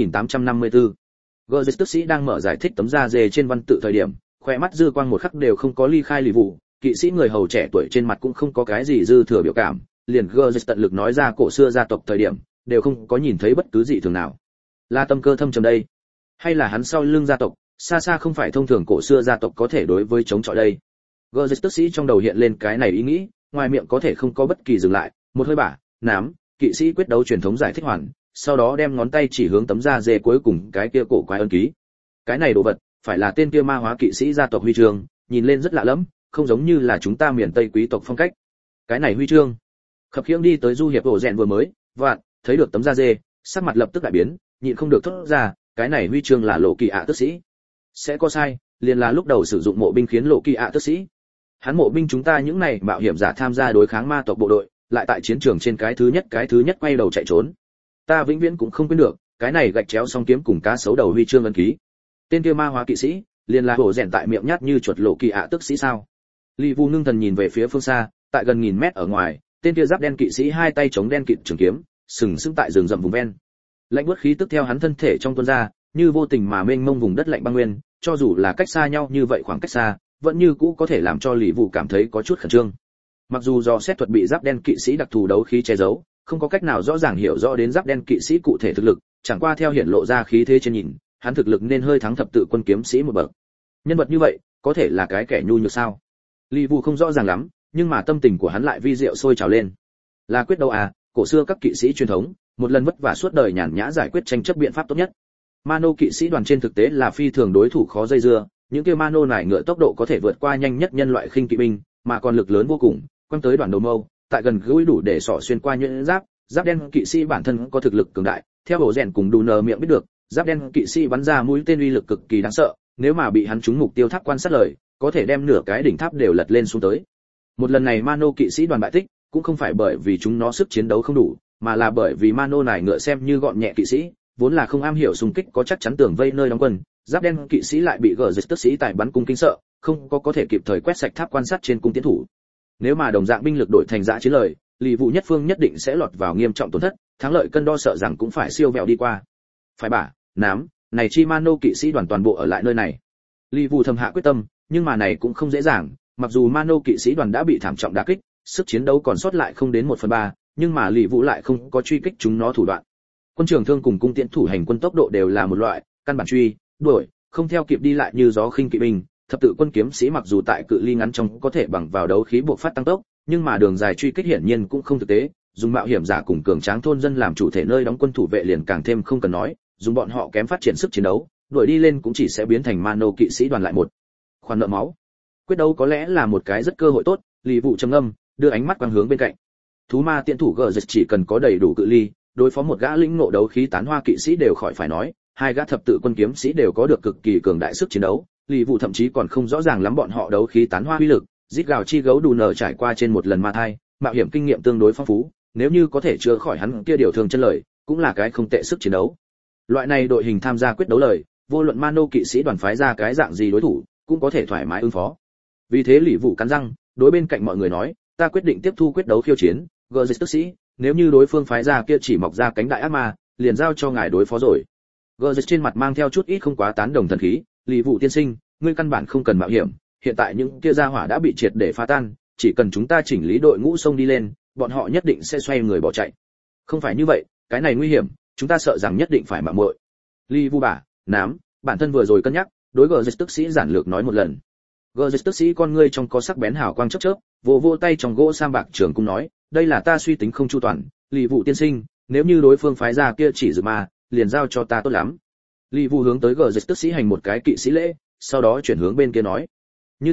2854. Gờ tức sĩ đang mở giải thích tấm da dê trên văn tự thời điểm, khoe mắt dư quang một khắc đều không có ly khai lì vụ, kỵ sĩ người hầu trẻ tuổi trên mặt cũng không có cái gì dư thừa biểu cảm, liền gờ tận lực nói ra cổ xưa gia tộc thời điểm, đều không có nhìn thấy bất cứ gì thường nào. Là tâm cơ thâm trầm đây, hay là hắn sau lưng gia tộc, xa xa không phải thông thường cổ xưa gia tộc có thể đối với chống chọi đây. Gờ tức sĩ trong đầu hiện lên cái này ý nghĩ, ngoài miệng có thể không có bất kỳ dừng lại, một hơi bả, nám, kỵ sĩ quyết đấu truyền thống giải thích hoàn, sau đó đem ngón tay chỉ hướng tấm da dê cuối cùng cái kia cổ quái ân ký. Cái này đồ vật, phải là tên kia ma hóa kỵ sĩ gia tộc huy chương, nhìn lên rất lạ lẫm, không giống như là chúng ta miền Tây quý tộc phong cách. Cái này huy chương, khập khiễng đi tới du hiệp ổ rèn vừa mới, vạn, thấy được tấm da dê, sắc mặt lập tức đại biến, nhịn không được thốt ra, cái này huy chương là lộ kỳ ạ tước sĩ. Sẽ có sai, liền là lúc đầu sử dụng mộ binh khiến lộ kỳ ạ tước sĩ. Hắn mộ binh chúng ta những này mạo hiểm giả tham gia đối kháng ma tộc bộ đội, lại tại chiến trường trên cái thứ nhất quay đầu chạy trốn. Ta vĩnh viễn cũng không quên được, cái này gạch chéo song kiếm cùng cá sấu đầu huy chương ấn ký. Tên kia ma hóa kỵ sĩ, liền là hổ rèn tại miệng nhát như chuột lộ kỳ ạ tức sĩ sao? Lý Vu ngưng thần nhìn về phía phương xa, tại gần 1000 mét ở ngoài, tên kia giáp đen kỵ sĩ hai tay chống đen kịt trường kiếm, sừng sững tại rừng rậm vùng ven. Lạnh buốt khí tức theo hắn thân thể trong tuôn ra, như vô tình mà mênh mông vùng đất lạnh băng nguyên, cho dù là cách xa nhau như vậy khoảng cách xa, vẫn như cũ có thể làm cho Lý Vu cảm thấy có chút khẩn trương. Mặc dù do xét thuật bị giáp đen kỵ sĩ đặc thù đấu khí che giấu, không có cách nào rõ ràng hiểu rõ đến giáp đen kỵ sĩ cụ thể thực lực, chẳng qua theo hiển lộ ra khí thế trên nhìn, hắn thực lực nên hơi thắng thập tự quân kiếm sĩ một bậc. Nhân vật như vậy, có thể là cái kẻ nhu nhược sao? Lý Vu không rõ ràng lắm, nhưng mà tâm tình của hắn lại vi diệu sôi trào lên. Là quyết đấu à, cổ xưa các kỵ sĩ truyền thống, một lần vất vả suốt đời nhàn nhã giải quyết tranh chấp biện pháp tốt nhất. Mano kỵ sĩ đoàn trên thực tế là phi thường đối thủ khó dây dưa, những kia Mano này ngựa tốc độ có thể vượt qua nhanh nhất nhân loại khinh kỵ binh, mà còn lực lớn vô cùng, quăng tới đoàn đầu mâu, tại gần gũi đủ để xỏ xuyên qua nhuyễn giáp đen kỵ sĩ bản thân có thực lực cường đại, theo bộ rèn cùng đủ nờ miệng biết được, giáp đen kỵ sĩ bắn ra mũi tên uy lực cực kỳ đáng sợ, nếu mà bị hắn trúng mục tiêu tháp quan sát lời, có thể đem nửa cái đỉnh tháp đều lật lên xuống tới. Một lần này Mano kỵ sĩ đoàn bại tích, cũng không phải bởi vì chúng nó sức chiến đấu không đủ, mà là bởi vì Mano này ngựa xem như gọn nhẹ kỵ sĩ, vốn là không am hiểu xung kích có chắc chắn tường vây nơi đóng quân, giáp đen kỵ sĩ lại bị gờ dịch tức sĩ tại bắn cung kinh sợ, không có thể kịp thời quét sạch tháp quan sát trên cung tiến thủ. Nếu mà đồng dạng binh lực đổi thành dã chiến lời, Lý Vụ nhất phương nhất định sẽ lọt vào nghiêm trọng tổn thất, thắng lợi cân đo sợ rằng cũng phải siêu vẹo đi qua. Phải bả, nám, này chi Mano kỵ sĩ đoàn toàn bộ ở lại nơi này. Lý Vụ thầm hạ quyết tâm, nhưng mà này cũng không dễ dàng, mặc dù Mano kỵ sĩ đoàn đã bị thảm trọng đả kích, sức chiến đấu còn sót lại không đến 1/3, nhưng mà Lý Vụ lại không có truy kích chúng nó thủ đoạn. Quân trường thương cùng cung tiễn thủ hành quân tốc độ đều là một loại, căn bản truy, đuổi, không theo kịp đi lại như gió khinh kỵ binh. Thập tự quân kiếm sĩ mặc dù tại cự ly ngắn trong có thể bằng vào đấu khí buộc phát tăng tốc, nhưng mà đường dài truy kích hiển nhiên cũng không thực tế, dùng mạo hiểm giả cùng cường tráng thôn dân làm chủ thể nơi đóng quân thủ vệ liền càng thêm không cần nói, dùng bọn họ kém phát triển sức chiến đấu, đuổi đi lên cũng chỉ sẽ biến thành Mano kỵ sĩ đoàn lại một khoản nợ máu. Quyết đấu có lẽ là một cái rất cơ hội tốt, Lý Vụ trầm ngâm, đưa ánh mắt quang hướng bên cạnh. Thú ma tiễn thủ gờ dịch chỉ cần có đầy đủ cự ly, đối phó một gã lĩnh ngộ đấu khí tán hoa kỵ sĩ đều khỏi phải nói, hai gã thập tự quân kiếm sĩ đều có được cực kỳ cường đại sức chiến đấu. Lý Vụ thậm chí còn không rõ ràng lắm bọn họ đấu khí tán hoa uy lực, rít gào chi gấu đù nở trải qua trên một lần ma thai, mạo hiểm kinh nghiệm tương đối phong phú, nếu như có thể chữa khỏi hắn kia điều thường chân lời, cũng là cái không tệ sức chiến đấu. Loại này đội hình tham gia quyết đấu lời, vô luận Mano kỵ sĩ đoàn phái ra cái dạng gì đối thủ, cũng có thể thoải mái ứng phó. Vì thế Lý Vụ cắn răng, đối bên cạnh mọi người nói, ta quyết định tiếp thu quyết đấu khiêu chiến, gờ dịch tức sĩ, nếu như đối phương phái ra kia chỉ mọc ra cánh đại ác ma, liền giao cho ngài đối phó rồi. Gờ dịch trên mặt mang theo chút ít không quá tán đồng thần khí, Lý Vụ tiên sinh, ngươi căn bản không cần mạo hiểm, hiện tại những kia gia hỏa đã bị triệt để phá tan, chỉ cần chúng ta chỉnh lý đội ngũ xông đi lên, bọn họ nhất định sẽ xoay người bỏ chạy. Không phải như vậy, cái này nguy hiểm, chúng ta sợ rằng nhất định phải mạo muội. Lý Vu bả, nám, bản thân vừa rồi cân nhắc, đối gờ dịch tức sĩ giản lược nói một lần. Gờ dịch tức sĩ con ngươi trong có sắc bén hào quang chớp chớp, vỗ tay trong gỗ sam bạc trường cung nói, đây là ta suy tính không chu toàn, Lý Vụ tiên sinh, nếu như đối phương phái ra kia chỉ dự ma, liền giao cho ta tốt lắm. Lý Vu hướng tới gờ dịch tức sĩ hành một cái kỵ sĩ lễ, sau đó chuyển hướng bên kia nói, như thế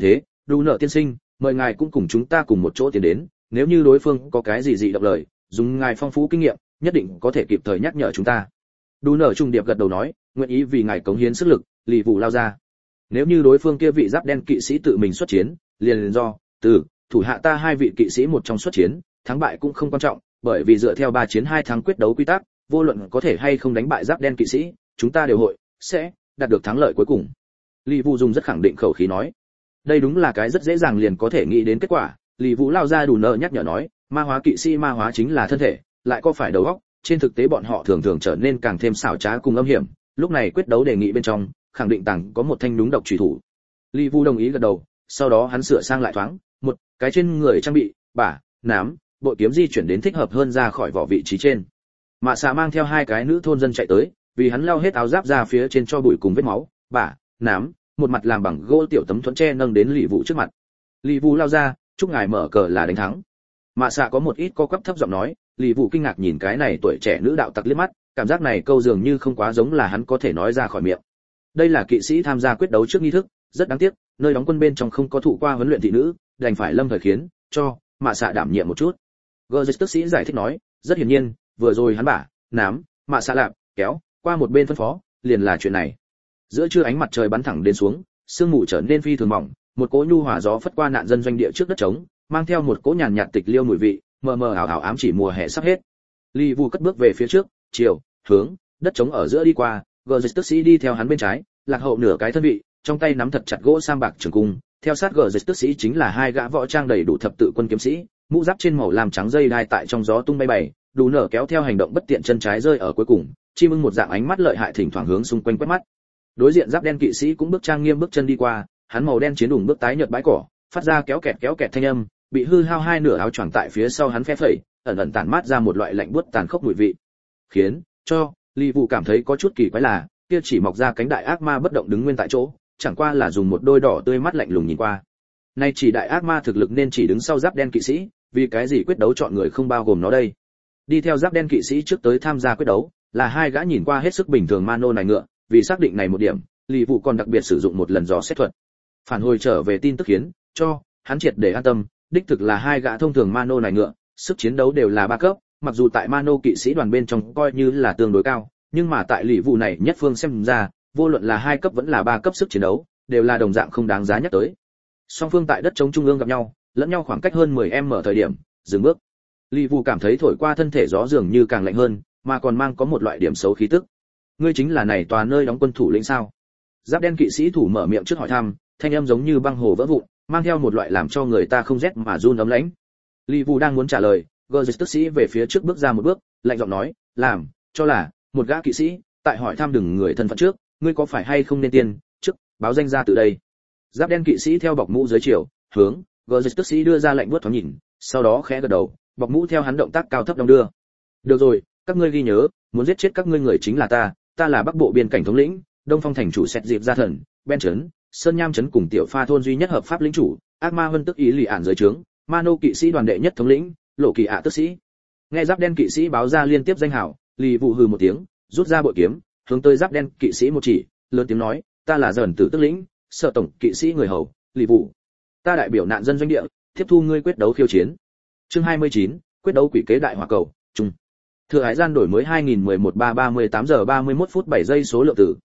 Đủ nợ tiên sinh, mời ngài cũng cùng chúng ta cùng một chỗ tiến đến, nếu như đối phương có cái gì dị động lời, dùng ngài phong phú kinh nghiệm, nhất định có thể kịp thời nhắc nhở chúng ta. Đủ nợ trung điệp gật đầu nói, nguyện ý vì ngài cống hiến sức lực, lì vụ lao ra. Nếu như đối phương kia vị giáp đen kỵ sĩ tự mình xuất chiến, liền do từ thủ hạ ta hai vị kỵ sĩ một trong xuất chiến, thắng bại cũng không quan trọng, bởi vì dựa theo 3 chiến 2 thắng quyết đấu quy tắc, vô luận có thể hay không đánh bại giáp đen kỵ sĩ, chúng ta đều sẽ đạt được thắng lợi cuối cùng. Lý Vũ dùng rất khẳng định khẩu khí nói. Đây đúng là cái rất dễ dàng liền có thể nghĩ đến kết quả. Lý Vũ lao ra đủ nợ nhắc nhở nói, ma hóa kỵ sĩ ma hóa chính là thân thể, lại có phải đầu óc, trên thực tế bọn họ thường thường trở nên càng thêm xảo trá cùng âm hiểm, lúc này quyết đấu đề nghị bên trong, khẳng định tàng có một thanh đúng độc chủy thủ. Lý Vũ đồng ý gật đầu, sau đó hắn sửa sang lại thoáng, một cái trên người trang bị, bả, nám, bội kiếm di chuyển đến thích hợp hơn ra khỏi vỏ vị trí trên. Mạ Xạ mang theo 2 cái nữ thôn dân chạy tới, vì hắn lau hết áo giáp ra phía trên cho bụi cùng vết máu, bả, nám, một mặt làm bằng gỗ tiểu tấm thuẫn tre nâng đến Lý Vũ trước mặt. Lý Vũ lao ra, chúc ngài mở cờ là đánh thắng. Mạ Xạ có một ít co quắp thấp giọng nói, Lý Vũ kinh ngạc nhìn cái này tuổi trẻ nữ đạo tặc liếc mắt, cảm giác này câu dường như không quá giống là hắn có thể nói ra khỏi miệng. Đây là kỵ sĩ tham gia quyết đấu trước nghi thức, rất đáng tiếc, nơi đóng quân bên trong không có thụ qua huấn luyện thị nữ, đành phải lâm thời khiến cho Mạ Xạ đảm nhiệm một chút. Gerges tức sĩ giải thích nói, rất hiển nhiên, vừa rồi hắn bả, nám, Mạ Xạ lạp, kéo qua một bên phân phó, liền là chuyện này. Giữa trưa ánh mặt trời bắn thẳng đến xuống, sương mù trở nên phi thường mỏng, một cỗ nhu hòa gió phất qua nạn dân doanh địa trước đất trống, mang theo một cỗ nhàn nhạt tịch liêu mùi vị, mờ mờ ảo ảo ám chỉ mùa hè sắp hết. Lý Vũ cất bước về phía trước, chiều hướng đất trống ở giữa đi qua, Gerges tức sĩ đi theo hắn bên trái, lạc hậu nửa cái thân vị, trong tay nắm thật chặt gỗ sam bạc trường cung, theo sát Gerges tức sĩ chính là 2 gã võ trang đầy đủ thập tự quân kiếm sĩ, mũ giáp trên màu làm trắng dây đai tại trong gió tung bay bày, đủ nở kéo theo hành động bất tiện chân trái rơi ở cuối cùng, chim ưng một dạng ánh mắt lợi hại thỉnh thoảng hướng xung quanh quét mắt. Đối diện giáp đen kỵ sĩ cũng bước trang nghiêm bước chân đi qua, hắn màu đen chiến đủng bước tái nhợt bãi cỏ, phát ra kéo kẹt thanh âm, bị hư hao 2 nửa áo choàng tại phía sau hắn phe phẩy, ẩn ẩn tản mát ra một loại lạnh buốt tàn khốc mùi vị. Khiến cho Lý Vũ cảm thấy có chút kỳ quái là, kia chỉ mọc ra cánh đại ác ma bất động đứng nguyên tại chỗ, chẳng qua là dùng một đôi đỏ tươi mắt lạnh lùng nhìn qua. Nay chỉ đại ác ma thực lực nên chỉ đứng sau giáp đen kỵ sĩ, vì cái gì quyết đấu chọn người không bao gồm nó đây? Đi theo giáp đen kỵ sĩ trước tới tham gia quyết đấu, là 2 gã nhìn qua hết sức bình thường Mano này ngựa, vì xác định này một điểm, Lý Vũ còn đặc biệt sử dụng một lần dò xét thuật. Phản hồi trở về tin tức khiến cho hắn triệt để an tâm, đích thực là 2 gã thông thường Mano này ngựa, sức chiến đấu đều là 3 cấp, mặc dù tại Mano kỵ sĩ đoàn bên trong coi như là tương đối cao, nhưng mà tại Lý Vũ này nhất phương xem ra, vô luận là 2 cấp vẫn là 3 cấp sức chiến đấu, đều là đồng dạng không đáng giá nhắc tới. Song phương tại đất trống trung ương gặp nhau, lẫn nhau khoảng cách hơn 10m thời điểm, dừng bước. Lý Vũ cảm thấy thổi qua thân thể gió dường như càng lạnh hơn, mà còn mang có một loại điểm xấu khí tức. Ngươi chính là này tòa nơi đóng quân thủ lĩnh sao? Giáp đen kỵ sĩ thủ mở miệng trước hỏi thăm, thanh âm giống như băng hồ vỡ vụn, mang theo một loại làm cho người ta không rét mà run ấm lãnh. Lý Vũ đang muốn trả lời, Gerges tức sĩ về phía trước bước ra một bước, lạnh giọng nói, làm cho là một gã kỵ sĩ, tại hỏi thăm đừng người thân phận trước, ngươi có phải hay không nên tiên trước báo danh ra từ đây. Giáp đen kỵ sĩ theo bọc mũ dưới chiều hướng Gerges tức sĩ đưa ra lệnh vuốt thoáng nhìn, sau đó khẽ gật đầu, bọc mũ theo hắn động tác cao thấp đong đưa. Được rồi, các ngươi ghi nhớ, muốn giết chết các ngươi người chính là ta là Bắc Bộ biên cảnh thống lĩnh, Đông Phong thành chủ Sẹt Dịp Gia Thần, Ben trấn, Sơn Nham trấn cùng Tiểu Pha thôn duy nhất hợp pháp lĩnh chủ, ác ma vân tức ý lì ản dưới trướng, Mano kỵ sĩ đoàn đệ nhất thống lĩnh, Lộ Kỳ ạ tức sĩ. Nghe giáp đen kỵ sĩ báo ra liên tiếp danh hào, Lý Vũ hừ một tiếng, rút ra bội kiếm, hướng tới giáp đen kỵ sĩ một chỉ, lớn tiếng nói, ta là dần tử tức lĩnh, sở tổng kỵ sĩ người hầu, Lý Vũ. Ta đại biểu nạn dân doanh địa, tiếp thu ngươi quyết đấu khiêu chiến. Chương 29, quyết đấu quỷ kế đại hỏa cầu, chung. Thừa Hải gian đổi mới 2011-3-38 giờ 31 phút 7 giây số lượng tử,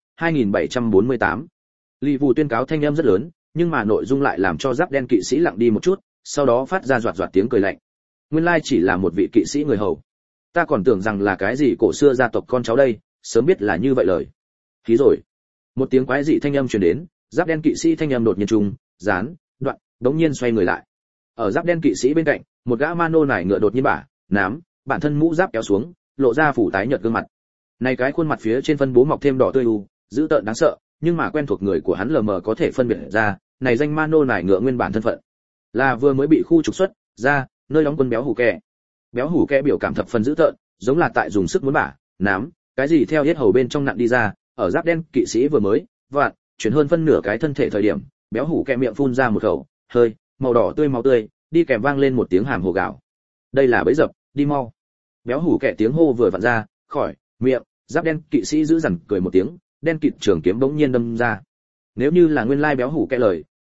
2748. Lý Vũ tuyên cáo thanh âm rất lớn, nhưng mà nội dung lại làm cho giáp đen kỵ sĩ lặng đi một chút, sau đó phát ra doạt tiếng cười lạnh. Nguyên lai chỉ là một vị kỵ sĩ người hầu. Ta còn tưởng rằng là cái gì cổ xưa gia tộc con cháu đây, sớm biết là như vậy lời. Khí rồi. Một tiếng quái dị thanh âm truyền đến, giáp đen kỵ sĩ thanh âm đột nhiên trùng, gián, đoạn, đống nhiên xoay người lại. Ở giáp đen kỵ sĩ bên cạnh, một gã Mano nải ngựa đột nhiên bả, nám, bản thân mũ giáp kéo xuống, lộ ra phủ tái nhợt gương mặt. Này cái khuôn mặt phía trên phân bố mọc thêm đỏ tươi u, dữ tợn đáng sợ, nhưng mà quen thuộc người của hắn lờ mờ có thể phân biệt ra, này danh Mano nải ngựa nguyên bản thân phận là vừa mới bị khu trục xuất ra nơi đóng quân béo hủ kẹ. Béo hủ kẹ biểu cảm thập phần dữ tợn, giống là tại dùng sức muốn bả, nám, cái gì theo yết hầu bên trong nặn đi ra, ở giáp đen kỵ sĩ vừa mới vạn chuyển hơn phân nửa cái thân thể thời điểm, béo hủ kẹ miệng phun ra một khẩu hơi màu đỏ tươi máu tươi, đi kèm vang lên một tiếng hàm hồ gào. Đây là bẫy dập, đi mau. Béo hủ kẹ tiếng hô vừa vặn ra khỏi miệng, giáp đen kỵ sĩ giữ dằn cười một tiếng, đen kịt trường kiếm bỗng nhiên đâm ra. Nếu như là nguyên lai béo hủ kẹ lời,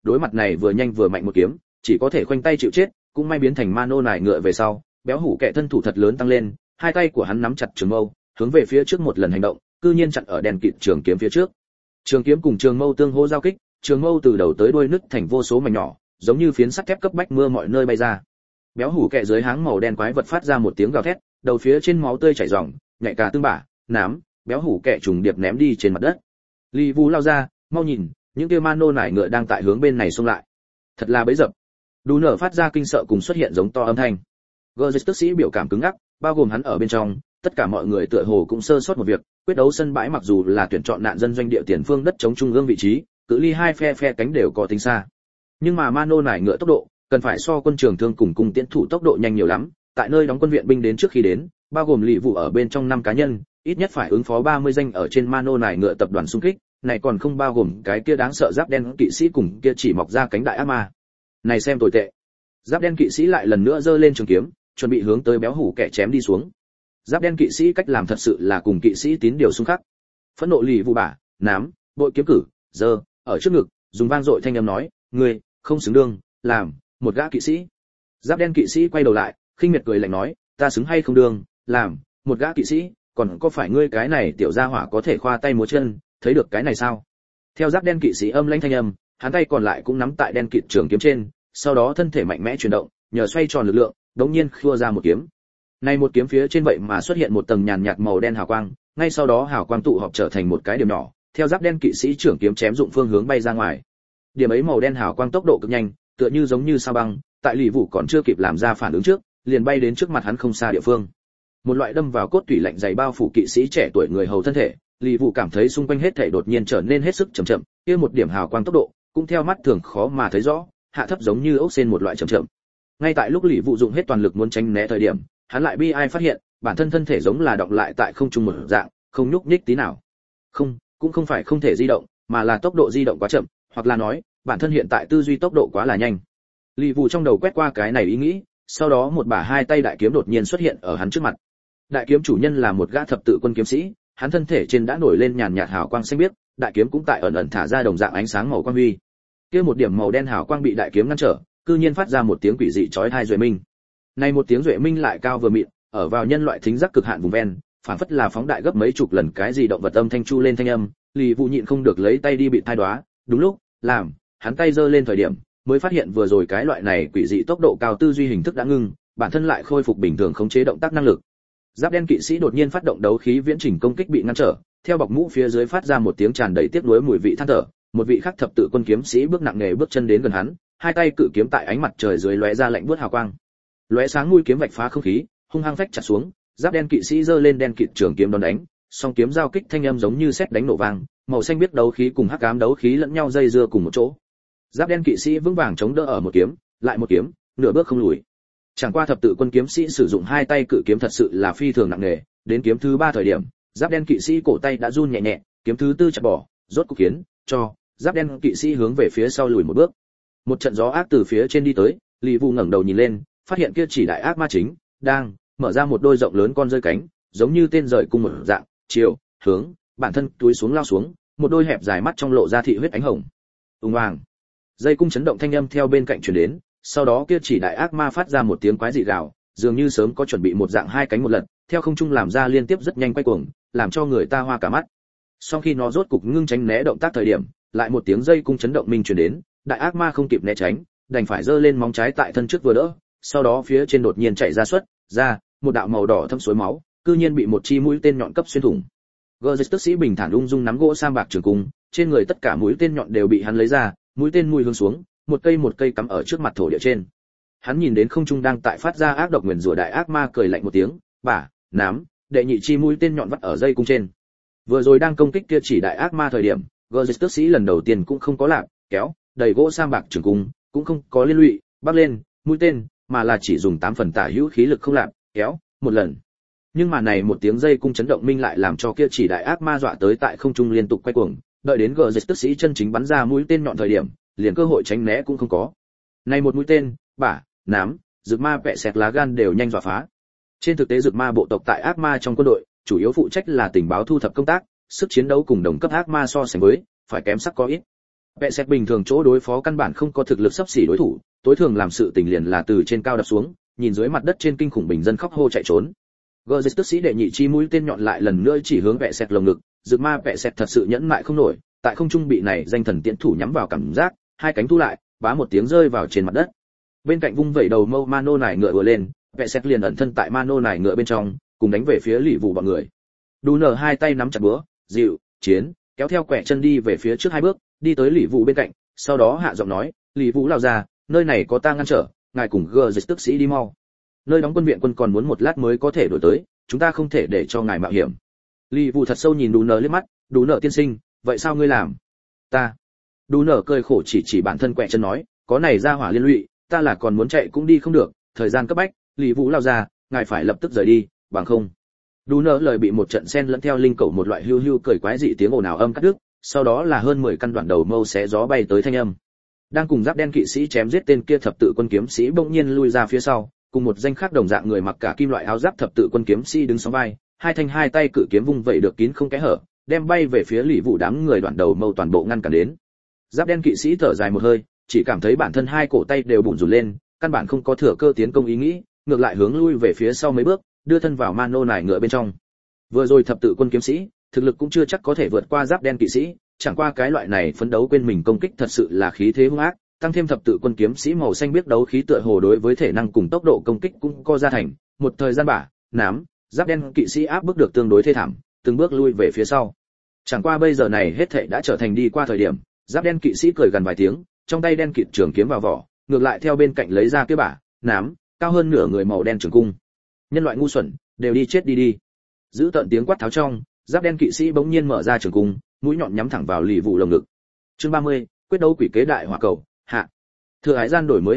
đối mặt này vừa nhanh vừa mạnh một kiếm, chỉ có thể khoanh tay chịu chết, cũng may biến thành ma nô nải ngựa về sau, béo hủ kẻ thân thủ thật lớn tăng lên, hai tay của hắn nắm chặt trường mâu, hướng về phía trước một lần hành động, cư nhiên chặn ở đèn kịt trường kiếm phía trước. Trường kiếm cùng trường mâu tương hỗ giao kích, trường mâu từ đầu tới đuôi nứt thành vô số mảnh nhỏ, giống như phiến sắt thép cấp bách mưa mọi nơi bay ra. Béo hủ kẻ dưới háng màu đen quái vật phát ra một tiếng gào thét, đầu phía trên máu tươi chảy ròng, nhạy cả tương bả, nám, béo hủ kẻ trùng điệp ném đi trên mặt đất. Lý Vũ lao ra, mau nhìn, những kia ma nô nải ngựa đang tại hướng bên này xông lại. Thật là bấy dập. Đu nở phát ra kinh sợ cùng xuất hiện giống to âm thanh. Gerrit tức sĩ biểu cảm cứng ngắc, bao gồm hắn ở bên trong, tất cả mọi người tựa hồ cũng sơ sót một việc, quyết đấu sân bãi mặc dù là tuyển chọn nạn dân doanh địa tiền phương đất chống trung ương vị trí, cự ly hai phe cánh đều có tính xa. Nhưng mà ma nô nải ngựa tốc độ, cần phải so quân trường thương cùng cung tiễn thủ tốc độ nhanh nhiều lắm, tại nơi đóng quân viện binh đến trước khi đến, bao gồm Lý Vũ ở bên trong 5 cá nhân, ít nhất phải ứng phó 30 danh ở trên ma nô nải ngựa tập đoàn xung kích, này còn không bao gồm cái kia đáng sợ giáp đen kỵ sĩ cùng kia chỉ mọc ra cánh đại ác ma. Này xem tồi tệ. Giáp đen kỵ sĩ lại lần nữa giơ lên trường kiếm, chuẩn bị hướng tới béo hủ kẻ chém đi xuống. Giáp đen kỵ sĩ cách làm thật sự là cùng kỵ sĩ tín điều xung khắc. Phẫn nộ Lý Vũ bả, nám, bội kiếm cử, giơ ở trước ngực, dùng vang dội thanh âm nói, ngươi không xứng đương làm một gã kỵ sĩ. Giáp đen kỵ sĩ quay đầu lại, khinh miệt cười lạnh nói, ta xứng hay không đương làm một gã kỵ sĩ, còn có phải ngươi cái này tiểu gia hỏa có thể khoa tay múa chân, thấy được cái này sao? Theo giáp đen kỵ sĩ âm lãnh thanh âm, hắn tay còn lại cũng nắm tại đen kịt trường kiếm trên, sau đó thân thể mạnh mẽ chuyển động, nhờ xoay tròn lực lượng, đống nhiên khua ra một kiếm. Này một kiếm phía trên vậy mà xuất hiện một tầng nhàn nhạt màu đen hào quang, ngay sau đó hào quang tụ họp trở thành một cái điểm nhỏ, theo giáp đen kỵ sĩ trưởng kiếm chém dụng phương hướng bay ra ngoài. Điểm ấy màu đen hào quang tốc độ cực nhanh, tựa như giống như sao băng, tại Lý Vũ còn chưa kịp làm ra phản ứng trước, liền bay đến trước mặt hắn không xa địa phương. Một loại đâm vào cốt tủy lạnh dày bao phủ kỵ sĩ trẻ tuổi người hầu thân thể, Lý Vũ cảm thấy xung quanh hết thảy đột nhiên trở nên hết sức chậm chậm, kia một điểm hào quang tốc độ, cũng theo mắt thường khó mà thấy rõ, hạ thấp giống như ốc sên một loại chậm chậm. Ngay tại lúc Lý Vũ dụng hết toàn lực muốn tránh né thời điểm, hắn lại bi ai phát hiện, bản thân thân thể giống là đọng lại tại không trung một dạng, không nhúc nhích tí nào. Không, cũng không phải không thể di động, mà là tốc độ di động quá chậm, hoặc là nói, bản thân hiện tại tư duy tốc độ quá là nhanh. Lý Vũ trong đầu quét qua cái này ý nghĩ, sau đó một bả hai tay đại kiếm đột nhiên xuất hiện ở hắn trước mặt. Đại kiếm chủ nhân là một gã thập tự quân kiếm sĩ, hắn thân thể trên đã nổi lên nhàn nhạt hào quang xanh biếc, đại kiếm cũng tại ẩn ẩn thả ra đồng dạng ánh sáng màu quang huy. Kia một điểm màu đen hào quang bị đại kiếm ngăn trở, cư nhiên phát ra một tiếng quỷ dị chói tai duệ minh. Này một tiếng duệ minh lại cao vừa mịn, ở vào nhân loại thính giác cực hạn vùng ven, phản phất là phóng đại gấp mấy chục lần cái gì động vật âm thanh chu lên thanh âm, Lý Vũ nhịn không được lấy tay đi bị thai đoá, đúng lúc, làm, hắn tay giơ lên thời điểm, mới phát hiện vừa rồi cái loại này quỷ dị tốc độ cao tư duy hình thức đã ngưng, bản thân lại khôi phục bình thường khống chế động tác năng lực. Giáp đen kỵ sĩ đột nhiên phát động đấu khí viễn trình công kích bị ngăn trở, theo bọc mũ phía dưới phát ra một tiếng tràn đầy tiếc nuối mùi vị than thở, một vị khắc thập tự quân kiếm sĩ bước nặng nề bước chân đến gần hắn, hai tay cự kiếm tại ánh mặt trời dưới lóe ra lạnh buốt hào quang. Lóe sáng mũi kiếm vạch phá không khí, hung hăng phách chặt xuống, giáp đen kỵ sĩ giơ lên đen kịt trường kiếm đón đánh, song kiếm giao kích thanh âm giống như sét đánh nổ vang, màu xanh biết đấu khí cùng hắc ám đấu khí lẫn nhau dây dưa cùng một chỗ. Giáp đen kỵ sĩ vững vàng chống đỡ ở một kiếm, lại một kiếm, nửa bước không lùi. Chẳng qua thập tự quân kiếm sĩ sử dụng hai tay cự kiếm thật sự là phi thường nặng nề, đến kiếm thứ 3 thời điểm, giáp đen kỵ sĩ cổ tay đã run nhẹ nhẹ, kiếm thứ 4 chặt bỏ, rốt cục khiến cho giáp đen kỵ sĩ hướng về phía sau lùi một bước. Một trận gió ác từ phía trên đi tới, Lý Vũ ngẩng đầu nhìn lên, phát hiện kia chỉ đại ác ma chính đang mở ra một đôi rộng lớn con rơi cánh, giống như tên rời cung một dạng, chiều hướng bản thân túi xuống lao xuống, một đôi hẹp dài mắt trong lộ ra thị huyết ánh hồng. Ùng oàng. Dây cung chấn động thanh âm theo bên cạnh truyền đến, sau đó kia chỉ đại ác ma phát ra một tiếng quái dị gào, dường như sớm có chuẩn bị một dạng hai cánh một lần, theo không trung làm ra liên tiếp rất nhanh quay cuồng, làm cho người ta hoa cả mắt. Sau khi nó rốt cục ngưng tránh né động tác thời điểm, lại một tiếng dây cung chấn động minh truyền đến, đại ác ma không kịp né tránh, đành phải giơ lên móng trái tại thân trước vừa đỡ, sau đó phía trên đột nhiên chạy ra một đạo màu đỏ thâm suối máu, cư nhiên bị một chi mũi tên nhọn cấp xuyên thủng. Gerrit tức sĩ bình thản ung dung nắm gỗ sam bạc trường cung, trên người tất cả mũi tên nhọn đều bị hắn lấy ra, mũi tên mùi hướng xuống, một cây cắm ở trước mặt thổ địa trên. Hắn nhìn đến không trung đang tại phát ra ác độc nguyền rủa đại ác ma cười lạnh một tiếng, bả, nám, đệ nhị chi mũi tên nhọn vắt ở dây cung trên. Vừa rồi đang công kích kia chỉ đại ác ma thời điểm, Gerrit tức sĩ lần đầu tiên cũng không có làm kéo, đầy gỗ sam bạc trường cung, cũng không có liên lụy, bắt lên, mũi tên, mà là chỉ dùng 8 phần tả hữu khí lực không làm kéo, một lần. Nhưng mà này một tiếng dây cung chấn động minh lại làm cho kia chỉ đại ác ma dọa tới tại không trung liên tục quay cuồng, đợi đến Gerrit tức sĩ chân chính bắn ra mũi tên nhọn thời điểm, liền cơ hội tránh né cũng không có. Này một mũi tên, bả, nám, dược ma vẹ xẹt lá gan đều nhanh dọa phá. Trên thực tế dược ma bộ tộc tại ác ma trong quân đội, chủ yếu phụ trách là tình báo thu thập công tác, sức chiến đấu cùng đồng cấp ác ma so sánh với, phải kém sắc có ít. Vệ xét bình thường chỗ đối phó căn bản không có thực lực xấp xỉ đối thủ, tối thường làm sự tình liền là từ trên cao đập xuống, nhìn dưới mặt đất trên kinh khủng bình dân khóc hô chạy trốn. Gơ tức sĩ đệ nhị chi mũi tên nhọn lại lần nữa chỉ hướng vệ xét lồng ngực, Dược Ma vệ xét thật sự nhẫn nại không nổi, tại không trung bị này danh thần tiễn thủ nhắm vào cảm giác, hai cánh thu lại, bá một tiếng rơi vào trên mặt đất. Bên cạnh vung vẩy đầu mâu Mano nải ngựa vừa lên, vệ xét liền ẩn thân tại Mano nải ngựa bên trong, cùng đánh về phía Lỷ Vũ bọn người. Đu nở hai tay nắm chặt búa, dịu, chiến, kéo theo quẻ chân đi về phía trước hai bước, đi tới Lỷ Vũ bên cạnh, sau đó hạ giọng nói, Lỷ Vũ lao ra, nơi này có ta ngăn trở, ngài cùng Gơ tức sĩ đi mau. Nơi đóng quân viện quân còn muốn một lát mới có thể đổi tới, chúng ta không thể để cho ngài mạo hiểm. Lỷ Vũ thật sâu nhìn Đu nở liếc mắt, Đu nở tiên sinh, vậy sao ngươi làm? Ta. Đu nở cười khổ chỉ bản thân quẹ chân nói, có này ra hỏa liên lụy, ta là còn muốn chạy cũng đi không được, thời gian cấp bách, Lý Vũ lao ra, ngài phải lập tức rời đi, bằng không. Đu nở lời bị một trận sen lẫn theo linh cẩu một loại hưu hưu cười quái dị tiếng ồn ào âm cắt đứt, sau đó là hơn 10 căn đoạn đầu mâu xé gió bay tới thanh âm. Đang cùng giáp đen kỵ sĩ chém giết tên kia thập tự quân kiếm sĩ bỗng nhiên lui ra phía sau, cùng một danh khác đồng dạng người mặc cả kim loại áo giáp thập tự quân kiếm sĩ đứng sóng vai, hai thanh hai tay cự kiếm vung vậy được kín không kẽ hở, đem bay về phía Lý Vũ đám người đoạn đầu mâu toàn bộ ngăn cản đến. Giáp đen kỵ sĩ thở dài một hơi, chỉ cảm thấy bản thân hai cổ tay đều bủn rủn lên, căn bản không có thừa cơ tiến công ý nghĩ, ngược lại hướng lui về phía sau mấy bước, đưa thân vào Mano nải ngựa bên trong. Vừa rồi thập tự quân kiếm sĩ, thực lực cũng chưa chắc có thể vượt qua giáp đen kỵ sĩ, chẳng qua cái loại này phấn đấu quên mình công kích thật sự là khí thế hung ác, tăng thêm thập tự quân kiếm sĩ màu xanh biết đấu khí tựa hồ đối với thể năng cùng tốc độ công kích cũng co ra thành, một thời gian bả, nám, giáp đen kỵ sĩ áp bức được tương đối thê thảm, từng bước lui về phía sau. Chẳng qua bây giờ này hết thảy đã trở thành đi qua thời điểm, giáp đen kỵ sĩ cười gần vài tiếng, trong tay đen kịt trường kiếm vào vỏ, ngược lại theo bên cạnh lấy ra cái bả, nám, cao hơn nửa người màu đen trường cung. Nhân loại ngu xuẩn, đều đi chết đi đi. Giữ tận tiếng quát tháo trong, giáp đen kỵ sĩ bỗng nhiên mở ra trường cung, mũi nhọn nhắm thẳng vào Lỷ Vũ lồng ngực. Chương 30, quyết đấu quỷ kế đại hỏa cầu, hạ. Thừa hải gian đổi mới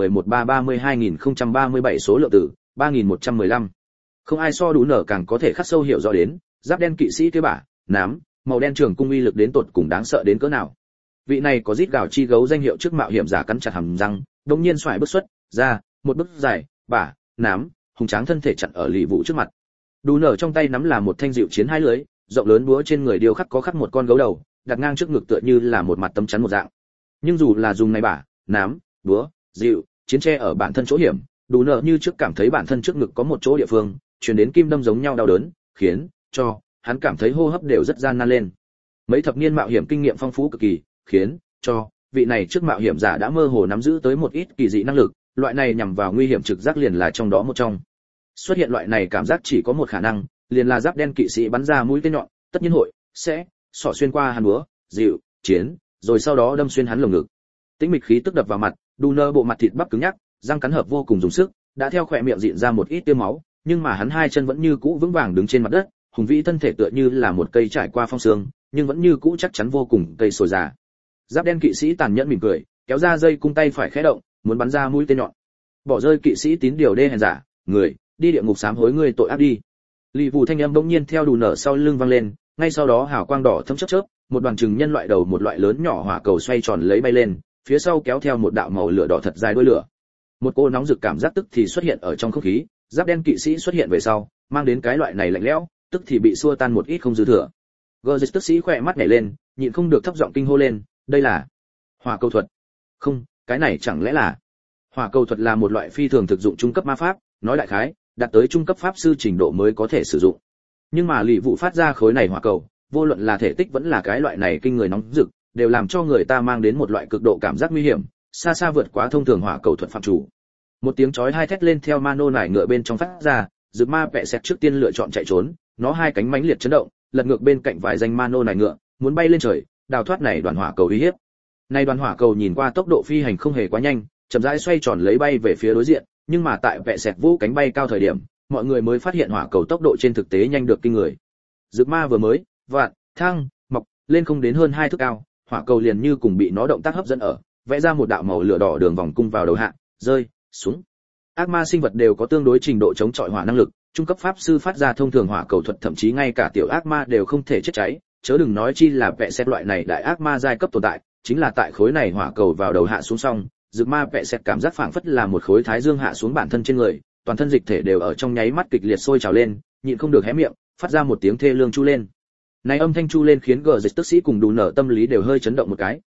2011-330-2037 số lượng tử, 3115. Không ai so đủ nở càng có thể khắc sâu hiểu rõ đến, giáp đen kỵ sĩ cái bả, nám, màu đen trường cung uy lực đến tột cùng đáng sợ đến cỡ nào. Vị này có rít gào chi gấu danh hiệu trước mạo hiểm giả cắn chặt hàm răng, đột nhiên xoài bước xuất ra, một bước dài, bả, nám, hùng tráng thân thể chặn ở Lỷ Vũ trước mặt. Đủ nở trong tay nắm là một thanh dịu chiến hai lưới, rộng lớn búa trên người điêu khắc có khắc một con gấu đầu, đặt ngang trước ngực tựa như là một mặt tấm chắn một dạng. Nhưng dù là dùng này bả, nám, búa, dịu, chiến tre ở bản thân chỗ hiểm, Đủ nở như trước cảm thấy bản thân trước ngực có một chỗ địa phương truyền đến kim đâm giống nhau đau đớn, khiến cho hắn cảm thấy hô hấp đều rất gian nan lên. Mấy thập niên mạo hiểm kinh nghiệm phong phú cực kỳ, khiến cho vị này trước mạo hiểm giả đã mơ hồ nắm giữ tới một ít kỳ dị năng lực, loại này nhằm vào nguy hiểm trực giác liền là trong đó một trong. Xuất hiện loại này cảm giác chỉ có một khả năng, liền là giáp đen kỵ sĩ bắn ra mũi tên nhọn, tất nhiên hội sẽ xỏ xuyên qua hắn búa, dịu, chiến, rồi sau đó đâm xuyên hắn lồng ngực. Tĩnh mịch khí tức đập vào mặt, Đu nơ bộ mặt thịt bắp cứng nhắc, răng cắn hợp vô cùng dùng sức, đã theo khóe miệng dịn ra một ít tia máu, nhưng mà hắn hai chân vẫn như cũ vững vàng đứng trên mặt đất, hùng vĩ thân thể tựa như là một cây trải qua phong sương, nhưng vẫn như cũ chắc chắn vô cùng cây sồi già. Giáp đen kỵ sĩ tàn nhẫn mỉm cười, kéo ra dây cung tay phải khẽ động, muốn bắn ra mũi tên nhọn. Bỏ rơi kỵ sĩ tín điều đê hèn giả, người, đi địa ngục sám hối ngươi tội ác đi. Lỷ Vũ thanh âm bỗng nhiên theo Đủ nở sau lưng vang lên, ngay sau đó hào quang đỏ thẫm chớp chớp, một đoàn trừng nhân loại đầu một loại lớn nhỏ hỏa cầu xoay tròn lấy bay lên, phía sau kéo theo một đạo màu lửa đỏ thật dài đuôi lửa. Một cô nóng rực cảm giác tức thì xuất hiện ở trong không khí, giáp đen kỵ sĩ xuất hiện về sau, mang đến cái loại này lạnh lẽo, tức thì bị xua tan một ít không dư thừa. Gurgis tức sĩ khỏe mắt nhảy lên, nhịn không được thấp giọng kinh hô lên, đây là hỏa cầu thuật. Không, cái này chẳng lẽ là hỏa cầu thuật là một loại phi thường thực dụng trung cấp ma pháp, nói đại khái, đạt tới trung cấp pháp sư trình độ mới có thể sử dụng. Nhưng mà Lỷ Vũ phát ra khối này hỏa cầu, vô luận là thể tích vẫn là cái loại này kinh người nóng rực, đều làm cho người ta mang đến một loại cực độ cảm giác nguy hiểm, xa xa vượt quá thông thường hỏa cầu thuật phạm chủ. Một tiếng chói hai thét lên theo Mano nải ngựa bên trong phát ra, Dược Ma Pẹ Sẹt trước tiên lựa chọn chạy trốn, nó hai cánh mãnh liệt chấn động, lật ngược bên cạnh vài danh Mano nải ngựa, muốn bay lên trời, đào thoát này đoàn hỏa cầu uy hiếp. Này đoàn hỏa cầu nhìn qua tốc độ phi hành không hề quá nhanh, chậm rãi xoay tròn lấy bay về phía đối diện, nhưng mà tại Pẹ Sẹt vũ cánh bay cao thời điểm, mọi người mới phát hiện hỏa cầu tốc độ trên thực tế nhanh được kinh người. Dược Ma vừa mới vạn thăng mọc lên không đến hơn 2 thước cao, hỏa cầu liền như cùng bị nó động tác hấp dẫn ở, vẽ ra một đạo màu lửa đỏ đường vòng cung vào đầu hạ, rơi xuống. Ác ma sinh vật đều có tương đối trình độ chống chọi hỏa năng lực, trung cấp pháp sư phát ra thông thường hỏa cầu thuật thậm chí ngay cả tiểu ác ma đều không thể chết cháy, chớ đừng nói chi là Pẹ Sẹt loại này đại ác ma giai cấp tồn tại, chính là tại khối này hỏa cầu vào đầu hạ xuống xong, Dược Ma Pẹ Sẹt cảm giác phảng phất là một khối thái dương hạ xuống bản thân trên người, toàn thân dịch thể đều ở trong nháy mắt kịch liệt sôi trào lên, nhịn không được hé miệng, phát ra một tiếng thê lương chu lên. Này âm thanh chu lên khiến Gờ Dịch tức sĩ cùng Đủ nở tâm lý đều hơi chấn động một cái,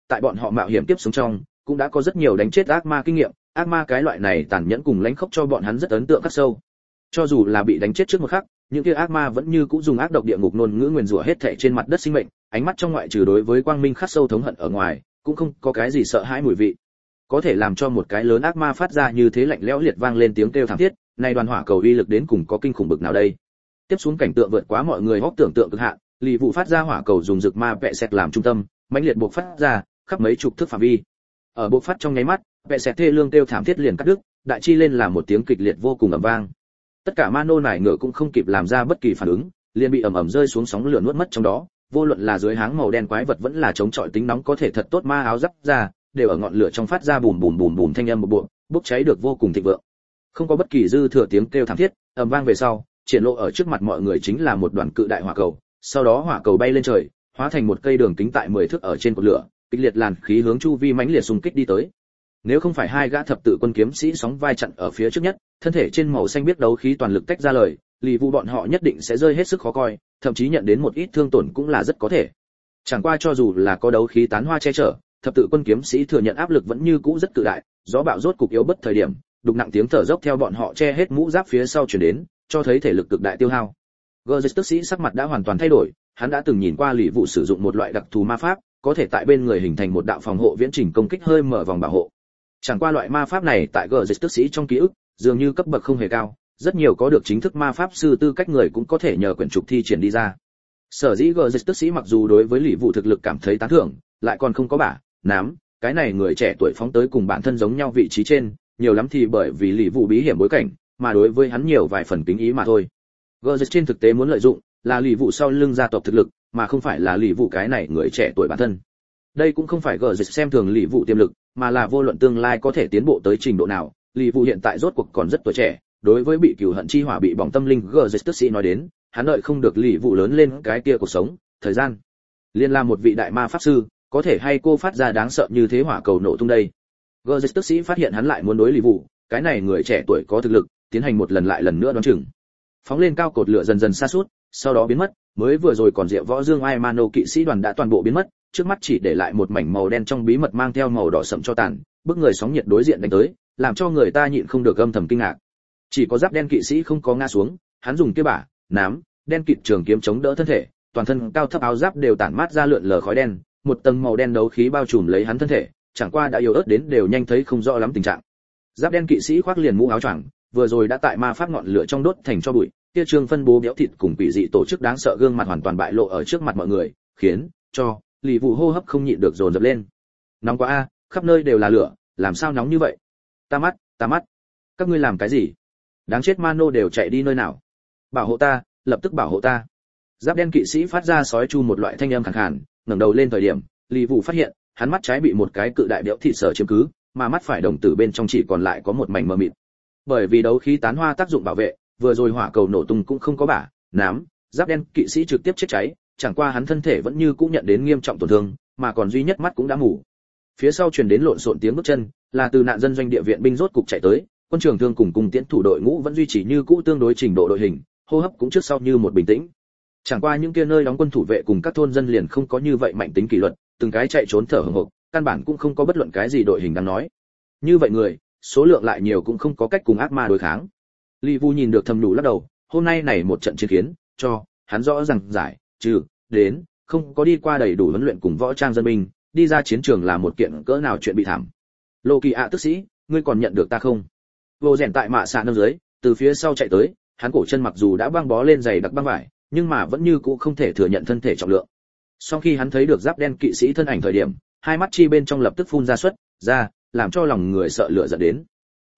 tại bọn họ mạo hiểm tiếp sống trong, cũng đã có rất nhiều đánh chết ác ma kinh nghiệm, ác ma cái loại này tàn nhẫn cùng lãnh khốc cho bọn hắn rất ấn tượng khắc sâu. Cho dù là bị đánh chết trước một khắc, những kia ác ma vẫn như cũ dùng ác độc địa ngục ngôn ngữ nguyền rủa hết thảy trên mặt đất sinh mệnh, ánh mắt trong ngoại trừ đối với quang minh khắc sâu thống hận ở ngoài, cũng không có cái gì sợ hãi mùi vị. Có thể làm cho một cái lớn ác ma phát ra như thế lạnh lẽo liệt vang lên tiếng kêu thảm thiết, này đoàn hỏa cầu uy lực đến cùng có kinh khủng bực nào đây. Tiếp xuống cảnh tượng vượt quá mọi người hóc tưởng tượng cực hạn, lì vụ phát ra hỏa cầu dùng rực ma vẹ sẹt làm trung tâm, mãnh liệt buộc phát ra khắp mấy chục thước phạm vi. Ở buộc phát trong nháy mắt, vẹ sẹt thê lương kêu thảm thiết liền cắt đứt, đại chi lên là một tiếng kịch liệt vô cùng ầm vang. Tất cả ma nô nải ngựa cũng không kịp làm ra bất kỳ phản ứng, liền bị ầm ầm rơi xuống sóng lửa nuốt mất trong đó, vô luận là dưới háng màu đen quái vật vẫn là chống chọi tính nóng có thể thật tốt ma áo giáp ra, đều ở ngọn lửa trong phát ra bùm bùm bùm bùm thanh âm một bộ, bốc cháy được vô cùng thịnh vượng. Không có bất kỳ dư thừa tiếng kêu thảm thiết, ầm vang về sau, triển lộ ở trước mặt mọi người chính là một đoàn cự đại hỏa cầu, sau đó hỏa cầu bay lên trời, hóa thành một cây đường kính tại 10 thước ở trên cột lửa, kịch liệt làn khí hướng chu vi mãnh liệt xung kích đi tới. Nếu không phải hai gã thập tự quân kiếm sĩ sóng vai chặn ở phía trước nhất, thân thể trên màu xanh biết đấu khí toàn lực tách ra lời, lì vụ bọn họ nhất định sẽ rơi hết sức khó coi, thậm chí nhận đến một ít thương tổn cũng là rất có thể. Chẳng qua cho dù là có đấu khí tán hoa che chở, thập tự quân kiếm sĩ thừa nhận áp lực vẫn như cũ rất cự đại, gió bạo rốt cục yếu bất thời điểm, đục nặng tiếng thở dốc theo bọn họ che hết mũ giáp phía sau truyền đến, cho thấy thể lực cực đại tiêu hao. Gerrit tức sĩ sắc mặt đã hoàn toàn thay đổi, hắn đã từng nhìn qua lì vụ sử dụng một loại đặc thù ma pháp, có thể tại bên người hình thành một đạo phòng hộ viễn trình công kích hơi mở vòng bảo hộ. Chẳng qua loại ma pháp này tại Gerrit tức sĩ trong ký ức, dường như cấp bậc không hề cao, rất nhiều có được chính thức ma pháp sư tư cách người cũng có thể nhờ quyển trục thi triển đi ra. Sở dĩ Gerrit tức sĩ mặc dù đối với lì vụ thực lực cảm thấy tán thưởng, lại còn không có bả nám cái này người trẻ tuổi phóng tới cùng bản thân giống nhau vị trí trên, nhiều lắm thì bởi vì lì vụ bí hiểm bối cảnh, mà đối với hắn nhiều vài phần kính ý mà thôi. Gerrit trên thực tế muốn lợi dụng là lì vụ sau lưng gia tộc thực lực, mà không phải là lì vụ cái này người trẻ tuổi bản thân. Đây cũng không phải Gerrit xem thường lì vụ tiềm lực, mà là vô luận tương lai có thể tiến bộ tới trình độ nào, lì vụ hiện tại rốt cuộc còn rất tuổi trẻ, đối với bị cừu hận chi hỏa bị bỏng tâm linh Gerrit tức sĩ nói đến, hắn đợi không được lì vụ lớn lên cái kia cuộc sống, thời gian. Liên là một vị đại ma pháp sư, có thể hay cô phát ra đáng sợ như thế hỏa cầu nổ tung đây. Gerrit tức sĩ phát hiện hắn lại muốn đối lì vụ, cái này người trẻ tuổi có thực lực, tiến hành một lần lại lần nữa đoán chừng. Phóng lên cao cột lửa dần dần xa suốt, sau đó biến mất, mới vừa rồi còn Diệu Võ Dương Ai Mano kỵ sĩ đoàn đã toàn bộ biến mất, trước mắt chỉ để lại một mảnh màu đen trong bí mật mang theo màu đỏ sậm cho tàn, bức người sóng nhiệt đối diện đánh tới, làm cho người ta nhịn không được âm thầm kinh ngạc. Chỉ có giáp đen kỵ sĩ không có ngã xuống, hắn dùng kia bả nám đen kịt trường kiếm chống đỡ thân thể, toàn thân cao thấp áo giáp đều tản mát ra lượn lờ khói đen, một tầng màu đen đấu khí bao trùm lấy hắn thân thể, chẳng qua đã yếu ớt đến đều nhanh thấy không rõ lắm tình trạng. Giáp đen kỵ sĩ khoác liền mũ áo choàng, vừa rồi đã tại ma pháp ngọn lửa trong đốt thành cho bụi, kia trường phân bố béo thịt cùng quỷ dị tổ chức đáng sợ gương mặt hoàn toàn bại lộ ở trước mặt mọi người, khiến cho lì vụ hô hấp không nhịn được dồn dập lên. Nóng quá a, khắp nơi đều là lửa, làm sao nóng như vậy? Ta mắt, các ngươi làm cái gì? Đáng chết Mano đều chạy đi nơi nào? Bảo hộ ta, lập tức bảo hộ ta. Giáp đen kỵ sĩ phát ra sói chu một loại thanh âm khàn khàn, ngẩng đầu lên thời điểm, lì vụ phát hiện, hắn mắt trái bị một cái cự đại béo thịt sở chiếm cứ, mà mắt phải đồng tử bên trong chỉ còn lại có một mảnh mờ mịt. Bởi vì đấu khí tán hoa tác dụng bảo vệ, vừa rồi hỏa cầu nổ tung cũng không có bả nám giáp đen kỵ sĩ trực tiếp chết cháy, chẳng qua hắn thân thể vẫn như cũng nhận đến nghiêm trọng tổn thương, mà còn duy nhất mắt cũng đã mù. Phía sau truyền đến lộn xộn tiếng bước chân, là từ nạn dân doanh địa viện binh rốt cục chạy tới, quân trưởng thương cùng cung tiễn thủ đội ngũ vẫn duy trì như cũ tương đối trình độ đội hình, hô hấp cũng trước sau như một bình tĩnh. Chẳng qua những kia nơi đóng quân thủ vệ cùng các thôn dân liền không có như vậy mạnh tính kỷ luật, từng cái chạy trốn thở hổn hộc, căn bản cũng không có bất luận cái gì đội hình đáng nói. Như vậy người, số lượng lại nhiều cũng không có cách cùng ác ma đối kháng. Lý Vu nhìn được thầm đủ lắc đầu, hôm nay này một trận chiến khiến cho hắn rõ ràng giải trừ đến không có đi qua đầy đủ huấn luyện cùng võ trang dân binh, đi ra chiến trường là một kiện cỡ nào chuyện bị thảm. Lô Kỳ ạ tức sĩ, ngươi còn nhận được ta không? Vô rèn tại mạ xạ nâng dưới, từ phía sau chạy tới, hắn cổ chân mặc dù đã băng bó lên giày đặc băng vải, nhưng mà vẫn như cũ không thể thừa nhận thân thể trọng lượng. Sau khi hắn thấy được giáp đen kỵ sĩ thân ảnh thời điểm, hai mắt chi bên trong lập tức phun ra xuất ra, làm cho lòng người sợ lửa giận đến.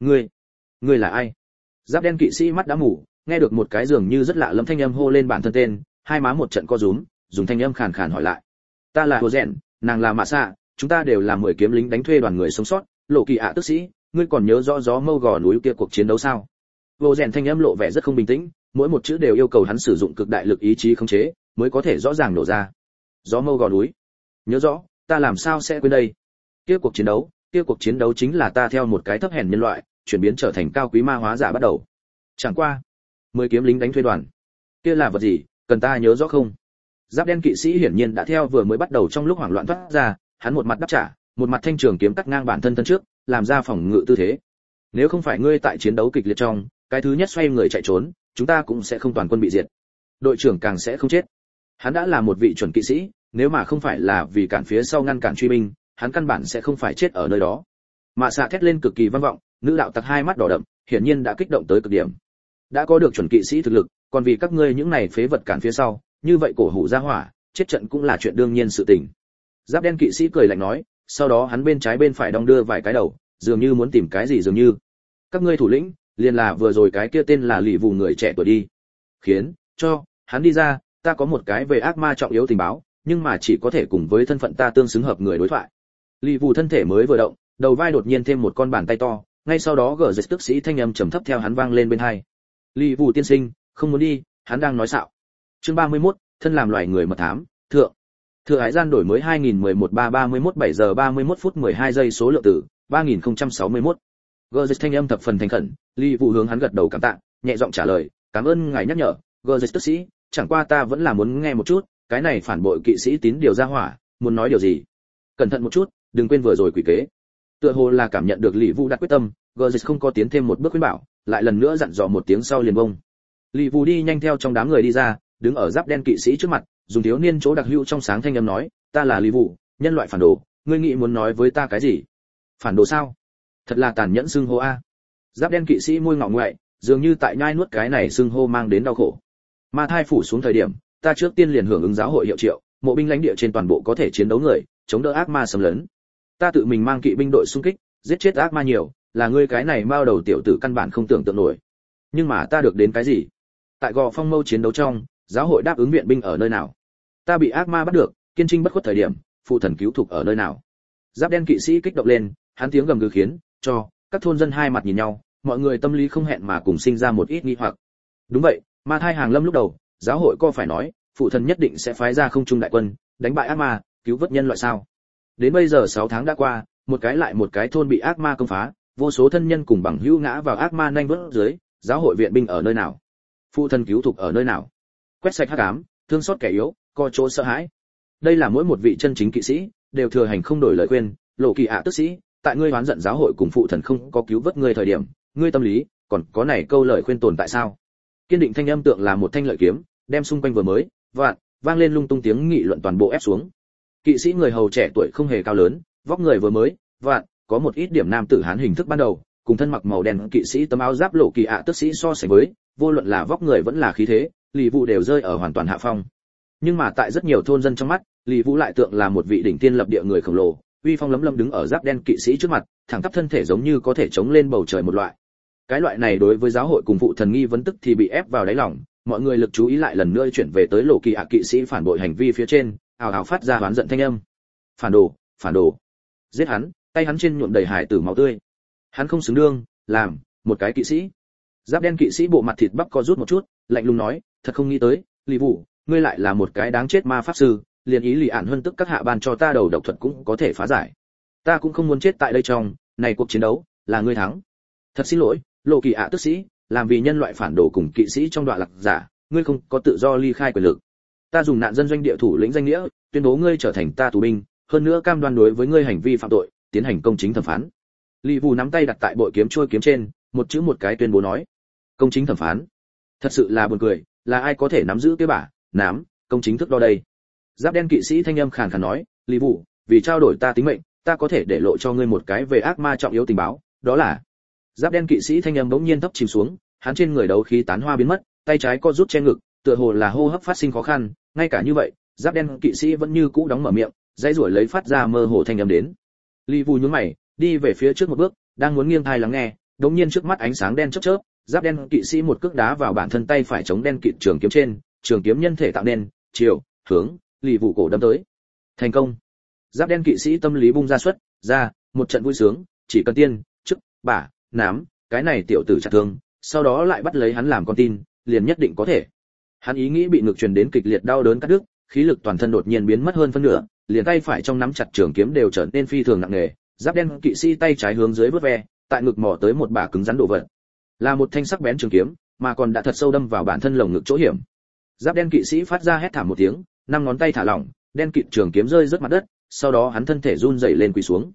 Ngươi là ai? Giáp đen kỵ sĩ mắt đã mù, nghe được một cái dường như rất lạ lẫm thanh âm hô lên bản thân tên, hai má một trận co rúm, dùng thanh âm khàn khàn hỏi lại. Ta là Hồ Rèn, nàng là Mạ Xạ, chúng ta đều là 10 kiếm lính đánh thuê đoàn người sống sót. Lộ Kỳ ạ tức sĩ, ngươi còn nhớ rõ gió mâu gò núi kia cuộc chiến đấu sao? Hồ Rèn thanh âm lộ vẻ rất không bình tĩnh, mỗi một chữ đều yêu cầu hắn sử dụng cực đại lực ý chí khống chế, mới có thể rõ ràng nổ ra. Gió mâu gò núi, nhớ rõ, ta làm sao sẽ quên đây? Kia cuộc chiến đấu chính là ta theo một cái thấp hèn nhân loại, chuyển biến trở thành cao quý ma hóa giả bắt đầu. Chẳng qua, 10 kiếm lính đánh thuê đoàn, kia là vật gì, cần ta nhớ rõ không? Giáp đen kỵ sĩ hiển nhiên đã theo vừa mới bắt đầu trong lúc hoảng loạn thoát ra, hắn một mặt đáp trả, một mặt thanh trường kiếm cắt ngang bản thân thân trước, làm ra phòng ngự tư thế. Nếu không phải ngươi tại chiến đấu kịch liệt trong, cái thứ nhất xoay người chạy trốn, chúng ta cũng sẽ không toàn quân bị diệt. Đội trưởng càng sẽ không chết. Hắn đã là một vị chuẩn kỵ sĩ, nếu mà không phải là vì cản phía sau ngăn cản truy binh, hắn căn bản sẽ không phải chết ở nơi đó. Mạ xạ thét lên cực kỳ vang vọng, nữ đạo tặc hai mắt đỏ đậm, hiển nhiên đã kích động tới cực điểm. Đã có được chuẩn kỵ sĩ thực lực, còn vì các ngươi những này phế vật cản phía sau, như vậy cổ hủ ra hỏa, chết trận cũng là chuyện đương nhiên sự tình. Giáp đen kỵ sĩ cười lạnh nói, sau đó hắn bên trái bên phải đong đưa vài cái đầu, dường như muốn tìm cái gì dường như. Các ngươi thủ lĩnh, liền là vừa rồi cái kia tên là lì vù người trẻ tuổi đi. Khiến cho hắn đi ra, ta có một cái về ác ma trọng yếu tình báo, nhưng mà chỉ có thể cùng với thân phận ta tương xứng hợp người đối thoại. Lì vù thân thể mới vừa động, đầu vai đột nhiên thêm một con bàn tay to, ngay sau đó gở dịch tức sĩ thanh âm trầm thấp theo hắn vang lên bên tai. Lì vù tiên sinh, không muốn đi, hắn đang nói xạo. Chương 31, thân làm loài người mật thám, thượng. Thừa hải gian đổi mới 2011 331 7 giờ 31 phút 12 giây số lượng tử, 3061. Gở dịch thanh âm thập phần thành khẩn, Lì vù hướng hắn gật đầu cảm tạ, nhẹ giọng trả lời, cảm ơn ngài nhắc nhở, gở dịch tức sĩ, chẳng qua ta vẫn là muốn nghe một chút, cái này phản bội kỵ sĩ tín điều ra hỏa, muốn nói điều gì? Cẩn thận một chút, đừng quên vừa rồi quỷ kế. Tựa hồ là cảm nhận được Lì Vu đặt quyết tâm, Gerrit không có tiến thêm một bước khuyên bảo, lại lần nữa dặn dò một tiếng sau liền bông. Lì Vu đi nhanh theo trong đám người đi ra, đứng ở giáp đen kỵ sĩ trước mặt, dùng thiếu niên chỗ đặc hữu trong sáng thanh âm nói, ta là Lì Vu, nhân loại phản đồ, ngươi nghĩ muốn nói với ta cái gì? Phản đồ sao? Thật là tàn nhẫn xưng hô a. Giáp đen kỵ sĩ môi ngọ ngoại, dường như tại nhai nuốt cái này xưng hô mang đến đau khổ. Ma thai phủ xuống thời điểm, ta trước tiên liền hưởng ứng giáo hội hiệu triệu, mộ binh lãnh địa trên toàn bộ có thể chiến đấu người, chống đỡ ác ma xâm lấn. Ta tự mình mang kỵ binh đội xung kích, giết chết ác ma nhiều, là ngươi cái này mao đầu tiểu tử căn bản không tưởng tượng nổi. Nhưng mà ta được đến cái gì? Tại Gò Phong Mâu chiến đấu trong, giáo hội đáp ứng viện binh ở nơi nào? Ta bị ác ma bắt được, kiên trinh bất khuất thời điểm, phụ thần cứu thục ở nơi nào? Giáp đen kỵ sĩ kích động lên, hắn tiếng gầm gừ khiến cho các thôn dân hai mặt nhìn nhau, mọi người tâm lý không hẹn mà cùng sinh ra một ít nghi hoặc. Đúng vậy, Ma Thai Hàng Lâm lúc đầu, giáo hội có phải nói, phụ thần nhất định sẽ phái ra không trung đại quân, đánh bại ác ma, cứu vớt nhân loại sao? Đến bây giờ 6 tháng đã qua, một cái lại một cái thôn bị ác ma công phá, vô số thân nhân cùng bằng hữu ngã vào ác ma nhanh vớt dưới, giáo hội viện binh ở nơi nào? Phụ thần cứu thục ở nơi nào? Quét sạch hắc ám, thương xót kẻ yếu, co chỗ sợ hãi. Đây là mỗi một vị chân chính kỵ sĩ đều thừa hành không đổi lời khuyên, lộ kỳ ạ tức sĩ, tại ngươi oán giận giáo hội cùng phụ thần không có cứu vớt ngươi thời điểm, ngươi tâm lý còn có này câu lời khuyên tồn tại sao? Kiên định thanh âm tượng là một thanh lợi kiếm, đem xung quanh vừa mới vang lên lung tung tiếng nghị luận toàn bộ ép xuống. Kỵ sĩ người hầu trẻ tuổi không hề cao lớn, vóc người vừa mới có một ít điểm nam tử hán hình thức ban đầu, cùng thân mặc màu đen kỵ sĩ tấm áo giáp lộ kỳ ạ tức sĩ so sánh với, vô luận là vóc người vẫn là khí thế, Lý Vũ đều rơi ở hoàn toàn hạ phong. Nhưng mà tại rất nhiều thôn dân trong mắt, Lý Vũ lại tượng là một vị đỉnh tiên lập địa người khổng lồ, uy phong lấm lấm đứng ở giáp đen kỵ sĩ trước mặt, thẳng tắp thân thể giống như có thể chống lên bầu trời một loại. Cái loại này đối với giáo hội cùng phụ thần nghi vấn tức thì bị ép vào đáy lòng, mọi người lực chú ý lại lần nữa chuyển về tới lộ kỳ ạ kỵ sĩ phản bội hành vi phía trên, ào ào phát ra oán giận thanh âm. Phản đồ, giết hắn, tay hắn trên nhuộm đầy hải tử máu tươi. Hắn không xứng đương làm một cái kỵ sĩ. Giáp đen kỵ sĩ bộ mặt thịt bắp co rút một chút, lạnh lùng nói, thật không nghĩ tới, Lý Vũ, ngươi lại là một cái đáng chết ma pháp sư, liền ý lì ản hơn tức các hạ ban cho ta đầu độc thuật cũng có thể phá giải. Ta cũng không muốn chết tại đây trong này cuộc chiến đấu, là ngươi thắng. Thật xin lỗi, lộ kỳ ạ tức sĩ, làm vì nhân loại phản đồ cùng kỵ sĩ trong đoạn lạc giả, ngươi không có tự do ly khai quyền lực. Ta dùng nạn dân doanh địa thủ lĩnh danh nghĩa, tuyên bố ngươi trở thành ta tù binh, hơn nữa cam đoan đối với ngươi hành vi phạm tội, tiến hành công chính thẩm phán. Lý Vũ nắm tay đặt tại bội kiếm chuôi kiếm trên, một chữ một cái tuyên bố nói, công chính thẩm phán. Thật sự là buồn cười, là ai có thể nắm giữ cái bả nám công chính thức đo đây? Giáp đen kỵ sĩ thanh âm khàn khàn nói, Lý Vũ, vì trao đổi ta tính mệnh, ta có thể để lộ cho ngươi một cái về ác ma trọng yếu tình báo, đó là. Giáp đen kỵ sĩ thanh âm bỗng nhiên thấp chìm xuống, hắn trên người đấu khí tán hoa biến mất, tay trái co rút che ngực, tựa hồ là hô hấp phát sinh khó khăn, ngay cả như vậy, giáp đen kỵ sĩ vẫn như cũ đóng mở miệng, dãy rủa lấy phát ra mơ hồ thanh âm đến. Lý Vũ nhướng mày, đi về phía trước một bước, đang muốn nghiêng tai lắng nghe, đột nhiên trước mắt ánh sáng đen chớp chớp, giáp đen kỵ sĩ một cước đá vào bản thân tay phải chống đen kịt trường kiếm trên, trường kiếm nhân thể tạo nên chiều hướng Lý Vũ cổ đâm tới. Thành công. Giáp đen kỵ sĩ tâm lý bung ra xuất ra một trận vui sướng, chỉ cần tiên chức bả nám cái này tiểu tử chặt thương, sau đó lại bắt lấy hắn làm con tin, liền nhất định có thể. Hắn ý nghĩ bị ngược truyền đến kịch liệt đau đớn cắt đứt, khí lực toàn thân đột nhiên biến mất hơn phân nửa, liền tay phải trong nắm chặt trường kiếm đều trở nên phi thường nặng nề. Giáp đen kỵ sĩ tay trái hướng dưới vớt ve, tại ngực mò tới một bả cứng rắn đồ vật, là một thanh sắc bén trường kiếm, mà còn đã thật sâu đâm vào bản thân lồng ngực chỗ hiểm. Giáp đen kỵ sĩ phát ra hét thảm một tiếng, năm ngón tay thả lỏng, đen kịt trường kiếm rơi rớt mặt đất, sau đó hắn thân thể run rẩy lên quỳ xuống.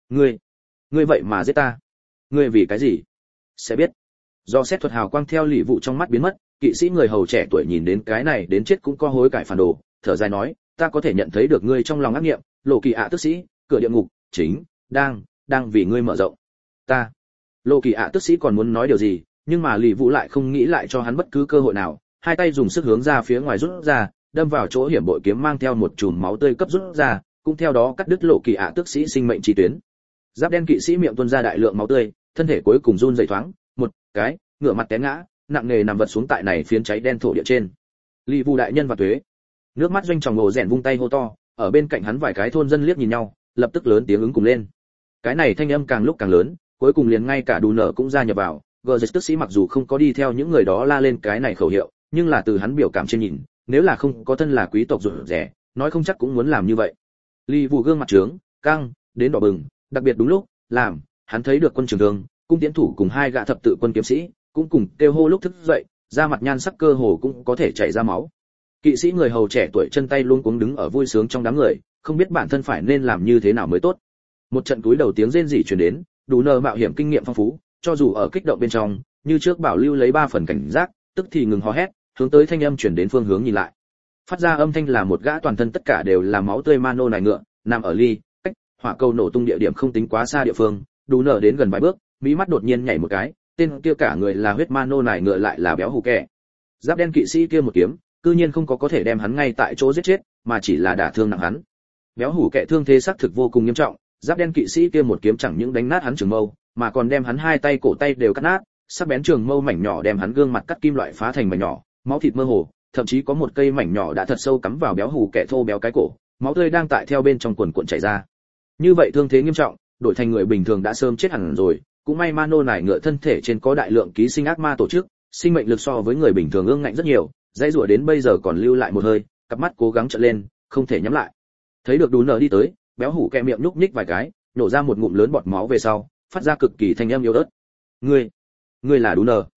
Ngươi vậy mà giết ta? Ngươi vì cái gì? Sẽ biết. Do xét thuật hào quang theo lì vụ trong mắt biến mất, kỵ sĩ người hầu trẻ tuổi nhìn đến cái này đến chết cũng có hối cải phản đồ, thở dài nói, ta có thể nhận thấy được ngươi trong lòng ác niệm, lộ kỳ ạ tức sĩ, cửa địa ngục chính đang vì ngươi mở rộng. Ta. Lộ kỳ ạ tức sĩ còn muốn nói điều gì, nhưng mà lì vụ lại không nghĩ lại cho hắn bất cứ cơ hội nào, hai tay dùng sức hướng ra phía ngoài rút ra, đâm vào chỗ hiểm bội kiếm mang theo một chùm máu tươi cấp rút ra, cũng theo đó cắt đứt lộ kỳ ạ tức sĩ sinh mệnh chi tuyến. Giáp đen kỵ sĩ miệng tuôn ra đại lượng máu tươi, thân thể cuối cùng run rẩy thoáng, một cái, ngửa mặt té ngã, nặng nề nằm vật xuống tại này phiến cháy đen thổ địa trên. Lý Vu đại nhân và tuế. Nước mắt doanh tròng ngồ rèn vung tay hô to, ở bên cạnh hắn vài cái thôn dân liếc nhìn nhau, lập tức lớn tiếng ứng cùng lên. Cái này thanh âm càng lúc càng lớn, cuối cùng liền ngay cả Đù Nở cũng gia nhập vào. Gerges tức sĩ mặc dù không có đi theo những người đó la lên cái này khẩu hiệu, nhưng là từ hắn biểu cảm trên nhìn, nếu là không có thân là quý tộc rụt rẻ, nói không chắc cũng muốn làm như vậy. Lý Vu gương mặt trướng, căng, đến đỏ bừng, đặc biệt đúng lúc, hắn thấy được quân trưởng thương, cung tiến thủ cùng hai gã thập tự quân kiếm sĩ, cũng cùng kêu hô lúc thức dậy, da mặt nhan sắc cơ hồ cũng có thể chảy ra máu. Kỵ sĩ người hầu trẻ tuổi chân tay luống cuống đứng ở vui sướng trong đám người, không biết bản thân phải nên làm như thế nào mới tốt. Một trận túi đầu tiếng rên rỉ truyền đến, Đủ Nở mạo hiểm kinh nghiệm phong phú, cho dù ở kích động bên trong, như trước bảo lưu lấy 3 phần cảnh giác, tức thì ngừng hò hét, hướng tới thanh âm truyền đến phương hướng nhìn lại. Phát ra âm thanh là một gã toàn thân tất cả đều là máu tươi Mano nài ngựa, nằm ở ly cách hỏa cầu nổ tung địa điểm không tính quá xa địa phương. Đủ Nở đến gần vài bước, mí mắt đột nhiên nhảy một cái, tên kia cả người là huyết Mano nài ngựa lại là béo hủ kẻ. Giáp đen kỵ sĩ kia một kiếm, cư nhiên không có thể đem hắn ngay tại chỗ giết chết, mà chỉ là đả thương nặng hắn. Béo hủ kẻ thương thế xác thực vô cùng nghiêm trọng, giáp đen kỵ sĩ kia một kiếm chẳng những đánh nát hắn trường mâu, mà còn đem hắn hai tay cổ tay đều cắt nát, sắc bén trường mâu mảnh nhỏ đem hắn gương mặt cắt kim loại phá thành mảnh nhỏ, máu thịt mơ hồ, thậm chí có một cây mảnh nhỏ đã thật sâu cắm vào béo hủ kẻ thô béo cái cổ, máu tươi đang tại theo bên trong cuồn cuộn chảy ra. Như vậy thương thế nghiêm trọng, đổi thành người bình thường đã sớm chết hẳn rồi, cũng may Mano nải ngựa thân thể trên có đại lượng ký sinh ác ma tổ chức, sinh mệnh lực so với người bình thường ương ngạnh rất nhiều, dãy rủa đến bây giờ còn lưu lại một hơi, cặp mắt cố gắng trợn lên, không thể nhắm lại. Thấy được Đủ Nở đi tới, béo hủ kẹ miệng nhúc nhích vài cái, nổ ra một ngụm lớn bọt máu về sau, phát ra cực kỳ thanh âm yếu ớt. Ngươi là Đủ Nở?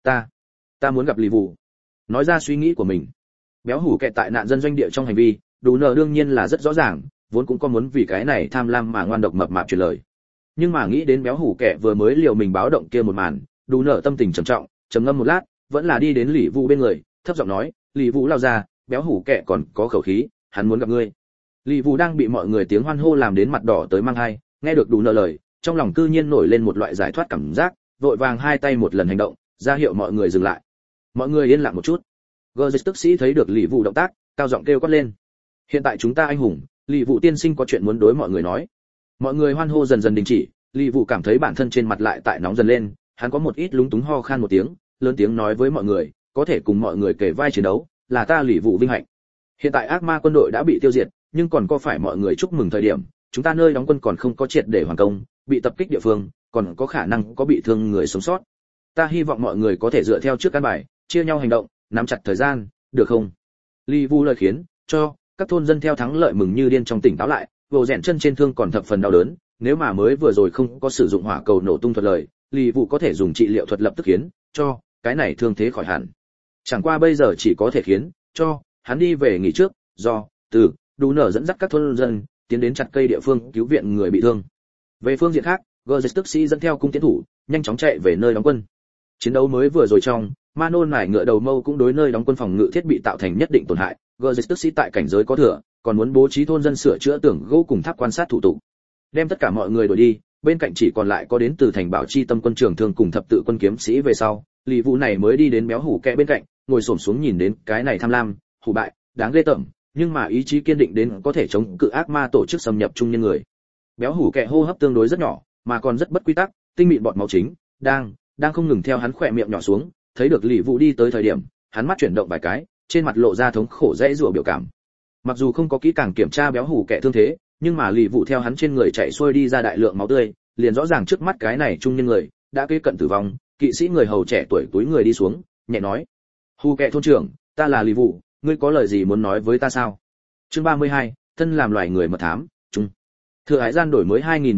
Ta muốn gặp Lý Vũ. Nói ra suy nghĩ của mình. Béo hủ kẹ tại nạn dân doanh địa trong hành vi, Đủ Nở đương nhiên là rất rõ ràng, vốn cũng có muốn vì cái này tham lam mà ngoan độc mập mạp truyền lời. Nhưng mà nghĩ đến béo hủ kẹ vừa mới liều mình báo động kia một màn, Đủ Nở tâm tình trầm trọng, trầm ngâm một lát, vẫn là đi đến Lý Vũ bên người, thấp giọng nói, Lý Vũ lao ra, béo hủ kẹ còn có khẩu khí, hắn muốn gặp ngươi. Lý Vũ đang bị mọi người tiếng hoan hô làm đến mặt đỏ tới mang hai, nghe được Đủ Nở lời, trong lòng cư nhiên nổi lên một loại giải thoát cảm giác, vội vàng hai tay một lần hành động, ra hiệu mọi người dừng lại. Mọi người yên lặng một chút. Gerges tức sĩ thấy được Lý Vũ động tác, cao giọng kêu quát lên. Hiện tại chúng ta anh hùng, Lý Vũ tiên sinh có chuyện muốn đối mọi người nói. Mọi người hoan hô dần dần đình chỉ, Lý Vũ cảm thấy bản thân trên mặt lại tại nóng dần lên, hắn có một ít lúng túng ho khan một tiếng, lớn tiếng nói với mọi người, có thể cùng mọi người kể vai chiến đấu, là ta Lý Vũ vinh hạnh. Hiện tại ác ma quân đội đã bị tiêu diệt, nhưng còn có phải mọi người chúc mừng thời điểm, chúng ta nơi đóng quân còn không có triệt để hoàn công, bị tập kích địa phương, còn có khả năng có bị thương người sống sót. Ta hy vọng mọi người có thể dựa theo trước căn bài, chia nhau hành động, nắm chặt thời gian, được không? Lý Vũ lời khiến cho các thôn dân theo thắng lợi mừng như điên trong tỉnh táo lại, vô rèn chân trên thương còn thập phần đau đớn, nếu mà mới vừa rồi không có sử dụng hỏa cầu nổ tung thuật lời, Lý Vũ có thể dùng trị liệu thuật lập tức khiến cho cái này thương thế khỏi hẳn. Chẳng qua bây giờ chỉ có thể khiến cho hắn đi về nghỉ trước, do từ Đủ Nở dẫn dắt các thôn dân tiến đến chặt cây địa phương cứu viện người bị thương. Về phương diện khác, Gerges tức sĩ dẫn theo cung tiến thủ, nhanh chóng chạy về nơi đóng quân. Chiến đấu mới vừa rồi trong, Mano nải ngựa đầu mâu cũng đối nơi đóng quân phòng ngự thiết bị tạo thành nhất định tổn hại. Gerges tức sĩ tại cảnh giới có thừa, còn muốn bố trí thôn dân sửa chữa tường gỗ cùng tháp quan sát thủ tục. Đem tất cả mọi người đuổi đi, bên cạnh chỉ còn lại có đến từ thành bảo chi tâm quân trưởng thương cùng thập tự quân kiếm sĩ về sau, Lý Vũ này mới đi đến béo hủ kẹ bên cạnh, ngồi xổm xuống nhìn đến cái này tham lam, hủ bại, đáng ghê tởm, nhưng mà ý chí kiên định đến có thể chống cự ác ma tổ chức xâm nhập trung nhân người. Béo hủ kẹ hô hấp tương đối rất nhỏ, mà còn rất bất quy tắc, tinh mịn bọt máu chính đang không ngừng theo hắn khỏe miệng nhỏ xuống. Thấy được Lý Vũ đi tới thời điểm, hắn mắt chuyển động vài cái, trên mặt lộ ra thống khổ dễ dụa biểu cảm. Mặc dù không có kỹ càng kiểm tra béo hủ kẹ thương thế, nhưng mà Lý Vũ theo hắn trên người chảy xuôi đi ra đại lượng máu tươi, liền rõ ràng trước mắt cái này trung nhân người đã kế cận tử vong. Kỵ sĩ người hầu trẻ tuổi túi người đi xuống, nhẹ nói: "Hủ kẹ thôn trưởng, ta là Lý Vũ, ngươi có lời gì muốn nói với ta sao?" Chương 32, thân làm loài người mật thám, chung. Thừa hải gian đổi mới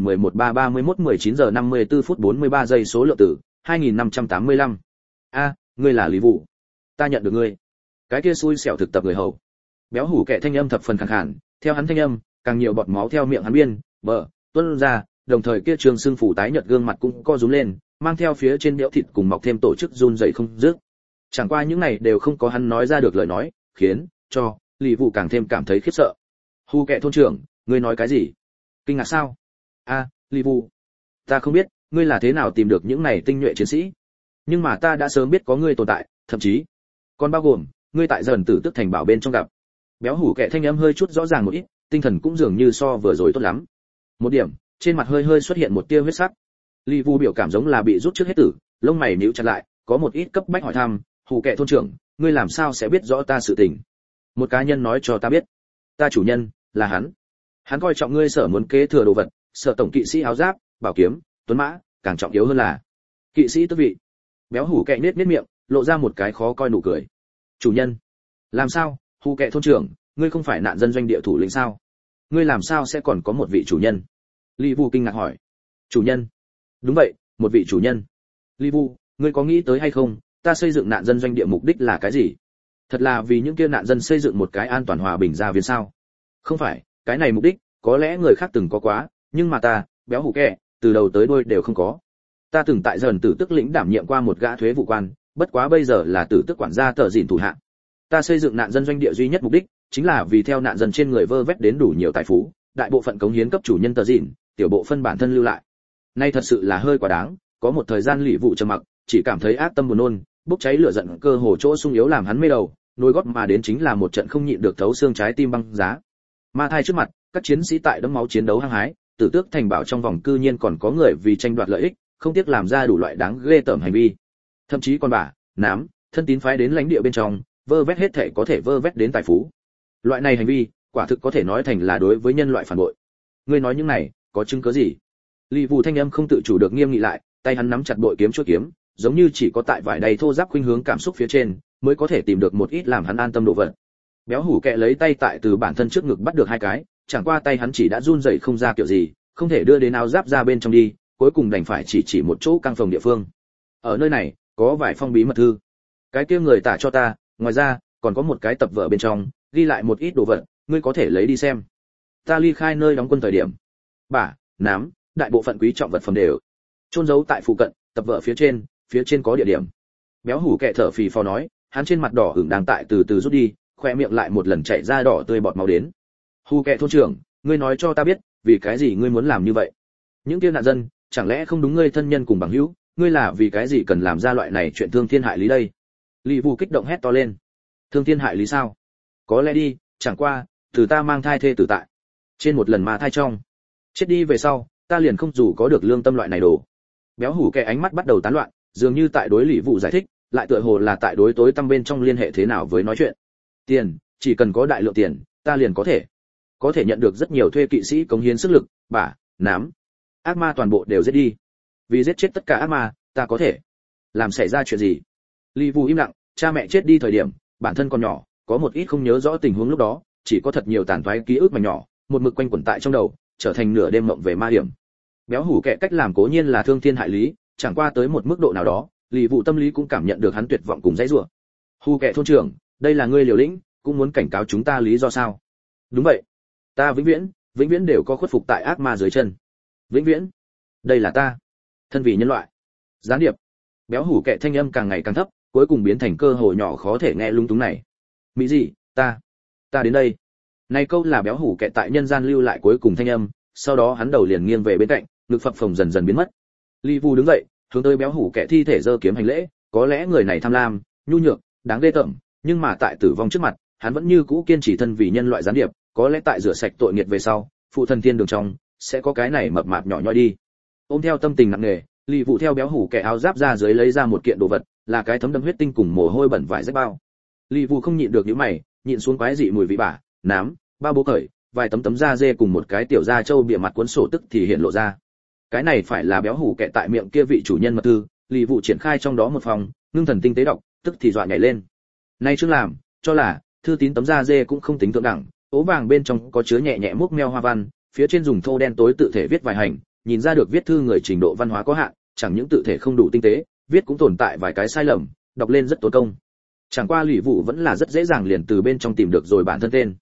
2011-3-31-19 giờ 54 phút 43 giây số lượng tử, 2585. Ngươi là Lý Vũ. Ta nhận được ngươi. Cái kia xui xẻo thực tập người hầu. Béo hủ kẹ thanh âm thập phần khàn khàn, theo hắn thanh âm, càng nhiều bọt máu theo miệng hắn biên bờ tuôn ra, đồng thời kia trường xương phủ tái nhợt gương mặt cũng co rúm lên, mang theo phía trên béo thịt cùng mọc thêm tổ chức run rẩy không dứt. Chẳng qua những này đều không có hắn nói ra được lời nói, khiến cho Lý Vũ càng thêm cảm thấy khiếp sợ. Hu Kệ thôn trưởng, ngươi nói cái gì? Kinh ngạc sao? A, Lý Vũ, ta không biết, ngươi là thế nào tìm được những này tinh nhuệ chiến sĩ? Nhưng mà ta đã sớm biết có ngươi tồn tại, thậm chí còn bao gồm ngươi tại dần tử tức thành bảo bên trong gặp. Béo Hủ Kệ thanh âm hơi chút rõ ràng một ít, tinh thần cũng dường như so vừa rồi tốt lắm. Một điểm, trên mặt hơi hơi xuất hiện một tia huyết sắc. Lý Vũ biểu cảm giống là bị rút trước hết tử, lông mày nhíu chặt lại, có một ít cấp bách hỏi thăm, Hủ Kệ thôn trưởng, ngươi làm sao sẽ biết rõ ta sự tình? Một cá nhân nói cho ta biết, ta chủ nhân là hắn. Hắn coi trọng ngươi sở muốn kế thừa đồ vật, sở tổng kỵ sĩ áo giáp, bảo kiếm, tuấn mã, càng trọng yếu hơn là kỵ sĩ tước vị. Béo Hủ Kệ nết miệng, lộ ra một cái khó coi nụ cười. Chủ nhân? Làm sao? Hủ Kệ thôn trưởng, ngươi không phải nạn dân doanh địa thủ lĩnh sao? Ngươi làm sao sẽ còn có một vị chủ nhân? Lý Vũ kinh ngạc hỏi. Chủ nhân? Đúng vậy, một vị chủ nhân. Lý Vũ, ngươi có nghĩ tới hay không, ta xây dựng nạn dân doanh địa mục đích là cái gì? Thật là vì những kia nạn dân xây dựng một cái an toàn hòa bình gia viên sao? Không phải, cái này mục đích, có lẽ người khác từng có quá, nhưng mà ta, Béo Hủ Kệ, từ đầu tới đuôi đều không có. Ta từng tại dần tử tức lĩnh đảm nhiệm qua một gã thuế vụ quan, bất quá bây giờ là tử tức quản gia tờ dịn thủ hạ. Ta xây dựng nạn dân doanh địa duy nhất mục đích, chính là vì theo nạn dân trên người vơ vét đến đủ nhiều tài phú, đại bộ phận cống hiến cấp chủ nhân tờ dịn, tiểu bộ phân bản thân lưu lại. Nay thật sự là hơi quá đáng, có một thời gian Lý Vũ trầm mặc, chỉ cảm thấy ác tâm buồn nôn, bốc cháy lửa giận cơ hồ chỗ sung yếu làm hắn mê đầu, nối gót mà đến chính là một trận không nhịn được thấu xương trái tim băng giá. Ma thai trước mặt, các chiến sĩ tại đẫm máu chiến đấu hăng hái, tử tước thành bảo trong vòng cư nhiên còn có người vì tranh đoạt lợi ích, không tiếc làm ra đủ loại đáng ghê tởm hành vi. Thậm chí còn bả, nám, thân tín phái đến lãnh địa bên trong, vơ vét hết thể có thể vơ vét đến tài phú. Loại này hành vi, quả thực có thể nói thành là đối với nhân loại phản bội. Ngươi nói những này, có chứng cứ gì? Lý Vũ thanh âm không tự chủ được nghiêm nghị lại, tay hắn nắm chặt bội kiếm chuôi kiếm, giống như chỉ có tại vải đầy thô ráp khuynh hướng cảm xúc phía trên, mới có thể tìm được một ít làm hắn an tâm độ vật. Béo Hủ Kệ lấy tay tại từ bản thân trước ngực bắt được hai cái, chẳng qua tay hắn chỉ đã run rẩy không ra kiểu gì, không thể đưa đến áo giáp ra bên trong đi, cuối cùng đành phải chỉ một chỗ căng phòng địa phương. Ở nơi này, có vài phong bí mật thư. Cái kia người tả cho ta, ngoài ra, còn có một cái tập vở bên trong, ghi lại một ít đồ vật, ngươi có thể lấy đi xem. Ta ly khai nơi đóng quân thời điểm, bả, nám, đại bộ phận quý trọng vật phẩm đều chôn giấu tại phụ cận, tập vở phía trên có địa điểm. Béo Hủ Kệ thở phì phò nói, hắn trên mặt đỏ ửng đang tại từ từ rút đi, khoe miệng lại một lần chảy ra đỏ tươi bọt máu đến. Hủ Kệ thôn trưởng, ngươi nói cho ta biết, vì cái gì ngươi muốn làm như vậy? Những kia nạn dân, chẳng lẽ không đúng ngươi thân nhân cùng bằng hữu, ngươi là vì cái gì cần làm ra loại này chuyện thương thiên hại lý đây? Lý Vũ kích động hét to lên. Thương thiên hại lý sao? Có lẽ đi, chẳng qua, từ ta mang thai thê tử tại. Trên một lần mà thai trong, chết đi về sau, ta liền không dù có được lương tâm loại này đồ. Béo Hủ Kệ ánh mắt bắt đầu tán loạn, dường như tại đối Lý Vũ giải thích, lại tựa hồ là tại đối tối tăm bên trong liên hệ thế nào với nói chuyện. Tiền, chỉ cần có đại lượng tiền, ta liền có thể nhận được rất nhiều thuê kỵ sĩ cống hiến sức lực, bả, nám, ác ma toàn bộ đều giết đi. Vì giết chết tất cả ác ma, ta có thể làm xảy ra chuyện gì? Lý Vũ im lặng, cha mẹ chết đi thời điểm, bản thân còn nhỏ, có một ít không nhớ rõ tình huống lúc đó, chỉ có thật nhiều tàn toái ký ức mảnh nhỏ, một mực quanh quẩn tại trong đầu, trở thành nửa đêm mộng về ma hiểm. Béo Hủ Kệ cách làm cố nhiên là thương thiên hại lý, chẳng qua tới một mức độ nào đó, Lý Vũ tâm lý cũng cảm nhận được hắn tuyệt vọng cùng dãy rủa. Hủ Kệ thôn trưởng, đây là ngươi liều lĩnh, cũng muốn cảnh cáo chúng ta lý do sao? Đúng vậy, ta vĩnh viễn đều có khuất phục tại ác ma dưới chân. Vĩnh viễn. Đây là ta, thân vì nhân loại. Gián điệp. Béo Hủ Kệ thanh âm càng ngày càng thấp, cuối cùng biến thành cơ hội nhỏ khó thể nghe lung túng này. Mỹ gì, ta đến đây. Này câu là Béo Hủ Kệ tại nhân gian lưu lại cuối cùng thanh âm, sau đó hắn đầu liền nghiêng về bên cạnh, ngực phập phồng dần dần biến mất. Lý Vũ đứng dậy, hướng tới Béo Hủ Kệ thi thể giơ kiếm hành lễ, có lẽ người này tham lam, nhu nhược, đáng ghê tởm, nhưng mà tại tử vong trước mặt, hắn vẫn như cũ kiên trì thân vì nhân loại gián điệp, có lẽ tại rửa sạch tội nghiệt về sau, phụ thần thiên đường trong sẽ có cái này mập mạp nhỏ nhoi đi. Ôm theo tâm tình nặng nề, Lý Vũ theo Béo Hủ Kệ áo giáp ra dưới lấy ra một kiện đồ vật, là cái thấm đẫm huyết tinh cùng mồ hôi bẩn vải rách bao. Lý Vũ không nhịn được nhíu mày, nhịn xuống quái dị mùi vị bả, nám, bao bố cởi, vài tấm da dê cùng một cái tiểu da trâu bìa mặt cuốn sổ tức thì hiện lộ ra. Cái này phải là Béo Hủ Kệ tại miệng kia vị chủ nhân mật thư, Lý Vũ triển khai trong đó một phòng, ngưng thần tinh tế đọc, tức thì dọa nhảy lên. Nay chương làm, cho là thư tín tấm da dê cũng không tính thượng đẳng, ố vàng bên trong có chứa nhẹ nhẹ múc meo hoa văn, phía trên dùng thô đen tối tự thể viết vài hành, nhìn ra được viết thư người trình độ văn hóa có hạn, chẳng những tự thể không đủ tinh tế, viết cũng tồn tại vài cái sai lầm, đọc lên rất tốn công. Chẳng qua Lý Vũ vẫn là rất dễ dàng liền từ bên trong tìm được rồi bản thân tên.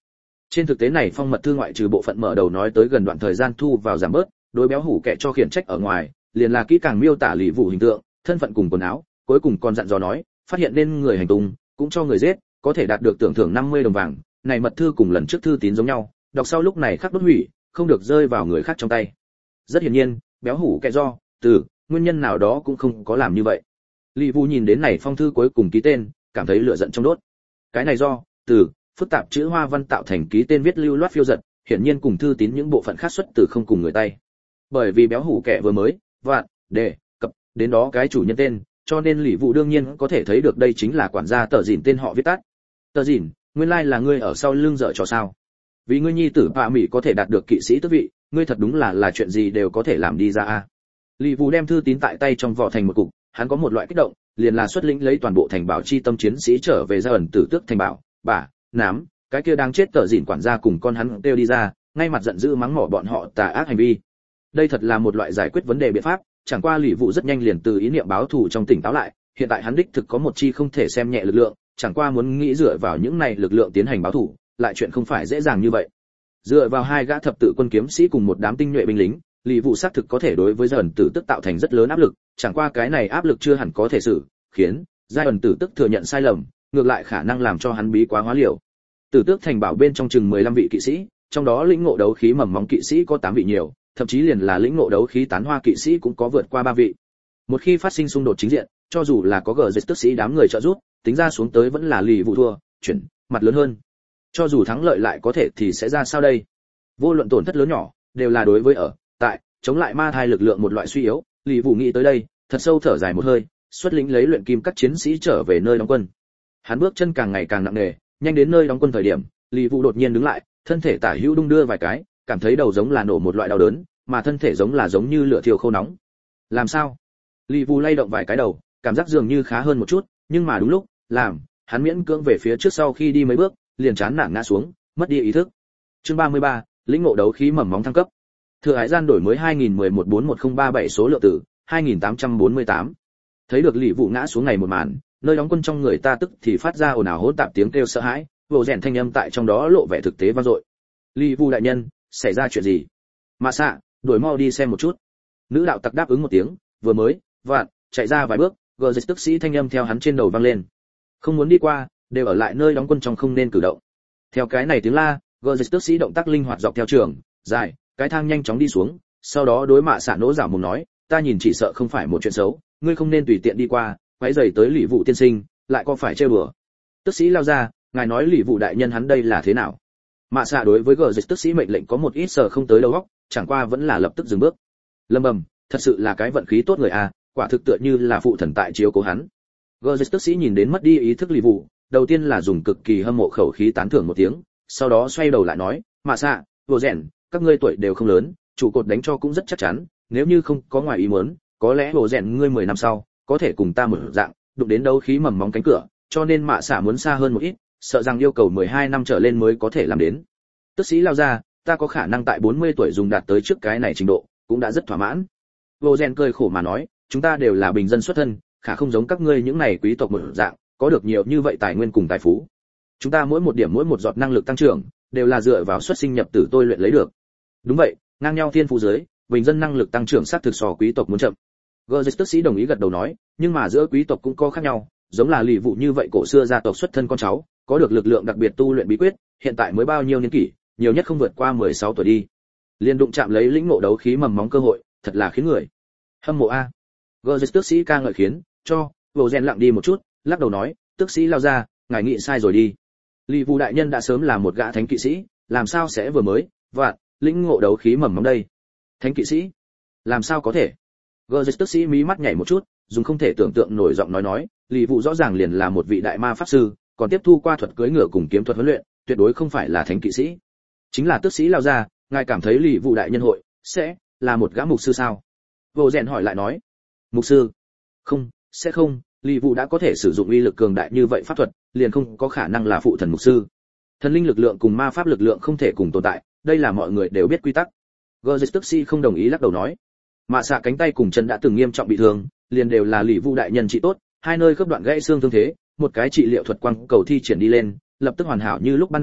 Trên thực tế này phong mật thư ngoại trừ bộ phận mở đầu nói tới gần đoạn thời gian thu vào giảm bớt, đối béo hủ kẻ cho khiển trách ở ngoài, liền là kỹ càng miêu tả lì vụ hình tượng, thân phận cùng quần áo, cuối cùng còn dặn dò nói, phát hiện nên người hành tung, cũng cho người giết, có thể đạt được tưởng thưởng 50 đồng vàng. Này mật thư cùng lần trước thư tín giống nhau, đọc sau lúc này khắc đốt hủy, không được rơi vào người khác trong tay. Rất hiển nhiên, béo hủ kẻ do từ nguyên nhân nào đó cũng không có làm như vậy. Lì vụ nhìn đến này phong thư cuối cùng ký tên, cảm thấy lửa giận trong đốt. Cái này do từ phức tạp chữ hoa văn tạo thành ký tên viết lưu loát phiêu dật, hiển nhiên cùng thư tín những bộ phận khác xuất từ không cùng người tay. Bởi vì béo hủ kẻ vừa mới vạn đề cập đến đó cái chủ nhân tên, cho nên Lý Vũ đương nhiên có thể thấy được đây chính là quản gia Tờ Dìn tên họ viết tắt. Tờ Dìn, nguyên lai là ngươi ở sau lưng dở trò sao? Vì ngươi nhi tử Pạ Mỹ có thể đạt được kỵ sĩ tước vị, ngươi thật đúng là chuyện gì đều có thể làm đi ra a. Lý Vũ đem thư tín tại tay trong vỏ thành một cục, hắn có một loại kích động, liền là xuất lĩnh lấy toàn bộ thành bảo chi tâm chiến sĩ trở về ra ẩn tử tước thành bảo, bà, nám, cái kia đang chết Tờ Dìn quản gia cùng con hắn kêu đi ra, ngay mặt giận dữ mắng mỏ bọn họ tà ác hành vi. Đây thật là một loại giải quyết vấn đề biện pháp, chẳng qua Lý Vũ rất nhanh liền từ ý niệm báo thù trong tỉnh táo lại, hiện tại hắn đích thực có một chi không thể xem nhẹ lực lượng, chẳng qua muốn nghĩ dựa vào những này lực lượng tiến hành báo thù, lại chuyện không phải dễ dàng như vậy. Dựa vào hai gã thập tự quân kiếm sĩ cùng một đám tinh nhuệ binh lính, Lý Vũ xác thực có thể đối với Giai Tử Tức tạo thành rất lớn áp lực, chẳng qua cái này áp lực chưa hẳn có thể xử khiến Giai Tử Tức thừa nhận sai lầm, ngược lại khả năng làm cho hắn bí quá hóa liều. Tử Tước thành bảo bên trong chừng 15 vị kỵ sĩ, trong đó lĩnh ngộ đấu khí mầm móng kỵ sĩ có 8 vị nhiều, thậm chí liền là lĩnh ngộ đấu khí tán hoa kỵ sĩ cũng có vượt qua 3 vị. Một khi phát sinh xung đột chính diện, cho dù là có gờ dịch tức sĩ đám người trợ giúp, tính ra xuống tới vẫn là Lý Vũ thua, chuyển mặt lớn hơn. Cho dù thắng lợi lại có thể thì sẽ ra sao đây? Vô luận tổn thất lớn nhỏ, đều là đối với tại chống lại ma thai lực lượng một loại suy yếu. Lý Vũ nghĩ tới đây, thật sâu thở dài một hơi, xuất lĩnh lấy luyện kim các chiến sĩ trở về nơi đóng quân. Hắn bước chân càng ngày càng nặng nề, nhanh đến nơi đóng quân thời điểm, Lý Vũ đột nhiên đứng lại, thân thể tả hữu đung đưa vài cái, cảm thấy đầu giống là nổ một loại đau đớn, mà thân thể giống như lửa thiêu khô nóng. Làm sao? Lý Vũ lay động vài cái đầu, cảm giác dường như khá hơn một chút, nhưng mà đúng lúc, hắn miễn cưỡng về phía trước sau khi đi mấy bước, liền chán nản ngã xuống, mất đi ý thức. Chương 33, lĩnh ngộ đấu khí mầm móng thăng cấp. Thừa Hải gian đổi mới 2011-411037 số lượng tử, 2848. Thấy được Lý Vũ ngã xuống ngày một màn, nơi đóng quân trong người ta tức thì phát ra ồn ào hỗn tạp tiếng kêu sợ hãi, vô rèn thanh âm tại trong đó lộ vẻ thực tế vang dội. Lý Vũ đại nhân, xảy ra chuyện gì? Mạ xạ, đuổi mau đi xem một chút. Nữ đạo tặc đáp ứng một tiếng, vừa mới chạy ra vài bước, gờ dịch tức sĩ thanh âm theo hắn trên đầu vang lên. Không muốn đi qua, đều ở lại nơi đóng quân trong không nên cử động. Theo cái này tiếng la, gờ dịch tức sĩ động tác linh hoạt dọc theo trường dài cái thang nhanh chóng đi xuống, sau đó đối Mạ xạ nỗ giả mồm nói, ta nhìn chỉ sợ không phải một chuyện xấu, ngươi không nên tùy tiện đi qua, quấy rầy tới Lý Vũ tiên sinh, lại có phải chơi bừa. Tức sĩ lao ra, ngài nói Lý Vũ đại nhân hắn đây là thế nào? Mạ xạ đối với gờ dịch tức sĩ mệnh lệnh có một ít sợ không tới đầu óc, chẳng qua vẫn là lập tức dừng bước. Lâm bầm, thật sự là cái vận khí tốt người a, quả thực tựa như là phụ thần tại chiếu cố hắn. Gờ dịch tức sĩ nhìn đến mất đi ý thức Lý Vũ, đầu tiên là dùng cực kỳ hâm mộ khẩu khí tán thưởng một tiếng, sau đó xoay đầu lại nói, Mạ xạ, vô rèn, các ngươi tuổi đều không lớn, trụ cột đánh cho cũng rất chắc chắn, nếu như không có ngoài ý muốn, có lẽ vô rèn ngươi 10 năm sau có thể cùng ta mở dạng, đụng đến đấu khí mầm móng cánh cửa, cho nên Mạ xạ muốn xa hơn một ít, sợ rằng yêu cầu 12 năm trở lên mới có thể làm đến. Tức sĩ lao ra, ta có khả năng tại 40 tuổi dùng đạt tới trước cái này trình độ, cũng đã rất thỏa mãn. Vô rèn cười khổ mà nói, chúng ta đều là bình dân xuất thân, khả không giống các ngươi những này quý tộc một dạng, có được nhiều như vậy tài nguyên cùng tài phú. Chúng ta mỗi một điểm mỗi một giọt năng lực tăng trưởng, đều là dựa vào xuất sinh nhập tử tôi luyện lấy được. Đúng vậy, ngang nhau thiên phú dưới, bình dân năng lực tăng trưởng sát thực so quý tộc muốn chậm. Gerrit tức sĩ đồng ý gật đầu nói, nhưng mà giữa quý tộc cũng có khác nhau, giống là Lý Vũ như vậy cổ xưa gia tộc xuất thân con cháu, có được lực lượng đặc biệt tu luyện bí quyết, hiện tại mới bao nhiêu niên kỷ, nhiều nhất không vượt qua 16 tuổi đi. Liên đụng chạm lấy lĩnh ngộ đấu khí mầm móng cơ hội, thật là khiến người hâm mộ a. Gerrit tức sĩ ca ngợi khiến, cho Vô Rèn lặng đi một chút, lắc đầu nói, tức sĩ lao ra, ngài nghĩ sai rồi đi. Lý Vũ đại nhân đã sớm là một gã thánh kỵ sĩ, làm sao sẽ vừa mới lĩnh ngộ đấu khí mầm móng đây? Thánh kỵ sĩ? Làm sao có thể? Gerrit tức sĩ mí mắt nhảy một chút, dùng không thể tưởng tượng nổi giọng nói, Lý Vũ rõ ràng liền là một vị đại ma pháp sư, còn tiếp thu qua thuật cưỡi ngựa cùng kiếm thuật huấn luyện, tuyệt đối không phải là thánh kỵ sĩ. Chính là tức sĩ lao ra, ngài cảm thấy Lý Vũ đại nhân hội sẽ là một gã mục sư sao? Vô Rèn hỏi lại nói. Mục sư? Không, sẽ không, Lý Vũ đã có thể sử dụng uy lực cường đại như vậy pháp thuật, liền không có khả năng là phụ thần mục sư. Thần linh lực lượng cùng ma pháp lực lượng không thể cùng tồn tại, đây là mọi người đều biết quy tắc. Gerrit tức sĩ không đồng ý lắc đầu nói. Mạ xạ cánh tay cùng chân đã từng nghiêm trọng bị thương, liền đều là Lý Vũ đại nhân trị tốt, hai nơi khớp đoạn gãy xương thương thế, một cái trị liệu thuật quang cầu thi triển đi lên, lập tức hoàn hảo như lúc ban đầu,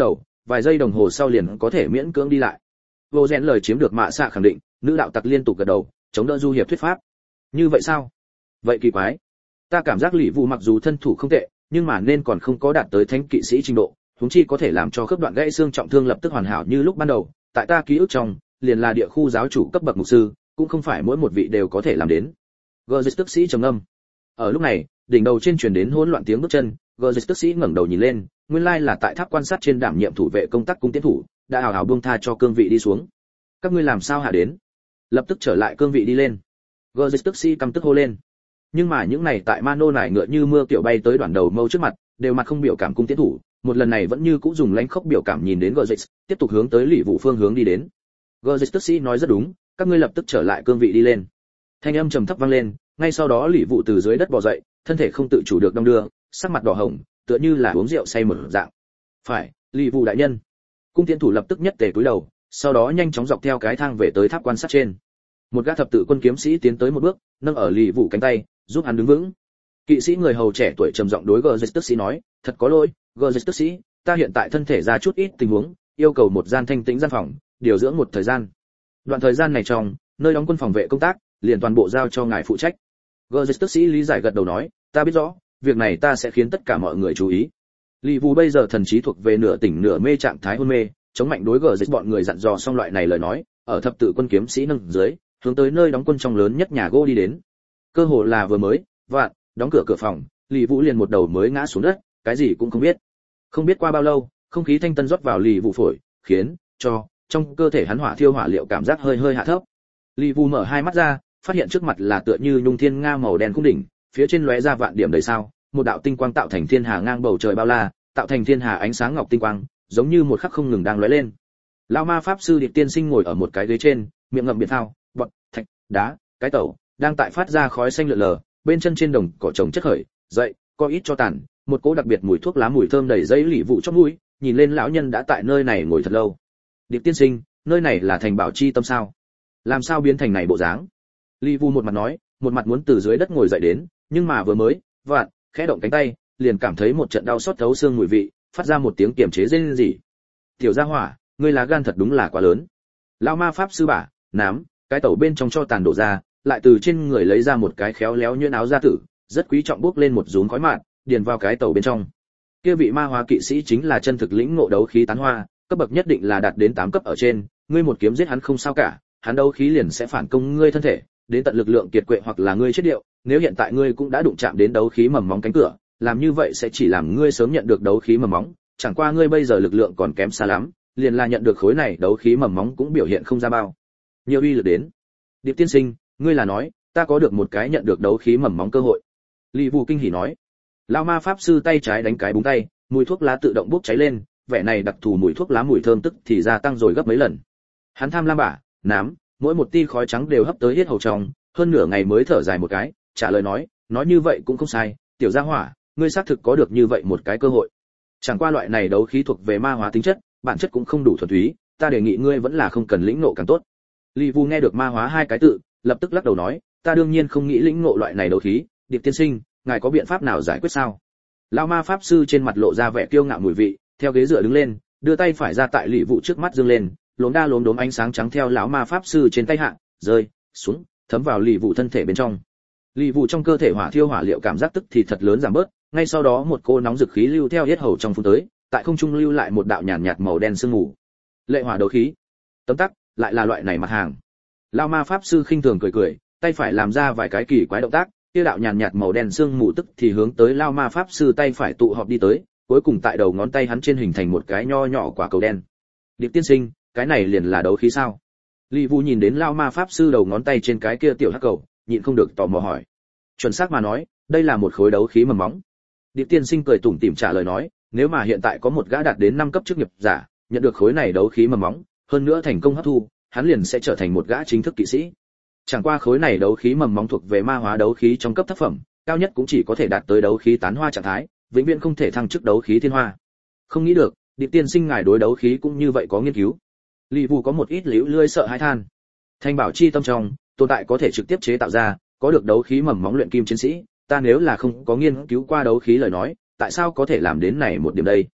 vài giây đồng hồ sau liền có thể miễn cưỡng đi lại. Vô Rèn lời chiếm được Mạ Xạ khẳng định, nữ đạo tặc liên tục gật đầu, chống đỡ du hiệp thuyết pháp. Như vậy sao? Vậy kỳ quái. Ta cảm giác Lý Vũ mặc dù thân thủ không tệ, nhưng mà nên còn không có đạt tới thánh kỵ sĩ trình độ, huống chi có thể làm cho khớp đoạn gãy xương trọng thương lập tức hoàn hảo như lúc ban đầu. Tại ta ký ức trong, liền là địa khu giáo chủ cấp bậc mục sư, cũng không phải mỗi một vị đều có thể làm đến. Gerges tức sĩ trầm ngâm. Ở lúc này, đỉnh đầu trên truyền đến hỗn loạn tiếng bước chân, Gerges tức sĩ ngẩng đầu nhìn lên, nguyên lai là tại tháp quan sát trên đảm nhiệm thủ vệ công tác cung tiến thủ, đã hào hào buông tha cho cương vị đi xuống. Các ngươi làm sao hạ đến? Lập tức trở lại cương vị đi lên. Gerges tức sĩ căm tức hô lên. Nhưng mà những này tại Mano nải ngựa như mưa kiểu bay tới đoạn đầu mâu trước mặt, đều mặt không biểu cảm cung tiến thủ, một lần này vẫn như cũ dùng lãnh khốc biểu cảm nhìn đến Gerges, tiếp tục hướng tới Lý Vũ phương hướng đi đến. Gerges tức sĩ nói rất đúng, các ngươi lập tức trở lại cương vị đi lên. Thanh âm trầm thấp vang lên, ngay sau đó Lý Vũ từ dưới đất bò dậy, thân thể không tự chủ được đong đưa, sắc mặt đỏ hồng, tựa như là uống rượu say mở dạng. Phải, Lý Vũ đại nhân. Cung tiến thủ lập tức nhất tề cúi đầu, sau đó nhanh chóng dọc theo cái thang về tới tháp quan sát trên. Một gã thập tự quân kiếm sĩ tiến tới một bước, nâng ở Lý Vũ cánh tay, giúp hắn đứng vững. Kỵ sĩ người hầu trẻ tuổi trầm giọng đối Gerges tức sĩ nói, thật có lỗi, Gerges tức sĩ, ta hiện tại thân thể ra chút ít tình huống, yêu cầu một gian thanh tĩnh gian phòng, điều dưỡng một thời gian. Đoạn thời gian này trong, nơi đóng quân phòng vệ công tác, liền toàn bộ giao cho ngài phụ trách. Gerges tức sĩ lý giải gật đầu nói, ta biết rõ, việc này ta sẽ khiến tất cả mọi người chú ý. Lý Vũ bây giờ thần trí thuộc về nửa tỉnh nửa mê trạng thái hôn mê, chống mạnh đối Gerges bọn người dặn dò xong loại này lời nói, ở thập tự quân kiếm sĩ nâng dưới, hướng tới nơi đóng quân trong lớn nhất nhà gỗ đi đến. Cơ hồ là vừa mới, đóng cửa phòng, Lý Vũ liền một đầu mới ngã xuống đất, cái gì cũng không biết. Không biết qua bao lâu, không khí thanh tân rót vào Lý Vũ phổi, khiến cho trong cơ thể hắn hỏa thiêu hỏa liệu cảm giác hơi hơi hạ thấp. Lý Vũ mở hai mắt ra, phát hiện trước mặt là tựa như nhung thiên nga màu đen cung đỉnh, phía trên lóe ra vạn điểm đầy sao, một đạo tinh quang tạo thành thiên hà ngang bầu trời bao la, tạo thành thiên hà ánh sáng ngọc tinh quang, giống như một khắc không ngừng đang lóe lên. Lão ma pháp sư Điệp Tiên Sinh ngồi ở một cái ghế trên, miệng ngậm biệt thao, bọt, thạch, đá, cái tẩu, đang tại phát ra khói xanh lượn lờ, bên chân trên đồng cỏ trồng chất khởi, dậy, có ít cho tàn, một cỗ đặc biệt mùi thuốc lá mùi thơm đầy dây Lý Vũ trong mũi, nhìn lên lão nhân đã tại nơi này ngồi thật lâu. Điệp Tiên Sinh, nơi này là thành bảo chi tâm sao? Làm sao biến thành này bộ dáng? Lý Vũ một mặt nói, một mặt muốn từ dưới đất ngồi dậy đến, nhưng mà vừa mới, khẽ động cánh tay, liền cảm thấy một trận đau xót thấu xương mùi vị, phát ra một tiếng kiềm chế rên rỉ. Tiểu gia hỏa, ngươi lá gan thật đúng là quá lớn. Lão ma pháp sư bả, nám, cái tẩu bên trong cho tàn đổ ra, lại từ trên người lấy ra một cái khéo léo nhuyễn áo da tử, rất quý trọng bước lên một rúm khói mạt, điền vào cái tẩu bên trong. Kia vị ma hóa kỵ sĩ chính là chân thực lĩnh ngộ đấu khí tán hoa, cấp bậc nhất định là đạt đến 8 cấp ở trên, ngươi một kiếm giết hắn không sao cả, hắn đấu khí liền sẽ phản công ngươi thân thể, đến tận lực lượng kiệt quệ hoặc là ngươi chết điệu, nếu hiện tại ngươi cũng đã đụng chạm đến đấu khí mầm móng cánh cửa, làm như vậy sẽ chỉ làm ngươi sớm nhận được đấu khí mầm móng, chẳng qua ngươi bây giờ lực lượng còn kém xa lắm, liền là nhận được khối này đấu khí mầm móng cũng biểu hiện không ra bao nhiều uy lực đến. Điệp Tiên Sinh, ngươi là nói, ta có được một cái nhận được đấu khí mầm móng cơ hội. Lý Vũ kinh hỉ nói. Lão ma pháp sư tay trái đánh cái búng tay, mùi thuốc lá tự động bốc cháy lên, vẻ này đặc thù mùi thuốc lá mùi thơm tức thì gia tăng rồi gấp mấy lần. Hắn tham lam bả, nám, mỗi một tia khói trắng đều hấp tới hết hầu trong, hơn nửa ngày mới thở dài một cái, trả lời nói như vậy cũng không sai, tiểu gia hỏa, ngươi xác thực có được như vậy một cái cơ hội. Chẳng qua loại này đấu khí thuộc về ma hóa tính chất, bản chất cũng không đủ thuần túy, ta đề nghị ngươi vẫn là không cần lĩnh ngộ càng tốt. Lý Vũ nghe được ma hóa hai cái tự, lập tức lắc đầu nói, ta đương nhiên không nghĩ lĩnh ngộ loại này đấu khí, Điệp Tiên Sinh, ngài có biện pháp nào giải quyết sao? Lão ma pháp sư trên mặt lộ ra vẻ kiêu ngạo mùi vị, theo ghế dựa đứng lên, đưa tay phải ra tại Lý Vũ trước mắt dương lên, lốm đốm ánh sáng trắng theo lão ma pháp sư trên tay hạ, rơi xuống, thấm vào Lý Vũ thân thể bên trong. Lý Vũ trong cơ thể hỏa thiêu hỏa liệu cảm giác tức thì thật lớn giảm bớt, ngay sau đó một cô nóng dực khí lưu theo hết hầu trong phun tới, tại không trung lưu lại một đạo nhàn nhạt màu đen sương mù. Lệ hỏa đấu khí. Tấm tắc, lại là loại này mặt hàng. Lão ma pháp sư khinh thường cười, tay phải làm ra vài cái kỳ quái động tác, kia đạo nhàn nhạt màu đen sương mù tức thì hướng tới lão ma pháp sư tay phải tụ họp đi tới, cuối cùng tại đầu ngón tay hắn trên hình thành một cái nho nhỏ quả cầu đen. Điệp Tiên Sinh, cái này liền là đấu khí sao? Lý Vũ nhìn đến lão ma pháp sư đầu ngón tay trên cái kia tiểu hắc cầu, nhịn không được tò mò hỏi. Chuẩn xác mà nói, đây là một khối đấu khí mầm móng. Điệp Tiên Sinh cười tủm tỉm trả lời nói, nếu mà hiện tại có một gã đạt đến 5 cấp chức nghiệp giả, nhận được khối này đấu khí mầm móng, hơn nữa thành công hấp thu, hắn liền sẽ trở thành một gã chính thức kỵ sĩ. Chẳng qua khối này đấu khí mầm móng thuộc về ma hóa đấu khí trong cấp thấp phẩm, cao nhất cũng chỉ có thể đạt tới đấu khí tán hoa trạng thái, vĩnh viễn không thể thăng chức đấu khí thiên hoa. Không nghĩ được, Điệp Tiên Sinh ngài đối đấu khí cũng như vậy có nghiên cứu. Lý Vũ có một ít liễu lươi sợ hãi than. Thanh bảo chi tâm trong, tồn tại có thể trực tiếp chế tạo ra, có được đấu khí mầm móng luyện kim chiến sĩ, ta nếu là không có nghiên cứu qua đấu khí lời nói, tại sao có thể làm đến này một điểm đây?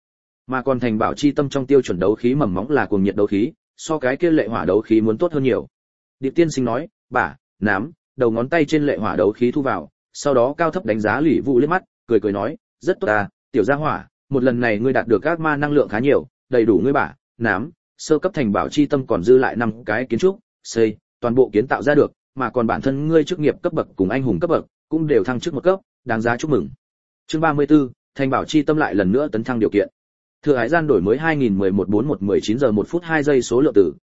Mà còn thành bảo chi tâm trong tiêu chuẩn đấu khí mầm móng là cuồng nhiệt đấu khí, so cái kia lệ hỏa đấu khí muốn tốt hơn nhiều. Điệp Tiên Sinh nói, bả, nám, đầu ngón tay trên lệ hỏa đấu khí thu vào, sau đó cao thấp đánh giá Lý Vũ liếc mắt, cười cười nói, rất tốt ta, tiểu gia hỏa, một lần này ngươi đạt được ác ma năng lượng khá nhiều, đầy đủ ngươi bả, nám, sơ cấp thành bảo chi tâm còn dư lại 5 cái kiến trúc, xây, toàn bộ kiến tạo ra được, mà còn bản thân ngươi chức nghiệp cấp bậc cùng anh hùng cấp bậc cũng đều thăng trước một cấp, đáng giá chúc mừng. Chương 34, thành bảo chi tâm lại lần nữa tấn thăng điều kiện. Thừa hải gian đổi mới 2011-41-19 giờ 1 phút 2 giây số lượng tử,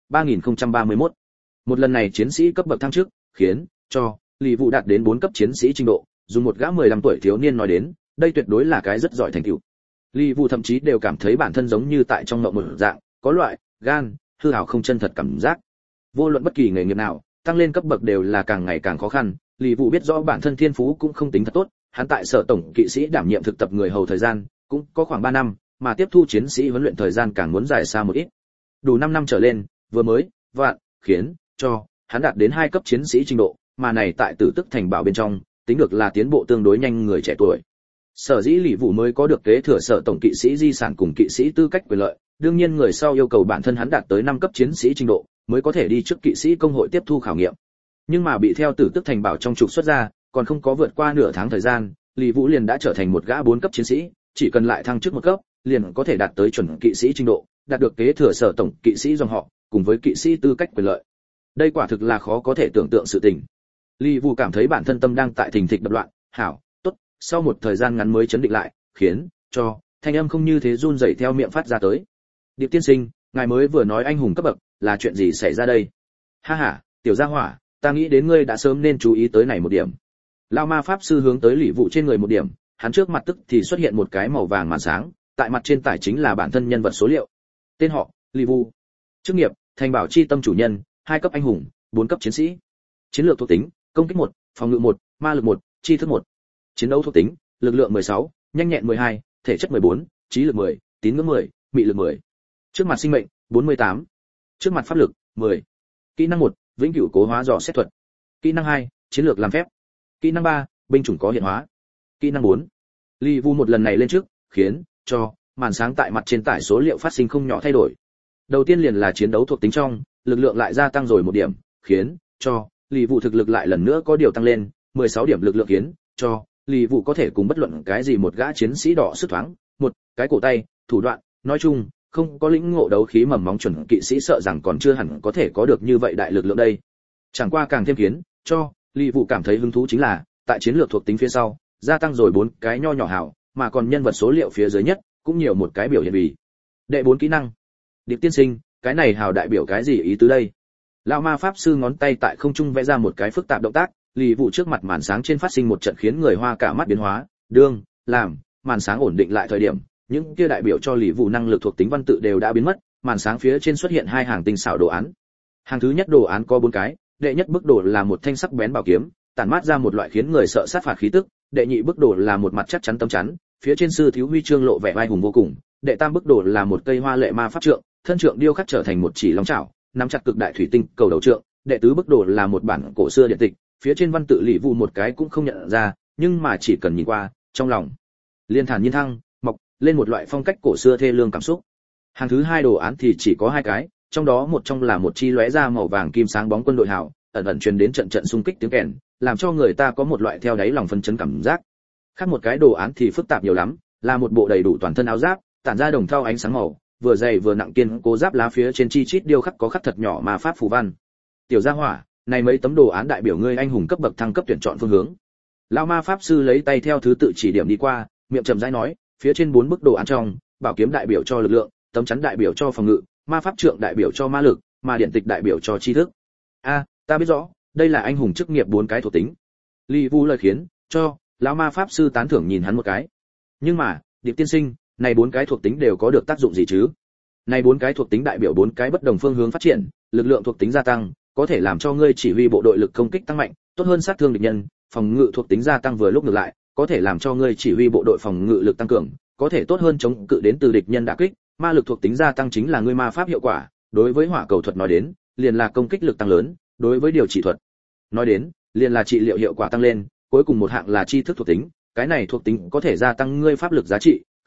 3031. Một lần này chiến sĩ cấp bậc thăng trước, khiến cho Lý Vũ đạt đến 4 cấp chiến sĩ trình độ, dùng một gã 15 tuổi thiếu niên nói đến, đây tuyệt đối là cái rất giỏi thành tựu. Lý Vũ thậm chí đều cảm thấy bản thân giống như tại trong mộng một dạng, có loại gan, hư ảo không chân thật cảm giác. Vô luận bất kỳ nghề nghiệp nào, tăng lên cấp bậc đều là càng ngày càng khó khăn, Lý Vũ biết rõ bản thân thiên phú cũng không tính thật tốt, hắn tại sở tổng kỵ sĩ đảm nhiệm thực tập người hầu thời gian, cũng có khoảng 3 năm, mà tiếp thu chiến sĩ huấn luyện thời gian càng muốn dài xa một ít. Đủ 5 năm trở lên, vừa mới, vạn, khiến cho hắn đạt đến 2 cấp chiến sĩ trình độ, mà này tại Tử Tức thành bảo bên trong, tính được là tiến bộ tương đối nhanh người trẻ tuổi. Sở dĩ Lý Vũ mới có được kế thừa sở tổng kỵ sĩ di sản cùng kỵ sĩ tư cách quyền lợi, đương nhiên người sau yêu cầu bản thân hắn đạt tới 5 cấp chiến sĩ trình độ, mới có thể đi trước kỵ sĩ công hội tiếp thu khảo nghiệm. Nhưng mà bị theo Tử Tức thành bảo trong trục xuất ra, còn không có vượt qua nửa tháng thời gian, Lý Vũ liền đã trở thành một gã 4 cấp chiến sĩ, chỉ cần lại thăng trước một cấp, liền có thể đạt tới chuẩn kỵ sĩ trình độ, đạt được kế thừa sở tổng kỵ sĩ dòng họ, cùng với kỵ sĩ tư cách quyền lợi. Đây quả thực là khó có thể tưởng tượng sự tình. Lý Vũ cảm thấy bản thân tâm đang tại thình thịch đập loạn, hảo, tốt, sau một thời gian ngắn mới chấn định lại, khiến cho thanh âm không như thế run rẩy theo miệng phát ra tới. Điệp tiên sinh, ngài mới vừa nói anh hùng cấp bậc, là chuyện gì xảy ra đây? Ha ha, tiểu gia hỏa, ta nghĩ đến ngươi đã sớm nên chú ý tới này một điểm. Lão ma pháp sư hướng tới Lý Vũ trên người một điểm, hắn trước mặt tức thì xuất hiện một cái màu vàng màn sáng, tại mặt trên tải chính là bản thân nhân vật số liệu. Tên họ, Lý Vũ. Chức nghiệp, thành bảo chi tâm chủ nhân, 2 cấp anh hùng, 4 cấp chiến sĩ. Chiến lược thuộc tính, công kích 1, phòng ngự 1, ma lực 1, chi thức 1. Chiến đấu thuộc tính, lực lượng 16, nhanh nhẹn 12, thể chất 14, trí lực 10, tín ngưỡng 10, mị lực 10. Trước mặt sinh mệnh, 48. Trước mặt pháp lực, 10. Kỹ năng 1, vĩnh cửu cố hóa dò xét thuật. Kỹ năng 2, chiến lược làm phép. Kỹ năng 3, binh chủng có hiện hóa. Kỹ năng 4. Lý Vũ một lần này lên trước, khiến cho màn sáng tại mặt trên tải số liệu phát sinh không nhỏ thay đổi. Đầu tiên liền là chiến đấu thuộc tính trong, lực lượng lại gia tăng rồi 1 điểm, khiến cho Lý Vũ thực lực lại lần nữa có điều tăng lên, 16 điểm lực lượng khiến cho Lý Vũ có thể cùng bất luận cái gì một gã chiến sĩ đỏ sức thoáng, một cái cổ tay, thủ đoạn, nói chung, không có lĩnh ngộ đấu khí mầm móng chuẩn kỵ sĩ sợ rằng còn chưa hẳn có thể có được như vậy đại lực lượng đây. Chẳng qua càng thêm khiến cho Lý Vũ cảm thấy hứng thú chính là, tại chiến lược thuộc tính phía sau, gia tăng rồi 4 cái nho nhỏ hảo, mà còn nhân vật số liệu phía dưới nhất, cũng nhiều một cái biểu hiện vì. Đệ 4 kỹ năng. Điệp tiên sinh, cái này hào đại biểu cái gì ý tứ đây? Lão ma pháp sư ngón tay tại không trung vẽ ra một cái phức tạp động tác, Lý Vũ trước mặt màn sáng trên phát sinh một trận khiến người hoa cả mắt biến hóa, đương, làm, màn sáng ổn định lại thời điểm, những kia đại biểu cho Lý Vũ năng lực thuộc tính văn tự đều đã biến mất, màn sáng phía trên xuất hiện 2 hàng tinh xảo đồ án. Hàng thứ nhất đồ án có 4 cái, đệ nhất bức đồ là một thanh sắc bén bảo kiếm, tản mát ra một loại khiến người sợ sát phạt khí tức, đệ nhị bức đồ là một mặt chắc chắn tấm chắn, phía trên sư thiếu huy chương lộ vẻ vai hùng vô cùng, đệ tam bức đồ là một cây hoa lệ ma pháp trượng, thân trượng điêu khắc trở thành một chỉ long chảo, nắm chặt cực đại thủy tinh cầu đầu trượng, đệ tứ bức đồ là một bản cổ xưa điện tịch, phía trên văn tự Lý Vũ một cái cũng không nhận ra, nhưng mà chỉ cần nhìn qua, trong lòng liên thản nhiên thăng, mọc lên một loại phong cách cổ xưa thê lương cảm xúc. Hàng thứ hai đồ án thì chỉ có 2 cái, trong đó một trong là một chi lóe ra màu vàng kim sáng bóng quân đội hào, ẩn ẩn truyền đến trận trận xung kích tiếng kèn, làm cho người ta có một loại theo đáy lòng phân chấn cảm giác. Khác một cái đồ án thì phức tạp nhiều lắm, là một bộ đầy đủ toàn thân áo giáp, tản ra đồng thau ánh sáng màu, vừa dày vừa nặng kiên cố giáp lá phía trên chi chít điêu khắc có khắc thật nhỏ mà pháp phù văn. Tiểu gia hỏa, này mấy tấm đồ án đại biểu ngươi anh hùng cấp bậc thăng cấp tuyển chọn phương hướng. Lão ma pháp sư lấy tay theo thứ tự chỉ điểm đi qua, miệng trầm rãi nói, phía trên 4 bức đồ án trong, bảo kiếm đại biểu cho lực lượng, tấm chắn đại biểu cho phòng ngự, ma pháp trượng đại biểu cho ma lực, mà điện tịch đại biểu cho tri thức. A, ta biết rõ, đây là anh hùng chức nghiệp 4 cái thuộc tính. Lý Vũ lời khiến cho lão ma pháp sư tán thưởng nhìn hắn một cái. Nhưng mà, Điệp tiên sinh, này 4 cái thuộc tính đều có được tác dụng gì chứ? Này 4 cái thuộc tính đại biểu 4 cái bất đồng phương hướng phát triển, lực lượng thuộc tính gia tăng, có thể làm cho ngươi chỉ huy bộ đội lực công kích tăng mạnh, tốt hơn sát thương địch nhân, phòng ngự thuộc tính gia tăng vừa lúc ngược lại, có thể làm cho ngươi chỉ huy bộ đội phòng ngự lực tăng cường, có thể tốt hơn chống cự đến từ địch nhân đả kích, ma lực thuộc tính gia tăng chính là ngươi ma pháp hiệu quả, đối với hỏa cầu thuật nói đến, liền là công kích lực tăng lớn, đối với điều trị thuật nói đến, liền là trị liệu hiệu quả tăng lên, cuối cùng một hạng là tri thức thuộc tính, cái này thuộc tính có thể gia tăng ngươi pháp lực giá trị,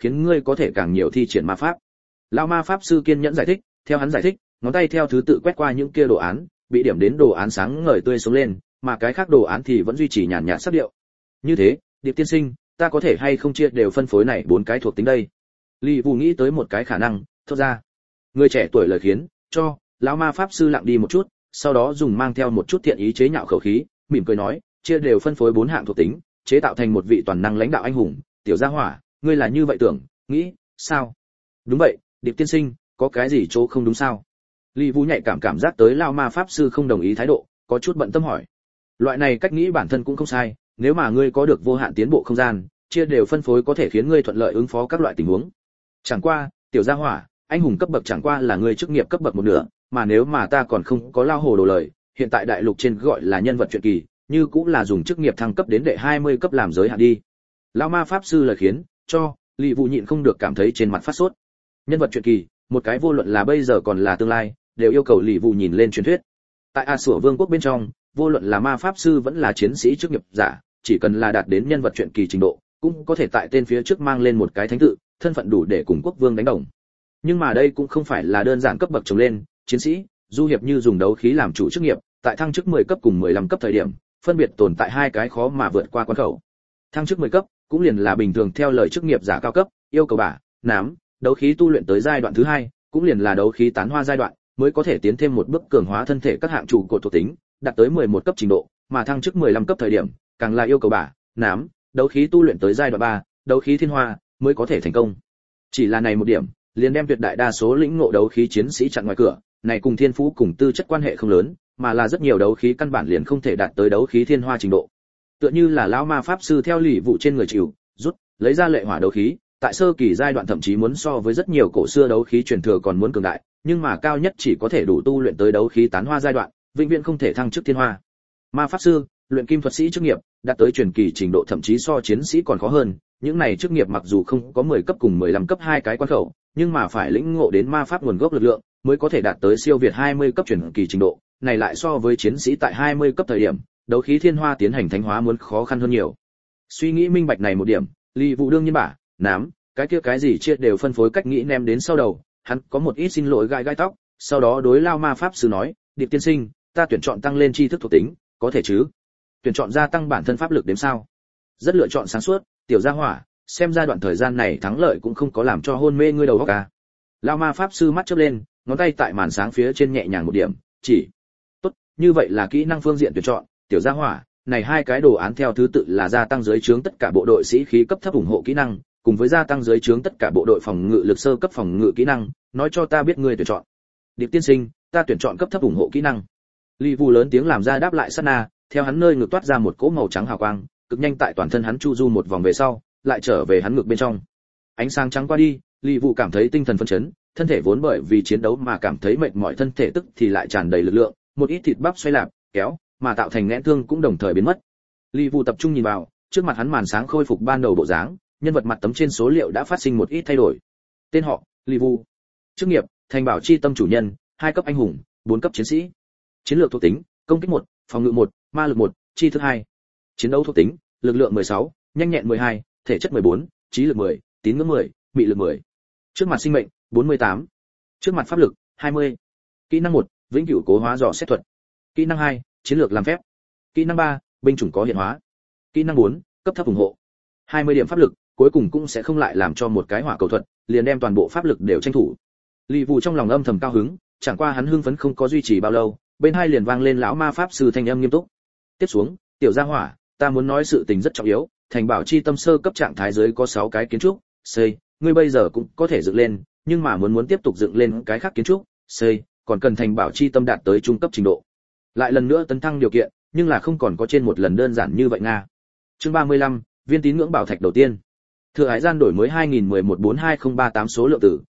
khiến ngươi có thể càng nhiều thi triển ma pháp. Lão ma pháp sư kiên nhẫn giải thích, theo hắn giải thích, ngón tay theo thứ tự quét qua những kia đồ án, bị điểm đến đồ án sáng ngời tươi sống lên, mà cái khác đồ án thì vẫn duy trì nhàn nhạt sắc điệu. Như thế, Điệp tiên sinh, ta có thể hay không chia đều phân phối này 4 cái thuộc tính đây? Lý Vũ nghĩ tới một cái khả năng, thốt ra. Người trẻ tuổi lời khiến cho lão ma pháp sư lặng đi một chút, sau đó dùng mang theo một chút thiện ý chế nhạo khẩu khí, mỉm cười nói, chia đều phân phối 4 hạng thuộc tính, chế tạo thành một vị toàn năng lãnh đạo anh hùng, tiểu gia hỏa, ngươi là như vậy tưởng, nghĩ, sao? Đúng vậy, Điệp tiên sinh, có cái gì chỗ không đúng sao? Lý Vũ nhạy cảm giác tới lão ma pháp sư không đồng ý thái độ, có chút bận tâm hỏi. Loại này cách nghĩ bản thân cũng không sai, nếu mà ngươi có được vô hạn tiến bộ không gian, chia đều phân phối có thể khiến ngươi thuận lợi ứng phó các loại tình huống. Chẳng qua, tiểu gia hỏa, anh hùng cấp bậc chẳng qua là ngươi chức nghiệp cấp bậc một nửa, mà nếu mà ta còn không có lao hồ đồ lời, hiện tại đại lục trên gọi là nhân vật truyện kỳ, như cũng là dùng chức nghiệp thăng cấp đến đệ 20 cấp làm giới hạn đi. Lão ma pháp sư lời khiến cho Lý Vũ nhịn không được cảm thấy trên mặt phát sốt. Nhân vật truyện kỳ, một cái vô luận là bây giờ còn là tương lai, đều yêu cầu Lý Vũ nhìn lên truyền thuyết. Tại A Sủa Vương quốc bên trong, vô luận là ma pháp sư vẫn là chiến sĩ chức nghiệp giả, chỉ cần là đạt đến nhân vật truyện kỳ trình độ, cũng có thể tại tên phía trước mang lên một cái thánh tự, thân phận đủ để cùng quốc vương đánh đồng. Nhưng mà đây cũng không phải là đơn giản cấp bậc trồng lên, chiến sĩ, du hiệp như dùng đấu khí làm chủ chức nghiệp, tại thăng chức 10 cấp cùng 15 cấp thời điểm, phân biệt tồn tại hai cái khó mà vượt qua quan khẩu. Thăng chức 10 cấp, cũng liền là bình thường theo lời chức nghiệp giả cao cấp, yêu cầu bả, nám, đấu khí tu luyện tới giai đoạn thứ 2, cũng liền là đấu khí tán hoa giai đoạn, mới có thể tiến thêm một bước cường hóa thân thể các hạng trụ cột thuộc tính, đạt tới 11 cấp trình độ, mà thăng chức 15 cấp thời điểm, càng là yêu cầu bả, nám, đấu khí tu luyện tới giai đoạn 3, đấu khí thiên hoa, mới có thể thành công. Chỉ là này một điểm, liền đem tuyệt đại đa số lĩnh ngộ đấu khí chiến sĩ chặn ngoài cửa, này cùng thiên phú cùng tư chất quan hệ không lớn, mà là rất nhiều đấu khí căn bản liền không thể đạt tới đấu khí thiên hoa trình độ. Tựa như là lão ma pháp sư theo Lý Vũ trên người chịu, rút, lấy ra lệ hỏa đấu khí, tại sơ kỳ giai đoạn thậm chí muốn so với rất nhiều cổ xưa đấu khí truyền thừa còn muốn cường đại, nhưng mà cao nhất chỉ có thể đủ tu luyện tới đấu khí tán hoa giai đoạn, vĩnh viễn không thể thăng chức thiên hoa. Ma pháp sư, luyện kim thuật sĩ chức nghiệp, đạt tới truyền kỳ trình độ thậm chí so chiến sĩ còn khó hơn, những này chức nghiệp mặc dù không có 10 cấp cùng 15 cấp hai cái quan khẩu, nhưng mà phải lĩnh ngộ đến ma pháp nguồn gốc lực lượng, mới có thể đạt tới siêu việt 20 cấp truyền kỳ trình độ, này lại so với chiến sĩ tại 20 cấp thời điểm, đấu khí thiên hoa tiến hành thánh hóa muốn khó khăn hơn nhiều. Suy nghĩ minh bạch này một điểm, Lý Vũ đương nhiên bả, nám, cái kia cái gì chia đều phân phối cách nghĩ ném đến sau đầu, hắn có một ít xin lỗi gai tóc, sau đó đối lao ma pháp sư nói, Điệp tiên sinh, ta tuyển chọn tăng lên tri thức thuộc tính, có thể chứ? Tuyển chọn gia tăng bản thân pháp lực đến sao? Rất lựa chọn sáng suốt, tiểu gia hỏa, xem ra đoạn thời gian này thắng lợi cũng không có làm cho hôn mê ngươi đầu óc à? Lao ma pháp sư mắt chớp lên, ngón tay tại màn sáng phía trên nhẹ nhàng một điểm, chỉ. Tốt, như vậy là kỹ năng phương diện tuyển chọn, tiểu gia hỏa, này hai cái đồ án theo thứ tự là gia tăng dưới trướng tất cả bộ đội sĩ khí cấp thấp ủng hộ kỹ năng, cùng với gia tăng dưới trướng tất cả bộ đội phòng ngự lực sơ cấp phòng ngự kỹ năng, nói cho ta biết ngươi tuyển chọn. Điệp tiên sinh, ta tuyển chọn cấp thấp ủng hộ kỹ năng. Lý Vũ lớn tiếng làm ra đáp lại sát na, theo hắn nơi ngực toát ra một cỗ màu trắng hào quang, cực nhanh tại toàn thân hắn chu du một vòng về sau, lại trở về hắn ngực bên trong. Ánh sáng trắng qua đi, Lý Vũ cảm thấy tinh thần phấn chấn, thân thể vốn bởi vì chiến đấu mà cảm thấy mệt mỏi thân thể tức thì lại tràn đầy lực lượng, một ít thịt bắp xoay lạp, kéo, mà tạo thành nghẽn thương cũng đồng thời biến mất. Lý Vũ tập trung nhìn vào, trước mặt hắn màn sáng khôi phục ban đầu bộ dáng, nhân vật mặt tấm trên số liệu đã phát sinh một ít thay đổi. Tên họ, Lý Vũ. Chức nghiệp, thành bảo chi tâm chủ nhân, 2 cấp anh hùng, 4 cấp chiến sĩ. Chiến lược thuộc tính, công kích 1, phòng ngự 1, ma lực 1, chi thức 2. Chiến đấu thuộc tính, lực lượng 16, nhanh nhẹn 12, thể chất 14, trí lực 10, tín ngưỡng 10, mị lực 10. Trước mặt sinh mệnh, 48. Trước mặt pháp lực, 20. Kỹ năng 1, vĩnh cửu cố hóa dò xét thuật. Kỹ năng 2, chiến lược làm phép. Kỹ năng 3, binh chủng có hiện hóa. Kỹ năng 4, cấp thấp ủng hộ. 20 điểm pháp lực, cuối cùng cũng sẽ không lại làm cho một cái hỏa cầu thuật, liền đem toàn bộ pháp lực đều tranh thủ. Lý Vũ trong lòng âm thầm cao hứng, chẳng qua hắn hưng phấn không có duy trì bao lâu, bên hai liền vang lên lão ma pháp sư thanh âm nghiêm túc. Tiếp xuống, tiểu gia hỏa, ta muốn nói sự tình rất trọng yếu, thành bảo chi tâm sơ cấp trạng thái dưới có 6 cái kiến trúc, xây, ngươi bây giờ cũng có thể dựng lên, nhưng mà muốn tiếp tục dựng lên cái khác kiến trúc, xây, còn cần thành bảo chi tâm đạt tới trung cấp trình độ. Lại lần nữa tấn thăng điều kiện, nhưng là không còn có trên một lần đơn giản như vậy nga. Chương 35, viên tín ngưỡng bảo thạch đầu tiên. Thừa hải gian đổi mới 2011-42-038 số lượng tử,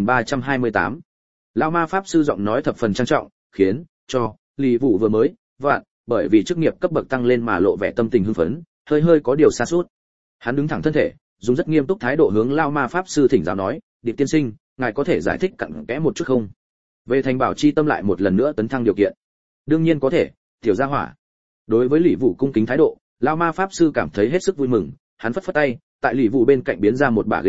3328. Lão ma pháp sư giọng nói thập phần trang trọng, khiến cho Lý Vũ vừa mới vạn, bởi vì chức nghiệp cấp bậc tăng lên mà lộ vẻ tâm tình hưng phấn, hơi có điều xa sút. Hắn đứng thẳng thân thể, dùng rất nghiêm túc thái độ hướng lão ma pháp sư thỉnh giáo nói, "Điệp tiên sinh, ngài có thể giải thích cặn kẽ một chút không? Về thành bảo chi tâm lại một lần nữa tấn thăng điều kiện." "Đương nhiên có thể, tiểu gia hỏa." Đối với Lý Vũ cung kính thái độ, lão ma pháp sư cảm thấy hết sức vui mừng, hắn phất phất tay, tại Lý Vũ bên cạnh biến ra một bả ghế ngồi,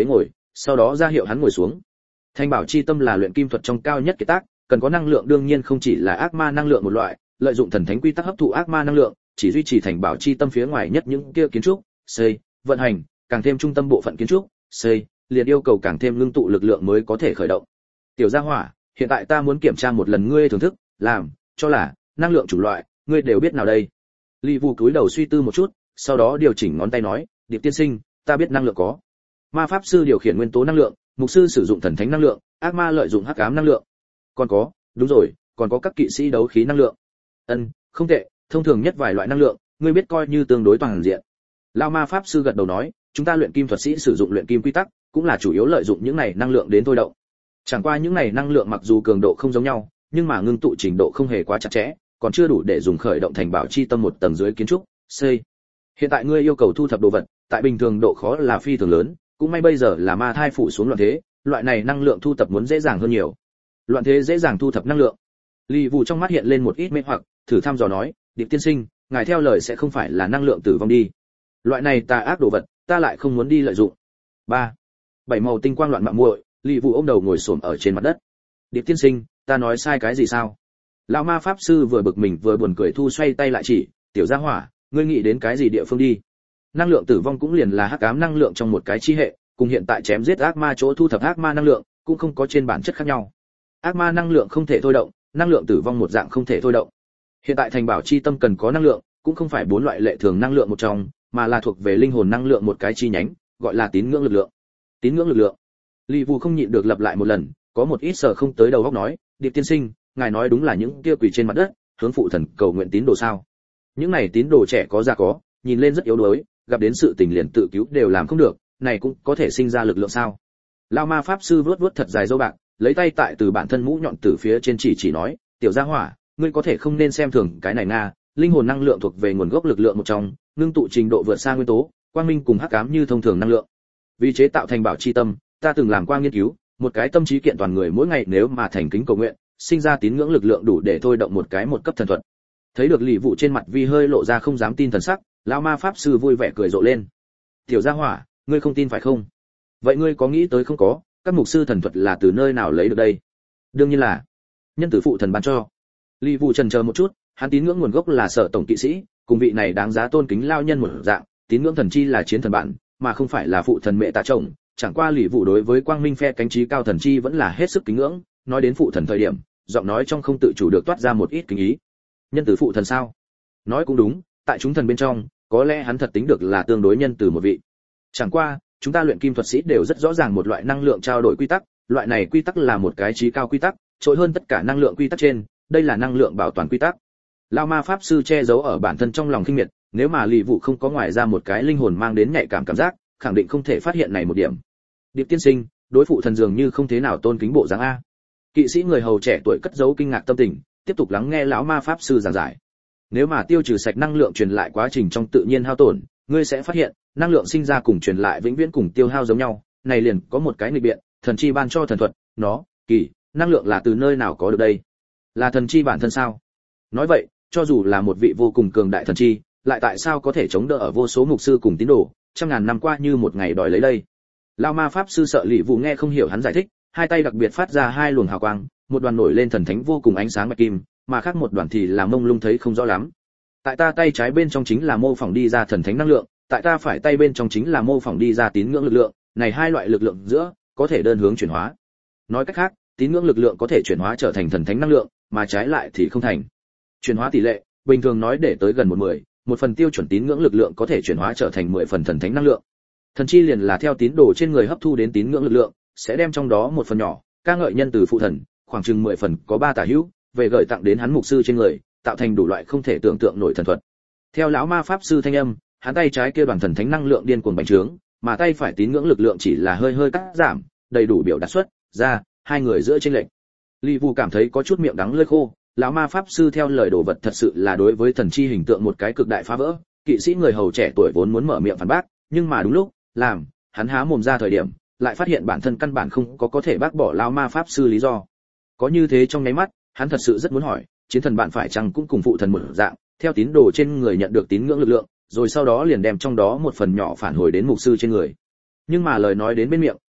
sau đó ra hiệu hắn ngồi xuống. Thanh bảo chi tâm là luyện kim thuật trong cao nhất kiệt tác, cần có năng lượng đương nhiên không chỉ là ác ma năng lượng một loại, lợi dụng thần thánh quy tắc hấp thụ ác ma năng lượng, chỉ duy trì thành bảo chi tâm phía ngoài nhất những kia kiến trúc, xây, vận hành, càng thêm trung tâm bộ phận kiến trúc, xây, liền yêu cầu càng thêm ngưng tụ lực lượng mới có thể khởi động. Tiểu gia hỏa, hiện tại ta muốn kiểm tra một lần ngươi thưởng thức, làm, cho là năng lượng chủng loại, ngươi đều biết nào đây? Lý Vũ cúi đầu suy tư một chút, sau đó điều chỉnh ngón tay nói, Điệp tiên sinh, ta biết năng lượng có. Ma pháp sư điều khiển nguyên tố năng lượng, mục sư sử dụng thần thánh năng lượng, ác ma lợi dụng hắc ám năng lượng. Còn có, đúng rồi, còn có các kỵ sĩ đấu khí năng lượng. Không tệ, thông thường nhất vài loại năng lượng, ngươi biết coi như tương đối toàn diện. Lão ma pháp sư gật đầu nói, chúng ta luyện kim thuật sĩ sử dụng luyện kim quy tắc, cũng là chủ yếu lợi dụng những này năng lượng đến thôi động. Chẳng qua những này năng lượng mặc dù cường độ không giống nhau, nhưng mà ngưng tụ trình độ không hề quá chặt chẽ, còn chưa đủ để dùng khởi động thành bảo chi tâm một tầng dưới kiến trúc, xây. Hiện tại ngươi yêu cầu thu thập đồ vật, tại bình thường độ khó là phi thường lớn, cũng may bây giờ là ma thai phủ xuống loạn thế, loại này năng lượng thu thập muốn dễ dàng hơn nhiều. Loạn thế dễ dàng thu thập năng lượng. Lý Vũ trong mắt hiện lên một ít mê hoặc, thử thăm dò nói, Điệp tiên sinh, ngài theo lời sẽ không phải là năng lượng tử vong đi. Loại này tà ác đồ vật, ta lại không muốn đi lợi dụng. 3. Bảy màu tinh quang loạn mạ muội, Lý Vũ ôm đầu ngồi xổm ở trên mặt đất. Điệp tiên sinh, ta nói sai cái gì sao? Lão ma pháp sư vừa bực mình vừa buồn cười thu xoay tay lại chỉ, tiểu gia hỏa, ngươi nghĩ đến cái gì địa phương đi? Năng lượng tử vong cũng liền là hắc ám năng lượng trong một cái chi hệ, cùng hiện tại chém giết ác ma chỗ thu thập ác ma năng lượng, cũng không có trên bản chất khác nhau. Ác ma năng lượng không thể thôi động, năng lượng tử vong một dạng không thể thôi động. Hiện tại thành bảo chi tâm cần có năng lượng, cũng không phải bốn loại lệ thường năng lượng một trong, mà là thuộc về linh hồn năng lượng một cái chi nhánh, gọi là tín ngưỡng lực lượng. Tín ngưỡng lực lượng. Lý Vũ không nhịn được lặp lại một lần, có một ít sở không tới đầu óc nói, Điệp tiên sinh, ngài nói đúng là những kia quỳ trên mặt đất, hướng phụ thần cầu nguyện tín đồ sao? Những này tín đồ trẻ có già có, nhìn lên rất yếu đuối, gặp đến sự tình liền tự cứu đều làm không được, này cũng có thể sinh ra lực lượng sao? Lão ma pháp sư vuốt vuốt thật dài râu bạc, lấy tay tại từ bản thân mũ nhọn từ phía trên chỉ nói, tiểu gia hỏa, ngươi có thể không nên xem thường cái này nga, linh hồn năng lượng thuộc về nguồn gốc lực lượng một trong, ngưng tụ trình độ vượt xa nguyên tố, quang minh cùng hắc ám như thông thường năng lượng. Vì chế tạo thành bảo chi tâm, ta từng làm qua nghiên cứu, một cái tâm trí kiện toàn người mỗi ngày nếu mà thành kính cầu nguyện, sinh ra tín ngưỡng lực lượng đủ để thôi động một cái một cấp thần thuật. Thấy được Lý Vũ trên mặt vi hơi lộ ra không dám tin thần sắc, lão ma pháp sư vui vẻ cười rộ lên. Tiểu gia hỏa, ngươi không tin phải không? Vậy ngươi có nghĩ tới không có, các mục sư thần thuật là từ nơi nào lấy được đây? Đương nhiên là nhân tử phụ thần ban cho. Lý Vũ chần chờ một chút, hắn tín ngưỡng nguồn gốc là Sở tổng kỵ sĩ, cùng vị này đáng giá tôn kính lao nhân một dạng, tín ngưỡng thần chi là chiến thần bạn, mà không phải là phụ thần mẹ tạ chồng. Chẳng qua Lý Vũ đối với quang minh phe cánh chí cao thần chi vẫn là hết sức kính ngưỡng, nói đến phụ thần thời điểm, giọng nói trong không tự chủ được toát ra một ít kính ý. Nhân tử phụ thần sao? Nói cũng đúng, tại chúng thần bên trong, có lẽ hắn thật tính được là tương đối nhân từ một vị. Chẳng qua, chúng ta luyện kim thuật sĩ đều rất rõ ràng một loại năng lượng trao đổi quy tắc, loại này quy tắc là một cái chí cao quy tắc, trội hơn tất cả năng lượng quy tắc trên, đây là năng lượng bảo toàn quy tắc. Lão ma pháp sư che giấu ở bản thân trong lòng khinh miệt, nếu mà Lý Vũ không có ngoài ra một cái linh hồn mang đến nhạy cảm cảm giác, khẳng định không thể phát hiện này một điểm. Điệp tiên sinh, đối phụ thần dường như không thế nào tôn kính bộ dáng a. Kỵ sĩ người hầu trẻ tuổi cất giấu kinh ngạc tâm tình, tiếp tục lắng nghe lão ma pháp sư giảng giải. Nếu mà tiêu trừ sạch năng lượng truyền lại quá trình trong tự nhiên hao tổn, ngươi sẽ phát hiện, năng lượng sinh ra cùng truyền lại vĩnh viễn cùng tiêu hao giống nhau, này liền có một cái nghịch biện, thần chi ban cho thần thuật, nó, kỳ, năng lượng là từ nơi nào có được đây? Là thần chi bản thân sao? Nói vậy, cho dù là một vị vô cùng cường đại thần chi, lại tại sao có thể chống đỡ ở vô số mục sư cùng tín đồ, trăm ngàn năm qua như một ngày đòi lấy đây? Lão ma pháp sư sợ Lý Vũ nghe không hiểu hắn giải thích, hai tay đặc biệt phát ra hai luồng hào quang, một đoàn nổi lên thần thánh vô cùng ánh sáng bạch kim, mà khác một đoàn thì là mông lung thấy không rõ lắm. Tại ta tay trái bên trong chính là mô phỏng đi ra thần thánh năng lượng, tại ta phải tay bên trong chính là mô phỏng đi ra tín ngưỡng lực lượng, này hai loại lực lượng giữa có thể đơn hướng chuyển hóa. Nói cách khác, tín ngưỡng lực lượng có thể chuyển hóa trở thành thần thánh năng lượng, mà trái lại thì không thành. Chuyển hóa tỷ lệ, bình thường nói để tới gần 1/10, một phần tiêu chuẩn tín ngưỡng lực lượng có thể chuyển hóa trở thành 10 phần thần thánh năng lượng. Thần chi liền là theo tín đồ trên người hấp thu đến tín ngưỡng lực lượng, sẽ đem trong đó một phần nhỏ, ca ngợi nhân từ phụ thần, khoảng chừng 10 phần có 3 tả hữu, về gửi tặng đến hắn mục sư trên người, tạo thành đủ loại không thể tưởng tượng nổi thần thuật. Theo lão ma pháp sư thanh âm, hắn tay trái kia đoàn thần thánh năng lượng điên cuồng bành trướng, mà tay phải tín ngưỡng lực lượng chỉ là hơi hơi cắt giảm, đầy đủ biểu đạt xuất ra hai người giữa chênh lệch. Lý Vũ cảm thấy có chút miệng đắng lưỡi khô, lão ma pháp sư theo lời đồ vật thật sự là đối với thần chi hình tượng một cái cực đại phá vỡ. Kỵ sĩ người hầu trẻ tuổi vốn muốn mở miệng phản bác, nhưng mà đúng lúc làm hắn há mồm ra thời điểm, lại phát hiện bản thân căn bản không có thể bác bỏ lão ma pháp sư lý do. Có như thế trong nháy mắt, hắn thật sự rất muốn hỏi, chiến thần bạn phải chăng cũng cùng phụ thần một dạng, theo tín đồ trên người nhận được tín ngưỡng lực lượng, rồi sau đó liền đem trong đó một phần nhỏ phản hồi đến mục sư trên người. Nhưng mà lời nói đến bên miệng,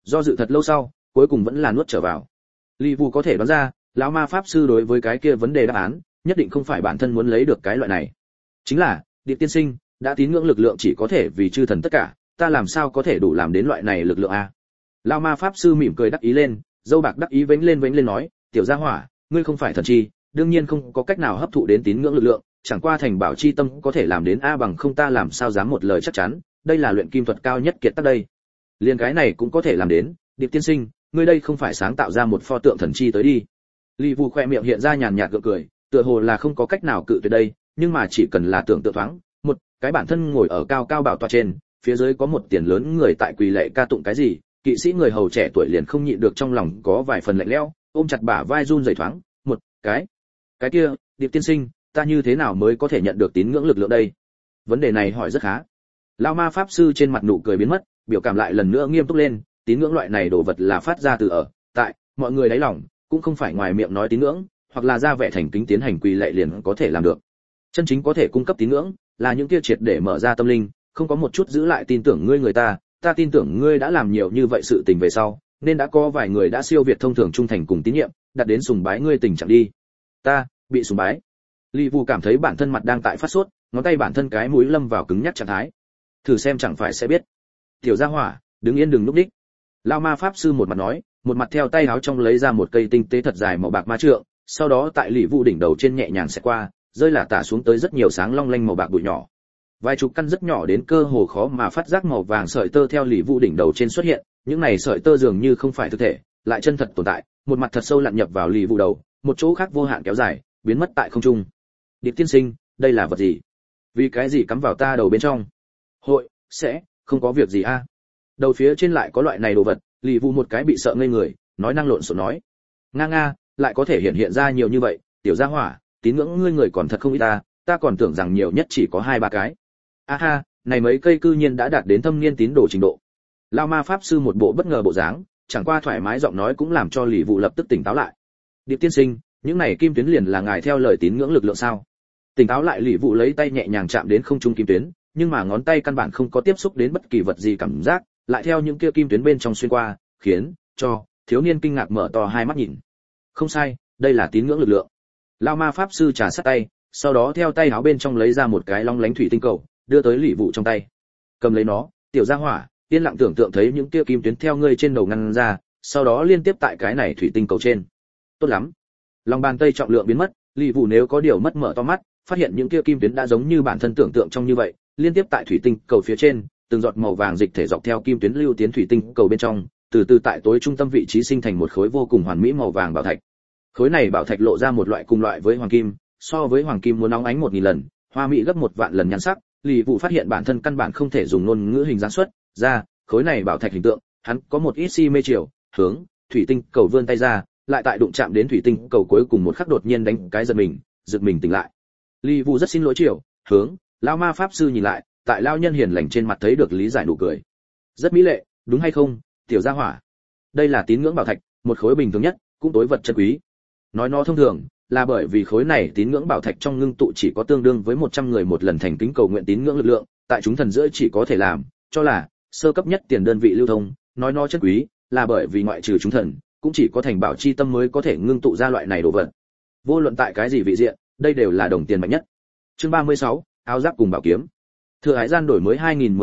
do dự thật lâu sau cuối cùng vẫn là nuốt trở vào. Lý Vũ có thể đoán ra lão ma pháp sư đối với cái kia vấn đề đáp án nhất định không phải bản thân muốn lấy được cái loại này. Chính là Điệp tiên sinh, đã tín ngưỡng lực lượng chỉ có thể vì chư thần tất cả, ta làm sao có thể đủ làm đến loại này lực lượng a? Lão ma pháp sư mỉm cười đắc ý lên, dâu bạc đắc ý vẫy lên nói, tiểu gia hỏa, ngươi không phải thần chi, đương nhiên không có cách nào hấp thụ đến tín ngưỡng lực lượng, chẳng qua thành bảo chi tâm có thể làm đến a, bằng không ta làm sao dám một lời chắc chắn, đây là luyện kim thuật cao nhất kiệt tác đây. Liên cái này cũng có thể làm đến, Điệp tiên sinh, ngươi đây không phải sáng tạo ra một pho tượng thần chi tới đi. Lý Vũ khoe miệng hiện ra nhàn nhạt gượng cười, tựa hồ là không có cách nào cự tuyệt đây, nhưng mà chỉ cần là tưởng tượng thoáng, một cái bản thân ngồi ở cao cao bảo tọa trên, phía dưới có một tiền lớn người tại quỳ lạy ca tụng cái gì, kỵ sĩ người hầu trẻ tuổi liền không nhịn được trong lòng có vài phần lạnh lẽo, ôm chặt bả vai run rẩy thoáng, một cái kia, Điệp tiên sinh, ta như thế nào mới có thể nhận được tín ngưỡng lực lượng đây? Vấn đề này hỏi rất khá. Lão ma pháp sư trên mặt nụ cười biến mất, biểu cảm lại lần nữa nghiêm túc lên, tín ngưỡng loại này đồ vật là phát ra từ ở tại mọi người đáy lòng, cũng không phải ngoài miệng nói tín ngưỡng, hoặc là ra vẻ thành kính tiến hành quỳ lạy liền có thể làm được. Chân chính có thể cung cấp tín ngưỡng, là những kia triệt để mở ra tâm linh, không có một chút giữ lại tin tưởng ngươi người ta tin tưởng ngươi đã làm nhiều như vậy sự tình về sau, nên đã có vài người đã siêu việt thông thường trung thành cùng tín nhiệm, đạt đến sùng bái ngươi tình trạng đi. Ta bị sùng bái. Lý Vũ cảm thấy bản thân mặt đang tại phát sốt, ngón tay bản thân cái mũi lâm vào cứng nhắc trạng thái. Thử xem chẳng phải sẽ biết. Tiểu gia hỏa, đứng yên đừng núp đích. Lão ma pháp sư một mặt nói, một mặt theo tay áo trong lấy ra một cây tinh tế thật dài màu bạc ma trượng, sau đó tại Lý Vũ đỉnh đầu trên nhẹ nhàng xẹt qua, rơi lả tả xuống tới rất nhiều sáng long lanh màu bạc bụi nhỏ. Vài chục căn rất nhỏ đến cơ hồ khó mà phát giác màu vàng sợi tơ theo Lý Vũ đỉnh đầu trên xuất hiện, những này sợi tơ dường như không phải thực thể, lại chân thật tồn tại, một mặt thật sâu lặn nhập vào Lý Vũ đầu, một chỗ khác vô hạn kéo dài, biến mất tại không trung. Điệp tiên sinh, đây là vật gì? Vì cái gì cắm vào ta đầu bên trong? Hội sẽ không có việc gì a? Đầu phía trên lại có loại này đồ vật, Lý Vũ một cái bị sợ ngây người, nói năng lộn xộn nói. Nga, lại có thể hiện ra nhiều như vậy, tiểu gia hỏa, tín ngưỡng ngươi người còn thật không ít ta còn tưởng rằng nhiều nhất chỉ có 2-3 cái. Ha, này mấy cây cư nhiên đã đạt đến thâm niên tín đồ trình độ. Lão ma pháp sư một bộ bất ngờ bộ dáng, chẳng qua thoải mái giọng nói cũng làm cho Lý Vũ lập tức tỉnh táo lại. Điệp tiên sinh, những này kim tuyến liền là ngài theo lời tín ngưỡng lực lượng sao? Tỉnh táo lại Lý Vũ lấy tay nhẹ nhàng chạm đến không trung kim tuyến, nhưng mà ngón tay căn bản không có tiếp xúc đến bất kỳ vật gì cảm giác, lại theo những kia kim tuyến bên trong xuyên qua, khiến cho thiếu niên kinh ngạc mở to hai mắt nhìn. Không sai, đây là tín ngưỡng lực lượng. Lão ma pháp sư trà sát tay, sau đó theo tay áo bên trong lấy ra một cái long lánh thủy tinh cầu, đưa tới Lý Vũ trong tay. Cầm lấy nó, tiểu gia hỏa, yên lặng tưởng tượng thấy những kia kim tuyến theo ngươi trên đầu ngăn ra, sau đó liên tiếp tại cái này thủy tinh cầu trên. Tốt lắm. Lòng bàn tay trọng lượng biến mất, Lý Vũ nếu có điều mất mở to mắt, phát hiện những kia kim tuyến đã giống như bản thân tưởng tượng trong như vậy, liên tiếp tại thủy tinh cầu phía trên, từng giọt màu vàng dịch thể dọc theo kim tuyến lưu tiến thủy tinh cầu bên trong, từ từ tại tối trung tâm vị trí sinh thành một khối vô cùng hoàn mỹ màu vàng bảo thạch. Khối này bảo thạch lộ ra một loại cùng loại với hoàng kim, so với hoàng kim muốn nóng ánh 1000 lần, hoa mỹ gấp 1 vạn lần nhan sắc. Lý Vũ phát hiện bản thân căn bản không thể dùng ngôn ngữ hình dáng xuất ra khối này bảo thạch hình tượng, hắn có một ít si mê chiều hướng thủy tinh cầu vươn tay ra, lại tại đụng chạm đến thủy tinh cầu cuối cùng một khắc đột nhiên đánh cái giật mình tỉnh lại. Lý Vũ rất xin lỗi chiều hướng, lão ma pháp sư nhìn lại, tại lão nhân hiền lành trên mặt thấy được lý giải nụ cười. Rất mỹ lệ, đúng hay không, tiểu gia hỏa? Đây là tín ngưỡng bảo thạch, một khối bình thường nhất, cũng tối vật chân quý. Nói nó thông thường, là bởi vì khối này tín ngưỡng bảo thạch trong ngưng tụ chỉ có tương đương với 100 người một lần thành kính cầu nguyện tín ngưỡng lực lượng, tại chúng thần giữa chỉ có thể làm, cho là sơ cấp nhất tiền đơn vị lưu thông, nói nó chân quý, là bởi vì ngoại trừ chúng thần, cũng chỉ có thành bảo chi tâm mới có thể ngưng tụ ra loại này đồ vật. Vô luận tại cái gì vị diện, đây đều là đồng tiền mạnh nhất. Chương 36, áo giáp cùng bảo kiếm. Thừa Hải gian đổi mới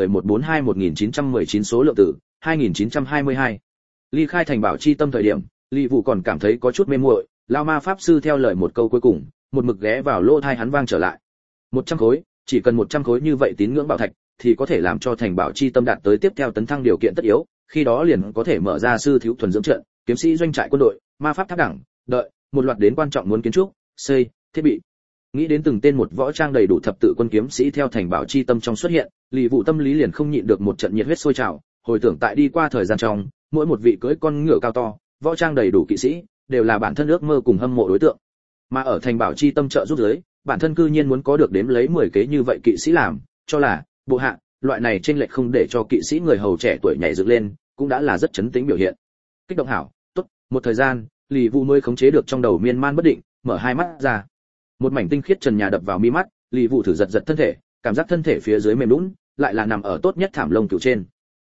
2011-42-1919 số lượng tử, 2922. Ly khai thành bảo chi tâm thời điểm, Lý Vũ còn cảm thấy có chút mê muội, lão ma pháp sư theo lời một câu cuối cùng, một mực ghé vào lỗ tai hắn vang trở lại. 100 khối, chỉ cần 100 khối như vậy tín ngưỡng bảo thạch, thì có thể làm cho thành bảo chi tâm đạt tới tiếp theo tấn thăng điều kiện tất yếu, khi đó liền có thể mở ra sư thiếu thuần dưỡng trận, kiếm sĩ doanh trại quân đội, ma pháp tháp đẳng, đợi, một loạt đến quan trọng muốn kiến trúc, xây, thiết bị. Nghĩ đến từng tên một võ trang đầy đủ thập tự quân kiếm sĩ theo thành bảo chi tâm trong xuất hiện, Lý Vũ tâm lý liền không nhịn được một trận nhiệt huyết sôi trào, hồi tưởng tại đi qua thời gian trong, mỗi một vị cưỡi con ngựa cao to, võ trang đầy đủ kỵ sĩ, đều là bản thân ước mơ cùng hâm mộ đối tượng. Mà ở thành bảo chi tâm trợ giúp dưới, bản thân cư nhiên muốn có được đếm lấy 10 kế như vậy kỵ sĩ làm, cho là bộ hạ, loại này chênh lệch không để cho kỵ sĩ người hầu trẻ tuổi nhảy dựng lên, cũng đã là rất chấn tĩnh biểu hiện. Kích động hảo, tốt, một thời gian, Lý Vũ mới khống chế được trong đầu miên man bất định, mở hai mắt ra. Một mảnh tinh khiết trần nhà đập vào mi mắt, Lý Vũ thử giật thân thể, cảm giác thân thể phía dưới mềm nhũn, lại là nằm ở tốt nhất thảm lông cừu trên.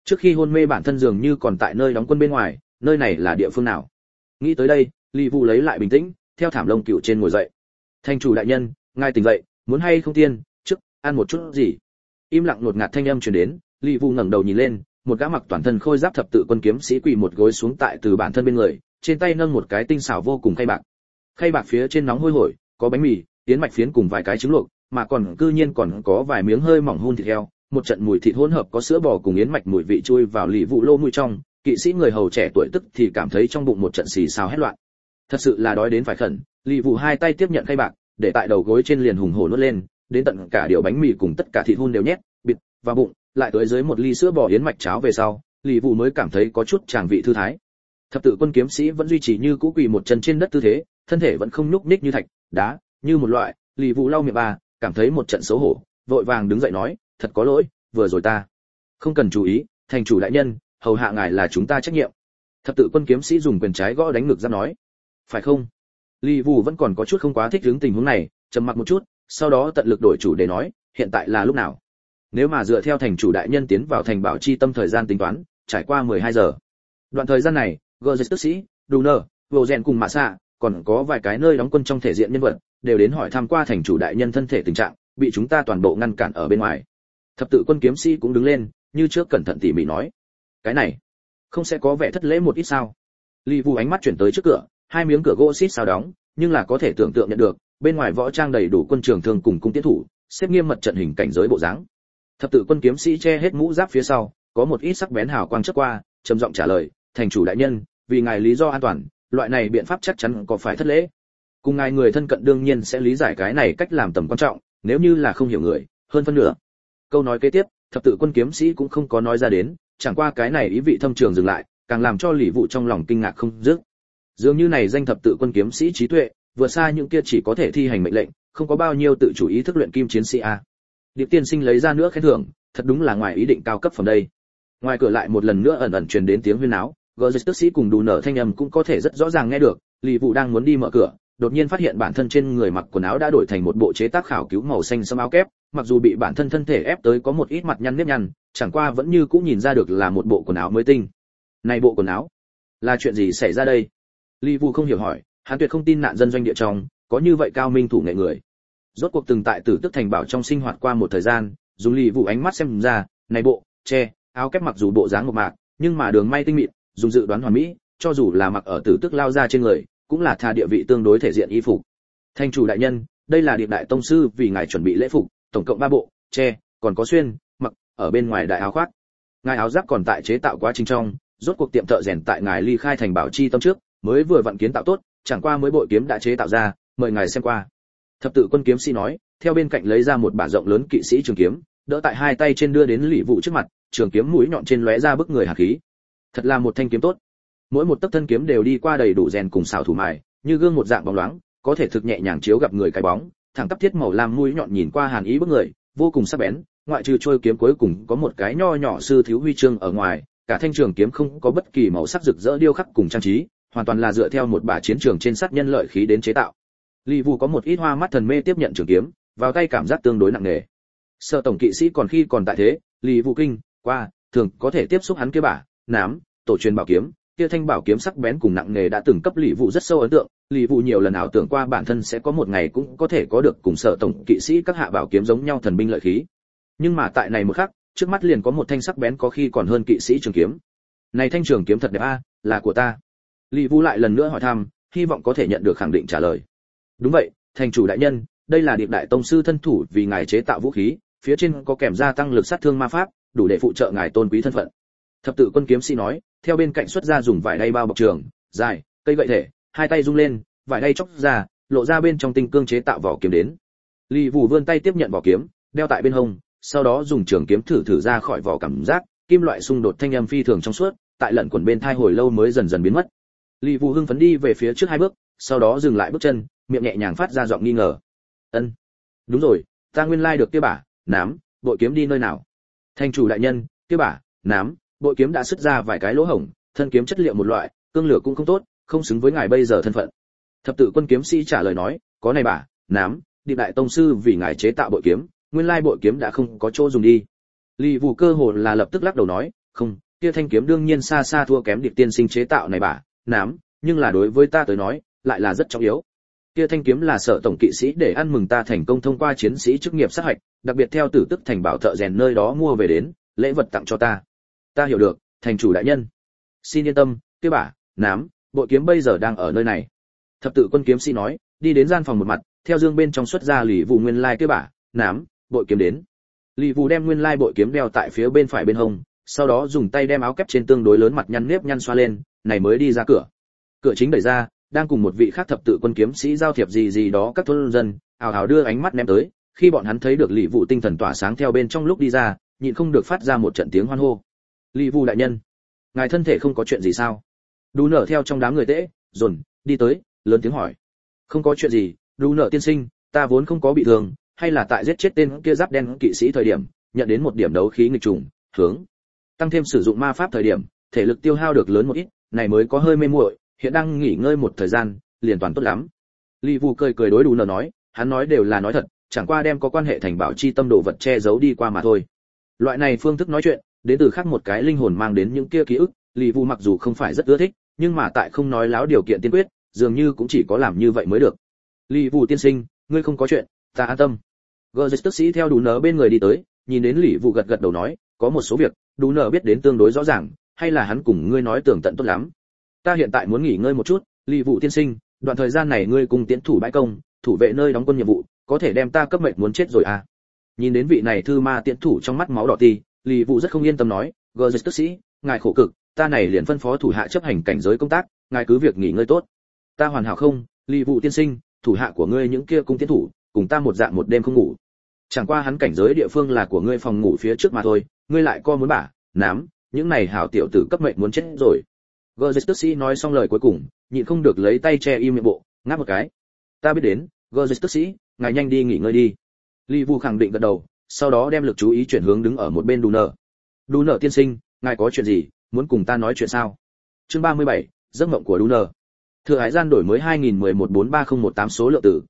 Trước khi hôn mê bản thân dường như còn tại nơi đóng quân bên ngoài, nơi này là địa phương nào? Nghĩ tới đây, Lý Vũ lấy lại bình tĩnh, theo thảm lông cựu trên ngồi dậy. Thành chủ đại nhân, ngài tỉnh dậy, muốn hay không tiên, trước ăn một chút gì? Im lặng ngột ngạt thanh âm truyền đến, Lý Vũ ngẩng đầu nhìn lên, một gã mặc toàn thân khôi giáp thập tự quân kiếm sĩ quỳ một gối xuống tại từ bản thân bên người, trên tay nâng một cái tinh xảo vô cùng khay bạc. Khay bạc phía trên nóng hôi hổi, có bánh mì, tiến mạch phiến cùng vài cái trứng luộc, mà còn cư nhiên còn có vài miếng hơi mỏng hun thịt heo, một trận mùi thịt hỗn hợp có sữa bò cùng yến mạch mùi vị chui vào Lý Vũ lô mũi trong, kỵ sĩ người hầu trẻ tuổi tức thì cảm thấy trong bụng một trận xì xào hét loạn. Thật sự là đói đến phải khẩn, Lý Vũ hai tay tiếp nhận khay bạc, để tại đầu gối trên liền hùng hổ nuốt lên, đến tận cả điều bánh mì cùng tất cả thịt hun đều nhét bịt vào bụng, lại tới dưới một ly sữa bò yến mạch cháo về sau, Lý Vũ mới cảm thấy có chút tràng vị thư thái. Thập tự quân kiếm sĩ vẫn duy trì như cũ quỳ một chân trên đất tư thế, thân thể vẫn không nhúc nhích như thạch đá, như một loại. Lý Vũ lau miệng bà, cảm thấy một trận xấu hổ, vội vàng đứng dậy nói, thật có lỗi, vừa rồi ta không cần chú ý, thành chủ đại nhân, hầu hạ ngài là chúng ta trách nhiệm. Thập tự quân kiếm sĩ dùng quyền trái gõ đánh ngực ra nói, phải không? Lý Vũ vẫn còn có chút không quá thích ứng tình huống này, trầm mặc một chút, sau đó tận lực đổi chủ để nói, hiện tại là lúc nào? Nếu mà dựa theo thành chủ đại nhân tiến vào thành bảo chi tâm thời gian tính toán, trải qua 12 giờ. Đoạn thời gian này, Gerges tức sĩ, Dunner, Vogen cùng Mã Xạ, còn có vài cái nơi đóng quân trong thể diện nhân vật, đều đến hỏi thăm qua thành chủ đại nhân thân thể tình trạng, bị chúng ta toàn bộ ngăn cản ở bên ngoài. Thập tự quân kiếm sĩ cũng đứng lên, như trước cẩn thận tỉ mỉ nói, cái này không sẽ có vẻ thất lễ một ít sao? Lý Vũ ánh mắt chuyển tới trước cửa, hai miếng cửa gỗ xít sao đóng, nhưng là có thể tưởng tượng nhận được, bên ngoài võ trang đầy đủ quân trường thương cùng cung tiến thủ, xếp nghiêm mật trận hình cảnh giới bộ dáng. Thập tự quân kiếm sĩ che hết mũ giáp phía sau, có một ít sắc bén hào quang chớp qua, trầm giọng trả lời, thành chủ đại nhân, vì ngài lý do an toàn, loại này biện pháp chắc chắn có phải thất lễ. Cùng ngài người thân cận đương nhiên sẽ lý giải cái này cách làm tầm quan trọng, nếu như là không hiểu người, hơn phân nửa. Câu nói kế tiếp, thập tự quân kiếm sĩ cũng không có nói ra đến, chẳng qua cái này ý vị thâm trường dừng lại, càng làm cho Lý Vũ trong lòng kinh ngạc không dứt. Dường như này danh thập tự quân kiếm sĩ trí tuệ, vừa xa những kia chỉ có thể thi hành mệnh lệnh, không có bao nhiêu tự chủ ý thức luyện kim chiến sĩ a. Điệp tiên sinh lấy ra nữa khen thưởng, thật đúng là ngoài ý định cao cấp phẩm đây. Ngoài cửa lại một lần nữa ẩn ẩn truyền đến tiếng huyên náo, Gerges tức sĩ cùng đủ nở thanh âm cũng có thể rất rõ ràng nghe được. Lý Vũ đang muốn đi mở cửa, đột nhiên phát hiện bản thân trên người mặc quần áo đã đổi thành một bộ chế tác khảo cứu màu xanh sẫm áo kép, mặc dù bị bản thân thân thể ép tới có một ít mặt nhăn nếp nhăn, chẳng qua vẫn như cũng nhìn ra được là một bộ quần áo mới tinh. Này bộ quần áo, là chuyện gì xảy ra đây? Lý Vũ không hiểu hỏi, hắn tuyệt không tin nạn dân doanh địa trong có như vậy cao minh thủ nghệ người. Rốt cuộc từng tại Tử Tức thành bảo trong sinh hoạt qua một thời gian, dùng Lý Vũ ánh mắt xem ra, này bộ áo kép mặc dù bộ dáng mộc mạc, nhưng mà đường may tinh mịn, dùng dự đoán hoàn mỹ, cho dù là mặc ở Tử Tức lao ra trên người, cũng là tha địa vị tương đối thể diện y phục. Thành chủ đại nhân, đây là Điệp đại tông sư vì ngài chuẩn bị lễ phục, tổng cộng 3 bộ, còn có xuyên, mặc ở bên ngoài đại áo khoác. Ngài áo giáp còn tại chế tạo quá trình trong, rốt cuộc tiệm thợ rèn tại ngài ly khai thành bảo chi tâm trước, mới vừa vặn kiến tạo tốt, chẳng qua mới bội kiếm đã chế tạo ra, mời ngài xem qua. Thập tự quân kiếm sĩ nói, theo bên cạnh lấy ra một bả rộng lớn kỵ sĩ trường kiếm, đỡ tại hai tay trên đưa đến Lý Vũ trước mặt, trường kiếm mũi nhọn trên lóe ra bức người hàn khí. Thật là một thanh kiếm tốt. Mỗi một tấc thân kiếm đều đi qua đầy đủ rèn cùng xảo thủ mài, như gương một dạng bóng loáng, có thể thực nhẹ nhàng chiếu gặp người cái bóng, thẳng tắp thiết màu lam mũi nhọn nhìn qua hàn ý bức người, vô cùng sắc bén, ngoại trừ trôi kiếm cuối cùng có một cái nho nhỏ sư thiếu huy chương ở ngoài, cả thanh trường kiếm không có bất kỳ màu sắc rực rỡ điêu khắc cùng trang trí, hoàn toàn là dựa theo một bả chiến trường trên sát nhân lợi khí đến chế tạo. Lý Vũ có một ít hoa mắt thần mê tiếp nhận trường kiếm, vào tay cảm giác tương đối nặng nề. Sở tổng kỵ sĩ còn khi còn tại thế, Lý Vũ kinh qua, thường có thể tiếp xúc hắn kia bả tổ truyền bảo kiếm, kia thanh bảo kiếm sắc bén cùng nặng nề đã từng cấp Lý Vũ rất sâu ấn tượng. Lý Vũ nhiều lần ảo tưởng qua bản thân sẽ có một ngày cũng có thể có được cùng Sở tổng kỵ sĩ các hạ bảo kiếm giống nhau thần binh lợi khí. Nhưng mà tại này một khắc, trước mắt liền có một thanh sắc bén có khi còn hơn kỵ sĩ trường kiếm. Này thanh trường kiếm thật đẹp a, là của ta. Lý Vũ lại lần nữa hỏi thăm, hy vọng có thể nhận được khẳng định trả lời. Đúng vậy, thành chủ đại nhân, đây là Điệp đại tông sư thân thủ vì ngài chế tạo vũ khí, phía trên có kèm gia tăng lực sát thương ma pháp, đủ để phụ trợ ngài tôn quý thân phận. Thập tự quân kiếm sĩ nói, theo bên cạnh xuất ra dùng vải đay bao bọc trường, dài, cây gậy thể, hai tay rung lên, vải đay chóc ra, lộ ra bên trong tinh cương chế tạo vỏ kiếm đến. Lý Vũ vươn tay tiếp nhận vỏ kiếm, đeo tại bên hông, sau đó dùng trường kiếm thử ra khỏi vỏ cảm giác, kim loại xung đột thanh âm phi thường trong suốt, tại lẫn quẩn bên thai hồi lâu mới dần dần biến mất. Lý Vũ hưng phấn đi về phía trước 2 bước, sau đó dừng lại bước chân, miệng nhẹ nhàng phát ra giọng nghi ngờ. Ân, đúng rồi, ta nguyên lai được kia bả bội kiếm đi nơi nào? Thành chủ đại nhân, kia bả bội kiếm đã sứt ra vài cái lỗ hổng, thân kiếm chất liệu một loại, cương lửa cũng không tốt, không xứng với ngài bây giờ thân phận. Thập tự quân kiếm sĩ trả lời nói, có này bả Điệp đại tông sư vì ngài chế tạo bội kiếm, nguyên lai bội kiếm đã không có chỗ dùng đi. Lý Vũ cơ hồ là lập tức lắc đầu nói, không, kia thanh kiếm đương nhiên xa xa thua kém Điệp tiên sinh chế tạo này bả nám, nhưng là đối với ta tới nói lại là rất trọng yếu. Kia thanh kiếm là Sở tổng kỵ sĩ để ăn mừng ta thành công thông qua chiến sĩ chức nghiệp sát hạch, đặc biệt theo Tử Tức thành bảo thợ rèn nơi đó mua về đến, lễ vật tặng cho ta. Ta hiểu được, thành chủ đại nhân. Xin yên tâm, kia bả nám, bội kiếm bây giờ đang ở nơi này. Thập tự quân kiếm sĩ nói, đi đến gian phòng một mặt, theo dương bên trong xuất ra Lý Vũ nguyên lai kia bả nám, bội kiếm đến. Lý Vũ đem nguyên lai bội kiếm đeo tại phía bên phải bên hông, sau đó dùng tay đem áo kép trên tương đối lớn mặt nhăn nếp nhăn xoa lên, này mới đi ra cửa. Cửa chính đẩy ra, đang cùng một vị khác thập tự quân kiếm sĩ giao thiệp gì đó các thôn dân, ào ào đưa ánh mắt ném tới, khi bọn hắn thấy được Lý Vũ tinh thần tỏa sáng theo bên trong lúc đi ra, nhịn không được phát ra một trận tiếng hoan hô. Lý Vũ đại nhân, ngài thân thể không có chuyện gì sao? Đu nở theo trong đám người tễ, dồn đi tới, lớn tiếng hỏi. Không có chuyện gì, Đu nở tiên sinh, ta vốn không có bị thương, hay là tại giết chết tên kia giáp đen kỵ sĩ thời điểm, nhận đến một điểm đấu khí nghịch trùng, hướng tăng thêm sử dụng ma pháp thời điểm, thể lực tiêu hao được lớn một ít, này mới có hơi mê muội, hiện đang nghỉ ngơi một thời gian, liền toàn tốt lắm. Lý Vũ cười cười đối Đu nở nói, hắn nói đều là nói thật, chẳng qua đem có quan hệ thành bảo chi tâm đồ vật che giấu đi qua mà thôi. Loại này phương thức nói chuyện, đến từ khác một cái linh hồn mang đến những kia ký ức, Lý Vũ mặc dù không phải rất ưa thích, nhưng mà tại không nói láo điều kiện tiên quyết, dường như cũng chỉ có làm như vậy mới được. Lý Vũ tiên sinh, ngươi không có chuyện, ta an tâm. Gơ tức sĩ theo Đú nở bên người đi tới, nhìn đến Lý Vũ gật gật đầu nói, có một số việc, Đú nở biết đến tương đối rõ ràng, hay là hắn cùng ngươi nói tường tận tốt lắm. Ta hiện tại muốn nghỉ ngơi một chút, Lý Vũ tiên sinh, đoạn thời gian này ngươi cùng tiến thủ bãi công, thủ vệ nơi đóng quân nhiệm vụ, có thể đem ta cấp mệnh muốn chết rồi à? Nhìn đến vị này thư ma tiễn thủ trong mắt máu đỏ tì, Lý Vũ rất không yên tâm nói, Gơ tức sĩ, ngài khổ cực, ta này liền phân phó thủ hạ chấp hành cảnh giới công tác, ngài cứ việc nghỉ ngơi tốt. Ta hoàn hảo không, Lý Vũ tiên sinh, thủ hạ của ngươi những kia cung tiến thủ, cùng ta một dạng một đêm không ngủ. Chẳng qua hắn cảnh giới địa phương là của ngươi phòng ngủ phía trước mà thôi, ngươi lại co muốn bả, nám, những này hảo tiểu tử cấp mệnh muốn chết rồi. Gerzetusi nói xong lời cuối cùng, nhịn không được lấy tay che im miệng bộ, ngáp một cái. Ta biết đến, Gerzetusi, ngài nhanh đi nghỉ ngơi đi. Lý Vũ khẳng định gật đầu, sau đó đem lực chú ý chuyển hướng đứng ở một bên Đu nở. Đu nở tiên sinh, ngài có chuyện gì, muốn cùng ta nói chuyện sao? Chương 37, giấc mộng của Đu nở. Thừa Hải gian đổi mới 2011-430118 số lượng tử,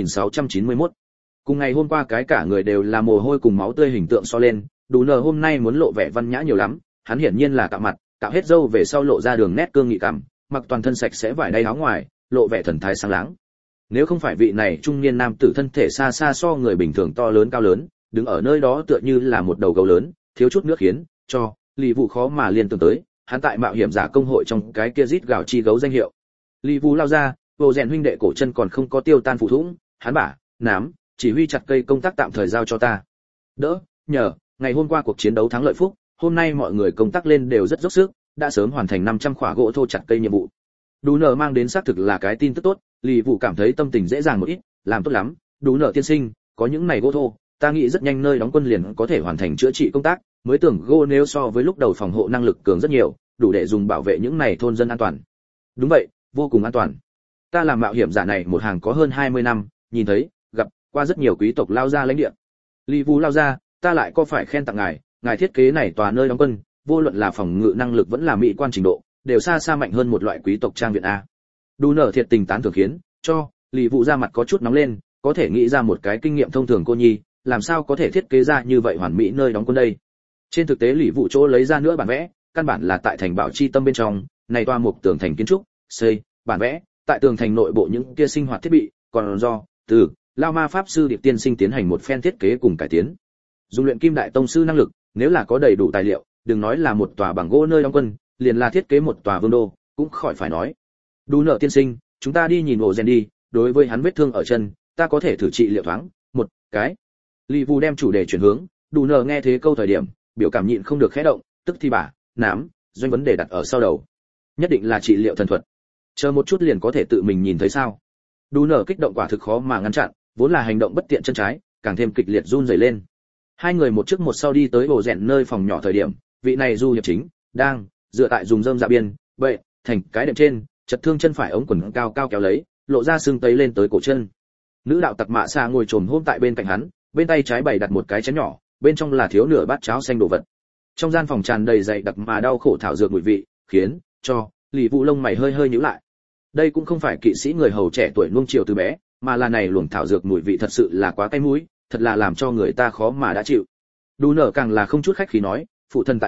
2691. Cùng ngày hôm qua cái cả người đều là mồ hôi cùng máu tươi hình tượng so lên, Đu nở hôm nay muốn lộ vẻ văn nhã nhiều lắm, hắn hiển nhiên là cạo mặt, cạo hết râu về sau lộ ra đường nét cương nghị cảm, mặc toàn thân sạch sẽ vải đay áo ngoài, lộ vẻ thần thái sáng láng. Nếu không phải vị này trung niên nam tử thân thể xa xa so người bình thường to lớn cao lớn, đứng ở nơi đó tựa như là một đầu gấu lớn, thiếu chút nước khiến cho Lý Vũ khó mà liên tưởng tới, hắn tại mạo hiểm giả công hội trong cái kia rít gào chi gấu danh hiệu. Lý Vũ lao ra, vô rèn huynh đệ cổ chân còn không có tiêu tan phụ thủng, hắn bả nám, chỉ huy chặt cây công tác tạm thời giao cho ta. Đỡ, nhờ, ngày hôm qua cuộc chiến đấu thắng lợi phúc, hôm nay mọi người công tác lên đều rất dốc sức, đã sớm hoàn thành 500 khỏa gỗ thô chặt cây nhiệm vụ. Đú nở mang đến xác thực là cái tin tức tốt, Lý Vũ cảm thấy tâm tình dễ dàng một ít, làm tốt lắm, Đú nở tiên sinh, có những này gỗ thô, ta nghĩ rất nhanh nơi đóng quân liền có thể hoàn thành chữa trị công tác, mới tưởng gỗ nếu so với lúc đầu phòng hộ năng lực cường rất nhiều, đủ để dùng bảo vệ những này thôn dân an toàn. Đúng vậy, vô cùng an toàn. Ta làm mạo hiểm giả này một hàng có hơn 20 năm, nhìn thấy, gặp qua rất nhiều quý tộc lao ra lãnh địa. Lý Vũ lao ra, ta lại có phải khen tặng ngài thiết kế này tòa nơi đóng quân, vô luận là phòng ngự năng lực vẫn là mỹ quan trình độ, đều xa xa mạnh hơn một loại quý tộc trang viện a. Đu nở thiệt tình tán thưởng khiến cho Lý Vũ ra mặt có chút nóng lên, có thể nghĩ ra một cái kinh nghiệm thông thường cô nhi, làm sao có thể thiết kế ra như vậy hoàn mỹ nơi đóng quân đây. Trên thực tế Lý Vũ chỗ lấy ra nữa bản vẽ, căn bản là tại thành bảo chi tâm bên trong, này toa mục tường thành kiến trúc, xây, bản vẽ, tại tường thành nội bộ những kia sinh hoạt thiết bị, còn do từ Lao Ma pháp sư Điệp tiên sinh tiến hành một phen thiết kế cùng cải tiến. Dùng luyện kim đại tông sư năng lực, nếu là có đầy đủ tài liệu, đừng nói là một tòa bằng gỗ nơi đóng quân, liền là thiết kế một tòa vương đô, cũng khỏi phải nói. Đu nở tiên sinh, chúng ta đi nhìn ổ rèn đi, đối với hắn vết thương ở chân, ta có thể thử trị liệu thoáng, một cái. Lý Vũ đem chủ đề chuyển hướng, Đu nở nghe thế câu thời điểm, biểu cảm nhịn không được khẽ động, tức thì bả, nám, doanh vấn đề đặt ở sau đầu. Nhất định là trị liệu thần thuật. Chờ một chút liền có thể tự mình nhìn thấy sao? Đu nở kích động quả thực khó mà ngăn chặn, vốn là hành động bất tiện chân trái, càng thêm kịch liệt run rẩy lên. Hai người một trước một sau đi tới ổ rèn nơi phòng nhỏ thời điểm, vị này du hiệp chính đang dựa tại dùng rơm dạ biên, vậy thành cái đệm trên, chật thương chân phải ống quần cao cao kéo lấy, lộ ra xương tấy lên tới cổ chân. Nữ đạo tặc Mạ Sa ngồi trồm hôm tại bên cạnh hắn, bên tay trái bày đặt một cái chén nhỏ, bên trong là thiếu nửa bát cháo xanh đồ vật. Trong gian phòng tràn đầy dày đặc mà đau khổ thảo dược mùi vị, khiến cho Lý Vũ lông mày hơi hơi nhíu lại. Đây cũng không phải kỵ sĩ người hầu trẻ tuổi nuông chiều từ bé, mà là này luồng thảo dược mùi vị thật sự là quá cay mũi, thật là làm cho người ta khó mà đã chịu. Đu nở càng là không chút khách khí nói, phụ thân tại thượng,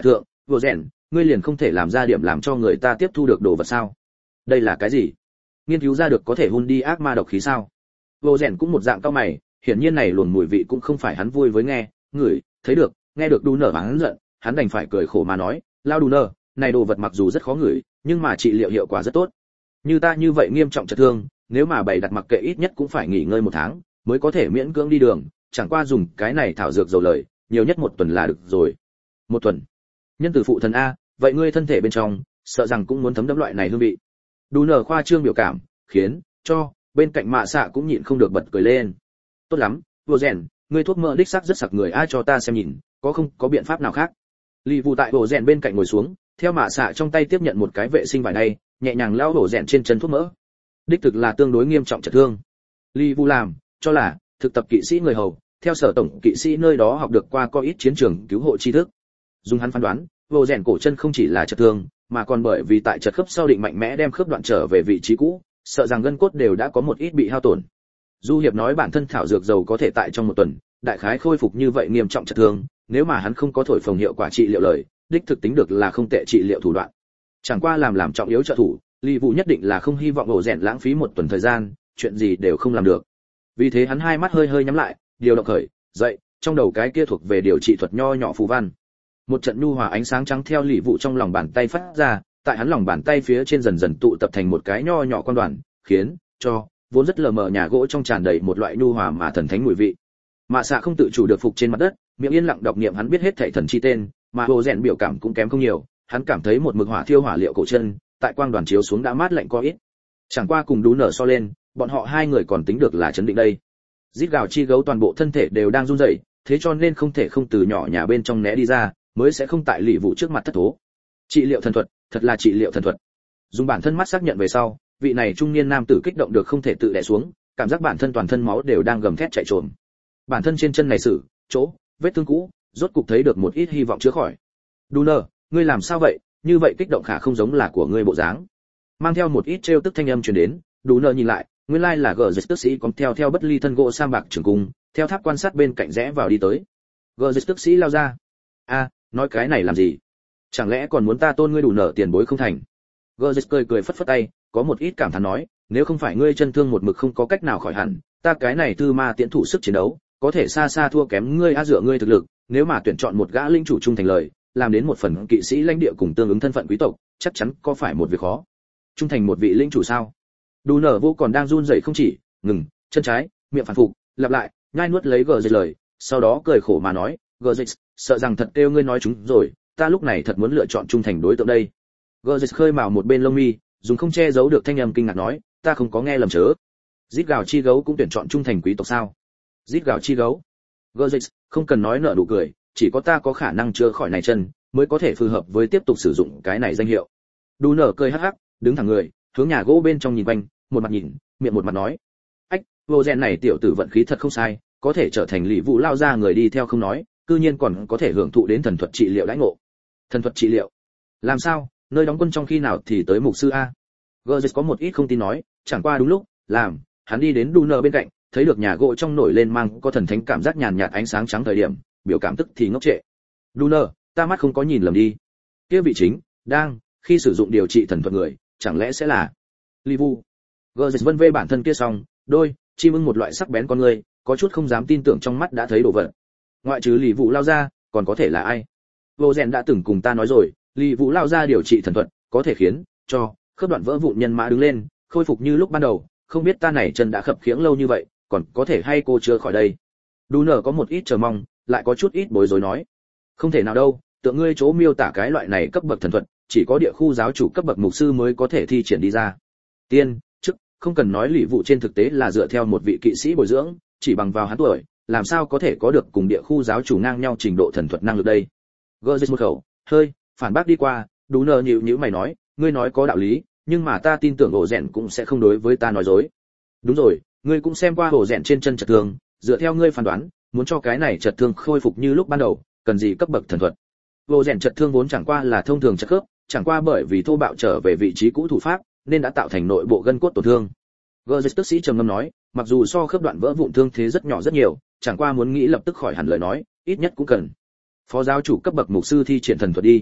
vô rèn, ngươi liền không thể làm ra điểm làm cho người ta tiếp thu được đồ vật sao? Đây là cái gì? Nghiên cứu ra được có thể hun đi ác ma độc khí sao? Vô rèn cũng một dạng cao mày, hiển nhiên này luồn mùi vị cũng không phải hắn vui với nghe, ngửi, thấy được, nghe được đu nở hắn giận, hắn đành phải cười khổ mà nói, lao đu nở, này đồ vật mặc dù rất khó ngửi, nhưng mà trị liệu hiệu quả rất tốt. Như ta như vậy nghiêm trọng chật thương, nếu mà bày đặt mặc kệ ít nhất cũng phải nghỉ ngơi 1 tháng, mới có thể miễn cưỡng đi đường, chẳng qua dùng cái này thảo dược dầu lời, nhiều nhất 1 tuần là được rồi. 1 tuần? Nhân từ phụ thần a, vậy ngươi thân thể bên trong, sợ rằng cũng muốn thấm đẫm loại này hương vị. Đu nở khoa trương biểu cảm, khiến cho bên cạnh mạ xạ cũng nhịn không được bật cười lên. Tốt lắm, vô rèn, ngươi thuốc mỡ đích xác rất sặc người, ai cho ta xem nhìn, có không có biện pháp nào khác? Lý Vũ tại vô rèn bên cạnh ngồi xuống, theo mạ xạ trong tay tiếp nhận một cái vệ sinh vải đay, nhẹ nhàng lau vô rèn trên chân thuốc mỡ. Đích thực là tương đối nghiêm trọng chật thương. Lý Vũ làm cho là thực tập kỵ sĩ người hầu, theo sở tổng kỵ sĩ nơi đó học được qua có ít chiến trường cứu hộ tri thức. Dùng hắn phán đoán, vô rèn cổ chân không chỉ là chật thương, mà còn bởi vì tại chật khớp sau định mạnh mẽ đem khớp đoạn trở về vị trí cũ, sợ rằng gân cốt đều đã có một ít bị hao tổn. Du hiệp nói bản thân thảo dược dầu có thể tại trong 1 tuần, đại khái khôi phục như vậy nghiêm trọng chật thương, nếu mà hắn không có thổi phồng hiệu quả trị liệu lời, đích thực tính được là không tệ trị liệu thủ đoạn. Chẳng qua làm trọng yếu trợ thủ, Lý Vũ nhất định là không hy vọng ổ rèn lãng phí 1 tuần thời gian, chuyện gì đều không làm được. Vì thế hắn hai mắt hơi hơi nhắm lại, điều động khởi, dậy, trong đầu cái kia thuộc về điều trị thuật nho nhỏ phù văn. Một trận nhu hòa ánh sáng trắng theo Lý Vũ trong lòng bàn tay phát ra, tại hắn lòng bàn tay phía trên dần dần tụ tập thành một cái nho nhỏ quan đoàn, khiến cho vốn rất lờ mờ nhà gỗ trong tràn đầy một loại nhu hòa mà thần thánh mùi vị. Mạ xạ không tự chủ được phục trên mặt đất, miệng yên lặng đọc niệm hắn biết hết thảy thần chi tên, mà hồ rèn biểu cảm cũng kém không nhiều, hắn cảm thấy một mực hỏa thiêu hỏa liệu cổ chân, tại quang đoàn chiếu xuống đã mát lạnh có ít. Chẳng qua cùng đú nở so lên, bọn họ hai người còn tính được là chấn định đây. Rít gào chi gấu toàn bộ thân thể đều đang run rẩy, thế cho nên không thể không từ nhỏ nhà bên trong né đi ra, mới sẽ không tại Lý Vũ trước mặt thất thố. Trị liệu thần thuật, thật là trị liệu thần thuật. Dùng bản thân mắt xác nhận về sau, vị này trung niên nam tử kích động được không thể tự đè xuống, cảm giác bản thân toàn thân máu đều đang gầm thét chạy trồm. Bản thân trên chân này sử chỗ vết thương cũ, rốt cục thấy được một ít hy vọng chữa khỏi. Đu nở, ngươi làm sao vậy? Như vậy kích động khả không giống là của ngươi bộ dáng. Mang theo một ít trêu tức thanh âm truyền đến, Đu nở nhìn lại, nguyên lai là gờ dịch tức sĩ còn theo bất ly thân gỗ sam bạc trường cung, theo tháp quan sát bên cạnh rẽ vào đi tới. Gờ dịch tức sĩ lao ra. A, nói cái này làm gì? Chẳng lẽ còn muốn ta tôn ngươi đủ nở tiền bối không thành? Gờ dịch cười cười phất phất tay, có một ít cảm thán nói, nếu không phải ngươi chân thương một mực không có cách nào khỏi hẳn, ta cái này thư ma tiễn thủ sức chiến đấu, có thể xa xa thua kém ngươi dựa ngươi thực lực, nếu mà tuyển chọn một gã linh chủ trung thành lời, làm đến một phần kỵ sĩ lãnh địa cùng tương ứng thân phận quý tộc, chắc chắn có phải một việc khó. Trung thành một vị linh chủ sao? Đu nở vô còn đang run rẩy không chỉ, ngừng, chân trái, miệng phản phục, lặp lại, nhai nuốt lấy gờ dịch lời, sau đó cười khổ mà nói, gờ dịch, sợ rằng thật kêu ngươi nói chúng rồi, ta lúc này thật muốn lựa chọn trung thành đối tượng đây. Gờ dịch khơi mào một bên lông mi, dùng không che giấu được thanh âm kinh ngạc nói, ta không có nghe lầm chớ. Rít gào chi gấu cũng tuyển chọn trung thành quý tộc sao? Rít gào chi gấu. Gờ dịch, không cần nói nợ nụ cười, chỉ có ta có khả năng chữa khỏi này chân, mới có thể phù hợp với tiếp tục sử dụng cái này danh hiệu. Đu nở cười hắc hắc, đứng thẳng người, hướng nhà gỗ bên trong nhìn quanh, một mặt nhìn, miệng một mặt nói, ách, vô rèn này tiểu tử vận khí thật không sai, có thể trở thành Lý Vũ lao ra người đi theo không nói, cư nhiên còn có thể hưởng thụ đến thần thuật trị liệu đãi ngộ. Thần thuật trị liệu? Làm sao? Nơi đóng quân trong khi nào thì tới mục sư a? Gerges có một ít không tin nói, chẳng qua đúng lúc, hắn đi đến Đu nở bên cạnh, thấy được nhà gỗ trong nổi lên mang có thần thánh cảm giác nhàn nhạt ánh sáng trắng thời điểm, biểu cảm tức thì ngốc trệ. Đu nở, ta mắt không có nhìn lầm đi. Kia vị chính đang khi sử dụng điều trị thần thuật người, chẳng lẽ sẽ là Lý Vũ? Gerges vân vê bản thân kia xong, đôi chim ưng một loại sắc bén con người, có chút không dám tin tưởng trong mắt đã thấy đồ vật. Ngoại trừ Lý Vũ lao ra, còn có thể là ai? Vô rèn đã từng cùng ta nói rồi, Lý Vũ lao ra điều trị thần thuật, có thể khiến cho khớp đoạn vỡ vụn nhân mã đứng lên, khôi phục như lúc ban đầu, không biết ta này chân đã khập khiễng lâu như vậy, còn có thể hay cô chưa khỏi đây. Đu nở có một ít chờ mong, lại có chút ít bối rối nói, không thể nào đâu, tượng ngươi chỗ miêu tả cái loại này cấp bậc thần thuật, chỉ có địa khu giáo chủ cấp bậc mục sư mới có thể thi triển đi ra. Tiên, chức, không cần nói Lý Vũ trên thực tế là dựa theo một vị kỵ sĩ bồi dưỡng, chỉ bằng vào hắn tuổi, làm sao có thể có được cùng địa khu giáo chủ ngang nhau trình độ thần thuật năng lực đây. Gerges một khẩu, hơi phản bác đi qua, Đu nở nhíu mày nói, ngươi nói có đạo lý, nhưng mà ta tin tưởng ổ rèn cũng sẽ không đối với ta nói dối. Đúng rồi, ngươi cũng xem qua ổ rèn trên chân chật thương, dựa theo ngươi phán đoán, muốn cho cái này chật thương khôi phục như lúc ban đầu, cần gì cấp bậc thần thuật? Ổ rèn chật thương vốn chẳng qua là thông thường chật khớp, chẳng qua bởi vì thô bạo trở về vị trí cũ thủ pháp, nên đã tạo thành nội bộ gân cốt tổn thương. Gerges tức sĩ trầm ngâm nói, mặc dù so khớp đoạn vỡ vụn thương thế rất nhỏ rất nhiều, chẳng qua muốn nghĩ lập tức khỏi hẳn lời nói, ít nhất cũng cần phó giáo chủ cấp bậc mục sư thi triển thần thuật đi.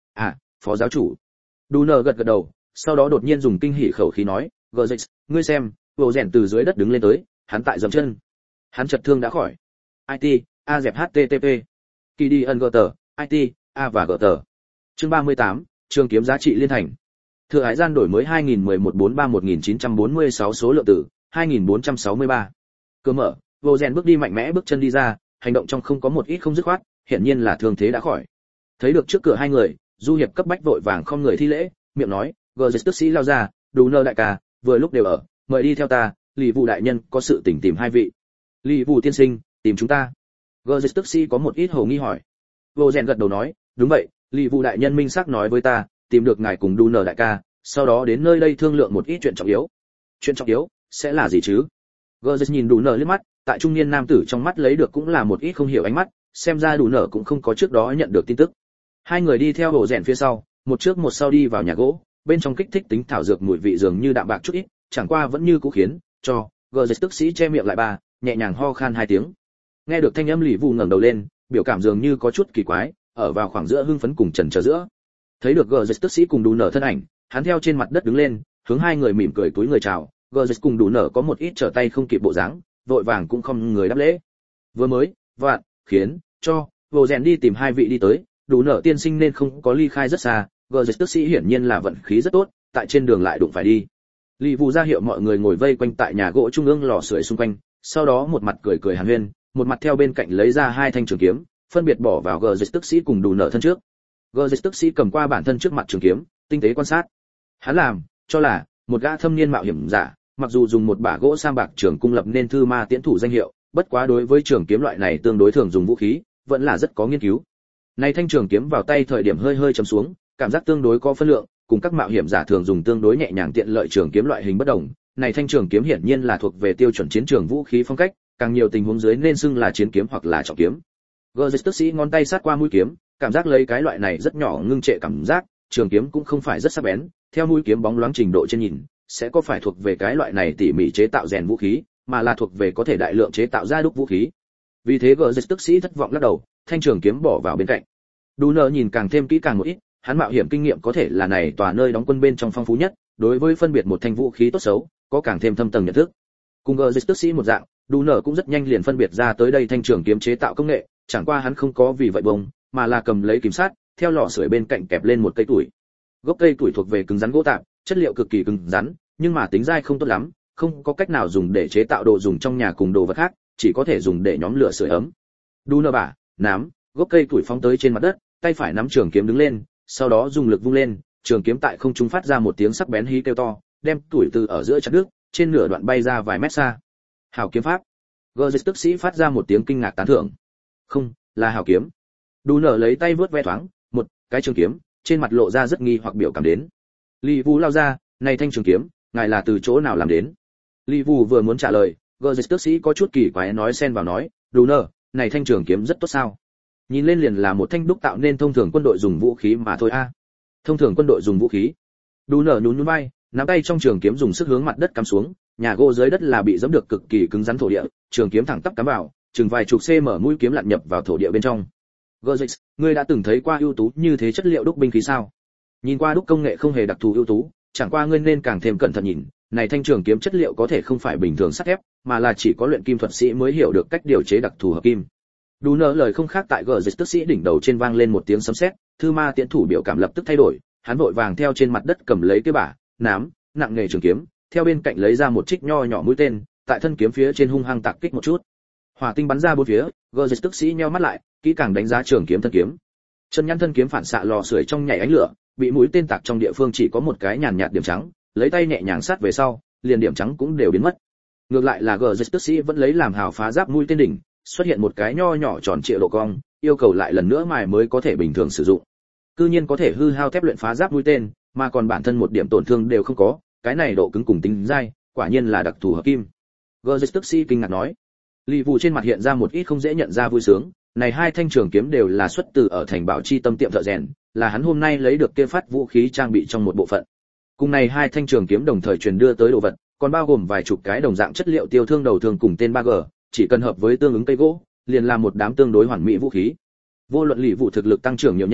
À, phó giáo chủ. Dunner gật gật đầu, sau đó đột nhiên dùng kinh hỉ khẩu khí nói, "Gerzex, ngươi xem, vô rèn từ dưới đất đứng lên tới, hắn tại dậm chân. Hắn chật thương đã khỏi." IT, A dẹp HTTP. Kỳ đi ân gờ tờ, IT, A và gờ tờ. Chương 38, trường kiếm giá trị liên thành. Thừa Hải gian đổi mới 2011-43-1946 số lượng tử, 2463. Cửa mở, vô rèn bước đi mạnh mẽ bước chân đi ra, hành động trong không có một ít không dứt khoát, hiển nhiên là thương thế đã khỏi. Thấy được trước cửa hai người, du hiệp cấp bách vội vàng không người thi lễ, miệng nói, Gerzex tức sĩ lao ra, Dunner đại ca, vừa lúc đều ở, mời đi theo ta, Lý Vũ đại nhân có sự tình tìm hai vị. Lý Vũ tiên sinh, tìm chúng ta. Gerzex tức sĩ có một ít hồ nghi hỏi. Vô rèn gật đầu nói, đúng vậy, Lý Vũ đại nhân minh xác nói với ta, tìm được ngài cùng Dunner đại ca, sau đó đến nơi đây thương lượng một ít chuyện trọng yếu. Chuyện trọng yếu sẽ là gì chứ? Gerzex nhìn Dunner liếc mắt, tại trung niên nam tử trong mắt lấy được cũng là một ít không hiểu ánh mắt, xem ra Dunner cũng không có trước đó nhận được tin tức. Hai người đi theo Hồ Rèn phía sau, một trước một sau đi vào nhà gỗ, bên trong kích thích tính thảo dược mùi vị dường như đạm bạc chút ít, chẳng qua vẫn như cũ khiến cho Gerzex tức sĩ che miệng lại ba, nhẹ nhàng ho khan hai tiếng. Nghe được thanh âm Lý Vũ ngẩng đầu lên, biểu cảm dường như có chút kỳ quái, ở vào khoảng giữa hưng phấn cùng chần chờ giữa. Thấy được Gerzex tức sĩ cùng Dunner thân ảnh, hắn theo trên mặt đất đứng lên, hướng hai người mỉm cười túi người chào. Gerzex cùng Dunner có một ít trở tay không kịp bộ dáng, vội vàng cũng không người đáp lễ. Vừa mới, vạn, khiến cho Hồ Rèn đi tìm hai vị đi tới, Dunner tiên sinh nên không có ly khai rất xa, Gerzex tức sĩ hiển nhiên là vận khí rất tốt, tại trên đường lại đụng phải đi. Lý Vũ ra hiệu mọi người ngồi vây quanh tại nhà gỗ trung ương lò sưởi xung quanh, sau đó một mặt cười cười hàn huyên, một mặt theo bên cạnh lấy ra hai thanh trường kiếm, phân biệt bỏ vào Gerzex tức sĩ cùng Dunner thân trước. Gerzex tức sĩ cầm qua bản thân trước mặt trường kiếm, tinh tế quan sát. Hắn làm cho là một gã thâm niên mạo hiểm giả, mặc dù dùng một bả gỗ sam bạc trường cung lập nên thư ma tiễn thủ danh hiệu, bất quá đối với trường kiếm loại này tương đối thường dùng vũ khí, vẫn là rất có nghiên cứu. Này thanh trường kiếm vào tay thời điểm hơi hơi chấm xuống, cảm giác tương đối có phân lượng, cùng các mạo hiểm giả thường dùng tương đối nhẹ nhàng tiện lợi trường kiếm loại hình bất đồng. Này thanh trường kiếm hiển nhiên là thuộc về tiêu chuẩn chiến trường vũ khí phong cách, càng nhiều tình huống dưới nên xưng là chiến kiếm hoặc là trọng kiếm. Gerzex tức sĩ ngón tay sát qua mũi kiếm, cảm giác lấy cái loại này rất nhỏ ngưng trệ cảm giác, trường kiếm cũng không phải rất sắc bén, theo mũi kiếm bóng loáng trình độ trên nhìn, sẽ có phải thuộc về cái loại này tỉ mỉ chế tạo rèn vũ khí, mà là thuộc về có thể đại lượng chế tạo ra đúc vũ khí. Vì thế Gerzex tức sĩ thất vọng lắc đầu, thanh trường kiếm bỏ vào bên cạnh. Dunner nhìn càng thêm kỹ càng một ít, hắn mạo hiểm kinh nghiệm có thể là này tòa nơi đóng quân bên trong phong phú nhất, đối với phân biệt một thanh vũ khí tốt xấu, có càng thêm thâm tầng nhận thức. Cùng Gerzex tức sĩ một dạng, Dunner cũng rất nhanh liền phân biệt ra tới đây thanh trường kiếm chế tạo công nghệ, chẳng qua hắn không có vì vậy bông, mà là cầm lấy kìm sát, theo lò sưởi bên cạnh kẹp lên một cây tuổi. Gốc cây tuổi thuộc về cứng rắn gỗ tạm, chất liệu cực kỳ cứng rắn, nhưng mà tính dai không tốt lắm, không có cách nào dùng để chế tạo đồ dùng trong nhà cùng đồ vật khác, chỉ có thể dùng để nhóm lửa sưởi ấm. Dunner bả, nắm, gốc cây tuổi phóng tới trên mặt đất, tay phải nắm trường kiếm đứng lên, sau đó dùng lực vung lên, trường kiếm tại không trung phát ra một tiếng sắc bén hí kêu to, đem tuổi từ ở giữa chặt đứt, trên nửa đoạn bay ra vài mét xa. Hảo kiếm pháp. Gerzex tức sĩ phát ra một tiếng kinh ngạc tán thưởng. Không, là hảo kiếm. Dunner lấy tay vướt ve thoáng, một cái trường kiếm, trên mặt lộ ra rất nghi hoặc biểu cảm đến. Lý Vũ lao ra, này thanh trường kiếm, ngài là từ chỗ nào làm đến? Lý Vũ vừa muốn trả lời, Gerzex tức sĩ có chút kỳ quái nói xen vào nói, Dunner, này thanh trường kiếm rất tốt sao? Nhìn lên liền là một thanh đúc tạo nên thông thường quân đội dùng vũ khí mà thôi a. Thông thường quân đội dùng vũ khí. Dunner nhún nhún vai, nắm tay trong trường kiếm dùng sức hướng mặt đất cắm xuống, nhà gỗ dưới đất là bị giẫm được cực kỳ cứng rắn thổ địa, trường kiếm thẳng tắp cắm vào, chừng vài chục cm mũi kiếm lặn nhập vào thổ địa bên trong. Gerzex, ngươi đã từng thấy qua ưu tú như thế chất liệu đúc binh khí sao? Nhìn qua đúc công nghệ không hề đặc thù ưu tú, chẳng qua ngươi nên càng thêm cẩn thận nhìn, này thanh trường kiếm chất liệu có thể không phải bình thường sắt thép, mà là chỉ có luyện kim thuật sĩ mới hiểu được cách điều chế đặc thù hợp kim. Dunner lời không khác tại Gerzex tức sĩ đỉnh đầu trên vang lên một tiếng sấm sét, thư ma tiễn thủ biểu cảm lập tức thay đổi, hắn vội vàng theo trên mặt đất cầm lấy cái bả, nắm, nặng nghề trường kiếm, theo bên cạnh lấy ra một trích nho nhỏ mũi tên, tại thân kiếm phía trên hung hăng tạc kích một chút. Hỏa tinh bắn ra bốn phía, Gerzex tức sĩ nheo mắt lại, kỹ càng đánh giá trường kiếm thân kiếm. Chân nhăn thân kiếm phản xạ lò sưởi trong nhảy ánh lửa, bị mũi tên tạc trong địa phương chỉ có một cái nhàn nhạt điểm trắng, lấy tay nhẹ nhàng sát về sau, liền điểm trắng cũng đều biến mất. Ngược lại là Gerzex tức sĩ vẫn lấy làm hào phá giáp mũi tên đỉnh, xuất hiện một cái nho nhỏ tròn trịa độ cong, yêu cầu lại lần nữa mài mới có thể bình thường sử dụng. Cư nhiên có thể hư hao thép luyện phá giáp mũi tên, mà còn bản thân một điểm tổn thương đều không có, cái này độ cứng cùng tính dai, quả nhiên là đặc thù hợp kim. Gerzex tức sĩ kinh ngạc nói. Lý Vũ trên mặt hiện ra một ít không dễ nhận ra vui sướng, này hai thanh trường kiếm đều là xuất từ ở thành Bảo Chi Tâm tiệm thợ rèn, là hắn hôm nay lấy được kia phát vũ khí trang bị trong một bộ phận. Cùng này hai thanh trường kiếm đồng thời truyền đưa tới đồ vật, còn bao gồm vài chục cái đồng dạng chất liệu tiêu thương đầu thương cùng tên 3G, chỉ cần hợp với tương ứng cây gỗ, liền là một đám tương đối hoàn mỹ vũ khí. Vô luận Lý Vũ thực lực tăng trưởng nhiều nhanh,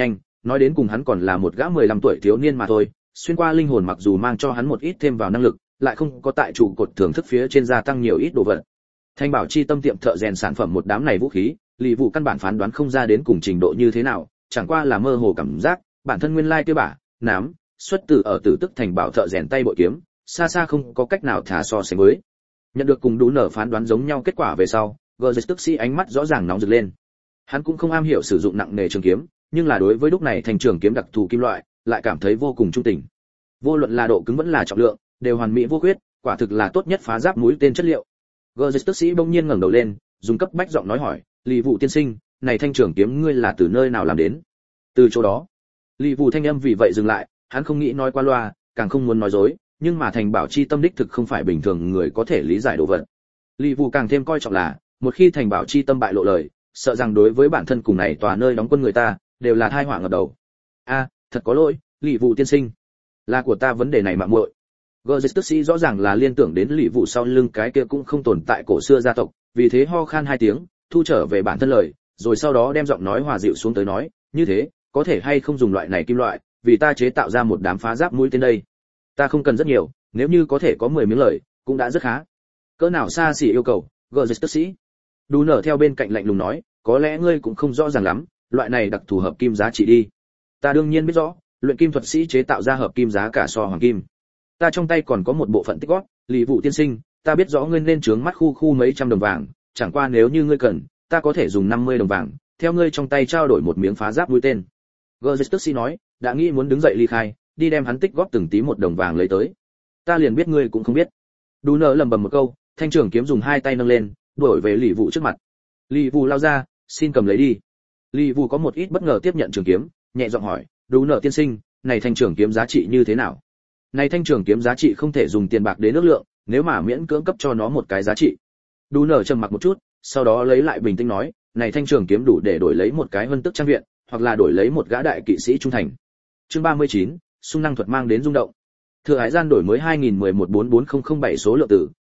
nói đến cùng hắn còn là một gã 15 tuổi thiếu niên mà thôi, xuyên qua linh hồn mặc dù mang cho hắn một ít thêm vào năng lực, lại không có tại trụ cột thưởng thức phía trên gia tăng nhiều ít đồ vật. Thanh bảo chi tâm tiệm thợ rèn sản phẩm một đám này vũ khí, Lý Vũ căn bản phán đoán không ra đến cùng trình độ như thế nào, chẳng qua là mơ hồ cảm giác, bản thân nguyên lai kia bả, nám, xuất từ ở Tử Tức thành bảo thợ rèn tay bội kiếm, xa xa không có cách nào thả so sánh với. Nhận được cùng đủ nở phán đoán giống nhau kết quả về sau, Gerges tức sĩ ánh mắt rõ ràng nóng rực lên. Hắn cũng không am hiểu sử dụng nặng nề trường kiếm, nhưng là đối với lúc này thành trường kiếm đặc thù kim loại, lại cảm thấy vô cùng trung tình. Vô luận là độ cứng vẫn là trọng lượng, đều hoàn mỹ vô khuyết, quả thực là tốt nhất phá giáp mũi tên chất liệu. Gerges tức sĩ bỗng nhiên ngẩng đầu lên, dùng cấp bách giọng nói hỏi, "Lý Vũ tiên sinh, này thanh trường kiếm ngươi là từ nơi nào làm đến?" "Từ chỗ đó." Lý Vũ thanh âm vì vậy dừng lại, hắn không nghĩ nói qua loa, càng không muốn nói dối, nhưng mà thành bảo chi tâm đích thực không phải bình thường người có thể lý giải đồ vật. Lý Vũ càng thêm coi trọng là, một khi thành bảo chi tâm bại lộ lời, sợ rằng đối với bản thân cùng này tòa nơi đóng quân người ta, đều là tai họa ngập đầu. "A, thật có lỗi, Lý Vũ tiên sinh, là của ta vấn đề này mạo muội." Gerges tức sĩ rõ ràng là liên tưởng đến Lý Vũ sau lưng cái kia cũng không tồn tại cổ xưa gia tộc, vì thế ho khan hai tiếng, thu trở về bản thân lời, rồi sau đó đem giọng nói hòa dịu xuống tới nói, "Như thế, có thể hay không dùng loại này kim loại, vì ta chế tạo ra một đám phá giáp mũi tên đây. Ta không cần rất nhiều, nếu như có thể có 10 miếng lời, cũng đã rất khá." "Cỡ nào xa xỉ yêu cầu?" Gerges tức sĩ. Đu nở theo bên cạnh lạnh lùng nói, "Có lẽ ngươi cũng không rõ ràng lắm, loại này đặc thù hợp kim giá trị đi. Ta đương nhiên biết rõ, luyện kim thuật sĩ chế tạo ra hợp kim giá cả so hoàng kim. Ta trong tay còn có một bộ phận tích góp, Lý Vũ tiên sinh, ta biết rõ ngươi nên trướng mắt khu mấy trăm đồng vàng, chẳng qua nếu như ngươi cần, ta có thể dùng 50 đồng vàng, theo ngươi trong tay trao đổi một miếng phá giáp mũi tên." Gerges tức sĩ nói, đã nghĩ muốn đứng dậy ly khai, đi đem hắn tích góp từng tí một đồng vàng lấy tới. "Ta liền biết ngươi cũng không biết." Đu nở lẩm bẩm một câu, thanh trường kiếm dùng hai tay nâng lên, đuổi về Lý Vũ trước mặt. Lý Vũ lao ra, "Xin cầm lấy đi." Lý Vũ có một ít bất ngờ tiếp nhận trường kiếm, nhẹ giọng hỏi, "Đu nở tiên sinh, này thanh trường kiếm giá trị như thế nào?" "Này thanh trường kiếm giá trị không thể dùng tiền bạc đến ước lượng, nếu mà miễn cưỡng cấp cho nó một cái giá trị." Đu nở trầm mặc một chút, sau đó lấy lại bình tĩnh nói, "Này thanh trường kiếm đủ để đổi lấy một cái vân tức trang viện, hoặc là đổi lấy một gã đại kỵ sĩ trung thành." Chương 39, xung năng thuật mang đến rung động. Thừa hải gian đổi mới 2011-44-007 số lượng tử,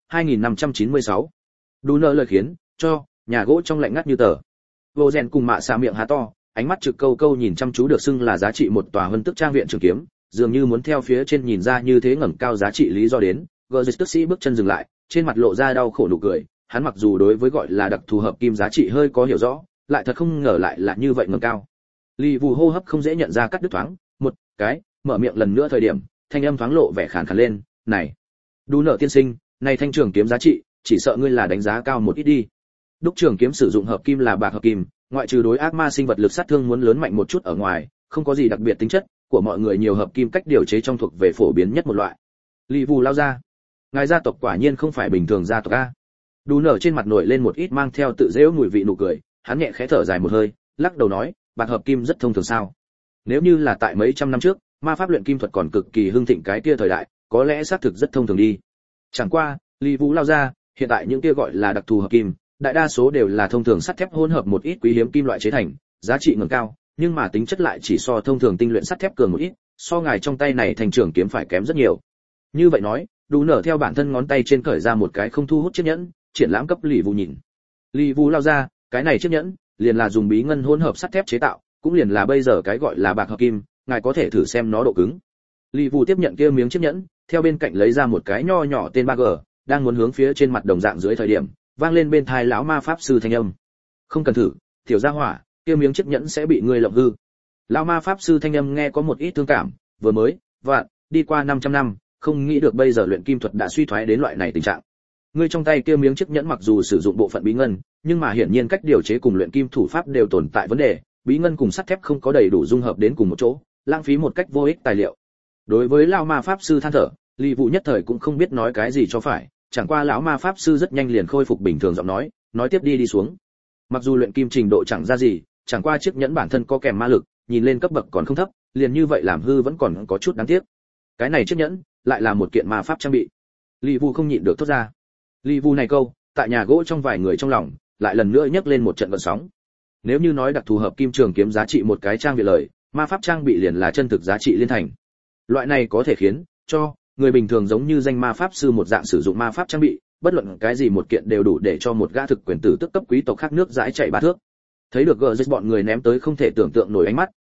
2596. Đu nở lời khiến, cho, nhà gỗ trong lạnh ngắt như tờ. Vô rèn cùng mạ xà miệng há to, ánh mắt trực câu câu nhìn chăm chú được xưng là giá trị một tòa vân tức trang viện trường kiếm, dường như muốn theo phía trên nhìn ra như thế ngẩng cao giá trị lý do đến. Gerges tức sĩ bước chân dừng lại, trên mặt lộ ra đau khổ nụ cười, hắn mặc dù đối với gọi là đặc thù hợp kim giá trị hơi có hiểu rõ, lại thật không ngờ lại là như vậy ngẩng cao. Lý Vũ hô hấp không dễ nhận ra cắt đứt thoáng, một cái, mở miệng lần nữa thời điểm, thanh âm thoáng lộ vẻ khàn khàn lên, "Này, Đu nở tiên sinh, này thanh trường kiếm giá trị, chỉ sợ ngươi là đánh giá cao một ít đi." Đúc trường kiếm sử dụng hợp kim là bạc hợp kim, ngoại trừ đối ác ma sinh vật lực sát thương muốn lớn mạnh một chút ở ngoài, không có gì đặc biệt tính chất, của mọi người nhiều hợp kim cách điều chế trong thuộc về phổ biến nhất một loại. Lý Vũ lao ra, "Ngài gia tộc quả nhiên không phải bình thường gia tộc a." Đu nở trên mặt nổi lên một ít mang theo tự giễu mùi vị nụ cười, hắn nhẹ khẽ thở dài một hơi, lắc đầu nói, "Bạc hợp kim rất thông thường sao? Nếu như là tại mấy trăm năm trước, ma pháp luyện kim thuật còn cực kỳ hưng thịnh cái kia thời đại, có lẽ xác thực rất thông thường đi. Chẳng qua, Lý Vũ lao ra, hiện tại những kia gọi là đặc thù hợp kim, đại đa số đều là thông thường sắt thép hỗn hợp một ít quý hiếm kim loại chế thành, giá trị ngẩng cao, nhưng mà tính chất lại chỉ so thông thường tinh luyện sắt thép cường một ít, so ngài trong tay này thành trường kiếm phải kém rất nhiều." Như vậy nói, Đu nở theo bản thân ngón tay trên cởi ra một cái không thu hút chiếc nhẫn, triển lãm cấp Lý Vũ nhìn. Lý Vũ lao ra, "Cái này chiếc nhẫn, liền là dùng bí ngân hỗn hợp sắt thép chế tạo, cũng liền là bây giờ cái gọi là bạc hợp kim, ngài có thể thử xem nó độ cứng." Lý Vũ tiếp nhận kia miếng chiếc nhẫn, theo bên cạnh lấy ra một cái nho nhỏ tên 3G, đang muốn hướng phía trên mặt đồng dạng dưới thời điểm, vang lên bên tai lão ma pháp sư thanh âm, "Không cần thử, tiểu gia hỏa, kia miếng chiếc nhẫn sẽ bị ngươi lộng hư." Lão ma pháp sư thanh âm nghe có một ít thương cảm, vừa mới, đi qua 500 năm, không nghĩ được bây giờ luyện kim thuật đã suy thoái đến loại này tình trạng. Ngươi trong tay kia miếng chiếc nhẫn mặc dù sử dụng bộ phận bí ngân, nhưng mà hiển nhiên cách điều chế cùng luyện kim thủ pháp đều tồn tại vấn đề, bí ngân cùng sắt thép không có đầy đủ dung hợp đến cùng một chỗ, lãng phí một cách vô ích tài liệu. Đối với lão ma pháp sư than thở, Lý Vũ nhất thời cũng không biết nói cái gì cho phải, chẳng qua lão ma pháp sư rất nhanh liền khôi phục bình thường giọng nói tiếp đi xuống. Mặc dù luyện kim trình độ chẳng ra gì, chẳng qua chiếc nhẫn bản thân có kèm ma lực, nhìn lên cấp bậc còn không thấp, liền như vậy làm hư vẫn còn có chút đáng tiếc. Cái này chiếc nhẫn lại là một kiện ma pháp trang bị. Lý Vũ không nhịn được thốt ra. Lý Vũ này câu, tại nhà gỗ trong vài người trong lòng, lại lần nữa nhấc lên một trận gợn sóng. Nếu như nói đặc thù hợp kim trường kiếm giá trị một cái trang bị lời, ma pháp trang bị liền là chân thực giá trị liên thành. Loại này có thể khiến cho người bình thường giống như danh ma pháp sư một dạng sử dụng ma pháp trang bị, bất luận cái gì một kiện đều đủ để cho một gã thực quyền tử tức cấp quý tộc khác nước dãi chảy ba thước. Thấy được Gerges bọn người ném tới không thể tưởng tượng nổi ánh mắt,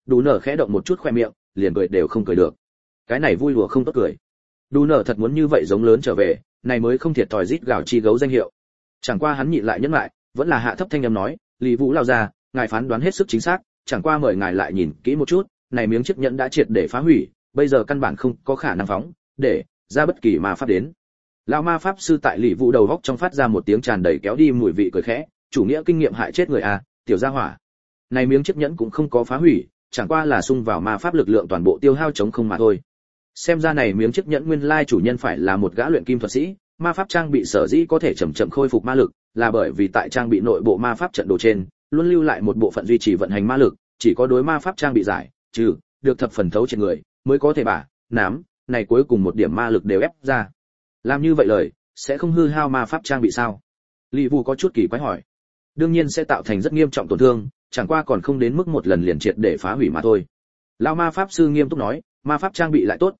Đủ nở khẽ động một chút khoe miệng, liền cười đều không cười được. Cái này vui đùa không tốt cười. Đủ nở thật muốn như vậy giống lớn trở về, này mới không thiệt thòi rít gào chi gấu danh hiệu. Chẳng qua hắn nhịn lại nhẫn lại, vẫn là hạ thấp thanh âm nói, Lý Vũ lao ra, ngài phán đoán hết sức chính xác, chẳng qua mời ngài lại nhìn kỹ một chút, này miếng chiếc nhẫn đã triệt để phá hủy, bây giờ căn bản không có khả năng phóng để ra bất kỳ ma pháp đến. Lão ma pháp sư tại Lý Vũ đầu góc trong phát ra một tiếng tràn đầy kéo đi mùi vị cười khẽ, chủ nghĩa kinh nghiệm hại chết người à, tiểu gia hỏa. Này miếng chiếc nhẫn cũng không có phá hủy, chẳng qua là xung vào ma pháp lực lượng toàn bộ tiêu hao chống không mà thôi. Xem ra này miếng chiếc nhẫn nguyên lai chủ nhân phải là một gã luyện kim thuật sĩ, ma pháp trang bị sở dĩ có thể chậm chậm khôi phục ma lực, là bởi vì tại trang bị nội bộ ma pháp trận đồ trên, luôn lưu lại một bộ phận duy trì vận hành ma lực, chỉ có đối ma pháp trang bị giải, trừ được thập phần thấu trên người, mới có thể bả nám này cuối cùng một điểm ma lực đều ép ra. Làm như vậy lời, sẽ không hư hao ma pháp trang bị sao? Lý Vũ có chút kỳ quái hỏi. Đương nhiên sẽ tạo thành rất nghiêm trọng tổn thương, chẳng qua còn không đến mức một lần liền triệt để phá hủy mà thôi. Lão ma pháp sư nghiêm túc nói, ma pháp trang bị lại tốt,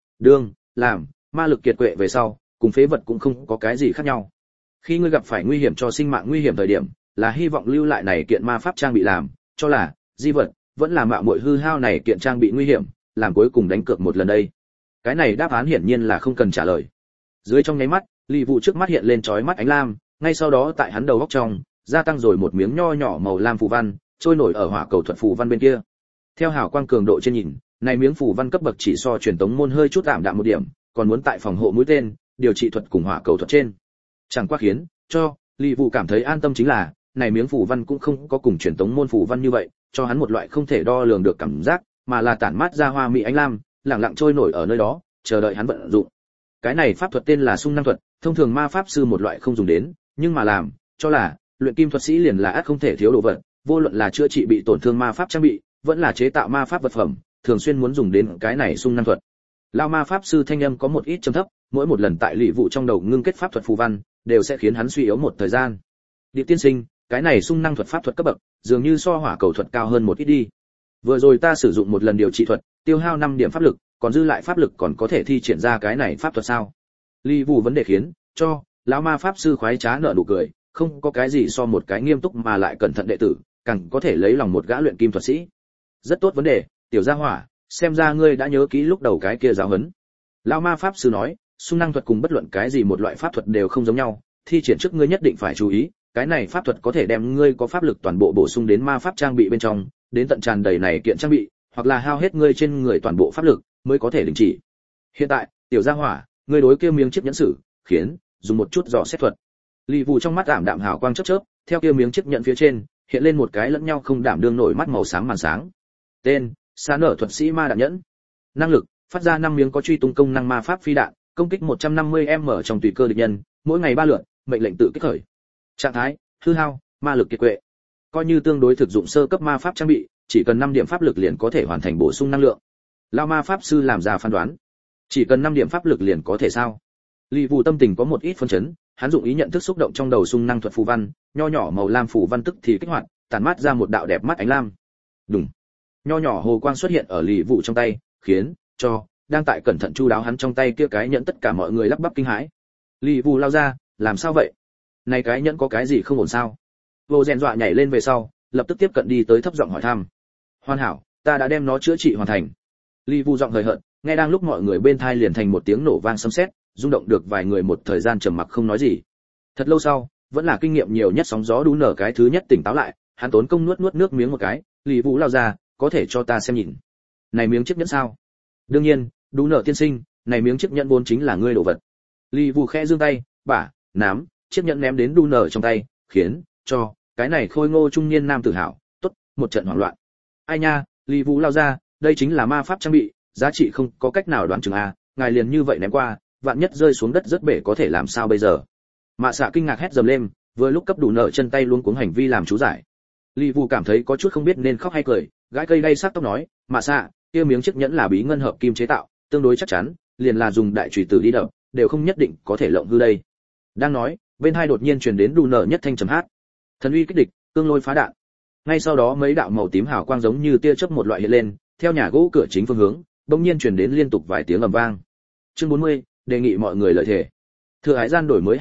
làm ma lực kiệt quệ về sau, cùng phế vật cũng không có cái gì khác nhau. Khi ngươi gặp phải nguy hiểm cho sinh mạng nguy hiểm thời điểm, là hy vọng lưu lại này kiện ma pháp trang bị làm, cho là di vật, vẫn là mạo muội hư hao này kiện trang bị nguy hiểm, làm cuối cùng đánh cược một lần đây. Cái này đáp án hiển nhiên là không cần trả lời. Dưới trong nháy mắt, Lý Vũ trước mắt hiện lên chói mắt ánh lam, ngay sau đó tại hắn đầu góc trong, gia tăng rồi một miếng nho nhỏ màu lam phù văn, trôi nổi ở hỏa cầu thuật phù văn bên kia. Theo hào quang cường độ trên nhìn, này miếng phù văn cấp bậc chỉ so truyền tống môn hơi chút tạm đạm một điểm, còn muốn tại phòng hộ mũi tên, điều trị thuật cùng hỏa cầu thuật trên. Chẳng qua khiến cho Lý Vũ cảm thấy an tâm chính là, này miếng phù văn cũng không có cùng truyền tống môn phù văn như vậy, cho hắn một loại không thể đo lường được cảm giác, mà là tản mát ra hoa mỹ ánh lam, lặng lặng trôi nổi ở nơi đó, chờ đợi hắn vận dụng. Cái này pháp thuật tên là xung năng thuật, thông thường ma pháp sư một loại không dùng đến, nhưng mà làm cho là luyện kim thuật sĩ liền là ắt không thể thiếu đồ vật, vô luận là chữa trị bị tổn thương ma pháp trang bị, vẫn là chế tạo ma pháp vật phẩm, thường xuyên muốn dùng đến cái này xung năng thuật. Lão ma pháp sư thanh âm có một ít trầm thấp, mỗi một lần tại Lý Vũ trong đầu ngưng kết pháp thuật phù văn, đều sẽ khiến hắn suy yếu một thời gian. Điệp tiên sinh, cái này xung năng thuật pháp thuật cấp bậc, dường như so hỏa cầu thuật cao hơn một ít đi. Vừa rồi ta sử dụng một lần điều trị thuật, tiêu hao 5 điểm pháp lực, còn dư lại pháp lực còn có thể thi triển ra cái này pháp thuật sao? Lý Vũ vấn đề khiến cho lão ma pháp sư khoái trá nở nụ cười, không có cái gì so một cái nghiêm túc mà lại cẩn thận đệ tử, càng có thể lấy lòng một gã luyện kim thuật sĩ. Rất tốt vấn đề, tiểu gia hỏa, xem ra ngươi đã nhớ kỹ lúc đầu cái kia giáo huấn. Lão ma pháp sư nói, xung năng thuật cùng bất luận cái gì một loại pháp thuật đều không giống nhau, thi triển trước ngươi nhất định phải chú ý, cái này pháp thuật có thể đem ngươi có pháp lực toàn bộ bổ sung đến ma pháp trang bị bên trong, đến tận tràn đầy này kiện trang bị, hoặc là hao hết ngươi trên người toàn bộ pháp lực mới có thể đình chỉ. Hiện tại, tiểu gia hỏa, ngươi đối kia miếng chiếc nhẫn sử, khiến dùng một chút dò xét thuật. Lý Vũ trong mắt ảm đạm hào quang chớp chớp, theo kia miếng chiếc nhẫn phía trên, hiện lên một cái lẫn nhau không đảm đương nổi mắt màu xám màn sáng. Tên: Sa nở thuật sĩ ma đạn nhẫn. Năng lực: phát ra 5 miếng có truy tung công năng ma pháp phi đạn, công kích 150m trong tùy cơ địch nhân, mỗi ngày 3 lượt, mệnh lệnh tự kích khởi. Trạng thái: hư hao, ma lực kiệt quệ. Coi như tương đối thực dụng sơ cấp ma pháp trang bị, chỉ cần 5 điểm pháp lực liền có thể hoàn thành bổ sung năng lượng. Lão ma pháp sư làm ra phán đoán, chỉ cần 5 điểm pháp lực liền có thể sao? Lý Vũ tâm tình có một ít phân chấn, hắn dụng ý nhận thức xúc động trong đầu xung năng thuật phù văn, nho nhỏ màu lam phù văn tức thì kích hoạt, tản mát ra một đạo đẹp mắt ánh lam. Đùng. Nho nhỏ hồ quang xuất hiện ở Lý Vũ trong tay, khiến cho đang tại cẩn thận chu đáo hắn trong tay kia cái nhẫn tất cả mọi người lắp bắp kinh hãi. Lý Vũ lao ra, làm sao vậy? Này cái nhẫn có cái gì không ổn sao? Vô Rèn dọa nhảy lên về sau, lập tức tiếp cận đi tới thấp giọng hỏi thăm. Hoàn hảo, ta đã đem nó chữa trị hoàn thành. Lý Vũ giọng hời hợt, nghe đang lúc mọi người bên tai liền thành một tiếng nổ vang sấm sét, rung động được vài người một thời gian trầm mặc không nói gì. Thật lâu sau, vẫn là kinh nghiệm nhiều nhất sóng gió đú nở cái thứ nhất tỉnh táo lại, hắn tốn công nuốt nước miếng một cái, Lý Vũ lao ra, có thể cho ta xem nhìn. Này miếng chiếc nhẫn sao? Đương nhiên, đú nở tiên sinh, này miếng chiếc nhẫn vốn chính là ngươi đồ vật. Lý Vũ khẽ giương tay, bả nám chiếc nhẫn ném đến đú nở trong tay, khiến cho cái này khôi ngô trung niên nam tử hảo, tốt, một trận hoảng loạn. Ai nha, Lý Vũ lao ra, đây chính là ma pháp trang bị, giá trị không có cách nào đoán chừng a, ngài liền như vậy ném qua, vạn nhất rơi xuống đất rất bể có thể làm sao bây giờ? Mạ Xạ kinh ngạc hét dầm lên, vừa lúc cấp đủ nợ chân tay luống cuống hành vi làm chú giải. Lý Vũ cảm thấy có chút không biết nên khóc hay cười, gãi cây đay sát tóc nói, Mạ Xạ, kia miếng chiếc nhẫn là bí ngân hợp kim chế tạo, tương đối chắc chắn, liền là dùng đại chùy tử đi đập, đều không nhất định có thể lộng hư đây. Đang nói, bên hai đột nhiên truyền đến đủ nợ nhất thanh trầm hát. Thần uy kích địch, cương lôi phá đạn. Ngay sau đó mấy đạo màu tím hào quang giống như tia chớp một loại hiện lên, theo nhà gỗ cửa chính phương hướng, bỗng nhiên truyền đến liên tục vài tiếng ầm vang. Chương 40, đề nghị mọi người lợi thể. Thừa Hải gian đổi mới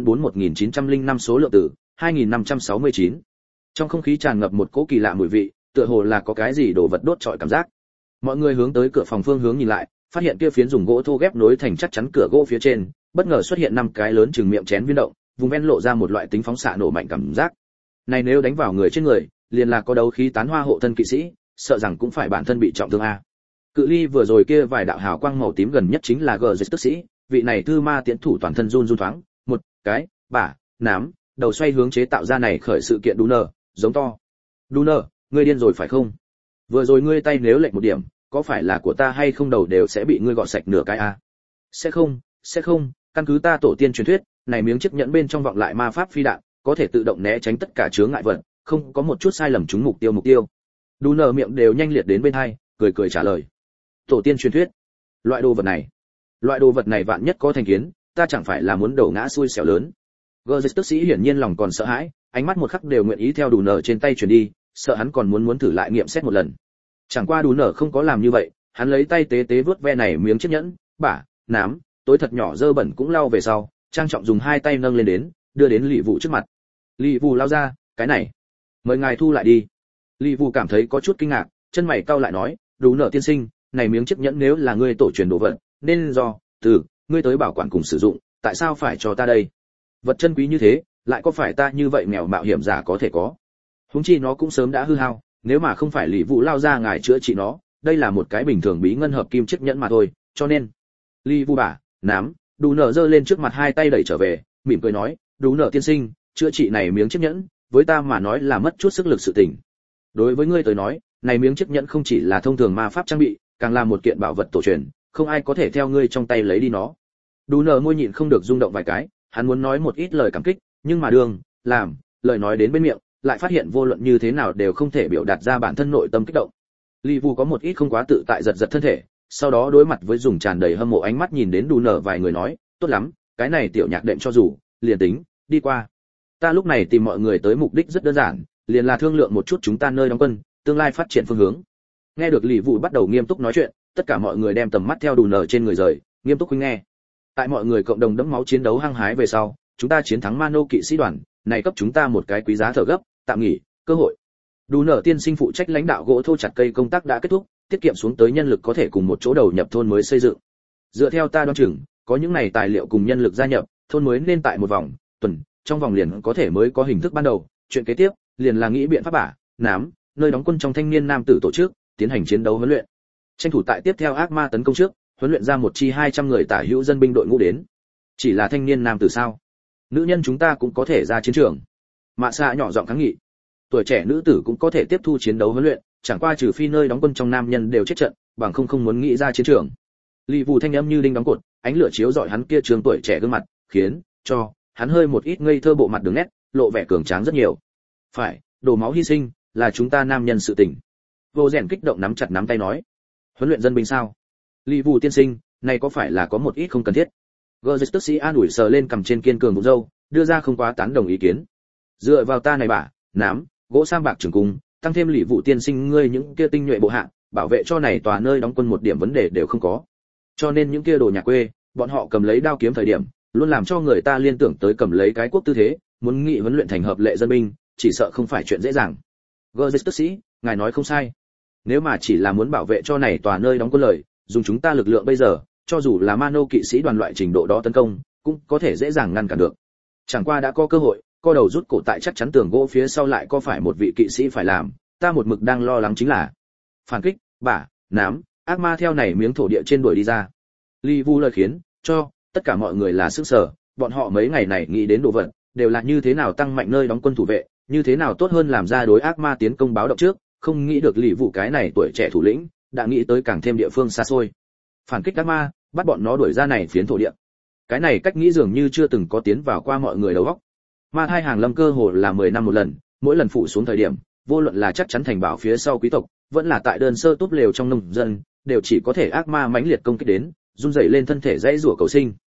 2011-44-1905 số lượng tử, 2569. Trong không khí tràn ngập một cỗ kỳ lạ mùi vị, tựa hồ là có cái gì đồ vật đốt trọi cảm giác. Mọi người hướng tới cửa phòng phương hướng nhìn lại, phát hiện kia phiến dùng gỗ thô ghép nối thành chắc chắn cửa gỗ phía trên, bất ngờ xuất hiện 5 cái lớn chừng miệng chén viên động, vùng ven lộ ra một loại tính phóng xạ nổ mạnh cảm giác. Này nếu đánh vào người trên người, liền là có đấu khí tán hoa hộ thân kỵ sĩ, sợ rằng cũng phải bản thân bị trọng thương a. Cự ly vừa rồi kia vài đạo hào quang màu tím gần nhất chính là Gờ Dịch tức sĩ, vị này thư ma tiễn thủ toàn thân run run thoáng, một cái, bả, nám, đầu xoay hướng chế tạo ra này khởi sự kiện đú nở, giống to. Đú nở, ngươi điên rồi phải không? Vừa rồi ngươi tay nếu lệch một điểm, có phải là của ta hay không đầu đều sẽ bị ngươi gọt sạch nửa cái a? Sẽ không, căn cứ ta tổ tiên truyền thuyết, này miếng chiếc nhẫn bên trong vọng lại ma pháp phi đạn, có thể tự động né tránh tất cả chướng ngại vật, không có một chút sai lầm trúng mục tiêu. Đú nở miệng đều nhanh liệt đến bên hai, cười trả lời. Tổ tiên truyền thuyết, loại đồ vật này vạn nhất có thành kiến, ta chẳng phải là muốn đổ ngã xui xẻo lớn. Gơ tức sĩ hiển nhiên lòng còn sợ hãi, ánh mắt một khắc đều nguyện ý theo Đú nở trên tay truyền đi, sợ hắn còn muốn thử lại nghiệm xét một lần. Chẳng qua Đú nở không có làm như vậy, hắn lấy tay tế tế vuốt ve này miếng chiếc nhẫn, bả, nám, tối thật nhỏ dơ bẩn cũng lau về sau, trang trọng dùng 2 tay nâng lên đến, đưa đến Lý Vũ trước mặt. Lý Vũ lao ra, cái này, mời ngài thu lại đi. Lý Vũ cảm thấy có chút kinh ngạc, chân mày cau lại nói, Đú nở tiên sinh, này miếng chiếc nhẫn nếu là ngươi tổ truyền đồ vật, nên từ ngươi tới bảo quản cùng sử dụng, tại sao phải cho ta đây? Vật chân quý như thế, lại có phải ta như vậy nghèo mạo hiểm giả có thể có? Huống chi nó cũng sớm đã hư hao, nếu mà không phải Lý Vũ lao ra ngài chữa trị nó, đây là một cái bình thường bí ngân hợp kim chiếc nhẫn mà thôi, cho nên. Lý Vũ bả, nám, Đú nở giơ lên trước mặt 2 tay đẩy trở về, mỉm cười nói, Đú nở tiên sinh, chữa trị này miếng chiếc nhẫn, với ta mà nói là mất chút sức lực sự tình. Đối với ngươi tới nói, này miếng chiếc nhẫn không chỉ là thông thường ma pháp trang bị, càng là một kiện bảo vật tổ truyền, không ai có thể theo ngươi trong tay lấy đi nó. Đú nở môi nhịn không được rung động vài cái, hắn muốn nói một ít lời cảm kích, nhưng mà làm, lời nói đến bên miệng, lại phát hiện vô luận như thế nào đều không thể biểu đạt ra bản thân nội tâm kích động. Lý Vũ có một ít không quá tự tại giật thân thể, sau đó đối mặt với dùng tràn đầy hâm mộ ánh mắt nhìn đến Đú nở vài người nói, tốt lắm, cái này tiểu nhạc đệm cho dù, liền tính, đi qua. Ta lúc này tìm mọi người tới mục đích rất đơn giản, liền là thương lượng một chút chúng ta nơi đóng quân, tương lai phát triển phương hướng. Nghe được Lý Vũ bắt đầu nghiêm túc nói chuyện, tất cả mọi người đem tầm mắt theo Đú nở trên người rời, nghiêm túc nghe. Tại mọi người cộng đồng đẫm máu chiến đấu hăng hái về sau, chúng ta chiến thắng Mano kỵ sĩ đoàn, này cấp chúng ta một cái quý giá thở gấp, tạm nghỉ, cơ hội. Đú nở tiên sinh phụ trách lãnh đạo gỗ thô chặt cây công tác đã kết thúc, tiết kiệm xuống tới nhân lực có thể cùng một chỗ đầu nhập thôn mới xây dựng. Dựa theo ta đoán chừng, có những này tài liệu cùng nhân lực gia nhập, thôn mới nên tại một tuần, trong vòng liền có thể mới có hình thức ban đầu, chuyện kế tiếp liền là nghĩ biện pháp bả, nám, nơi đóng quân trong thanh niên nam tử tổ chức, tiến hành chiến đấu huấn luyện. Tranh thủ tại tiếp theo ác ma tấn công trước, huấn luyện ra một chi 200 người tả hữu dân binh đội ngũ đến. Chỉ là thanh niên nam tử sao? Nữ nhân chúng ta cũng có thể ra chiến trường. Mạ Xạ nhỏ giọng kháng nghị. Tuổi trẻ nữ tử cũng có thể tiếp thu chiến đấu huấn luyện, chẳng qua trừ phi nơi đóng quân trong nam nhân đều chết trận, bằng không muốn nghĩ ra chiến trường. Lý Vũ thanh âm như đinh đóng cột, ánh lửa chiếu rọi hắn kia trường tuổi trẻ gương mặt, khiến cho hắn hơi một ít ngây thơ bộ mặt đường nét, lộ vẻ cường tráng rất nhiều. Phải, đổ máu hy sinh là chúng ta nam nhân sự tình. Vô Rèn kích động nắm chặt nắm tay nói, huấn luyện dân binh sao? Lý Vũ tiên sinh, này có phải là có một ít không cần thiết? Gơ-dịch tức sĩ an ủi sờ lên cầm trên kiên cường bụng râu, đưa ra không quá tán đồng ý kiến. Dựa vào ta này bả, nám, gỗ sam bạc trường cung, tăng thêm Lý Vũ tiên sinh ngươi những kia tinh nhuệ bộ hạ, bảo vệ cho này tòa nơi đóng quân một điểm vấn đề đều không có. Cho nên những kia đồ nhà quê, bọn họ cầm lấy đao kiếm thời điểm, luôn làm cho người ta liên tưởng tới cầm lấy cái quốc tư thế, muốn nghị huấn luyện thành hợp lệ dân binh, chỉ sợ không phải chuyện dễ dàng. Gơ-dịch tức sĩ, ngài nói không sai. Nếu mà chỉ là muốn bảo vệ cho này tòa nơi đóng quân lời, dùng chúng ta lực lượng bây giờ, cho dù là Mano kỵ sĩ đoàn loại trình độ đó tấn công, cũng có thể dễ dàng ngăn cản được. Chẳng qua đã có cơ hội, co đầu rút cổ tại chắc chắn tường gỗ phía sau lại có phải một vị kỵ sĩ phải làm, ta một mực đang lo lắng chính là phản kích, bả, nám, ác ma theo này miếng thổ địa trên đuổi đi ra. Lý Vũ lời khiến cho tất cả mọi người là sức sở, bọn họ mấy ngày này nghĩ đến đồ vật, đều là như thế nào tăng mạnh nơi đóng quân thủ vệ, như thế nào tốt hơn làm ra đối ác ma tiến công báo động trước, không nghĩ được Lý Vũ cái này tuổi trẻ thủ lĩnh, đã nghĩ tới càng thêm địa phương xa xôi. Phản kích ác ma, bắt bọn nó đuổi ra này phiến thổ địa. Cái này cách nghĩ dường như chưa từng có tiến vào qua mọi người đầu óc. Ma thai hàng lâm cơ hồ là 10 năm một lần, mỗi lần phụ xuống thời điểm, vô luận là chắc chắn thành bảo phía sau quý tộc, vẫn là tại đơn sơ túp lều trong nông dân, đều chỉ có thể ác ma mãnh liệt công kích đến, run rẩy lên thân thể dãy rủa cầu sinh.